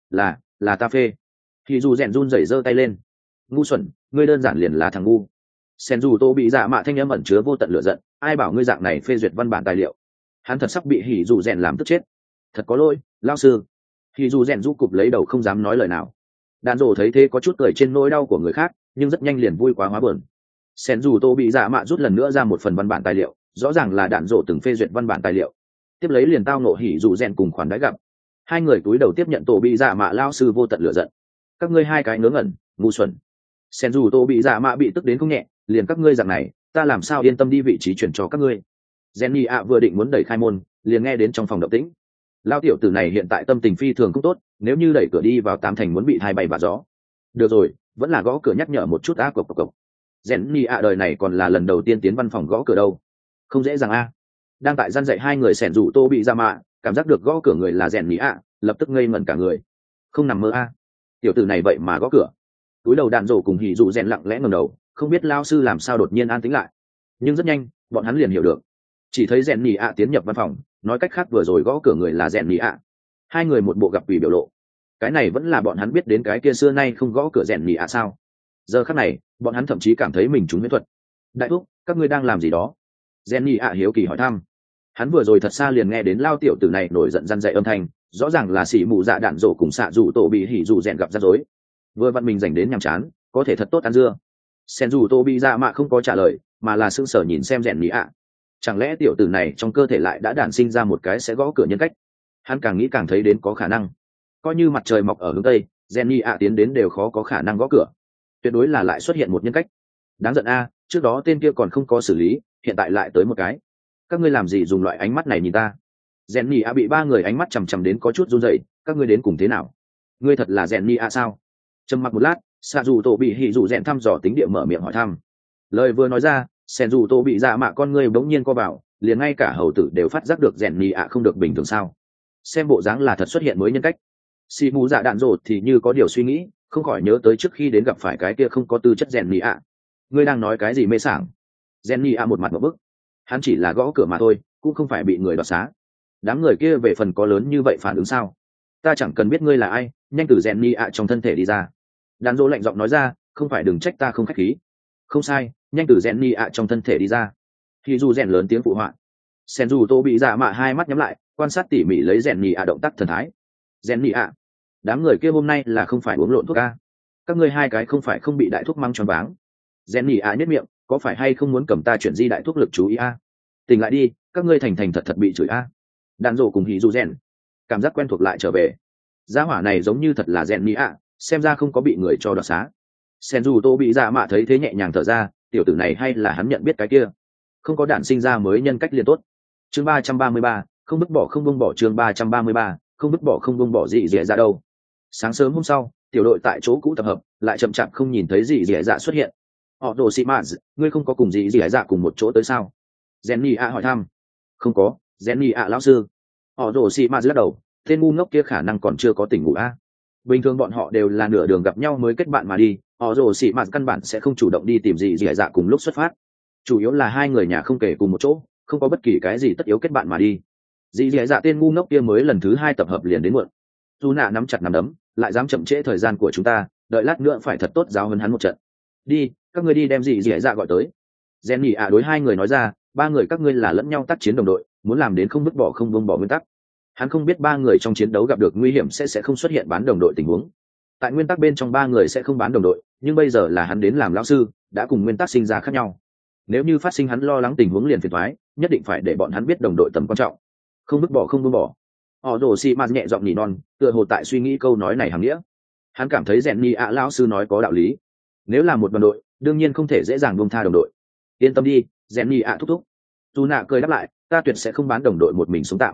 là ta phê. Hỉ dù rèn run rẩy giơ tay lên. Ngu xuẩn, ngươi đơn giản liền là thằng ngu. Sen dù Tô bị dạ mạ thanh âm ẩn chứa vô tận lửa giận, ai bảo ngươi dạng này phê duyệt văn bản tài liệu? Hắn thật sắp bị hỉ dù rèn làm tức chết. Thật có lỗi, lão sư. Hỉ dù rèn rũ cụp lấy đầu không dám nói lời nào. Đàn rổ thấy thế có chút cười trên nỗi đau của người khác, nhưng rất nhanh liền vui quá hóa buồn. Sen dù Tô bị dạ mạ rút lần nữa ra một phần văn bản tài liệu, rõ ràng là đạn rổ từng phê duyệt văn bản tài liệu. Tiếp lấy liền tao nộ hỉ dù rèn cùng khoản đãi gặp. Hai người túi đầu tiếp nhận Tô bị dạ mạ lao sư vô tận lửa giận. Các ngươi hai cái ngớ ngẩn, ngu xuẩn. Sen dù Tô bị dạ mạ bị tức đến không nhẹ, liền các ngươi dạng này, ta làm sao yên tâm đi vị trí chuyển cho các ngươi. Jenny ạ vừa định muốn đẩy khai môn, liền nghe đến trong phòng động tĩnh. Lao tiểu tử này hiện tại tâm tình phi thường cũng tốt, nếu như đẩy cửa đi vào tám thành muốn bị hai bay vạ gió. Được rồi, vẫn là gõ cửa nhắc nhở một chút cộc. Jenny ạ đời này còn là lần đầu tiên tiến văn phòng gõ cửa đâu, không dễ dàng a. Đang tại gian dạy hai người sẻn rủ Tô bị ra mạ, cảm giác được gõ cửa người là Jenny ạ, lập tức ngây ngẩn cả người. Không nằm mơ a, tiểu tử này vậy mà gõ cửa. Túi đầu đạn rổ cùng hỉ dụ rèn lặng lẽ ngẩng đầu, không biết lao sư làm sao đột nhiên an tĩnh lại. Nhưng rất nhanh, bọn hắn liền hiểu được. Chỉ thấy Jenny ạ tiến nhập văn phòng, nói cách khác vừa rồi gõ cửa người là Jenny ạ. Hai người một bộ gặp quỷ biểu lộ. Cái này vẫn là bọn hắn biết đến cái kia xưa nay không gõ cửa Jenny ạ sao? Giờ khắc này, bọn hắn thậm chí cảm thấy mình trúng huyễn thuật. Đại thúc, các ngươi đang làm gì đó? Jenny ạ hiếu kỳ hỏi thăm. Hắn vừa rồi thật xa liền nghe đến lao tiểu tử này nổi giận răn dạy âm thanh, rõ ràng là xỉ mụ dạ đạn rổ cùng xạ dù tổ bị hỉ dù rèn gặp rắc rối. Vừa vặn mình dành đến nhàm chán, có thể thật tốt ăn dưa. Sen dù tô bị dạ mạ không có trả lời, mà là sững sờ nhìn xem Jenny ạ. Chẳng lẽ tiểu tử này trong cơ thể lại đã đản sinh ra một cái sẽ gõ cửa nhân cách? Hắn càng nghĩ càng thấy đến có khả năng. Coi như mặt trời mọc ở hướng tây, Jenny ạ tiến đến đều khó có khả năng gõ cửa. Tuyệt đối là lại xuất hiện một nhân cách. Đáng giận a, trước đó tên kia còn không có xử lý, hiện tại lại tới một cái. Các ngươi làm gì dùng loại ánh mắt này nhìn ta? Jenny ạ bị ba người ánh mắt chằm chằm đến có chút run rẩy, các ngươi đến cùng thế nào? Ngươi thật là Jenny ạ sao? Trầm mặc một lát, xạ dù tổ bị hỉ dù rèn thăm dò tính địa mở miệng hỏi thăm. Lời vừa nói ra, sen dù tổ bị dạ mạ con ngươi bỗng nhiên co vào, liền ngay cả hầu tử đều phát giác được Jenny ạ không được bình thường sao? Xem bộ dáng là thật xuất hiện mới nhân cách. Xì mù dạ đạn rồ thì như có điều suy nghĩ, không khỏi nhớ tới trước khi đến gặp phải cái kia không có tư chất Jenny ạ. Ngươi đang nói cái gì mê sảng? Jenny ạ một mặt một bức. Hắn chỉ là gõ cửa mà thôi, cũng không phải bị người đoạt xá. Đám người kia về phần có lớn như vậy phản ứng sao? Ta chẳng cần biết ngươi là ai, nhanh từ Jenny ạ trong thân thể đi ra. Đàn dỗ lạnh giọng nói ra, không phải đừng trách ta không khách khí. Không sai, nhanh từ Jenny ạ trong thân thể đi ra. Thì dù rèn lớn tiếng phụ họa. Sen dù tô bị dạ mạ hai mắt nhắm lại, quan sát tỉ mỉ lấy Jenny ạ động tác thần thái. Jenny ạ, đám người kia hôm nay là không phải uống lộn thuốc a? Các ngươi hai cái không phải không bị đại thuốc mang tròn váng? Jenny ạ nhếch miệng, có phải hay không muốn cầm ta chuyển di đại thuốc lực chú ý a? Tỉnh lại đi, các ngươi thành thành thật thật bị chửi a. Đàn dỗ cùng hỉ dù rèn, cảm giác quen thuộc lại trở về. Gia hỏa này giống như thật là Jenny ạ, xem ra không có bị người cho đoạt xá. Sen dù tô bị dạ mạ thấy thế nhẹ nhàng thở ra, tiểu tử này hay là hắn nhận biết cái kia, không có đản sinh ra mới nhân cách liên tốt. Chương 333, không vứt bỏ không buông bỏ. Chương 333, không vứt bỏ không buông bỏ gì dẻ ra đâu. Sáng sớm hôm sau, tiểu đội tại chỗ cũ tập hợp, lại chậm chạp không nhìn thấy gì dẻ dạ xuất hiện. Họ đồ xị mạt, ngươi không có cùng gì dẻ dạ cùng một chỗ tới sao? Jenny ạ hỏi thăm. Không có, Jenny ạ lão sư. Họ đồ xị mạt lắc đầu, tên ngu ngốc kia khả năng còn chưa có tỉnh ngủ a. Bình thường bọn họ đều là nửa đường gặp nhau mới kết bạn mà đi, họ rồ xị mạt căn bản sẽ không chủ động đi tìm gì dẻ dạ cùng lúc xuất phát. Chủ yếu là hai người nhà không kể cùng một chỗ, không có bất kỳ cái gì tất yếu kết bạn mà đi. Dì dẻ dạ tên ngu ngốc kia mới lần thứ hai tập hợp liền đến muộn. Dù nạ nắm chặt nắm đấm, lại dám chậm trễ thời gian của chúng ta, đợi lát nữa phải thật tốt giáo huấn hắn một trận. Đi, các ngươi đi đem dì dẻ dạ gọi tới. Jenny ạ đối hai người nói ra, ba người các ngươi là lẫn nhau tác chiến đồng đội, muốn làm đến không vứt bỏ không buông bỏ nguyên tắc. Hắn không biết ba người trong chiến đấu gặp được nguy hiểm sẽ không xuất hiện bán đồng đội tình huống. Tại nguyên tắc bên trong ba người sẽ không bán đồng đội, nhưng bây giờ là hắn đến làm lão sư, đã cùng nguyên tắc sinh ra khác nhau. Nếu như phát sinh hắn lo lắng tình huống liền phiền toái, nhất định phải để bọn hắn biết đồng đội tầm quan trọng. Không vứt bỏ không buông bỏ. Họ đổ xì mạt nhẹ giọng nỉ non, tựa hồ tại suy nghĩ câu nói này hàm nghĩa. Hắn cảm thấy Jenny ạ lão sư nói có đạo lý. Nếu là một đoàn đội, đương nhiên không thể dễ dàng buông tha đồng đội. Yên tâm đi, Jenny ạ thúc thúc. Dù nạ cười đáp lại, ta tuyệt sẽ không bán đồng đội một mình sống tạm.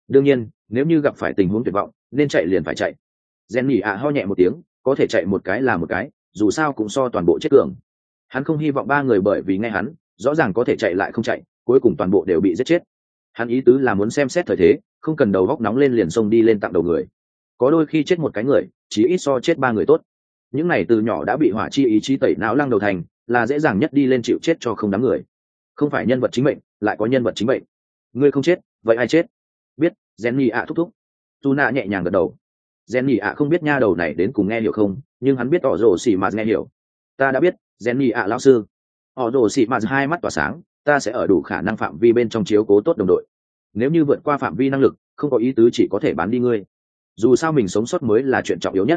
đương nhiên nếu như gặp phải tình huống tuyệt vọng nên chạy liền phải chạy. Rèn nhỉ ạ ho nhẹ một tiếng, có thể chạy một cái là một cái, dù sao cũng so toàn bộ chết cường. Hắn không hy vọng ba người bởi vì nghe hắn rõ ràng có thể chạy lại không chạy, cuối cùng toàn bộ đều bị giết chết. Hắn ý tứ là muốn xem xét thời thế, không cần đầu góc nóng lên liền xông đi lên tặng đầu người. Có đôi khi chết một cái người chỉ ít so chết ba người tốt. Những này từ nhỏ đã bị hỏa chi ý chí tẩy não lăng đầu thành, là dễ dàng nhất đi lên chịu chết cho không đám người. Không phải nhân vật chính mệnh lại có nhân vật chính mệnh. Ngươi không chết vậy ai chết? Biết. Jenny ạ thúc thúc. Tuna nhẹ nhàng gật đầu. Jenny ạ không biết nha đầu này đến cùng nghe hiểu không, nhưng hắn biết tỏ rồ xì mà nghe hiểu. Ta đã biết. Jenny ạ lão sư. Tỏ rồ xì mà hai mắt tỏa sáng, ta sẽ ở đủ khả năng phạm vi bên trong chiếu cố tốt đồng đội. Nếu như vượt qua phạm vi năng lực không có ý tứ chỉ có thể bán đi ngươi, dù sao mình sống sót mới là chuyện trọng yếu nhất.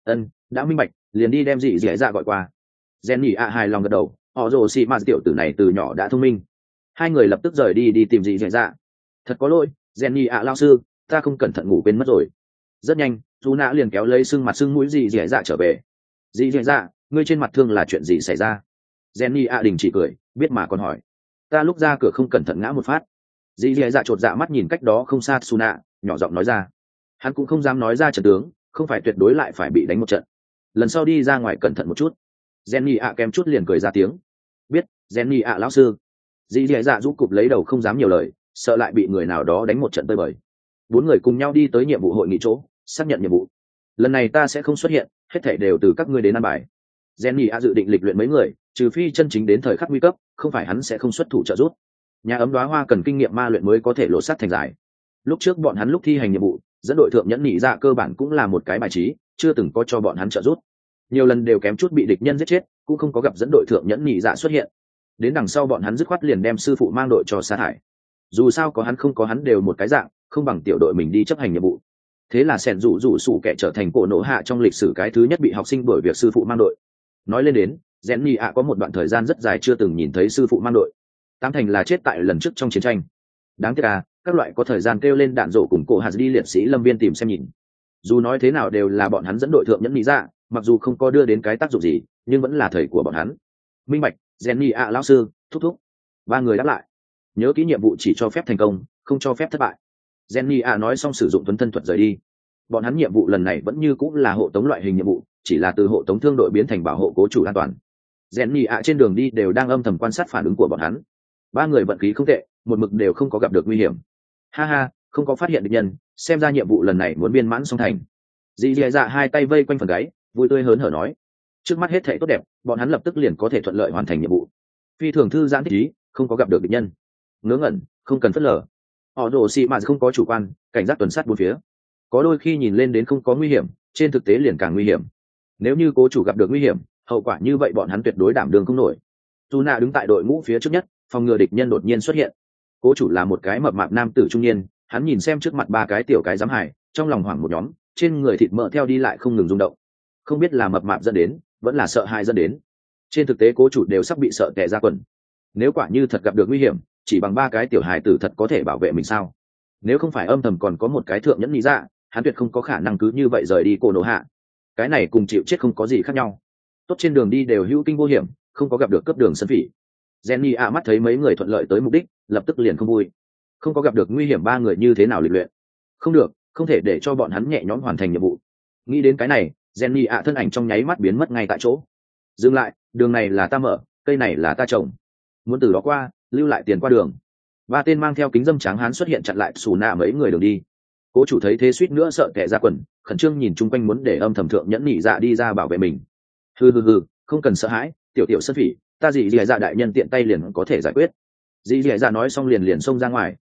Đã minh bạch, liền đi đem dị dẻ dạ gọi qua. Jenny ạ hài lòng gật đầu, họ rồ xì mà tiểu tử này từ nhỏ đã thông minh. Hai người lập tức rời đi tìm dị dẻ dạ. Thật có lỗi, Jenny ạ lão sư, ta không cẩn thận ngủ quên mất rồi. Rất nhanh, dù nã liền kéo lấy sưng mặt sưng mũi dị dẻ dạ trở về. Dị dẻ dạ, ngươi trên mặt thương là chuyện gì xảy ra? Jenny ạ đình chỉ cười, biết mà còn hỏi. Ta lúc ra cửa không cẩn thận ngã một phát. Dị dẻ dạ chột dạ mắt nhìn cách đó không xa Suna, nhỏ giọng nói ra. Hắn cũng không dám nói ra trận tướng, không phải tuyệt đối lại phải bị đánh một trận. Lần sau đi ra ngoài cẩn thận một chút. Jenny ạ kém chút liền cười ra tiếng. Biết. Jenny ạ lão sư. Dì dì dạ rũ cụp lấy đầu không dám nhiều lời, sợ lại bị người nào đó đánh một trận tơi bời. Bốn người cùng nhau đi tới nhiệm vụ hội nghị chỗ, xác nhận nhiệm vụ. Lần này ta sẽ không xuất hiện, hết thảy đều từ các ngươi đến ăn bài. Jenny ạ dự định lịch luyện mấy người, trừ phi chân chính đến thời khắc nguy cấp, không phải hắn sẽ không xuất thủ trợ giúp. Nhà ấm đóa hoa cần kinh nghiệm ma luyện mới có thể lộ sát thành giải. Lúc trước bọn hắn lúc thi hành nhiệm vụ, dẫn đội thượng nhẫn nhị dạ cơ bản cũng là một cái bài trí, chưa từng có cho bọn hắn trợ giúp. Nhiều lần đều kém chút bị địch nhân giết chết, cũng không có gặp dẫn đội thượng nhẫn nhị dạ xuất hiện. Đến đằng sau bọn hắn dứt khoát liền đem sư phụ mang đội cho sa thải. Dù sao có hắn không có hắn đều một cái dạng, không bằng tiểu đội mình đi chấp hành nhiệm vụ. Thế là sẻn rủ sủ kẻ trở thành cổ nổ hạ trong lịch sử cái thứ nhất bị học sinh đuổi việc sư phụ mang đội. Nói lên đến, Jenny ạ có một đoạn thời gian rất dài chưa từng nhìn thấy sư phụ mang đội. Tám thành là chết tại lần trước trong chiến tranh. Đáng tiếc à, các loại có thời gian kêu lên đạn rổ cùng cổ hạt đi liệt sĩ lâm viên tìm xem nhìn. Dù nói thế nào đều là bọn hắn dẫn đội thượng nhẫn lý ra, mặc dù không có đưa đến cái tác dụng gì, nhưng vẫn là thầy của bọn hắn. Minh bạch. Jenny ạ lão sư, thúc thúc. Ba người đáp lại. Nhớ kỹ nhiệm vụ chỉ cho phép thành công, không cho phép thất bại. Jenny ạ nói xong sử dụng tuấn thân thuật rời đi. Bọn hắn nhiệm vụ lần này vẫn như cũng là hộ tống loại hình nhiệm vụ, chỉ là từ hộ tống thương đội biến thành bảo hộ cố chủ an toàn. Jenny ạ trên đường đi đều đang âm thầm quan sát phản ứng của bọn hắn. Ba người vận khí không tệ, một mực đều không có gặp được nguy hiểm. Ha ha, không có phát hiện địch nhân, xem ra nhiệm vụ lần này muốn viên mãn song thành. Dì dì dạ hai tay vây quanh phần gáy, vui tươi hớn hở nói. Trước mắt hết thảy tốt đẹp, bọn hắn lập tức liền có thể thuận lợi hoàn thành nhiệm vụ. Phi thường thư giãn thích ý, không có gặp được địch nhân. Ngớ ngẩn, không cần phớt lờ. Họ rồ xì mà không có chủ quan, cảnh giác tuần sát bốn phía. Có đôi khi nhìn lên đến không có nguy hiểm, trên thực tế liền càng nguy hiểm. Nếu như cố chủ gặp được nguy hiểm, hậu quả như vậy bọn hắn tuyệt đối đảm đương không nổi. Tuna đứng tại đội ngũ phía trước nhất, phòng ngừa địch nhân đột nhiên xuất hiện. Cố chủ là một cái mập mạp nam tử trung niên, hắn nhìn xem trước mặt ba cái tiểu cái giám hải, trong lòng hoảng một nhóm, trên người thịt mỡ theo đi lại không ngừng rung động. Không biết là mập mạp dẫn đến, vẫn là sợ hãi dẫn đến. Trên thực tế cố chủ đều sắp bị sợ tè ra quần. Nếu quả như thật gặp được nguy hiểm, chỉ bằng ba cái tiểu hài tử thật có thể bảo vệ mình sao? Nếu không phải âm thầm còn có một cái thượng nhẫn lý dạ, hắn tuyệt không có khả năng cứ như vậy rời đi cổ nổ hạ. Cái này cùng chịu chết không có gì khác nhau. Tốt trên đường đi đều hữu kinh vô hiểm, không có gặp được cấp đường sân phỉ. Jenny ạ mắt thấy mấy người thuận lợi tới mục đích, lập tức liền không vui. Không có gặp được nguy hiểm ba người như thế nào lịch luyện? Không được, không thể để cho bọn hắn nhẹ nhõm hoàn thành nhiệm vụ. Nghĩ đến cái này, Jenny ạ thân ảnh trong nháy mắt biến mất ngay tại chỗ. Dừng lại, đường này là ta mở, cây này là ta trồng. Muốn từ đó qua, lưu lại tiền qua đường. Ba tên mang theo kính dâm trắng hán xuất hiện chặn lại xù nạ mấy người đường đi. Cố chủ thấy thế suýt nữa sợ kẻ ra quần, khẩn trương nhìn chung quanh muốn để âm thầm thượng nhẫn nhị dạ đi ra bảo vệ mình. Hừ, không cần sợ hãi, tiểu tiểu sân phỉ, ta dì dì dạ đại nhân tiện tay liền có thể giải quyết. Dì dì dạ nói xong liền xông ra ngoài.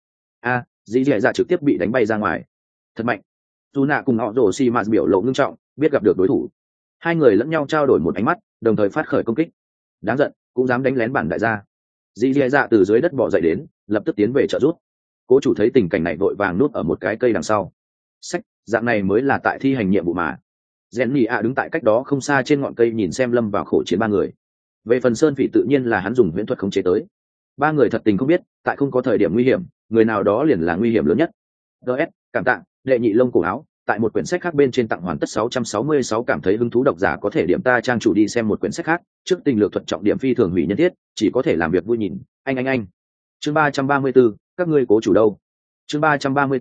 Dì dì dạ trực tiếp bị đánh bay ra ngoài. Thật mạnh. Dù nạ cùng họ rồ xì mạt biểu lộ ngưng trọng, biết gặp được đối thủ. Hai người lẫn nhau trao đổi một ánh mắt, đồng thời phát khởi công kích. Đáng giận, cũng dám đánh lén bản đại gia. Dì dì dạ từ dưới đất bò dậy đến, lập tức tiến về trợ giúp. Cố chủ thấy tình cảnh này vội vàng núp ở một cái cây đằng sau. Dạng này mới là tại thi hành nhiệm vụ mà. Jenny ạ đứng tại cách đó không xa trên ngọn cây nhìn xem lâm vào khổ chiến ba người. Về phần sơn phỉ tự nhiên là hắn dùng huyễn thuật khống chế tới. Ba người thật tình không biết, tại không có thời điểm nguy hiểm, người nào đó liền là nguy hiểm lớn nhất. DS, cảm tạ, đệ nhị lông cổ áo, tại một quyển sách khác bên trên tặng hoàn tất 666 cảm thấy hứng thú độc giả có thể điểm ta trang chủ đi xem một quyển sách khác, trước tình lược thuật trọng điểm phi thường hủy nhân thiết, chỉ có thể làm việc vui nhìn, anh. Chương 334, các ngươi cố chủ đâu? Chương 334,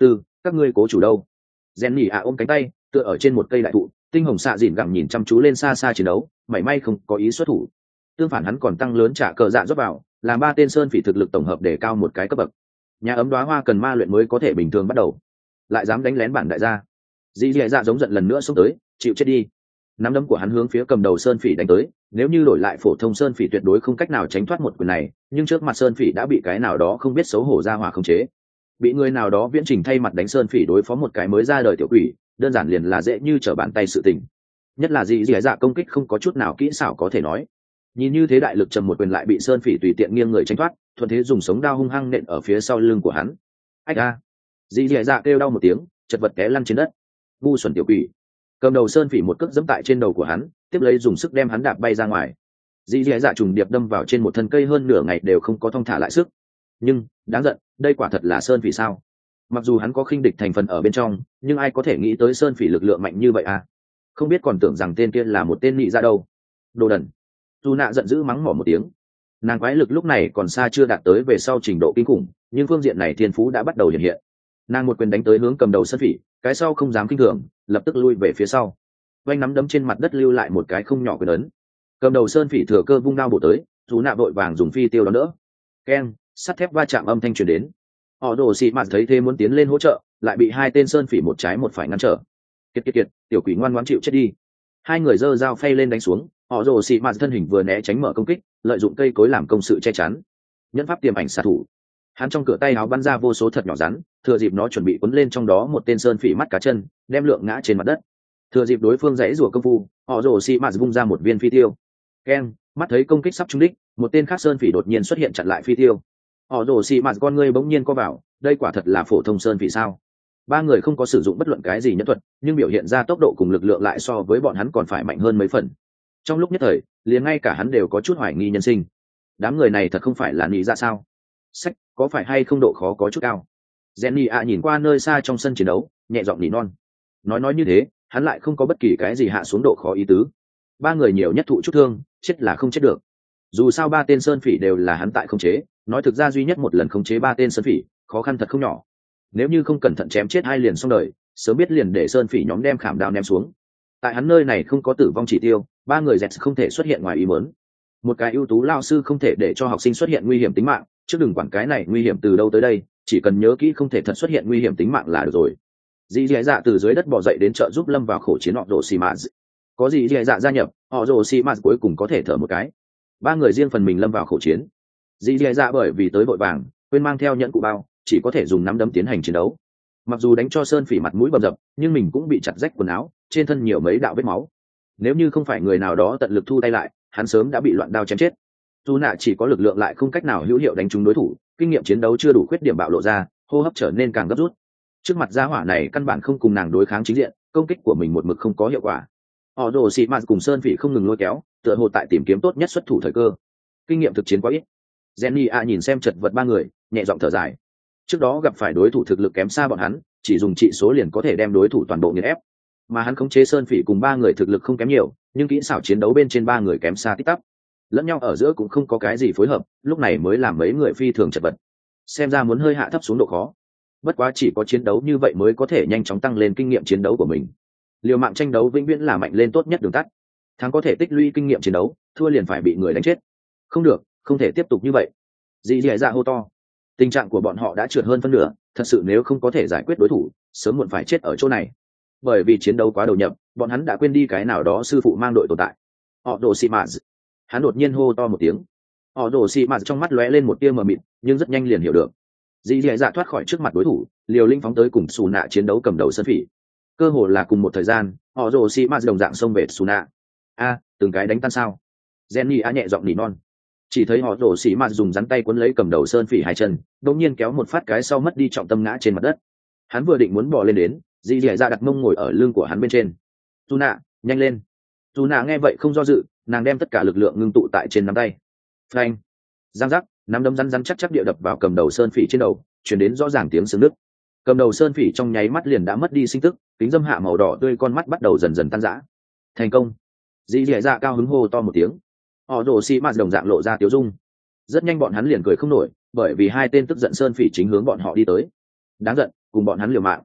các ngươi cố chủ đâu? Jenny ạ ôm cánh tay tựa ở trên một cây đại thụ, tinh hồng xạ dìn gẳng nhìn chăm chú lên xa xa chiến đấu, mảy may không có ý xuất thủ. Tương phản hắn còn tăng lớn trả cờ dạ rót vào, làm 3 tên sơn phỉ thực lực tổng hợp để cao một cái cấp bậc. Nhà ấm đóa hoa cần ma luyện mới có thể bình thường bắt đầu, lại dám đánh lén bản đại gia. Dĩ dạ giống giận lần nữa xông tới, chịu chết đi. Nắm đấm của hắn hướng phía cầm đầu sơn phỉ đánh tới, nếu như đổi lại phổ thông sơn phỉ tuyệt đối không cách nào tránh thoát một quyền này, nhưng trước mặt sơn phỉ đã bị cái nào đó không biết xấu hổ ra hỏa khống chế. Bị người nào đó viễn trình thay mặt đánh sơn phỉ đối phó một cái mới ra đời tiểu quỷ, đơn giản liền là dễ như trở bàn tay sự tình. Nhất là dĩ dạ công kích không có chút nào kỹ xảo có thể nói. Nhìn như thế đại lực trầm một quyền lại bị sơn phỉ tùy tiện nghiêng người tránh thoát, thuận thế dùng sống đao hung hăng nện ở phía sau lưng của hắn. Ách a! Dĩ dạ kêu đau một tiếng, chật vật té lăn trên đất. Ngu xuẩn tiểu quỷ! Cầm đầu sơn phỉ một cước giẫm tại trên đầu của hắn, tiếp lấy dùng sức đem hắn đạp bay ra ngoài. Dĩ dạ trùng điệp đâm vào trên một thân cây hơn nửa ngày đều không có thong thả lại sức. Nhưng đáng giận, đây quả thật là sơn phỉ sao? Mặc dù hắn có khinh địch thành phần ở bên trong, nhưng ai có thể nghĩ tới sơn phỉ lực lượng mạnh như vậy à? Không biết còn tưởng rằng tên kia là một tên nhị ra đâu. Đồ đần! Dù nạ giận dữ mắng mỏ một tiếng. Nàng quái lực lúc này còn xa chưa đạt tới về sau trình độ kinh khủng, nhưng phương diện này thiên phú đã bắt đầu hiện hiện. Nàng một quyền đánh tới hướng cầm đầu sơn phỉ, cái sau không dám kinh thường, lập tức lui về phía sau. Vành nắm đấm trên mặt đất lưu lại một cái không nhỏ quyền ấn. Cầm đầu sơn phỉ thừa cơ vung đao bổ tới, dù nạ vội vàng dùng phi tiêu đón đỡ. Keng, sắt thép va chạm âm thanh truyền đến. Họ Đồ Xị Mạt thấy thế muốn tiến lên hỗ trợ, lại bị 2 tên sơn phỉ một trái một phải ngăn trở. Kiệt, tiểu quỷ ngoan ngoãn chịu chết đi. Hai người giơ dao phay lên đánh xuống, họ Đồ Xị Mạt thân hình vừa né tránh mở công kích, lợi dụng cây cối làm công sự che chắn. Nhẫn pháp tiềm ảnh xạ thủ. Hắn trong cửa tay áo bắn ra vô số thật nhỏ rắn, thừa dịp nó chuẩn bị quấn lên trong đó một tên sơn phỉ mắt cá chân, đem lượng ngã trên mặt đất. Thừa dịp đối phương giãy giụa công phu, họ Đồ Xị Mạt vung ra một viên phi tiêu. Keng, mắt thấy công kích sắp trúng đích, một tên khác sơn phỉ đột nhiên xuất hiện chặn lại phi tiêu. Họ Đồ Xị Mạt con ngươi bỗng nhiên co vào, đây quả thật là phổ thông sơn phỉ sao? 3 người không có sử dụng bất luận cái gì nhẫn thuật, nhưng biểu hiện ra tốc độ cùng lực lượng lại so với bọn hắn còn phải mạnh hơn mấy phần. Trong lúc nhất thời, liền ngay cả hắn đều có chút hoài nghi nhân sinh. Đám người này thật không phải là nghĩ ra sao? Sách, có phải hay không độ khó có chút cao? Jenny ạ nhìn qua nơi xa trong sân chiến đấu, nhẹ giọng nỉ non. Nói như thế, hắn lại không có bất kỳ cái gì hạ xuống độ khó ý tứ. 3 người nhiều nhất thụ chút thương, chết là không chết được. Dù sao 3 tên sơn phỉ đều là hắn tại khống chế, nói thực ra duy nhất một lần khống chế 3 tên sơn phỉ, khó khăn thật không nhỏ. Nếu như không cẩn thận chém chết 2 liền xong đời, sớm biết liền để sơn phỉ nhóm đem khảm đao ném xuống. Tại hắn nơi này không có tử vong chỉ tiêu, 3 người dẹt không thể xuất hiện ngoài ý muốn. Một cái ưu tú lao sư không thể để cho học sinh xuất hiện nguy hiểm tính mạng, chứ đừng quản cái này nguy hiểm từ đâu tới đây, chỉ cần nhớ kỹ không thể thật xuất hiện nguy hiểm tính mạng là được rồi. Dì dạ từ dưới đất bò dậy đến trợ giúp lâm vào khổ chiến họ Đồ Xị Mạt. Có dì dạ gia nhập, họ Đồ Xị Mạt cuối cùng có thể thở một cái. 3 người riêng phần mình lâm vào khổ chiến. Dì dạ bởi vì tới vội vàng, quên mang theo nhẫn cụ bao, chỉ có thể dùng nắm đấm tiến hành chiến đấu. Mặc dù đánh cho sơn phỉ mặt mũi bầm dập, nhưng mình cũng bị chặt rách quần áo, trên thân nhiều mấy đạo vết máu. Nếu như không phải người nào đó tận lực thu tay lại, hắn sớm đã bị loạn đao chém chết. Dù nạ chỉ có lực lượng lại không cách nào hữu hiệu đánh trúng đối thủ, kinh nghiệm chiến đấu chưa đủ, khuyết điểm bạo lộ ra, hô hấp trở nên càng gấp rút. Trước mặt gia hỏa này căn bản không cùng nàng đối kháng chính diện, công kích của mình một mực không có hiệu quả. Họ Đồ Xị Mạt cùng sơn phỉ không ngừng lôi kéo, tựa hồ tại tìm kiếm tốt nhất xuất thủ thời cơ. Kinh nghiệm thực chiến quá ít. Jenny a nhìn xem chật vật 3 người, nhẹ giọng thở dài. Trước đó gặp phải đối thủ thực lực kém xa bọn hắn, chỉ dùng trị số liền có thể đem đối thủ toàn bộ nghiền ép. Mà hắn khống chế sơn phỉ cùng 3 người thực lực không kém nhiều, nhưng kỹ xảo chiến đấu bên trên 3 người kém xa tít tắp. Lẫn nhau ở giữa cũng không có cái gì phối hợp, lúc này mới làm mấy người phi thường chật vật. Xem ra muốn hơi hạ thấp xuống độ khó. Bất quá chỉ có chiến đấu như vậy mới có thể nhanh chóng tăng lên kinh nghiệm chiến đấu của mình. Liều mạng tranh đấu vĩnh viễn là mạnh lên tốt nhất đường tắt. Thắng có thể tích lũy kinh nghiệm chiến đấu, thua liền phải bị người đánh chết. Không được, không thể tiếp tục như vậy. Dì dạ hô to. Tình trạng của bọn họ đã trượt hơn phân nửa, thật sự nếu không có thể giải quyết đối thủ, sớm muộn phải chết ở chỗ này. Bởi vì chiến đấu quá đầu nhập, bọn hắn đã quên đi cái nào đó sư phụ mang đội tồn tại. Họ Đồ Xị Mạt. Hắn đột nhiên hô to một tiếng. Họ Đồ Xị Mạt trong mắt lóe lên một tia mờ mịt, nhưng rất nhanh liền hiểu được. Dì dạ thoát khỏi trước mặt đối thủ, liều linh phóng tới cùng Sù Nạ chiến đấu cầm đầu sơn phỉ. Cơ hồ là cùng một thời gian, họ Đồ Xị Mạt đồng dạng xông về Sù Nạ. A, từng cái đánh tan sao? Jenny a nhẹ giọng nỉ non. Chỉ thấy họ Đồ Xị Mạt dùng rắn tay quấn lấy cầm đầu sơn phỉ 2 chân, đột nhiên kéo một phát cái sau mất đi trọng tâm ngã trên mặt đất. Hắn vừa định muốn bò lên đến, dì dạ đặt mông ngồi ở lưng của hắn bên trên. Sù Nạ, nhanh lên! Sù Nạ nghe vậy không do dự, nàng đem tất cả lực lượng ngưng tụ tại trên nắm tay. Phanh! Giang giác, nắm đấm rắn chắc địa đập vào cầm đầu sơn phỉ trên đầu, truyền đến rõ ràng tiếng xương nứt. Cầm đầu sơn phỉ trong nháy mắt liền đã mất đi sinh tức, kính dâm hạ màu đỏ tươi con mắt bắt đầu dần dần tan rã. Thành công! Dì dạ cao hứng hô to một tiếng. Họ Đồ Xị Mạt đồng dạng lộ ra tiếu dung. Rất nhanh bọn hắn liền cười không nổi, bởi vì 2 tên tức giận sơn phỉ chính hướng bọn họ đi tới. Đáng giận, cùng bọn hắn liều mạng,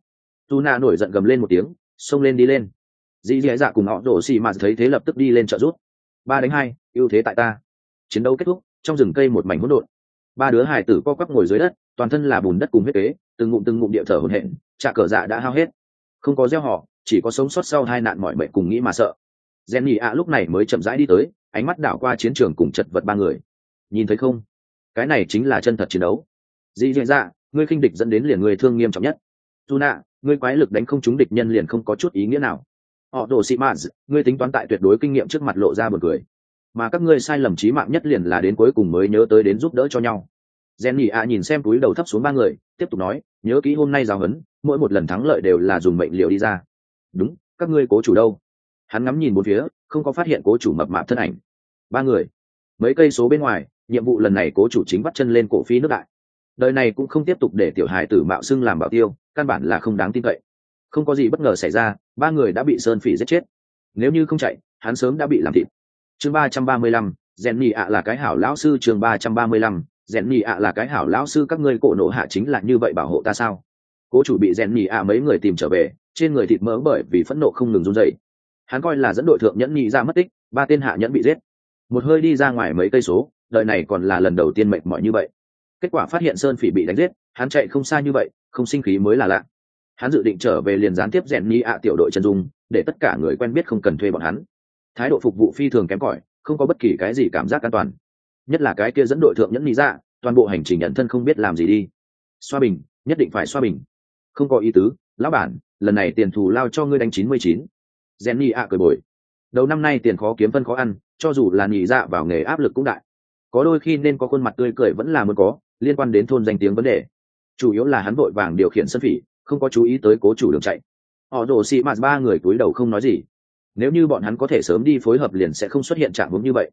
dù nạ nổi giận gầm lên một tiếng, xông lên đi lên. Dì dì dạ cùng họ đổ xì mà thấy thế lập tức đi lên trợ giúp. 3-2, ưu thế tại ta. Chiến đấu kết thúc, trong rừng cây một mảnh hỗn độn. Ba đứa hài tử co quắp ngồi dưới đất, toàn thân là bùn đất cùng huyết kế, từng ngụm địa thở hổn hển, trả cờ dạ đã hao hết. Không có gieo họ, chỉ có sống sót sau hai nạn mỏi mệt cùng nghĩ mà sợ. Jenny ạ lúc này mới chậm rãi đi tới, ánh mắt đảo qua chiến trường cùng chật vật ba người. Nhìn thấy không? Cái này chính là chân thật chiến đấu. Dì dì dạ, ngươi khinh địch dẫn đến liền người thương nghiêm trọng nhất. Tuna, ngươi quái lực đánh không trúng địch nhân liền không có chút ý nghĩa nào. Họ đổ xị mạt, ngươi tính toán tại tuyệt đối kinh nghiệm trước mặt lộ ra buồn cười. Mà các ngươi sai lầm chí mạng nhất liền là đến cuối cùng mới nhớ tới đến giúp đỡ cho nhau. Jenny ạ nhìn xem túi đầu thấp xuống ba người, tiếp tục nói, nhớ kỹ hôm nay giáo huấn, mỗi một lần thắng lợi đều là dùng mệnh liệu đi ra. Đúng, các ngươi cố chủ đâu? Hắn ngắm nhìn bốn phía, không có phát hiện cố chủ mập mạp thân ảnh. Ba người, mấy cây số bên ngoài, nhiệm vụ lần này cố chủ chính bắt chân lên cổ phi nước đại. Đời này cũng không tiếp tục để tiểu hài tử mạo xưng làm bảo tiêu, căn bản là không đáng tin cậy. Không có gì bất ngờ xảy ra, ba người đã bị sơn phỉ giết chết. Nếu như không chạy, hắn sớm đã bị làm thịt. Chương 335, Jenny ạ là cái hảo lão sư. Chương 335, Jenny ạ là cái hảo lão sư. Các ngươi cổ nộ hạ chính là như vậy bảo hộ ta sao? Cố chủ bị Jenny ạ mấy người tìm trở về, trên người thịt mỡ bởi vì phẫn nộ không ngừng run rẩy. Hắn coi là dẫn đội thượng nhẫn nhị ra mất tích, ba tên hạ nhẫn bị giết. Một hơi đi ra ngoài mấy cây số, đời này còn là lần đầu tiên mệt mỏi như vậy. Kết quả phát hiện sơn phỉ bị đánh giết, hắn chạy không xa như vậy, không sinh khí mới là lạ. Hắn dự định trở về liền gián tiếp Jenny ạ tiểu đội chân dung, để tất cả người quen biết không cần thuê bọn hắn. Thái độ phục vụ phi thường kém cỏi, không có bất kỳ cái gì cảm giác an toàn. Nhất là cái kia dẫn đội thượng nhẫn nhị ra, toàn bộ hành trình nhận thân không biết làm gì đi. Xoa bình, nhất định phải xoa bình. Không có ý tứ, lão bản, lần này tiền thù lao cho ngươi đánh 99. Jenny ạ cười bồi. Đầu năm nay tiền khó kiếm phân khó ăn, cho dù là nhị dạ vào nghề áp lực cũng đại. Có đôi khi nên có khuôn mặt tươi cười vẫn là muốn có, liên quan đến thôn danh tiếng vấn đề. Chủ yếu là hắn vội vàng điều khiển sân phỉ, không có chú ý tới cố chủ đường chạy. Họ đổ xị mạt ba người túi đầu không nói gì. Nếu như bọn hắn có thể sớm đi phối hợp liền sẽ không xuất hiện trạng huống như vậy.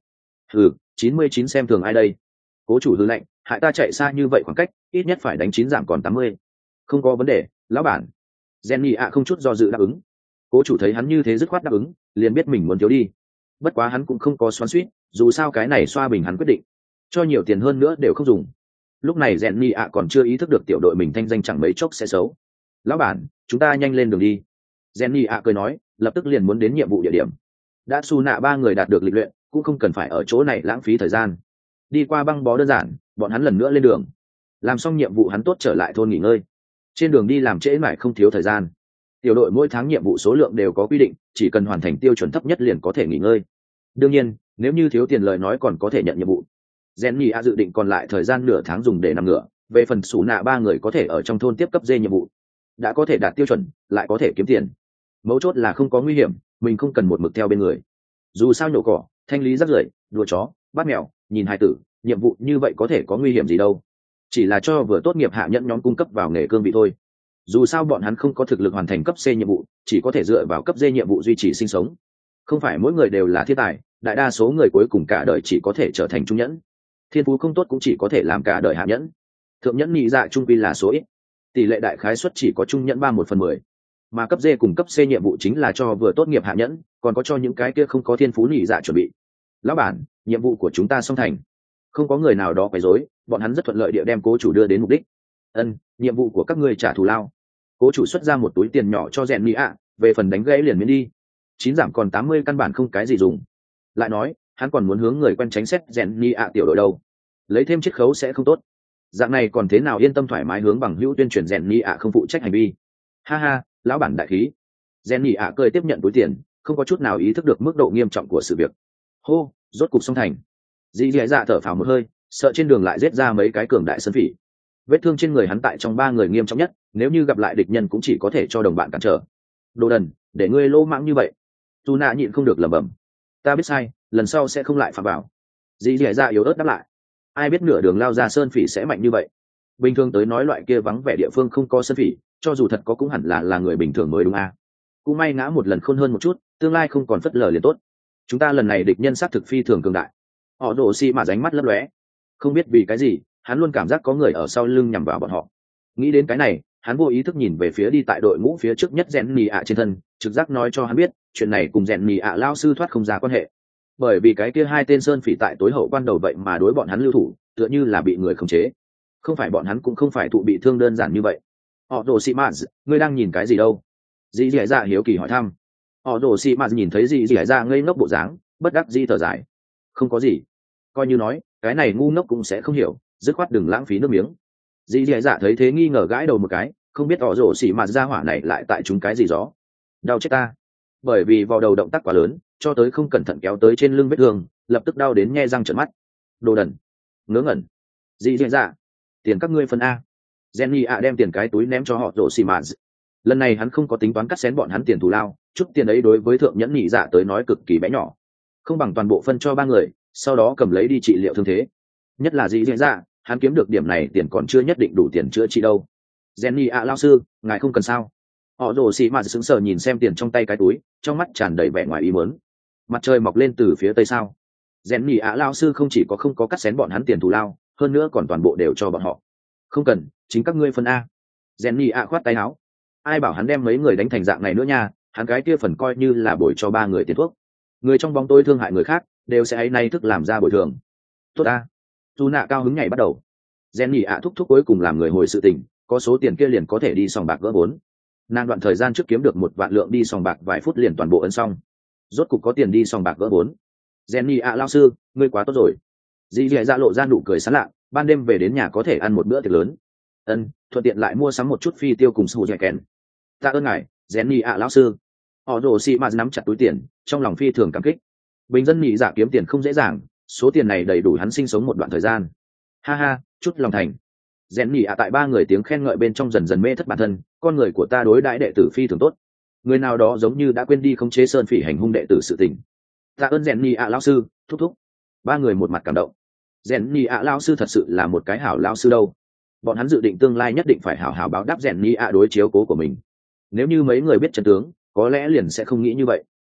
99 xem thường ai đây? Cố chủ hư lệnh, hại ta chạy xa như vậy khoảng cách, ít nhất phải đánh 9 giảm còn 80. Không có vấn đề, lão bản. Jenny ạ không chút do dự đáp ứng. Cố chủ thấy hắn như thế dứt khoát đáp ứng, liền biết mình muốn thiếu đi. Bất quá hắn cũng không có xoắn xuýt, dù sao cái này xoa bình hắn quyết định, cho nhiều tiền hơn nữa đều không dùng. Lúc này Jenny ạ còn chưa ý thức được tiểu đội mình thanh danh chẳng mấy chốc sẽ xấu. Lão bản, chúng ta nhanh lên đường đi. Jenny ạ cười nói, lập tức liền muốn đến nhiệm vụ địa điểm. Đã su nạ ba người đạt được lịch luyện, cũng không cần phải ở chỗ này lãng phí thời gian. Đi qua băng bó đơn giản, bọn hắn lần nữa lên đường. Làm xong nhiệm vụ hắn tốt trở lại thôn nghỉ ngơi. Trên đường đi làm trễ mãi không thiếu thời gian. Tiểu đội mỗi tháng nhiệm vụ số lượng đều có quy định, chỉ cần hoàn thành tiêu chuẩn thấp nhất liền có thể nghỉ ngơi. Đương nhiên, nếu như thiếu tiền lời nói còn có thể nhận nhiệm vụ. Jenny A dự định còn lại thời gian nửa tháng dùng để nằm ngửa, về phần sủ nạ ba người có thể ở trong thôn tiếp cấp dê nhiệm vụ. Đã có thể đạt tiêu chuẩn, lại có thể kiếm tiền. Mấu chốt là không có nguy hiểm, mình không cần một mực theo bên người. Dù sao nhổ cỏ, thanh lý rác rưởi, đùa chó, bắt mèo, nhìn hài tử, nhiệm vụ như vậy có thể có nguy hiểm gì đâu. Chỉ là cho vừa tốt nghiệp hạ nhẫn nhóm cung cấp vào nghề cương vị thôi. Dù sao bọn hắn không có thực lực hoàn thành cấp C nhiệm vụ, chỉ có thể dựa vào cấp D nhiệm vụ duy trì sinh sống. Không phải mỗi người đều là thiên tài, đại đa số người cuối cùng cả đời chỉ có thể trở thành trung nhẫn. Thiên phú không tốt cũng chỉ có thể làm cả đời hạ nhẫn. Thượng nhẫn nhị dạ trung quy là số ít, tỷ lệ đại khái suất chỉ có trung nhẫn 3/1/10. Mà cấp D cùng cấp C nhiệm vụ chính là cho vừa tốt nghiệp hạ nhẫn, còn có cho những cái kia không có thiên phú nhị dạ chuẩn bị. Lão bản, nhiệm vụ của chúng ta xong thành. Không có người nào đó quấy rối, bọn hắn rất thuận lợi địa đem cố chủ đưa đến mục đích. Nhiệm vụ của các ngươi trả thù lao. Cố chủ xuất ra một túi tiền nhỏ cho Jenny ạ, về phần đánh gãy liền miễn đi. 9 giảm còn 80 căn bản không cái gì dùng. Lại nói, hắn còn muốn hướng người quen tránh xét Jenny ạ tiểu đội đâu. Lấy thêm chiết khấu sẽ không tốt. Dạng này còn thế nào yên tâm thoải mái hướng bằng hữu tuyên truyền Jenny ạ không phụ trách hành vi. Ha ha, lão bản đại khí. Jenny ạ cười tiếp nhận túi tiền, không có chút nào ý thức được mức độ nghiêm trọng của sự việc. Hô, rốt cục xong thành. Dì dì dạ thở phào một hơi, sợ trên đường lại giết ra mấy cái cường đại sơn phỉ. Vết thương trên người hắn tại trong ba người nghiêm trọng nhất, nếu như gặp lại địch nhân cũng chỉ có thể cho đồng bạn cản trở. Đồ đần, để ngươi lô mãng như vậy. Tu nạ nhịn không được lẩm bẩm. Ta biết sai, lần sau sẽ không lại phạm vào. Dì dì dạ yếu ớt đáp lại. Ai biết nửa đường lao ra sơn phỉ sẽ mạnh như vậy. Bình thường tới nói loại kia vắng vẻ địa phương không có sơn phỉ, cho dù thật có cũng hẳn là người bình thường mới đúng à. Cũng may ngã một lần khôn hơn một chút, tương lai không còn phất lờ liền tốt. Chúng ta lần này địch nhân xác thực phi thường cường đại. Họ đổ xi mà ránh mắt lấp lóe. Không biết vì cái gì, hắn luôn cảm giác có người ở sau lưng nhằm vào bọn họ. Nghĩ đến cái này, hắn vô ý thức nhìn về phía đi tại đội ngũ phía trước nhất Jenny ạ trên thân, trực giác nói cho hắn biết, chuyện này cùng Jenny ạ lao sư thoát không ra quan hệ. Bởi vì cái kia hai tên sơn phỉ tại tối hậu quan đầu vậy mà đối bọn hắn lưu thủ, tựa như là bị người khống chế. Không phải bọn hắn cũng không phải thụ bị thương đơn giản như vậy. Họ đồ xị mạt, ngươi đang nhìn cái gì đâu? Dì dì dạ hiếu kỳ hỏi thăm. Họ đồ xị mạt nhìn thấy dì dì dạ ngây ngốc bộ dáng, bất đắc dĩ thở dài. Không có gì, coi như nói cái này ngu ngốc cũng sẽ không hiểu, dứt khoát đừng lãng phí nước miếng. Dì dì dạ thấy thế nghi ngờ gãi đầu một cái, không biết họ rổ xỉ mạt ra hỏa này lại tại chúng cái gì gió. Đau chết ta, bởi vì vào đầu động tác quá lớn, cho tới không cẩn thận kéo tới trên lưng vết thương, lập tức đau đến nhe răng trợn mắt. Đồ đần, ngớ ngẩn. Dì dì dạ, tiền các ngươi phân a. Jenny ạ đem tiền cái túi ném cho họ rổ xỉ mạt. Lần này hắn không có tính toán cắt xén bọn hắn tiền thù lao, chút tiền ấy đối với thượng nhẫn nhị dạ tới nói cực kỳ bé nhỏ, không bằng toàn bộ phân cho ba người, sau đó cầm lấy đi trị liệu thương thế. Nhất là dì dì dạ, hắn kiếm được điểm này tiền còn chưa nhất định đủ tiền chữa trị đâu. Jenny ạ lao sư, ngài không cần sao? Họ rồ xì mạt sững sờ nhìn xem tiền trong tay cái túi, trong mắt tràn đầy vẻ ngoài ý muốn. Mặt trời mọc lên từ phía tây sao? Jenny ạ lao sư không chỉ có không có cắt xén bọn hắn tiền thù lao, hơn nữa còn toàn bộ đều cho bọn họ. Không cần, chính các ngươi phân a. Jenny ạ khoát tay áo. Ai bảo hắn đem mấy người đánh thành dạng này nữa nha, hắn cái kia phần coi như là bồi cho ba người tiền thuốc. Người trong bóng tối thương hại người khác, đều sẽ ấy nay thức làm ra bồi thường. Tốt a. Dù nạ cao hứng ngày bắt đầu. Jenny ạ thúc thúc cuối cùng làm người hồi sự tình, có số tiền kia liền có thể đi sòng bạc gỡ vốn. Nàng đoạn thời gian trước kiếm được 1 vạn lượng đi sòng bạc vài phút liền toàn bộ ấn xong. Rốt cục có tiền đi sòng bạc gỡ vốn. Jenny ạ lao sư, ngươi quá tốt rồi. Dì dì dạ lộ ra nụ cười sán lạ, ban đêm về đến nhà có thể ăn một bữa tiệc lớn. Thuận tiện lại mua sắm một chút phi tiêu cùng sù dẻ kèn. Tạ ơn ngài, Jenny ạ lão sư. Họ rồ xì mạt nắm chặt túi tiền, trong lòng phi thường cảm kích. Bình dân nhị dạ kiếm tiền không dễ dàng, số tiền này đầy đủ hắn sinh sống một đoạn thời gian. Ha ha, chút lòng thành. Jenny ạ tại ba người tiếng khen ngợi bên trong dần dần mê thất bản thân, con người của ta đối đãi đệ tử phi thường tốt. Người nào đó giống như đã quên đi khống chế sơn phỉ hành hung đệ tử sự tình. Tạ ơn Jenny ạ lão sư, thúc thúc. Ba người một mặt cảm động. Jenny ạ lão sư thật sự là một cái hảo lão sư đâu. Bọn hắn dự định tương lai nhất định phải hảo hảo báo đáp Jenny ạ đối chiếu cố của mình. Nếu như mấy người biết chân tướng, có lẽ liền sẽ không nghĩ như vậy.